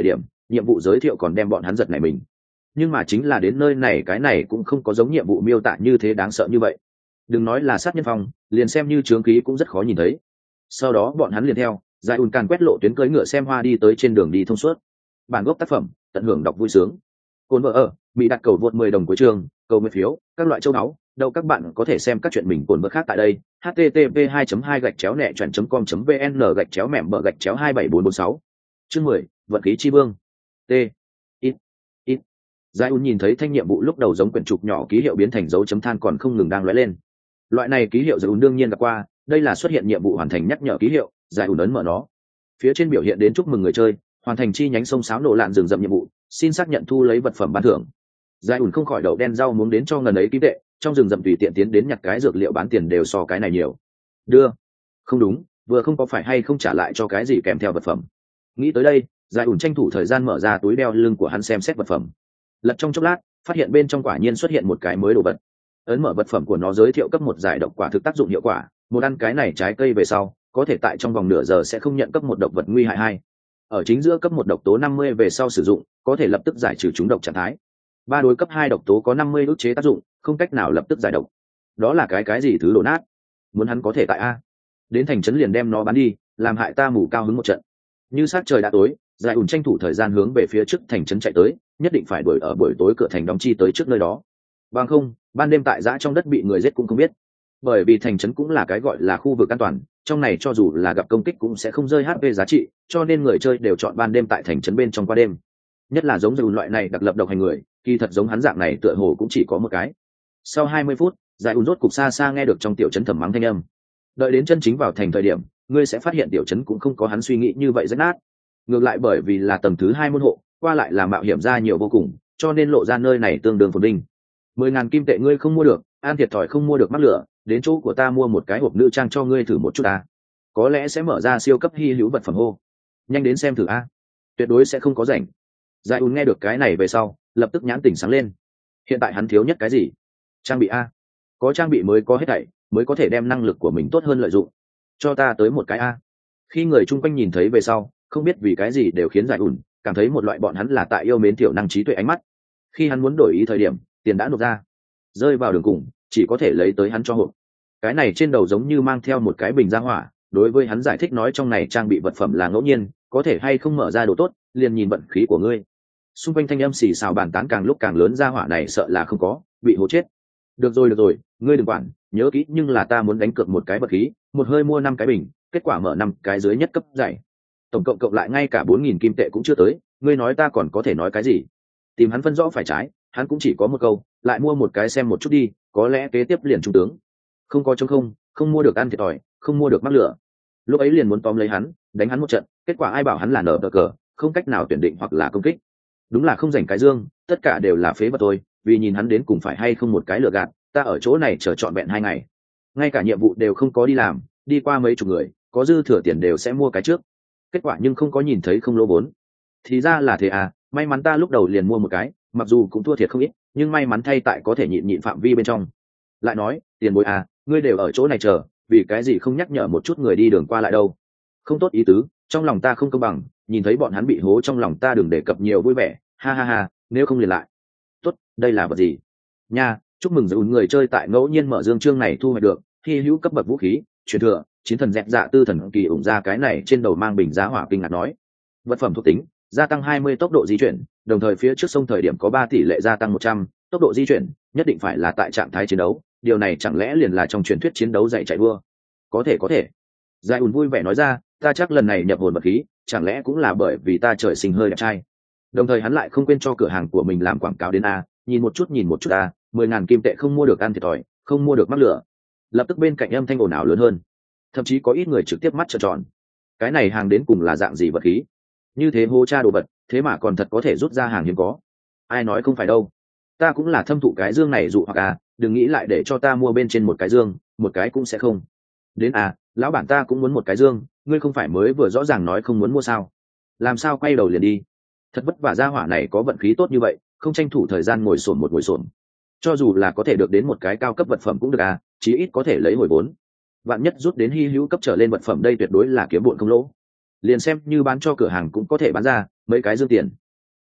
nhiệm vụ giới thiệu còn đem bọn hắn giật này mình. Nhưng mà chính là đến nơi này cái này cũng không có giống nhiệm vụ miêu tả như thế đáng sợ như vậy. Đừng nói là sát nhân phòng, liền xem như chướng khí cũng rất khó nhìn thấy. Sau đó bọn hắn liền theo Giải ùn càn quét lộ tuyến cưỡi ngựa xem hoa đi tới trên đường đi thông suốt. Bản gốc tác phẩm, tận hưởng đọc vui sướng. Cồn vợ ở, bị đặt cầu vượt mười đồng cuối trường, cầu nguyện phiếu, các loại châu náu, đâu các bạn có thể xem các chuyện mình cồn vợ khác tại đây. h t t p hai hai gạch chéo nẹ truyện com vn gạch chéo mẻm bờ gạch chéo hai bảy bốn bốn sáu. Chương mười, vận khí chi vương. T. Ít. Ít. Giải ùn nhìn thấy thanh nhiệm vụ lúc đầu giống quyển trục nhỏ ký hiệu biến thành dấu chấm than còn không ngừng đang lóe lên. Loại này ký hiệu Giải ùn đương nhiên gặp qua, đây là xuất hiện nhiệm vụ hoàn thành nhắc nhở ký hiệu. Giải ùn ấn mở nó. Phía trên biểu hiện đến chúc mừng người chơi hoàn thành chi nhánh sông sáo nổ lạn rừng rậm nhiệm vụ, xin xác nhận thu lấy vật phẩm ban thưởng. Giải ùn không khỏi đậu đen rau muống đến cho ngần ấy kim tệ, trong rừng rậm tùy tiện tiến đến nhặt cái dược liệu bán tiền đều so cái này nhiều. Đưa. Không đúng, vừa không có phải hay không trả lại cho cái gì kèm theo vật phẩm. Nghĩ tới đây, Giải ùn tranh thủ thời gian mở ra túi đeo lưng của hắn xem xét vật phẩm. Lật trong chốc lát, phát hiện bên trong quả nhiên xuất hiện một cái mới đồ vật. Ấn mở vật phẩm của nó giới thiệu cấp một giải độc quả thực tác dụng hiệu quả, một ăn cái này trái cây về sau, có thể tại trong vòng nửa giờ sẽ không nhận cấp một độc vật nguy hại hai. Ở chính giữa cấp một độc tố năm mươi về sau sử dụng, có thể lập tức giải trừ chúng độc trạng thái. Ba đối cấp hai độc tố có năm mươi ức chế tác dụng, không cách nào lập tức giải độc. Đó là cái cái gì thứ đổ nát? Muốn hắn có thể tại a. Đến thành trấn liền đem nó bán đi, làm hại ta mù cao hứng một trận. Như sát trời đã tối, Giải ùn tranh thủ thời gian hướng về phía trước thành trấn chạy tới, nhất định phải đuổi ở buổi tối cửa thành đóng chi tới trước nơi đó. Bằng không, ban đêm tại dã trong đất bị người giết cũng không biết. Bởi vì thành trấn cũng là cái gọi là khu vực an toàn, trong này cho dù là gặp công kích cũng sẽ không rơi hát pê giá trị, cho nên người chơi đều chọn ban đêm tại thành trấn bên trong qua đêm. Nhất là giống Giải loại này đặc lập độc hành người, kỳ thật giống hắn dạng này tựa hồ cũng chỉ có một cái. Sau hai mươi phút, Giải ùn rốt cục xa xa nghe được trong tiểu trấn thầm mắng thanh âm. Đợi đến chân chính vào thành thời điểm, ngươi sẽ phát hiện tiểu trấn cũng không có hắn suy nghĩ như vậy rách nát. Ngược lại bởi vì là tầng thứ hai môn hộ, qua lại là mạo hiểm ra nhiều vô cùng, cho nên lộ ra nơi này tương đương phồn vinh. Mười ngàn kim tệ ngươi không mua được, an thiệt thòi không mua được mắc lửa, đến chỗ của ta mua một cái hộp nữ trang cho ngươi thử một chút ta. Có lẽ sẽ mở ra siêu cấp hy hữu vật phẩm hô. Nhanh đến xem thử a. Tuyệt đối sẽ không có rảnh. Giải ùn nghe được cái này về sau, lập tức nhãn tỉnh sáng lên. Hiện tại hắn thiếu nhất cái gì? Trang bị a. Có trang bị mới có hết thảy, mới có thể đem năng lực của mình tốt hơn lợi dụng. Cho ta tới một cái a. Khi người chung quanh nhìn thấy về sau, không biết vì cái gì đều khiến Giải ùn cảm thấy một loại bọn hắn là tại yêu mến tiểu năng trí tuệ ánh mắt. Khi hắn muốn đổi ý thời điểm, tiền đã nộp ra, rơi vào đường cùng, chỉ có thể lấy tới hắn cho hộp. Cái này trên đầu giống như mang theo một cái bình ra hỏa, đối với hắn giải thích nói trong này trang bị vật phẩm là ngẫu nhiên, có thể hay không mở ra đồ tốt, liền nhìn vận khí của ngươi. Xung quanh thanh âm xì xào bàn tán càng lúc càng lớn, ra hỏa này sợ là không có, bị hố chết. Được rồi được rồi, ngươi đừng quản, nhớ kỹ nhưng là ta muốn đánh cược một cái vật khí, một hơi mua năm cái bình, kết quả mở năm cái dưới nhất cấp giải. Tổng cộng cộng lại ngay cả bốn nghìn kim tệ cũng chưa tới, ngươi nói ta còn có thể nói cái gì? Tìm hắn phân rõ phải trái, hắn cũng chỉ có một câu, lại mua một cái xem một chút đi, có lẽ kế tiếp liền trung tướng. Không có chống không, không mua được ăn thiệt thòi, không mua được mắc lửa. Lúc ấy liền muốn tóm lấy hắn, đánh hắn một trận, kết quả ai bảo hắn là nở cờ, không cách nào tuyển định hoặc là công kích. Đúng là không rảnh cái dương, tất cả đều là phế vật thôi, vì nhìn hắn đến cùng phải hay không một cái lừa gạt, ta ở chỗ này chờ trọn vẹn hai ngày. Ngay cả nhiệm vụ đều không có đi làm, đi qua mấy chục người, có dư thừa tiền đều sẽ mua cái trước. Kết quả nhưng không có nhìn thấy không lỗ vốn. Thì ra là thế à, may mắn ta lúc đầu liền mua một cái, mặc dù cũng thua thiệt không ít, nhưng may mắn thay tại có thể nhịn nhịn phạm vi bên trong. Lại nói, tiền bối à, ngươi đều ở chỗ này chờ, vì cái gì không nhắc nhở một chút người đi đường qua lại đâu? Không tốt ý tứ, trong lòng ta không công bằng, nhìn thấy bọn hắn bị hố trong lòng ta đừng đề cập nhiều vui vẻ, ha ha ha, nếu không liền lại. Tốt, đây là vật gì? Nha, chúc mừng dùn người chơi tại ngẫu nhiên mở dương chương này thu hoạch được, hy hữu cấp bậc vũ khí, truyền thừa, chiến thần dẹp dạ tư thần kỳ ủng ra cái này trên đầu mang bình giá hỏa kinh ngạc nói. Vật phẩm thuộc tính, gia tăng hai mươi tốc độ di chuyển, đồng thời phía trước sông thời điểm có ba tỷ lệ gia tăng một trăm, tốc độ di chuyển nhất định phải là tại trạng thái chiến đấu, điều này chẳng lẽ liền là trong truyền thuyết chiến đấu dạy chạy đua? Có thể có thể. Giải ùn vui vẻ nói ra, ta chắc lần này nhập hồn vật khí, chẳng lẽ cũng là bởi vì ta trời sinh hơi đẹp trai. Đồng thời hắn lại không quên cho cửa hàng của mình làm quảng cáo đến a, nhìn một chút nhìn một chút a, mười ngàn kim tệ không mua được ăn thiệt thòi, không mua được mắc lửa. Lập tức bên cạnh âm thanh ồn ào lớn hơn, thậm chí có ít người trực tiếp mắt trợn tròn. Cái này hàng đến cùng là dạng gì vật khí? Như thế hô cha đồ vật, thế mà còn thật có thể rút ra hàng hiếm có. Ai nói không phải đâu, ta cũng là thâm thụ cái dương này dụ hoặc à, đừng nghĩ lại để cho ta mua bên trên một cái dương, một cái cũng sẽ không. Đến à, lão bản ta cũng muốn một cái dương, ngươi không phải mới vừa rõ ràng nói không muốn mua sao? Làm sao quay đầu liền đi? Thật vất vả gia hỏa này có vận khí tốt như vậy, không tranh thủ thời gian ngồi xổm một ngồi xổm. Cho dù là có thể được đến một cái cao cấp vật phẩm cũng được à, chí ít có thể lấy hồi vốn. Vạn nhất rút đến hy hữu cấp trở lên vật phẩm đây tuyệt đối là kiếm bộn không lỗ. Liền xem như bán cho cửa hàng cũng có thể bán ra mấy cái dương tiền.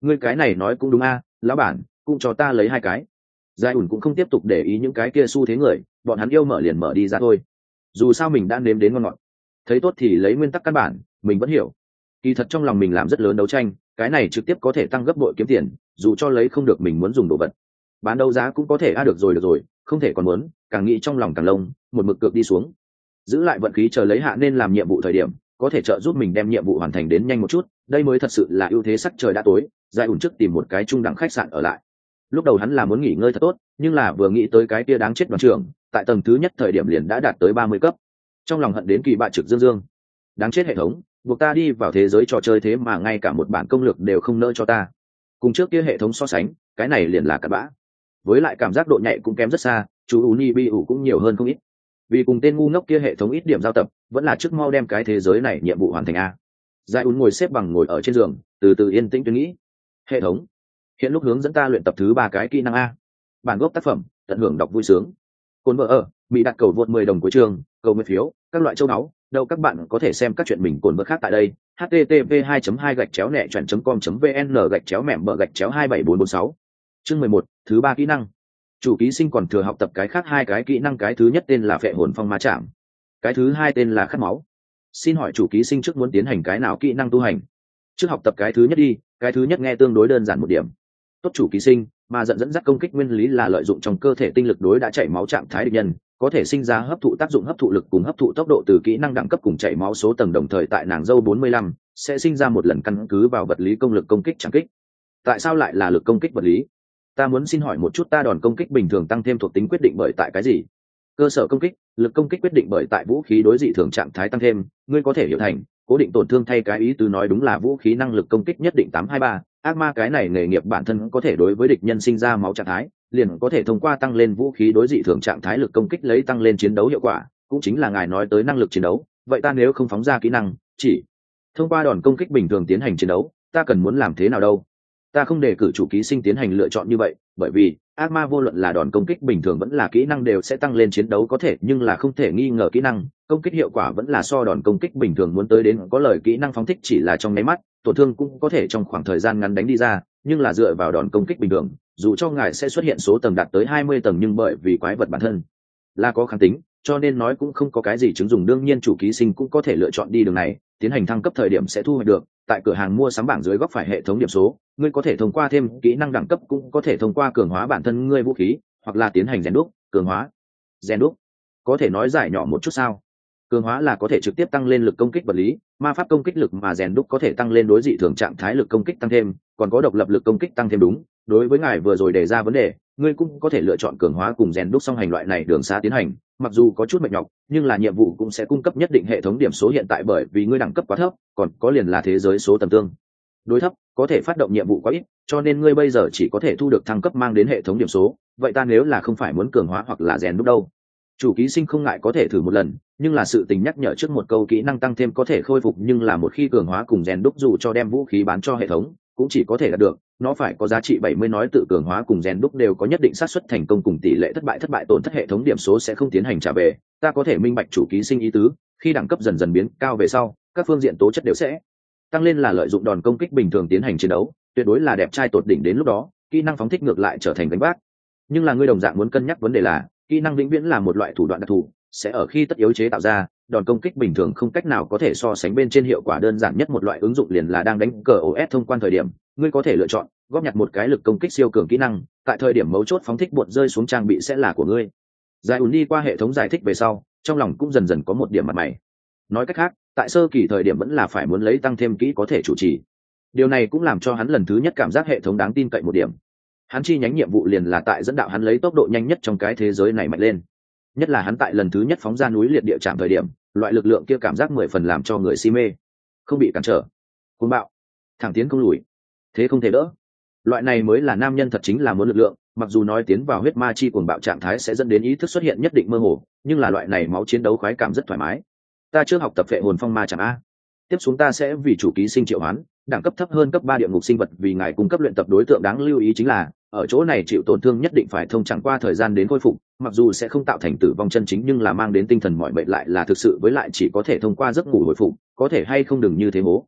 ngươi cái này nói cũng đúng a, lão bản cũng cho ta lấy hai cái. Giải ủn cũng không tiếp tục để ý những cái kia xu thế người, bọn hắn yêu mở liền mở đi ra thôi, dù sao mình đã nếm đến ngon ngọt. Thấy tốt thì lấy nguyên tắc căn bản mình vẫn hiểu, kỳ thật trong lòng mình làm rất lớn đấu tranh, cái này trực tiếp có thể tăng gấp bội kiếm tiền, dù cho lấy không được mình muốn dùng đồ vật, bán đấu giá cũng có thể a. Được rồi được rồi, không thể còn muốn, càng nghĩ trong lòng càng lông, một mực cược đi xuống. Giữ lại vận khí chờ lấy hạ nên làm nhiệm vụ thời điểm có thể trợ giúp mình đem nhiệm vụ hoàn thành đến nhanh một chút, đây mới thật sự là ưu thế. Sắc trời đã tối, Giải ủn trước tìm một cái trung đẳng khách sạn ở lại. Lúc đầu hắn là muốn nghỉ ngơi thật tốt, nhưng là vừa nghĩ tới cái kia đáng chết đoàn trưởng tại tầng thứ nhất thời điểm liền đã đạt tới ba mươi cấp, trong lòng hận đến kỳ bạ trực dương dương. Đáng chết hệ thống, buộc ta đi vào thế giới trò chơi thế mà ngay cả một bản công lược đều không nỡ cho ta. Cùng trước kia hệ thống so sánh, cái này liền là cặn bã, với lại cảm giác độ nhạy cũng kém rất xa, chú uni bi ủ cũng nhiều hơn không ít. Vì cùng tên ngu ngốc kia hệ thống ít điểm giao tập, vẫn là trước mau đem cái thế giới này nhiệm vụ hoàn thành a. Giải ún ngồi xếp bằng ngồi ở trên giường, từ từ yên tĩnh suy nghĩ. Hệ thống, hiện lúc hướng dẫn ta luyện tập thứ ba cái kỹ năng a. Bản gốc tác phẩm, tận hưởng đọc vui sướng. Cồn vợ ở, mỹ đặt cầu vượt mười đồng cuối trường, cầu nguyện phiếu, các loại châu náu, đâu các bạn có thể xem các chuyện mình cồn vợ khác tại đây. h t t p hai hai gạch chéo nẹ chọn com vn gạch chéo mẻm bờ gạch chéo hai bảy bốn bốn sáu. Chương mười một, thứ ba kỹ năng. Chủ ký sinh còn thừa học tập cái khác hai cái kỹ năng, cái thứ nhất tên là phệ hồn phong ma chạm, cái thứ hai tên là khát máu. Xin hỏi chủ ký sinh trước muốn tiến hành cái nào kỹ năng tu hành? Trước học tập cái thứ nhất đi, cái thứ nhất nghe tương đối đơn giản một điểm. Tốt chủ ký sinh, mà giận dẫn dắt công kích nguyên lý là lợi dụng trong cơ thể tinh lực đối đã chảy máu trạng thái địch nhân, có thể sinh ra hấp thụ tác dụng, hấp thụ lực cùng hấp thụ tốc độ từ kỹ năng đẳng cấp cùng chảy máu số tầng, đồng thời tại nàng dâu bốn mươi lăm sẽ sinh ra một lần căn cứ vào vật lý công lực công kích chẳng kích. Tại sao lại là lực công kích vật lý? Ta muốn xin hỏi một chút, ta đòn công kích bình thường tăng thêm thuộc tính quyết định bởi tại cái gì? Cơ sở công kích, lực công kích quyết định bởi tại vũ khí đối dị thường trạng thái tăng thêm, ngươi có thể hiểu thành cố định tổn thương thay cái ý tứ nói đúng là vũ khí năng lực công kích nhất định tám hai ba. Ác ma cái này nghề nghiệp bản thân có thể đối với địch nhân sinh ra máu trạng thái, liền có thể thông qua tăng lên vũ khí đối dị thường trạng thái lực công kích lấy tăng lên chiến đấu hiệu quả, cũng chính là ngài nói tới năng lực chiến đấu. Vậy ta nếu không phóng ra kỹ năng, chỉ thông qua đòn công kích bình thường tiến hành chiến đấu, ta cần muốn làm thế nào đâu? Ta không đề cử chủ ký sinh tiến hành lựa chọn như vậy, bởi vì ác ma vô luận là đòn công kích bình thường vẫn là kỹ năng đều sẽ tăng lên chiến đấu có thể, nhưng là không thể nghi ngờ kỹ năng công kích hiệu quả vẫn là so đòn công kích bình thường muốn tới đến có lời. Kỹ năng phóng thích chỉ là trong nháy mắt, tổn thương cũng có thể trong khoảng thời gian ngắn đánh đi ra, nhưng là dựa vào đòn công kích bình thường, dù cho ngài sẽ xuất hiện số tầng đạt tới hai mươi tầng, nhưng bởi vì quái vật bản thân là có kháng tính, cho nên nói cũng không có cái gì chứng dùng. Đương nhiên chủ ký sinh cũng có thể lựa chọn đi đường này, tiến hành thăng cấp thời điểm sẽ thu hoạch được tại cửa hàng mua sắm bảng dưới góc phải hệ thống điểm số, ngươi có thể thông qua thêm kỹ năng đẳng cấp, cũng có thể thông qua cường hóa bản thân ngươi vũ khí, hoặc là tiến hành rèn đúc. Cường hóa, rèn đúc, có thể nói giải nhỏ một chút sao? Cường hóa là có thể trực tiếp tăng lên lực công kích vật lý, ma pháp công kích lực, mà rèn đúc có thể tăng lên đối dị thường trạng thái lực công kích tăng thêm, còn có độc lập lực công kích tăng thêm. Đúng, đối với ngài vừa rồi đề ra vấn đề, ngươi cũng có thể lựa chọn cường hóa cùng rèn đúc song hành loại này đường xa tiến hành, mặc dù có chút mệt nhọc, nhưng là nhiệm vụ cũng sẽ cung cấp nhất định hệ thống điểm số. Hiện tại bởi vì ngươi đẳng cấp quá thấp, còn có liền là thế giới số tầm tương đối thấp, có thể phát động nhiệm vụ quá ít, cho nên ngươi bây giờ chỉ có thể thu được thăng cấp mang đến hệ thống điểm số. Vậy ta nếu là không phải muốn cường hóa hoặc là rèn đúc đâu? Chủ ký sinh không ngại có thể thử một lần, nhưng là sự tình nhắc nhở trước một câu, kỹ năng tăng thêm có thể khôi phục, nhưng là một khi cường hóa cùng rèn đúc dù cho đem vũ khí bán cho hệ thống cũng chỉ có thể đạt được, nó phải có giá trị bảy mươi. Nói tự cường hóa cùng rèn đúc đều có nhất định xác suất thành công cùng tỷ lệ thất bại thất bại tổn thất, hệ thống điểm số sẽ không tiến hành trả về. Ta có thể minh bạch chủ ký sinh ý tứ, khi đẳng cấp dần dần biến cao về sau, các phương diện tố chất đều sẽ tăng lên, là lợi dụng đòn công kích bình thường tiến hành chiến đấu, tuyệt đối là đẹp trai tột đỉnh. Đến lúc đó kỹ năng phóng thích ngược lại trở thành gánh vác. Nhưng là ngươi đồng dạng muốn cân nhắc vấn đề là kỹ năng vĩnh viễn là một loại thủ đoạn đặc thù, sẽ ở khi tất yếu chế tạo ra, đòn công kích bình thường không cách nào có thể so sánh bên trên. Hiệu quả đơn giản nhất một loại ứng dụng liền là đang đánh cờ o s thông quan thời điểm, ngươi có thể lựa chọn góp nhặt một cái lực công kích siêu cường kỹ năng, tại thời điểm mấu chốt phóng thích bột rơi xuống trang bị sẽ là của ngươi. Giải ùn đi qua hệ thống giải thích về sau, trong lòng cũng dần dần có một điểm mặt mày. Nói cách khác, tại sơ kỳ thời điểm vẫn là phải muốn lấy tăng thêm kỹ có thể chủ trì. Điều này cũng làm cho hắn lần thứ nhất cảm giác hệ thống đáng tin cậy một điểm. Hắn chi nhánh nhiệm vụ liền là tại dẫn đạo hắn lấy tốc độ nhanh nhất trong cái thế giới này mạnh lên. Nhất là hắn tại lần thứ nhất phóng ra núi liệt địa trạm thời điểm, loại lực lượng kia cảm giác mười phần làm cho người si mê, không bị cản trở, cuồng bạo, thẳng tiến không lùi, thế không thể đỡ. Loại này mới là nam nhân thật, chính là muốn lực lượng. Mặc dù nói tiến vào huyết ma chi cuồng bạo trạng thái sẽ dẫn đến ý thức xuất hiện nhất định mơ hồ, nhưng là loại này máu chiến đấu khoái cảm rất thoải mái. Ta chưa học tập phệ hồn phong ma chẳng a. Tiếp xuống ta sẽ vì chủ ký sinh triệu hoán đẳng cấp thấp hơn cấp ba địa ngục sinh vật vì ngài cung cấp luyện tập đối tượng. Đáng lưu ý chính là ở chỗ này chịu tổn thương nhất định phải thông chẳng qua thời gian đến khôi phục, mặc dù sẽ không tạo thành tử vong chân chính, nhưng là mang đến tinh thần mỏi mệt lại là thực sự, với lại chỉ có thể thông qua giấc ngủ hồi phục, có thể hay không đừng như thế hố.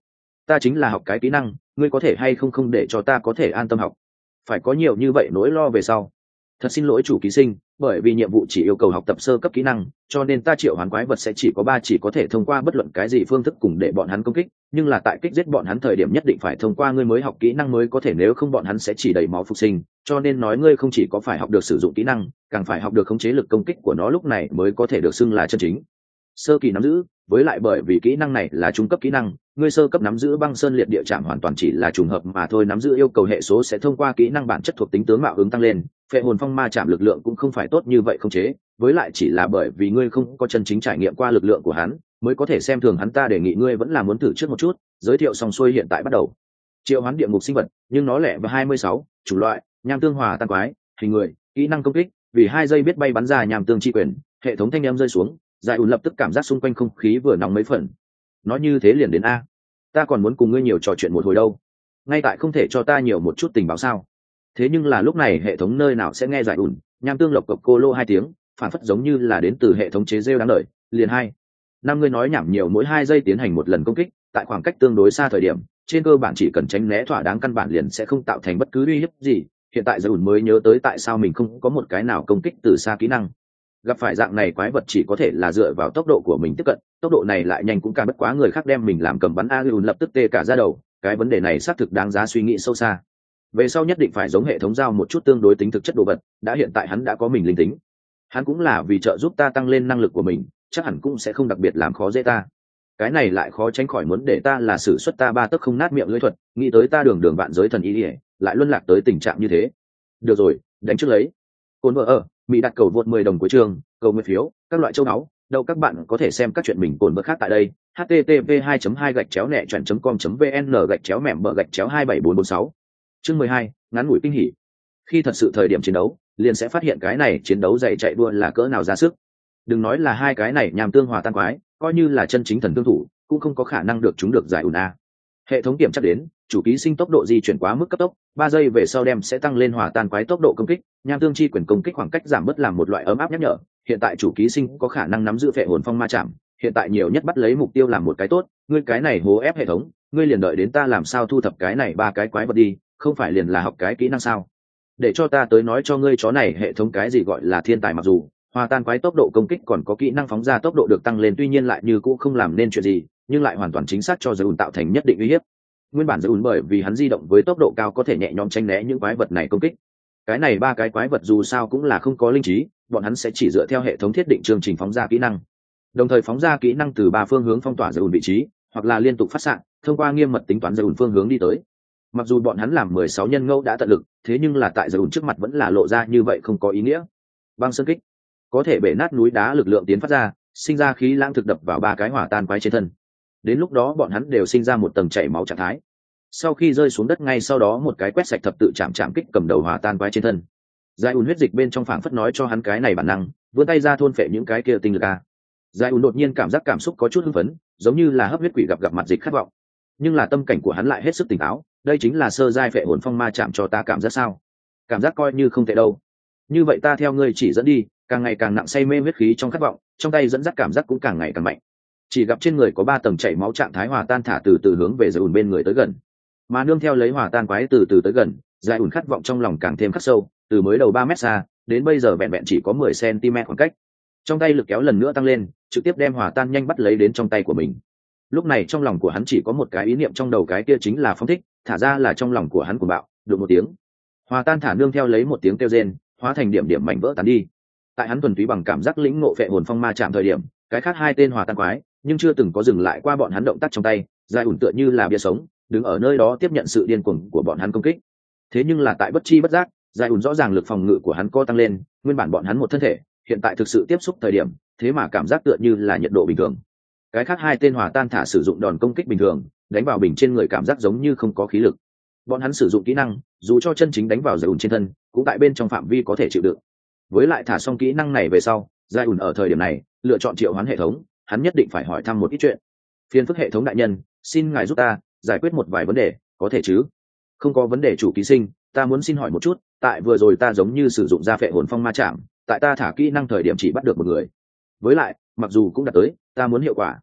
ta chính là học cái kỹ năng, ngươi có thể hay không không để cho ta có thể an tâm học, phải có nhiều như vậy nỗi lo về sau. Thật xin lỗi chủ ký sinh, bởi vì nhiệm vụ chỉ yêu cầu học tập sơ cấp kỹ năng, cho nên ta triệu hoán quái vật sẽ chỉ có ba chỉ có thể thông qua bất luận cái gì phương thức cùng để bọn hắn công kích, nhưng là tại kích giết bọn hắn thời điểm nhất định phải thông qua ngươi mới học kỹ năng mới có thể, nếu không bọn hắn sẽ chỉ đầy máu phục sinh, cho nên nói ngươi không chỉ có phải học được sử dụng kỹ năng, càng phải học được khống chế lực công kích của nó, lúc này mới có thể được xưng là chân chính sơ kỳ nắm giữ. Với lại bởi vì kỹ năng này là trung cấp kỹ năng, ngươi sơ cấp nắm giữ băng sơn liệt địa chạm hoàn toàn chỉ là trùng hợp mà thôi, nắm giữ yêu cầu hệ số sẽ thông qua kỹ năng bản chất thuộc tính tướng mạo ứng tăng lên. Phệ hồn phong ma chạm lực lượng cũng không phải tốt như vậy khống chế, với lại chỉ là bởi vì ngươi không có chân chính trải nghiệm qua lực lượng của hắn mới có thể xem thường hắn. Ta đề nghị ngươi vẫn là muốn thử trước một chút. Giới thiệu xong xuôi, hiện tại bắt đầu triệu hoán địa ngục sinh vật, nhưng nó lẻ và hai mươi sáu chủng loại: nham tương hòa tan quái, hình người, kỹ năng công kích, vì hai giây biết bay bắn ra nham tương chi quyền. Hệ thống thanh em rơi xuống, Giải ùn lập tức cảm giác xung quanh không khí vừa nóng mấy phần. Nói như thế liền đến a, ta còn muốn cùng ngươi nhiều trò chuyện một hồi đâu, ngay tại không thể cho ta nhiều một chút tình báo sao? Thế nhưng là lúc này hệ thống nơi nào sẽ nghe Giải ùn, nham tương lộc cộc cô lô hai tiếng, phản phất giống như là đến từ hệ thống chế rêu đáng lời. Liền hai năm ngươi nói nhảm nhiều, mỗi hai giây tiến hành một lần công kích, tại khoảng cách tương đối xa thời điểm, trên cơ bản chỉ cần tránh né thỏa đáng, căn bản liền sẽ không tạo thành bất cứ uy hiếp gì. Hiện tại Giải ùn mới nhớ tới tại sao mình không có một cái nào công kích từ xa kỹ năng. Gặp phải dạng này quái vật chỉ có thể là dựa vào tốc độ của mình tiếp cận, tốc độ này lại nhanh cũng càng bất quá người khác đem mình làm cầm bắn. A Ùn lập tức tê cả ra đầu, cái vấn đề này xác thực đáng giá suy nghĩ sâu xa. Về sau nhất định phải giống hệ thống giao một chút tương đối tính thực chất đồ vật, đã hiện tại hắn đã có mình linh tính, hắn cũng là vì trợ giúp ta tăng lên năng lực của mình, chắc hẳn cũng sẽ không đặc biệt làm khó dễ ta. Cái này lại khó tránh khỏi muốn để ta là sử xuất ta ba tấc không nát miệng lưỡi thuật, nghĩ tới ta đường đường vạn giới thần ý ỉa lại luân lạc tới tình trạng như thế. Được rồi, đánh trước lấy. Cồn vợ ở mỹ đặt cầu vượt mười đồng của trường, cầu nguyện phiếu, các loại châu náu đâu. Các bạn có thể xem các chuyện mình cồn vợ khác tại đây. h t t p hai hai gạch chéo nẹ chọn com vn gạch chéo mẻm bờ gạch chéo hai bảy bốn bốn sáu. Chương mười hai, ngắn ngủi kinh hỉ. Khi thật sự thời điểm chiến đấu, liền sẽ phát hiện cái này chiến đấu dậy chạy đua là cỡ nào ra sức. Đừng nói là hai cái này nhàm tương hòa tan quái, coi như là chân chính thần tương thủ cũng không có khả năng được chúng được giải ùn a. Hệ thống kiểm tra đến chủ ký sinh tốc độ di chuyển quá mức cấp tốc, ba giây về sau đem sẽ tăng lên hòa tan quái tốc độ công kích, nham tương chi quyền công kích khoảng cách giảm bớt làm một loại ấm áp nhắc nhở. Hiện tại chủ ký sinh có khả năng nắm giữ phệ hồn phong ma chạm, hiện tại nhiều nhất bắt lấy mục tiêu làm một cái tốt. Ngươi cái này hố ép hệ thống, ngươi liền đợi đến ta làm sao thu thập cái này ba cái quái vật đi, không phải liền là học cái kỹ năng sao? Để cho ta tới nói cho ngươi chó này hệ thống cái gì gọi là thiên tài. Mặc dù hòa tan quái tốc độ công kích còn có kỹ năng phóng ra tốc độ được tăng lên, tuy nhiên lại như cũ không làm nên chuyện gì, nhưng lại hoàn toàn chính xác cho giới ùn tạo thành nhất định uy hiếp. Nguyên bản giới ùn bởi vì hắn di động với tốc độ cao có thể nhẹ nhõm tránh né những quái vật này công kích. Cái này ba cái quái vật dù sao cũng là không có linh trí, bọn hắn sẽ chỉ dựa theo hệ thống thiết định chương trình phóng ra kỹ năng, đồng thời phóng ra kỹ năng từ ba phương hướng phong tỏa giới ùn vị trí, hoặc là liên tục phát xạ thông qua nghiêm mật tính toán giới ùn phương hướng đi tới. Mặc dù bọn hắn làm mười sáu nhân ngẫu đã tận lực, thế nhưng là tại giới ùn trước mặt vẫn là lộ ra như vậy không có ý nghĩa. Băng sơn kích có thể bể nát núi đá, lực lượng tiến phát ra, sinh ra khí lãng thực đập vào ba cái hỏa tan quái trên thân. Đến lúc đó bọn hắn đều sinh ra một tầng chảy máu trạng thái. Sau khi rơi xuống đất, ngay sau đó một cái quét sạch thập tự chạm chạm kích cầm đầu hỏa tan quái trên thân. Giải ùn huyết dịch bên trong phảng phất nói cho hắn cái này bản năng, vươn tay ra thôn phệ những cái kia tinh lực a. Giải ùn đột nhiên cảm giác cảm xúc có chút hưng phấn, giống như là hấp huyết quỷ gặp gặp mặt dịch khát vọng. Nhưng là tâm cảnh của hắn lại hết sức tỉnh táo, đây chính là sơ giai phệ hồn phong ma chạm cho ta cảm giác sao? Cảm giác coi như không tệ đâu. Như vậy ta theo ngươi chỉ dẫn đi, càng ngày càng nặng say mê huyết khí trong khát vọng, trong tay dẫn dắt cảm giác cũng càng ngày càng mạnh. Chỉ gặp trên người có ba tầng chảy máu trạng thái hòa tan thả từ từ hướng về Giải ùn bên người tới gần, mà nương theo lấy hòa tan quái từ từ tới gần, Giải ùn khát vọng trong lòng càng thêm khắc sâu, từ mới đầu ba mét xa đến bây giờ vẹn vẹn chỉ có mười xăng-ti-mét khoảng cách. Trong tay lực kéo lần nữa tăng lên, trực tiếp đem hòa tan nhanh bắt lấy đến trong tay của mình. Lúc này trong lòng của hắn chỉ có một cái ý niệm trong đầu, cái kia chính là phóng thích, thả ra là trong lòng của hắn cuồng bạo, được một tiếng. Hòa tan thả nương theo lấy một tiếng kêu rên, hóa thành điểm điểm mảnh vỡ tán đi. Tại hắn thuần túy bằng cảm giác lĩnh ngộ phệ hồn phong ma chạm thời điểm, cái khác hai tên hòa tan quái nhưng chưa từng có dừng lại qua bọn hắn động tác trong tay, Giải ùn tựa như là bia sống, đứng ở nơi đó tiếp nhận sự điên cuồng của bọn hắn công kích. Thế nhưng là tại bất chi bất giác, Giải ùn rõ ràng lực phòng ngự của hắn co tăng lên, nguyên bản bọn hắn một thân thể, hiện tại thực sự tiếp xúc thời điểm, thế mà cảm giác tựa như là nhiệt độ bình thường. Cái khác hai tên hòa tan thả sử dụng đòn công kích bình thường, đánh vào bình trên người cảm giác giống như không có khí lực. Bọn hắn sử dụng kỹ năng, dù cho chân chính đánh vào Giải ùn trên thân, cũng tại bên trong phạm vi có thể chịu đựng. Với lại thả xong kỹ năng này về sau, Giải ùn ở thời điểm này lựa chọn triệu hoán hệ thống, hắn nhất định phải hỏi thăm một ít chuyện. Phiền phức hệ thống đại nhân, xin ngài giúp ta giải quyết một vài vấn đề, có thể chứ? Không có vấn đề chủ ký sinh, ta muốn xin hỏi một chút, tại vừa rồi ta giống như sử dụng ra phệ hồn phong ma chạm, tại ta thả kỹ năng thời điểm chỉ bắt được một người. Với lại, mặc dù cũng đạt tới, ta muốn hiệu quả.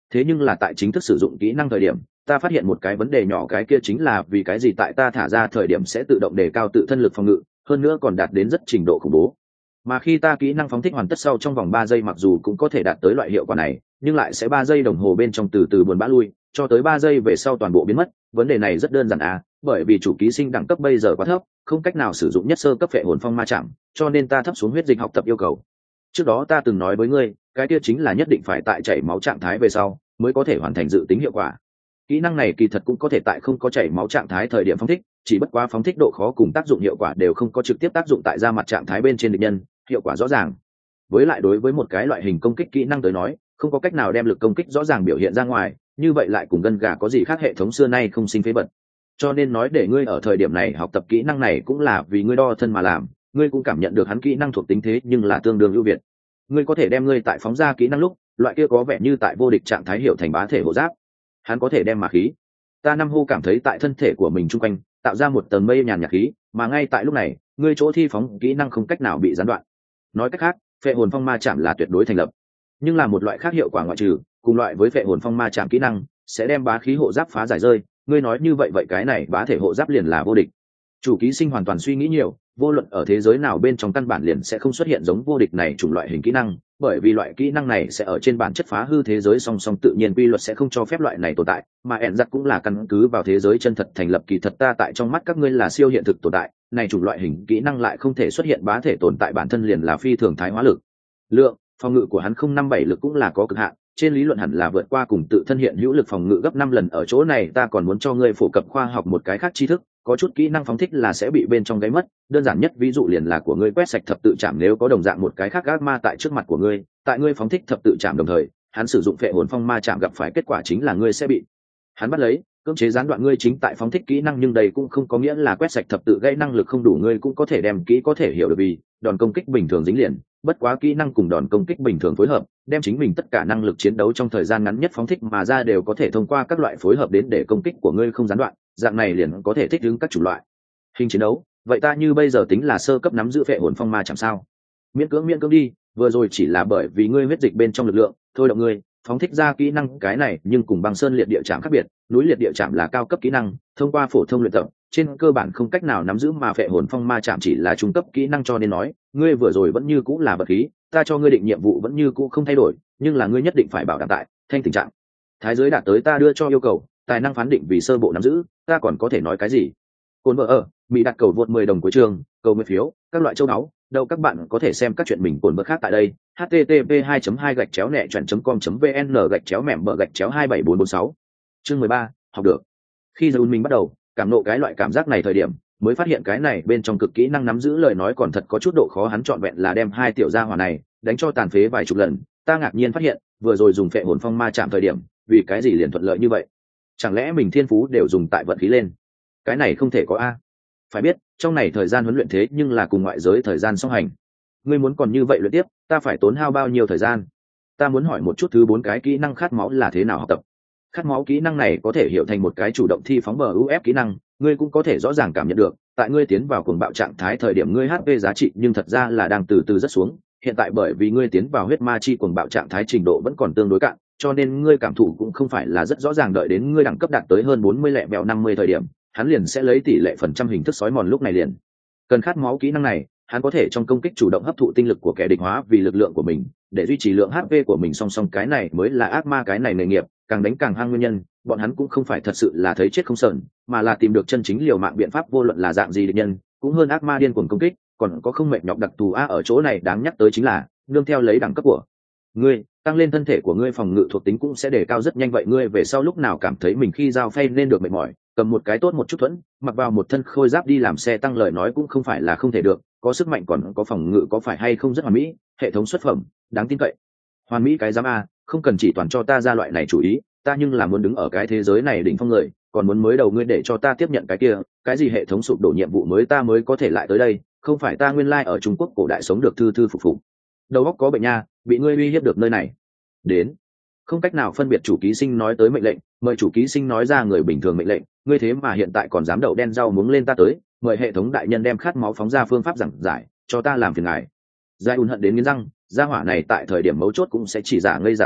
thế nhưng là tại chính thức sử dụng kỹ năng thời điểm ta phát hiện một cái vấn đề nhỏ, cái kia chính là vì cái gì tại ta thả ra thời điểm sẽ tự động đề cao tự thân lực phòng ngự, hơn nữa còn đạt đến rất trình độ khủng bố. Mà khi ta kỹ năng phóng thích hoàn tất sau trong vòng ba giây mặc dù cũng có thể đạt tới loại hiệu quả này, nhưng lại sẽ ba giây đồng hồ bên trong từ từ buồn bã lui, cho tới ba giây về sau toàn bộ biến mất. Vấn đề này rất đơn giản à, bởi vì chủ ký sinh đẳng cấp bây giờ quá thấp, không cách nào sử dụng nhất sơ cấp phệ hồn phong ma chạm, cho nên ta thấp xuống huyết dịch học tập yêu cầu. Trước đó ta từng nói với ngươi, cái kia chính là nhất định phải tại chảy máu trạng thái về sau mới có thể hoàn thành dự tính hiệu quả. Kỹ năng này kỳ thật cũng có thể tại không có chảy máu trạng thái thời điểm phóng thích, chỉ bất quá phóng thích độ khó cùng tác dụng hiệu quả đều không có trực tiếp tác dụng tại da mặt trạng thái bên trên địch nhân, hiệu quả rõ ràng. Với lại đối với một cái loại hình công kích kỹ năng tới nói, không có cách nào đem lực công kích rõ ràng biểu hiện ra ngoài, như vậy lại cùng gân gà có gì khác, hệ thống xưa nay không sinh phế bật. Cho nên nói để ngươi ở thời điểm này học tập kỹ năng này cũng là vì ngươi đo thân mà làm, ngươi cũng cảm nhận được hắn kỹ năng thuộc tính thế nhưng là tương đương ưu việt. Ngươi có thể đem ngươi tại phóng ra kỹ năng lúc, loại kia có vẻ như tại vô địch trạng thái hiểu thành bá thể hộ giáp. Hắn có thể đem mà khí. Ta năm hô cảm thấy tại thân thể của mình chung quanh tạo ra một tầng mây nhàn nhạt khí, mà ngay tại lúc này, ngươi chỗ thi phóng kỹ năng không cách nào bị gián đoạn. Nói cách khác, phệ hồn phong ma chạm là tuyệt đối thành lập, nhưng là một loại khác hiệu quả ngoại trừ, cùng loại với phệ hồn phong ma chạm kỹ năng sẽ đem bá khí hộ giáp phá giải rơi. Ngươi nói như vậy vậy cái này bá thể hộ giáp liền là vô địch. Chủ ký sinh hoàn toàn suy nghĩ nhiều, vô luận ở thế giới nào bên trong căn bản liền sẽ không xuất hiện giống vô địch này chủng loại hình kỹ năng, bởi vì loại kỹ năng này sẽ ở trên bản chất phá hư thế giới, song song tự nhiên quy luật sẽ không cho phép loại này tồn tại, mà ẻn giặc cũng là căn cứ vào thế giới chân thật thành lập. Kỳ thật ta tại trong mắt các ngươi là siêu hiện thực tồn tại, này chủng loại hình kỹ năng lại không thể xuất hiện bá thể tồn tại, bản thân liền là phi thường thái hóa lực lượng, phòng ngự của hắn không năm bảy lực cũng là có cực hạn, trên lý luận hẳn là vượt qua cùng tự thân hiện hữu lực phòng ngự gấp năm lần. Ở chỗ này ta còn muốn cho ngươi phổ cập khoa học một cái khác tri thức, có chút kỹ năng phóng thích là sẽ bị bên trong gáy mất, đơn giản nhất ví dụ liền là của ngươi quét sạch thập tự chạm, nếu có đồng dạng một cái khác ác ma tại trước mặt của ngươi, tại ngươi phóng thích thập tự chạm đồng thời hắn sử dụng phệ hồn phong ma chạm, gặp phải kết quả chính là ngươi sẽ bị hắn bắt lấy, cưỡng chế gián đoạn ngươi chính tại phóng thích kỹ năng. Nhưng đây cũng không có nghĩa là quét sạch thập tự gây năng lực không đủ, ngươi cũng có thể đem kỹ có thể hiểu được vì đòn công kích bình thường dính liền, bất quá kỹ năng cùng đòn công kích bình thường phối hợp, đem chính mình tất cả năng lực chiến đấu trong thời gian ngắn nhất phóng thích mà ra đều có thể thông qua các loại phối hợp đến để công kích của ngươi không gián đoạn, dạng này liền có thể thích ứng các chủng loại hình chiến đấu. Vậy ta như bây giờ tính là sơ cấp nắm giữ phệ hồn phong ma chẳng sao? Miễn cưỡng miễn cưỡng đi, vừa rồi chỉ là bởi vì ngươi huyết dịch bên trong lực lượng thôi động ngươi phóng thích ra kỹ năng cái này, nhưng cùng băng sơn liệt địa chạm khác biệt, núi liệt địa chạm là cao cấp kỹ năng, thông qua phổ thông luyện tập trên cơ bản không cách nào nắm giữ, mà phệ hồn phong ma chạm chỉ là trung cấp kỹ năng, cho nên nói ngươi vừa rồi vẫn như cũng là vật khí. Ta cho ngươi định nhiệm vụ vẫn như cũ không thay đổi, nhưng là ngươi nhất định phải bảo đảm tại thanh tình trạng thái giới đạt tới ta đưa cho yêu cầu, tài năng phán định vì sơ bộ nắm giữ. Ta còn có thể nói cái gì? Cồn vợ ở mỹ đặt cầu vượt mười đồng cuối trường, cầu mười phiếu, các loại châu náu đâu. Các bạn có thể xem các chuyện mình cồn vợ khác tại đây. H T T P hai hai gạch chéo nẹ chuẩn com vn gạch chéo mẻm bờ gạch chéo hai bảy bốn bốn sáu. Chương mười ba, học được. Khi Dùn mình bắt đầu cảm nộ cái loại cảm giác này thời điểm, mới phát hiện cái này bên trong cực kỹ năng nắm giữ lời nói còn thật có chút độ khó, hắn trọn vẹn là đem hai tiểu gia hỏa này đánh cho tàn phế vài chục lần. Ta ngạc nhiên phát hiện, vừa rồi dùng phệ hồn phong ma chạm thời điểm, vì cái gì liền thuận lợi như vậy? Chẳng lẽ mình thiên phú đều dùng tại vận khí lên? Cái này không thể có a. Phải biết, trong này thời gian huấn luyện thế nhưng là cùng ngoại giới thời gian song hành. Ngươi muốn còn như vậy luyện tiếp, ta phải tốn hao bao nhiêu thời gian? Ta muốn hỏi một chút, thứ bốn cái kỹ năng khát máu là thế nào học tập? Khát máu kỹ năng này có thể hiểu thành một cái chủ động thi phóng bờ u ép kỹ năng, ngươi cũng có thể rõ ràng cảm nhận được, tại ngươi tiến vào cuồng bạo trạng thái thời điểm ngươi hát pê giá trị nhưng thật ra là đang từ từ rất xuống. Hiện tại bởi vì ngươi tiến vào huyết ma chi cuồng bạo trạng thái trình độ vẫn còn tương đối cạn, cho nên ngươi cảm thụ cũng không phải là rất rõ ràng, đợi đến ngươi đẳng cấp đạt tới hơn bốn mươi lẻ bèo năm mươi thời điểm, hắn liền sẽ lấy tỷ lệ phần trăm hình thức sói mòn, lúc này liền cần khát máu kỹ năng này, hắn có thể trong công kích chủ động hấp thụ tinh lực của kẻ địch hóa vì lực lượng của mình để duy trì lượng hát pê của mình. Song song cái này mới là ác ma cái này nghề nghiệp càng đánh càng hăng nguyên nhân, bọn hắn cũng không phải thật sự là thấy chết không sờn, mà là tìm được chân chính liều mạng biện pháp, vô luận là dạng gì địch nhân cũng hơn ác ma điên cuồng công kích, còn có không mệt nhọc đặc thù. A ở chỗ này đáng nhắc tới chính là nương theo lấy đẳng cấp của ngươi tăng lên, thân thể của ngươi phòng ngự thuộc tính cũng sẽ đề cao rất nhanh. Vậy ngươi về sau lúc nào cảm thấy mình khi giao phay nên được mệt mỏi, cầm một cái tốt một chút thuẫn, mặc vào một thân khôi giáp đi làm xe tăng lời nói cũng không phải là không thể được, có sức mạnh còn có phòng ngự có phải hay không rất hoàn mỹ, hệ thống xuất phẩm đáng tin cậy. Hoàn mỹ cái giám a, không cần chỉ toàn cho ta ra loại này chủ ý, ta nhưng là muốn đứng ở cái thế giới này đỉnh phong người, còn muốn mới đầu ngươi để cho ta tiếp nhận cái kia cái gì hệ thống sụp đổ nhiệm vụ mới ta mới có thể lại tới đây, không phải ta nguyên lai like ở Trung Quốc cổ đại sống được thư thư phục phục. Đầu óc có bệnh nha, bị ngươi uy hiếp được nơi này đến không cách nào phân biệt chủ ký sinh nói tới mệnh lệnh, mời chủ ký sinh nói ra người bình thường mệnh lệnh, ngươi thế mà hiện tại còn dám đậu đen rau muống lên ta tới, mời hệ thống đại nhân đem khát máu phóng ra phương pháp giảng giải cho ta làm phiền ngài. Giai Un hận đến nghiến răng, gia hỏa này tại thời điểm mấu chốt cũng sẽ chỉ giả ngây giả dại,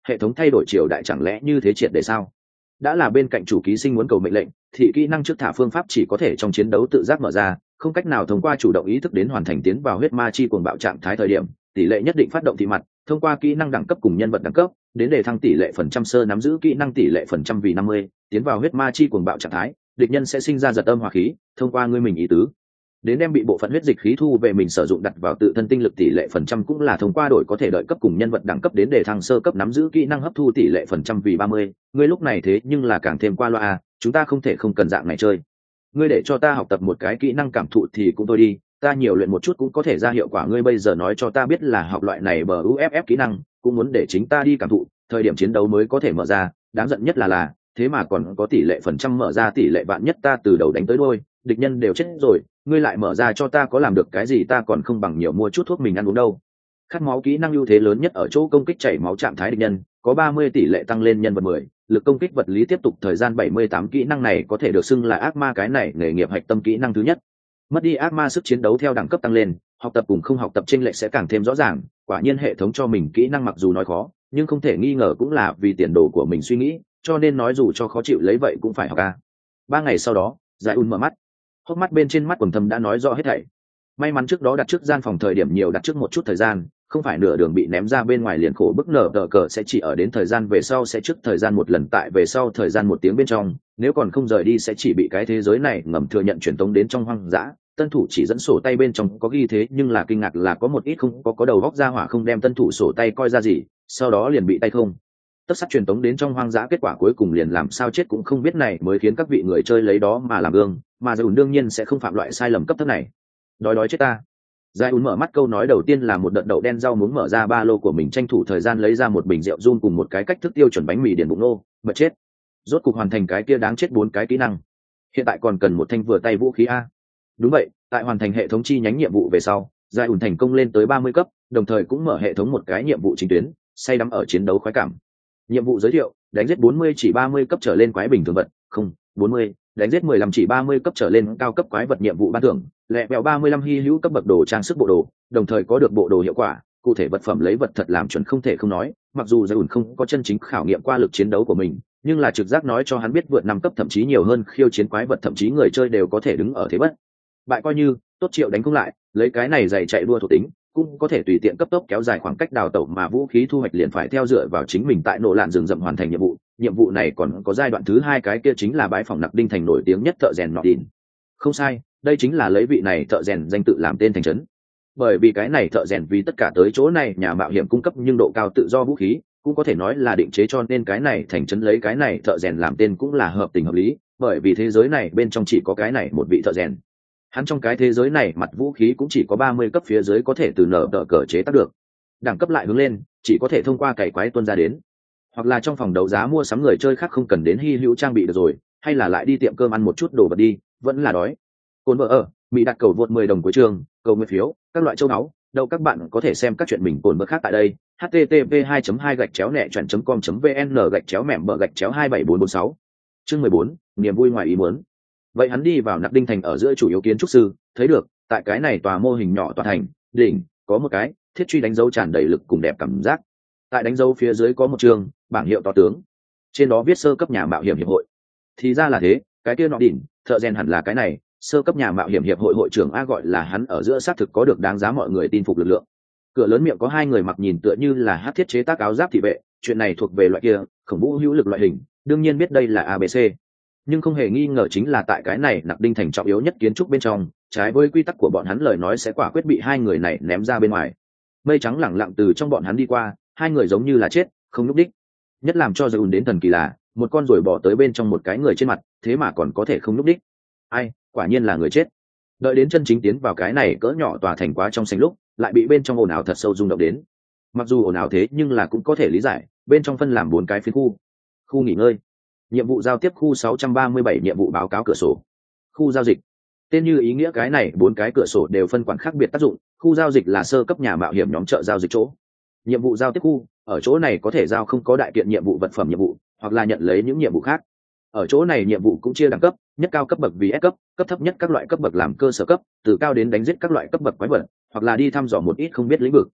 hệ thống thay đổi triều đại chẳng lẽ như thế triệt để sao? Đã là bên cạnh chủ ký sinh muốn cầu mệnh lệnh thì kỹ năng trước thả phương pháp chỉ có thể trong chiến đấu tự giác mở ra, không cách nào thông qua chủ động ý thức đến hoàn thành tiến vào huyết ma chi cuồng bạo trạng thái thời điểm tỷ lệ nhất định phát động thị mặt, thông qua kỹ năng đẳng cấp cùng nhân vật đẳng cấp đến để thăng tỷ lệ phần trăm sơ nắm giữ kỹ năng tỷ lệ phần trăm vì năm mươi, tiến vào huyết ma chi cuồng bạo trạng thái địch nhân sẽ sinh ra giật âm hỏa khí, thông qua ngươi mình ý tứ đến đem bị bộ phận huyết dịch khí thu về mình sử dụng đặt vào tự thân tinh lực tỷ lệ phần trăm cũng là thông qua đổi có thể đợi cấp cùng nhân vật đẳng cấp đến để thăng sơ cấp nắm giữ kỹ năng hấp thu tỷ lệ phần trăm vì ba mươi. Ngươi lúc này thế nhưng là càng thêm qua loa à, chúng ta không thể không cần dạng này chơi. Ngươi để cho ta học tập một cái kỹ năng cảm thụ thì cũng thôi đi, ta nhiều luyện một chút cũng có thể ra hiệu quả. Ngươi bây giờ nói cho ta biết là học loại này bờ u ép ép kỹ năng cũng muốn để chính ta đi cảm thụ thời điểm chiến đấu mới có thể mở ra. Đáng giận nhất là là thế mà còn có tỷ lệ phần trăm mở ra, tỷ lệ vạn nhất ta từ đầu đánh tới đôi địch nhân đều chết rồi, ngươi lại mở ra cho ta có làm được cái gì? Ta còn không bằng nhiều mua chút thuốc mình ăn uống đâu. Khát máu kỹ năng ưu thế lớn nhất ở chỗ công kích chảy máu trạng thái địch nhân có ba mươi tỷ lệ tăng lên nhân vật mười, lực công kích vật lý tiếp tục thời gian bảy mươi tám. Kỹ năng này có thể được xưng là ác ma cái này nghề nghiệp hạch tâm kỹ năng thứ nhất. Mất đi ác ma sức chiến đấu theo đẳng cấp tăng lên, học tập cùng không học tập chênh lệch sẽ càng thêm rõ ràng. Quả nhiên hệ thống cho mình kỹ năng mặc dù nói khó, nhưng không thể nghi ngờ cũng là vì tiền đồ của mình suy nghĩ, cho nên nói dù cho khó chịu lấy vậy cũng phải học ca. Ba ngày sau đó, Giải Un mở mắt, hốc mắt bên trên mắt quần thâm đã nói rõ hết thảy. May mắn trước đó đặt trước gian phòng thời điểm nhiều đặt trước một chút thời gian, không phải nửa đường bị ném ra bên ngoài liền khổ bức nở tờ cờ sẽ chỉ ở đến thời gian về sau sẽ trước thời gian một lần tại về sau thời gian một tiếng bên trong, nếu còn không rời đi sẽ chỉ bị cái thế giới này ngầm thừa nhận truyền tống đến trong hoang dã. Tân thủ chỉ dẫn sổ tay bên trong có ghi thế nhưng là kinh ngạc là có một ít không có có đầu góc ra hỏa không đem tân thủ sổ tay coi ra gì, sau đó liền bị tay không tất sắt truyền tống đến trong hoang dã, kết quả cuối cùng liền làm sao chết cũng không biết, này mới khiến các vị người chơi lấy đó mà làm gương, mà Giải Un đương nhiên sẽ không phạm loại sai lầm cấp thấp này. Đói đói chết ta. Giải Un mở mắt câu nói đầu tiên là một đợt đậu đen rau muốn mở ra ba lô của mình tranh thủ thời gian lấy ra một bình rượu run cùng một cái cách thức tiêu chuẩn bánh mì điền bụng nô, mệt chết. Rốt cục hoàn thành cái kia đáng chết bốn cái kỹ năng. Hiện tại còn cần một thanh vừa tay vũ khí a. Đúng vậy, tại hoàn thành hệ thống chi nhánh nhiệm vụ về sau, Giải Un thành công lên tới ba mươi cấp, đồng thời cũng mở hệ thống một cái nhiệm vụ chính tuyến, say đắm ở chiến đấu khoái cảm. Nhiệm vụ giới thiệu: đánh giết bốn mươi chỉ ba mươi cấp trở lên quái bình thường vật, không, bốn mươi, đánh giết mười lăm chỉ ba mươi cấp trở lên cao cấp quái vật nhiệm vụ ban thưởng, lẹ bèo ba mươi lăm hy hữu cấp bậc đồ trang sức bộ đồ, đồng thời có được bộ đồ hiệu quả, cụ thể vật phẩm lấy vật thật làm chuẩn không thể không nói, mặc dù Giải Un không có chân chính khảo nghiệm qua lực chiến đấu của mình, nhưng là trực giác nói cho hắn biết vượt năm cấp thậm chí nhiều hơn khiêu chiến quái vật thậm chí người chơi đều có thể đứng ở thế bất bại, coi như tốt triệu đánh không lại, lấy cái này giày chạy đua thuộc tính cũng có thể tùy tiện cấp tốc kéo dài khoảng cách đào tẩu, mà vũ khí thu hoạch liền phải theo dựa vào chính mình tại nổ lạn rừng rậm hoàn thành nhiệm vụ. Nhiệm vụ này còn có giai đoạn thứ hai, cái kia chính là bái phỏng nặc đinh thành nổi tiếng nhất thợ rèn nọ đìn. Không sai, đây chính là lấy vị này thợ rèn danh tự làm tên thành trấn, bởi vì cái này thợ rèn vì tất cả tới chỗ này nhà mạo hiểm cung cấp nhưng độ cao tự do vũ khí cũng có thể nói là định chế, cho nên cái này thành trấn lấy cái này thợ rèn làm tên cũng là hợp tình hợp lý, bởi vì thế giới này bên trong chỉ có cái này một vị thợ rèn. Hắn trong cái thế giới này mặt vũ khí cũng chỉ có ba mươi cấp phía dưới có thể từ nở tờ cờ chế tác được, đẳng cấp lại hướng lên chỉ có thể thông qua cày quái tuân ra đến, hoặc là trong phòng đấu giá mua sắm người chơi khác không cần đến hy hữu trang bị được rồi, hay là lại đi tiệm cơm ăn một chút đồ vật đi, vẫn là đói. Cồn vợ ở Mỹ đặt cầu vượt mười đồng của trường, cầu nguyện phiếu, các loại châu náu, đâu các bạn có thể xem các chuyện mình cồn vợ khác tại đây. h t t p hai hai gạch chéo nẹ chọn com vn gạch chéo mẻm bờ gạch chéo hai bảy bốn bốn sáu. Chương mười bốn, niềm vui ngoài ý muốn. Vậy hắn đi vào nặc đinh thành ở giữa chủ yếu kiến trúc sư, thấy được tại cái này tòa mô hình nhỏ tòa thành đỉnh có một cái thiết truy đánh dấu tràn đầy lực cùng đẹp cảm giác. Tại đánh dấu phía dưới có một trường bảng hiệu to tướng, trên đó viết sơ cấp nhà mạo hiểm hiệp hội. Thì ra là thế, cái kia nọ đỉnh thợ rèn hẳn là cái này sơ cấp nhà mạo hiểm hiệp hội hội trưởng a, gọi là hắn ở giữa xác thực có được đáng giá mọi người tin phục lực lượng. Cửa lớn miệng có hai người mặc nhìn tựa như là hát thiết chế tác áo giáp thị vệ, chuyện này thuộc về loại kia khổng vũ hữu lực loại hình, đương nhiên biết đây là a bê xê, nhưng không hề nghi ngờ chính là tại cái này nặc đinh thành trọng yếu nhất kiến trúc bên trong, trái với quy tắc của bọn hắn lời nói sẽ quả quyết bị hai người này ném ra bên ngoài. Mây trắng lẳng lặng từ trong bọn hắn đi qua, hai người giống như là chết không lúc đích. Nhất làm cho Giải Un đến thần kỳ là một con ruồi bỏ tới bên trong một cái người trên mặt, thế mà còn có thể không lúc đích. Ai, quả nhiên là người chết. Đợi đến chân chính tiến vào cái này cỡ nhỏ tòa thành quá trong xanh lúc, lại bị bên trong ồn ào thật sâu rung động đến. Mặc dù ồn ào thế nhưng là cũng có thể lý giải, bên trong phân làm bốn cái phiến khu. Khu nghỉ ngơi, nhiệm vụ giao tiếp khu sáu trăm ba mươi bảy, nhiệm vụ báo cáo cửa sổ, khu giao dịch. Tên như ý nghĩa, cái này bốn cái cửa sổ đều phân quản khác biệt tác dụng. Khu giao dịch là sơ cấp nhà mạo hiểm nhóm chợ giao dịch chỗ. Nhiệm vụ giao tiếp khu, ở chỗ này có thể giao không có đại kiện nhiệm vụ vật phẩm nhiệm vụ, hoặc là nhận lấy những nhiệm vụ khác. Ở chỗ này nhiệm vụ cũng chia đẳng cấp, nhất cao cấp bậc vì S cấp, cấp thấp nhất các loại cấp bậc làm cơ sở cấp, từ cao đến đánh giết các loại cấp bậc quái vật, hoặc là đi thăm dò một ít không biết lĩnh vực.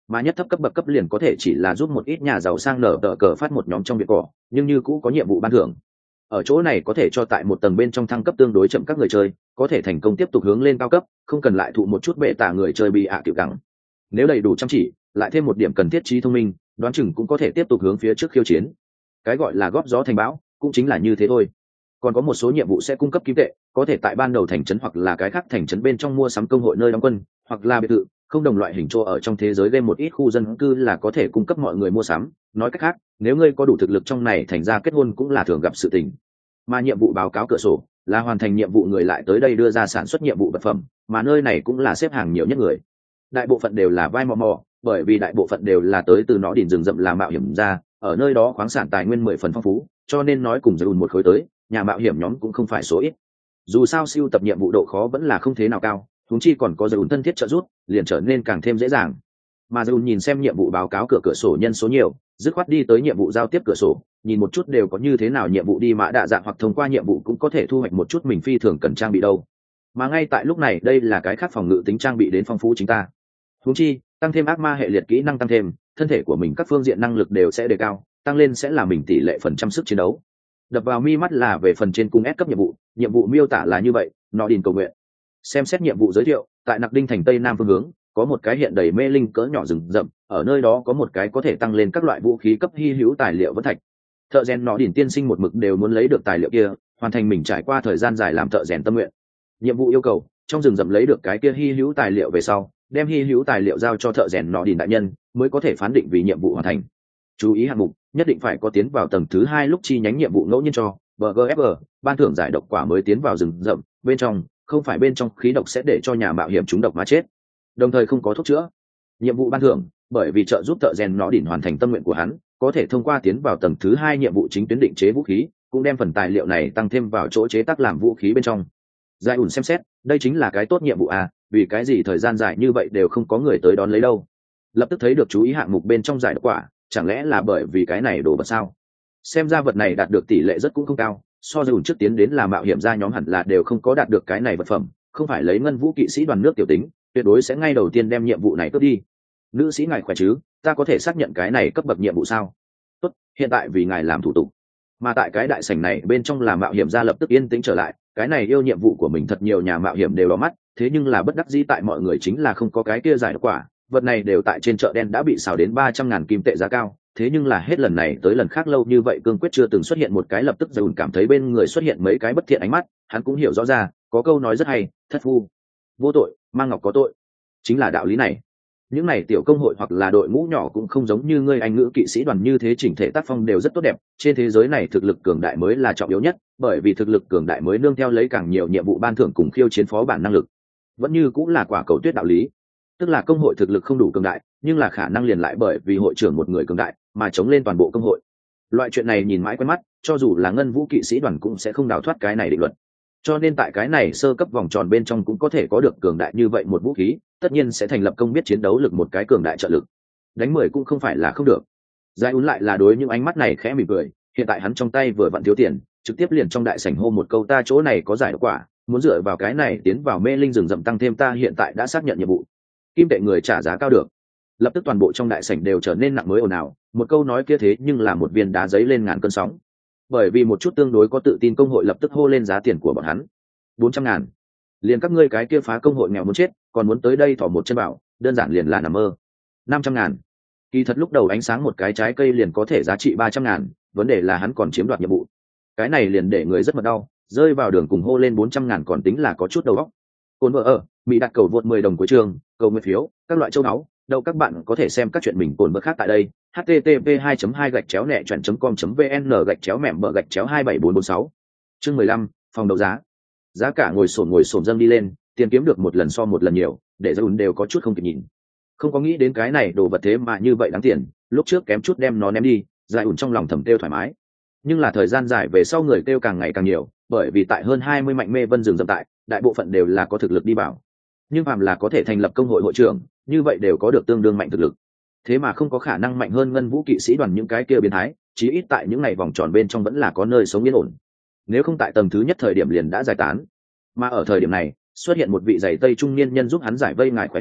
mà nhất thấp cấp bậc cấp liền có thể chỉ là giúp một ít nhà giàu sang nở tờ cờ phát một nhóm trong việc cỏ, nhưng như cũ có nhiệm vụ ban thưởng. Ở chỗ này có thể cho tại một tầng bên trong thăng cấp tương đối chậm các người chơi có thể thành công tiếp tục hướng lên cao cấp, không cần lại thụ một chút bệ tạ người chơi bị ạ à kiểu gắng. Nếu đầy đủ chăm chỉ, lại thêm một điểm cần thiết trí thông minh, đoán chừng cũng có thể tiếp tục hướng phía trước khiêu chiến. Cái gọi là góp gió thành bão cũng chính là như thế thôi. Còn có một số nhiệm vụ sẽ cung cấp kim tệ, có thể tại ban đầu thành trấn hoặc là cái khác thành trấn bên trong mua sắm công hội nơi đóng quân, hoặc là biệt thự, không đồng loại hình chỗ ở trong thế giới game một ít khu dân cư là có thể cung cấp mọi người mua sắm. Nói cách khác, nếu ngươi có đủ thực lực trong này thành ra kết hôn cũng là thường gặp sự tình. Mà nhiệm vụ báo cáo cửa sổ là hoàn thành nhiệm vụ người lại tới đây đưa ra sản xuất nhiệm vụ vật phẩm, mà nơi này cũng là xếp hàng nhiều nhất người. Đại bộ phận đều là vai mò mò, bởi vì đại bộ phận đều là tới từ nó đỉnh rừng rậm làm mạo hiểm ra, ở nơi đó khoáng sản tài nguyên mười phần phong phú, cho nên nói cùng dùn một khối tới, nhà mạo hiểm nhóm cũng không phải số ít. Dù sao siêu tập nhiệm vụ độ khó vẫn là không thế nào cao, huống chi còn có dùn thân thiết trợ giúp, liền trở nên càng thêm dễ dàng. Mà dùn nhìn xem nhiệm vụ báo cáo cửa cửa sổ nhân số nhiều, dứt khoát đi tới nhiệm vụ giao tiếp cửa sổ, nhìn một chút đều có như thế nào nhiệm vụ đi mã đạ dạng hoặc thông qua nhiệm vụ cũng có thể thu hoạch một chút mình phi thường cần trang bị đâu. Mà ngay tại lúc này đây là cái khác phòng ngự tính trang bị đến phong phú chính ta. Huống chi, tăng thêm ác ma hệ liệt kỹ năng tăng thêm, thân thể của mình các phương diện năng lực đều sẽ đề cao, tăng lên sẽ là mình tỷ lệ phần trăm sức chiến đấu. Đập vào mi mắt là về phần trên cung S cấp nhiệm vụ, nhiệm vụ miêu tả là như vậy, nó đìn cầu nguyện. Xem xét nhiệm vụ giới thiệu, tại Nặc Đinh thành tây nam phương hướng, có một cái hiện đầy mê linh cỡ nhỏ rừng rậm, ở nơi đó có một cái có thể tăng lên các loại vũ khí cấp hy hữu tài liệu vân thạch. Thợ rèn nó đìn tiên sinh một mực đều muốn lấy được tài liệu kia, hoàn thành mình trải qua thời gian dài làm thợ rèn tâm nguyện. Nhiệm vụ yêu cầu, trong rừng rậm lấy được cái kia hy hữu tài liệu về sau, đem hy hữu tài liệu giao cho thợ rèn nọ đìn đại nhân mới có thể phán định vì nhiệm vụ hoàn thành. Chú ý hạng mục, nhất định phải có tiến vào tầng thứ hai lúc chi nhánh nhiệm vụ ngẫu nhiên cho bê giê ép giê, ban thưởng giải độc quả mới tiến vào rừng rậm bên trong, không phải bên trong khí độc sẽ để cho nhà mạo hiểm trúng độc mà chết, đồng thời không có thuốc chữa. Nhiệm vụ ban thưởng, bởi vì trợ giúp thợ rèn nọ đìn hoàn thành tâm nguyện của hắn, có thể thông qua tiến vào tầng thứ hai nhiệm vụ chính tuyến định chế vũ khí, cũng đem phần tài liệu này tăng thêm vào chỗ chế tác làm vũ khí bên trong. Giải ủn xem xét, đây chính là cái tốt nhiệm vụ à, vì cái gì thời gian dài như vậy đều không có người tới đón lấy đâu. Lập tức thấy được chú ý hạng mục bên trong giải độc quả, chẳng lẽ là bởi vì cái này đồ vật sao? Xem ra vật này đạt được tỷ lệ rất cũng không cao, so với ủn trước tiến đến là mạo hiểm ra nhóm hẳn là đều không có đạt được cái này vật phẩm, không phải lấy ngân vũ kỵ sĩ đoàn nước tiểu tính, tuyệt đối sẽ ngay đầu tiên đem nhiệm vụ này cướp đi. Nữ sĩ ngài khỏe chứ, ta có thể xác nhận cái này cấp bậc nhiệm vụ sao? Tốt, hiện tại vì ngài làm thủ tục. Mà tại cái đại sảnh này bên trong là mạo hiểm ra lập tức yên tĩnh trở lại, cái này yêu nhiệm vụ của mình thật nhiều nhà mạo hiểm đều đỏ mắt, thế nhưng là bất đắc dĩ tại mọi người chính là không có cái kia giải độc quả, vật này đều tại trên chợ đen đã bị xào đến ba trăm ngàn kim tệ giá cao, thế nhưng là hết lần này tới lần khác lâu như vậy cương quyết chưa từng xuất hiện một cái, lập tức dùn cảm thấy bên người xuất hiện mấy cái bất thiện ánh mắt, hắn cũng hiểu rõ ra, có câu nói rất hay, thất phu vô tội, mang ngọc có tội, chính là đạo lý này. Những này tiểu công hội hoặc là đội ngũ nhỏ cũng không giống như ngươi anh ngữ kỵ sĩ đoàn như thế, chỉnh thể tác phong đều rất tốt đẹp, trên thế giới này thực lực cường đại mới là trọng yếu nhất, bởi vì thực lực cường đại mới nương theo lấy càng nhiều nhiệm vụ ban thưởng cùng khiêu chiến phó bản năng lực. Vẫn như cũng là quả cầu tuyết đạo lý, tức là công hội thực lực không đủ cường đại, nhưng là khả năng liền lại bởi vì hội trưởng một người cường đại mà chống lên toàn bộ công hội. Loại chuyện này nhìn mãi quen mắt, cho dù là ngân vũ kỵ sĩ đoàn cũng sẽ không đào thoát cái này định luật. Cho nên tại cái này sơ cấp vòng tròn bên trong cũng có thể có được cường đại như vậy một vũ khí, tất nhiên sẽ thành lập công biết chiến đấu lực một cái cường đại trợ lực. Đánh mười cũng không phải là không được. Giải ún lại là đối những ánh mắt này khẽ mỉm cười, hiện tại hắn trong tay vừa vặn thiếu tiền, trực tiếp liền trong đại sảnh hô một câu ta chỗ này có giải độc quả, muốn dựa vào cái này tiến vào mê linh rừng rậm tăng thêm ta hiện tại đã xác nhận nhiệm vụ. Kim tệ người trả giá cao được. Lập tức toàn bộ trong đại sảnh đều trở nên nặng mới ồn ào, một câu nói kia thế nhưng là một viên đá giấy lên ngàn cơn sóng. Bởi vì một chút tương đối có tự tin công hội lập tức hô lên giá tiền của bọn hắn. bốn trăm ngàn. Liền các ngươi cái kia phá công hội nghèo muốn chết, còn muốn tới đây thỏ một chân bảo, đơn giản liền là nằm mơ. năm trăm ngàn. Kỳ thật lúc đầu ánh sáng một cái trái cây liền có thể giá trị ba trăm ngàn, vấn đề là hắn còn chiếm đoạt nhiệm vụ. Cái này liền để người rất mật đau, rơi vào đường cùng hô lên bốn trăm ngàn còn tính là có chút đầu óc. Côn vợ ở, Mỹ đặt cầu vượt mười đồng cuối trường, cầu nguyện phiếu, các loại châu áo, đâu các bạn có thể xem các chuyện mình cồn vợ khác tại đây. h t t p hai hai gạch chéo nẹ chọn com vn gạch chéo mẻm bờ gạch chéo hai bảy bốn bốn sáu. Chương mười lăm, phòng đấu giá. Giá cả ngồi xổm ngồi xổm dâng đi lên, tiền kiếm được một lần so một lần nhiều, để Dùn đều có chút không kịp nhìn. Không có nghĩ đến cái này đồ vật thế mà như vậy đáng tiền, lúc trước kém chút đem nó ném đi, Giải ủn trong lòng thầm kêu thoải mái. Nhưng là thời gian dài về sau người kêu càng ngày càng nhiều, bởi vì tại hơn hai mươi mạnh mê vân rừng rậm tại, đại bộ phận đều là có thực lực đi bảo. Nhưng phàm là có thể thành lập công hội hội trưởng, như vậy đều có được tương đương mạnh thực lực. Thế mà không có khả năng mạnh hơn ngân vũ kỵ sĩ đoàn những cái kia biến thái, chí ít tại những ngày vòng tròn bên trong vẫn là có nơi sống yên ổn. Nếu không tại tầng thứ nhất thời điểm liền đã giải tán. Mà ở thời điểm này, xuất hiện một vị giày tây trung niên nhân giúp hắn giải vây ngài khỏe chứ,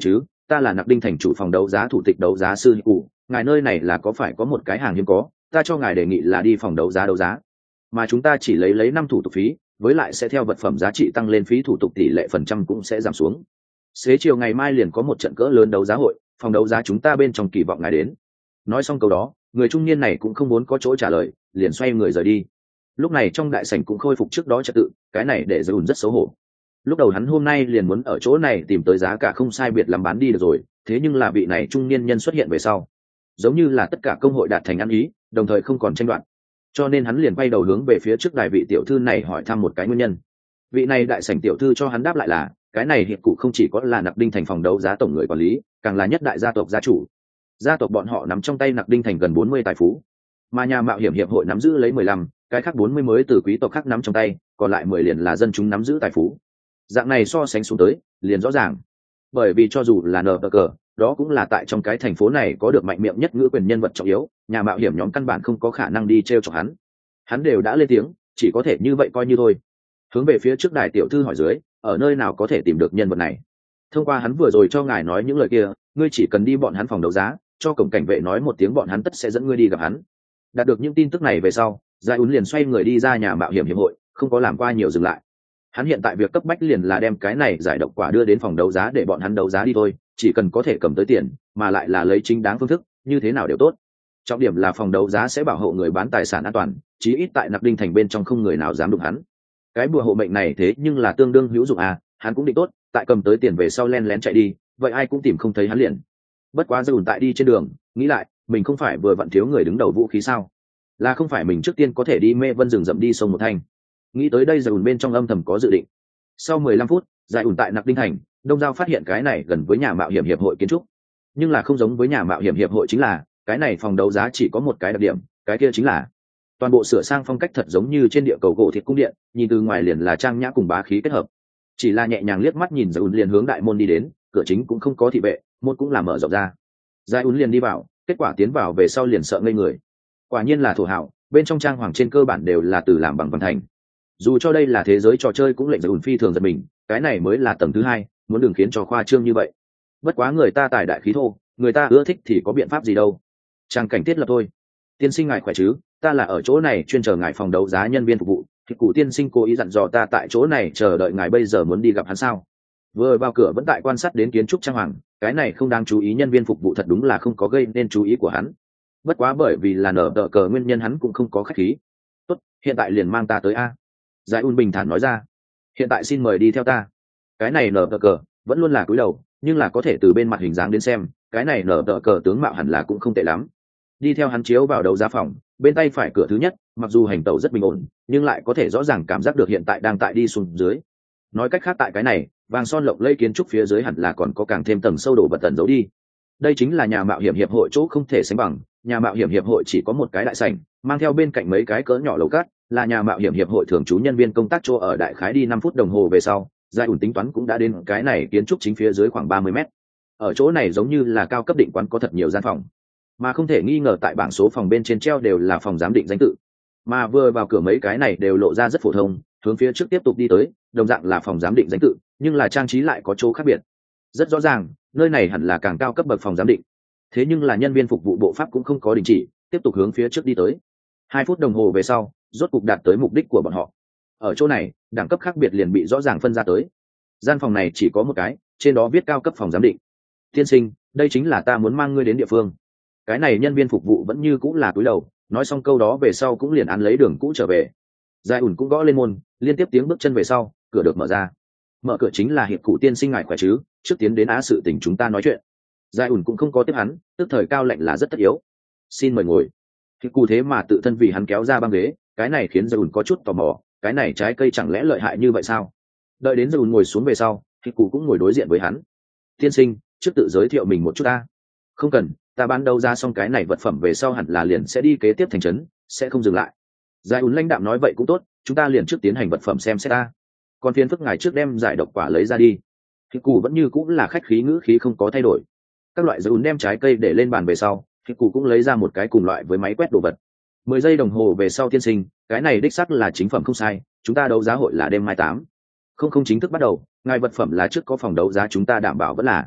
ta là Nặc Đinh thành chủ phòng đấu giá thủ tịch đấu giá sư cụ, ngài nơi này là có phải có một cái hàng hiếm có, ta cho ngài đề nghị là đi phòng đấu giá đấu giá, mà chúng ta chỉ lấy lấy năm thủ tục phí, với lại sẽ theo vật phẩm giá trị tăng lên, phí thủ tục tỷ lệ phần trăm cũng sẽ giảm xuống. Xế chiều ngày mai liền có một trận cỡ lớn đấu giá hội, phòng đấu giá chúng ta bên trong kỳ vọng ngài đến. Nói xong câu đó, người trung niên này cũng không muốn có chỗ trả lời, liền xoay người rời đi. Lúc này trong đại sảnh cũng khôi phục trước đó trật tự, cái này để Dùn rất xấu hổ. Lúc đầu hắn hôm nay liền muốn ở chỗ này tìm tới giá cả không sai biệt làm bán đi được rồi, thế nhưng là vị này trung niên nhân xuất hiện về sau, giống như là tất cả công hội đạt thành ăn ý, đồng thời không còn tranh đoạt, cho nên hắn liền quay đầu hướng về phía trước đài vị tiểu thư này hỏi thăm một cái nguyên nhân. Vị này đại sảnh tiểu thư cho hắn đáp lại là, cái này hiệp cụ không chỉ có là Nặc Đinh thành phòng đấu giá tổng người quản lý, càng là nhất đại gia tộc gia chủ. Gia tộc bọn họ nắm trong tay Nặc Đinh thành gần bốn mươi tài phú, mà nhà mạo hiểm hiệp hội nắm giữ lấy mười lăm, cái khác bốn mươi mới từ quý tộc khác nắm trong tay, còn lại mười liền là dân chúng nắm giữ tài phú. Dạng này so sánh xuống tới, liền rõ ràng. Bởi vì cho dù là nờ cờ, đó cũng là tại trong cái thành phố này có được mạnh miệng nhất ngữ quyền nhân vật trọng yếu, nhà mạo hiểm nhóm căn bản không có khả năng đi trêu chọc hắn. Hắn đều đã lên tiếng, chỉ có thể như vậy coi như thôi. Hướng về phía trước đài tiểu thư hỏi dưới, ở nơi nào có thể tìm được nhân vật này? Thông qua hắn vừa rồi cho ngài nói những lời kia, ngươi chỉ cần đi bọn hắn phòng đấu giá, cho cổng cảnh vệ nói một tiếng, bọn hắn tất sẽ dẫn ngươi đi gặp hắn. Đạt được những tin tức này về sau, Giải Ún liền xoay người đi ra nhà mạo hiểm hiệp hội, không có làm qua nhiều dừng lại. Hắn hiện tại việc cấp bách liền là đem cái này giải độc quả đưa đến phòng đấu giá để bọn hắn đấu giá đi thôi, chỉ cần có thể cầm tới tiền, mà lại là lấy chính đáng phương thức, như thế nào đều tốt. Trọng điểm là phòng đấu giá sẽ bảo hộ người bán tài sản an toàn, chí ít tại Nặc Đinh thành bên trong không người nào dám đụng hắn. Cái bùa hộ mệnh này thế nhưng là tương đương hữu dụng à, hắn cũng định tốt, tại cầm tới tiền về sau len lén chạy đi, vậy ai cũng tìm không thấy hắn liền. Bất quá Dùn tại đi trên đường, nghĩ lại, mình không phải vừa vặn thiếu người đứng đầu vũ khí sao? Là không phải mình trước tiên có thể đi Mê Vân rừng rậm đi sông một thanh. Nghĩ tới đây Dùn bên trong âm thầm có dự định. Sau mười lăm phút, Giải Ún tại Nặc Đinh thành, Đông Giao phát hiện cái này gần với nhà mạo hiểm hiệp hội kiến trúc, nhưng là không giống với nhà mạo hiểm hiệp hội chính là, cái này phòng đấu giá chỉ có một cái đặc điểm, cái kia chính là toàn bộ sửa sang phong cách thật giống như trên địa cầu gỗ thịt cung điện, nhìn từ ngoài liền là trang nhã cùng bá khí kết hợp. Chỉ là nhẹ nhàng liếc mắt nhìn Giải Ún liền hướng đại môn đi đến, cửa chính cũng không có thị vệ, môn cũng là mở rộng ra. Giải Ún liền đi vào, kết quả tiến vào về sau liền sợ ngây người. Quả nhiên là thổ hảo, bên trong trang hoàng trên cơ bản đều là từ làm bằng vàng thành. Dù cho đây là thế giới trò chơi cũng lệnh Giải Ún phi thường giật mình, cái này mới là tầng thứ hai, muốn đừng khiến cho khoa trương như vậy. Bất quá người ta tài đại khí thô, người ta ưa thích thì có biện pháp gì đâu. Trang cảnh tiết lập thôi. Tiên sinh ngài khỏe chứ? Ta là ở chỗ này chuyên chờ ngài phòng đấu giá nhân viên phục vụ. Thì cụ tiên sinh cố ý dặn dò ta tại chỗ này chờ đợi ngài, bây giờ muốn đi gặp hắn sao? Vừa vào cửa vẫn tại quan sát đến kiến trúc trang hoàng, cái này không đáng chú ý nhân viên phục vụ thật đúng là không có gây nên chú ý của hắn. Bất quá bởi vì là nở đỡ cờ nguyên nhân hắn cũng không có khách khí. Tốt, hiện tại liền mang ta tới a. Giải Un bình thản nói ra. Hiện tại xin mời đi theo ta. Cái này nở đỡ cờ vẫn luôn là cúi đầu, nhưng là có thể từ bên mặt hình dáng đến xem, cái này nở đỡ cờ tướng mạo hẳn là cũng không tệ lắm. Đi theo hắn chiếu vào đấu giá phòng, bên tay phải cửa thứ nhất, mặc dù hành tẩu rất bình ổn, nhưng lại có thể rõ ràng cảm giác được hiện tại đang tại đi xuống dưới. Nói cách khác tại cái này, vàng son lộng lẫy kiến trúc phía dưới hẳn là còn có càng thêm tầng sâu đồ vật tẩn giấu đi. Đây chính là nhà mạo hiểm hiệp hội chỗ không thể sánh bằng, nhà mạo hiểm hiệp hội chỉ có một cái đại sảnh, mang theo bên cạnh mấy cái cỡ nhỏ lầu cát, là nhà mạo hiểm hiệp hội thường trú nhân viên công tác chỗ ở. Đại khái đi năm phút đồng hồ về sau, Giải Ún tính toán cũng đã đến cái này kiến trúc chính phía dưới khoảng ba mươi mét. Ở chỗ này giống như là cao cấp định quán, có thật nhiều gian phòng, mà không thể nghi ngờ tại bảng số phòng bên trên treo đều là phòng giám định danh tự, mà vừa vào cửa mấy cái này đều lộ ra rất phổ thông. Hướng phía trước tiếp tục đi tới, đồng dạng là phòng giám định danh tự, nhưng là trang trí lại có chỗ khác biệt. Rất rõ ràng, nơi này hẳn là càng cao cấp bậc phòng giám định. Thế nhưng là nhân viên phục vụ bộ pháp cũng không có đình chỉ, tiếp tục hướng phía trước đi tới. Hai phút đồng hồ về sau, rốt cục đạt tới mục đích của bọn họ. Ở chỗ này, đẳng cấp khác biệt liền bị rõ ràng phân ra tới. Gian phòng này chỉ có một cái, trên đó viết cao cấp phòng giám định. Tiên sinh, đây chính là ta muốn mang ngươi đến địa phương. Cái này nhân viên phục vụ vẫn như cũng là cúi đầu, nói xong câu đó về sau cũng liền ăn lấy đường cũ trở về. Giải Ún cũng gõ lên môn, liên tiếp tiếng bước chân về sau, cửa được mở ra. Mở cửa chính là hiệp cụ tiên sinh ngài khỏe chứ, trước tiến đến á sự tình chúng ta nói chuyện. Giải Ún cũng không có tiếp hắn, tức thời cao lạnh là rất tất yếu. Xin mời ngồi. Hiệp cụ thế mà tự thân vì hắn kéo ra băng ghế, cái này khiến Giải Ún có chút tò mò, cái này trái cây chẳng lẽ lợi hại như vậy sao? Đợi đến Giải Ún ngồi xuống về sau, hiệp cụ cũng ngồi đối diện với hắn. Tiên sinh, trước tự giới thiệu mình một chút ta. Không cần, ta bán đâu ra xong cái này vật phẩm về sau hẳn là liền sẽ đi kế tiếp thành trấn, sẽ không dừng lại. Giải Ún lãnh đạm nói vậy cũng tốt, chúng ta liền trước tiến hành vật phẩm xem xét ta. Còn phiền phức ngài trước đem giải độc quả lấy ra đi. Hiệp cụ vẫn như cũng là khách khí, ngữ khí không có thay đổi. Các loại Giải Ún đem trái cây để lên bàn về sau, hiệp cụ cũng lấy ra một cái cùng loại với máy quét đồ vật. Mười giây đồng hồ về sau, tiên sinh, cái này đích xác là chính phẩm không sai, chúng ta đấu giá hội là đêm mai tám không không chính thức bắt đầu, ngài vật phẩm là trước có phòng đấu giá chúng ta đảm bảo vẫn là.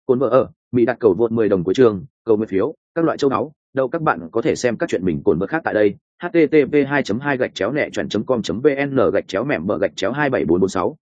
Cồn vợ ở, Mỹ đặt cầu vượt mười đồng của trường, cầu nguyện phiếu, các loại châu náu, đâu các bạn có thể xem các chuyện mình cồn vợ khác tại đây. h t t p hai chấm hai gạch chéo nẹ chọn chấm com chấm vn gạch chéo mẻm bờ gạch chéo hai bảy bốn bốn sáu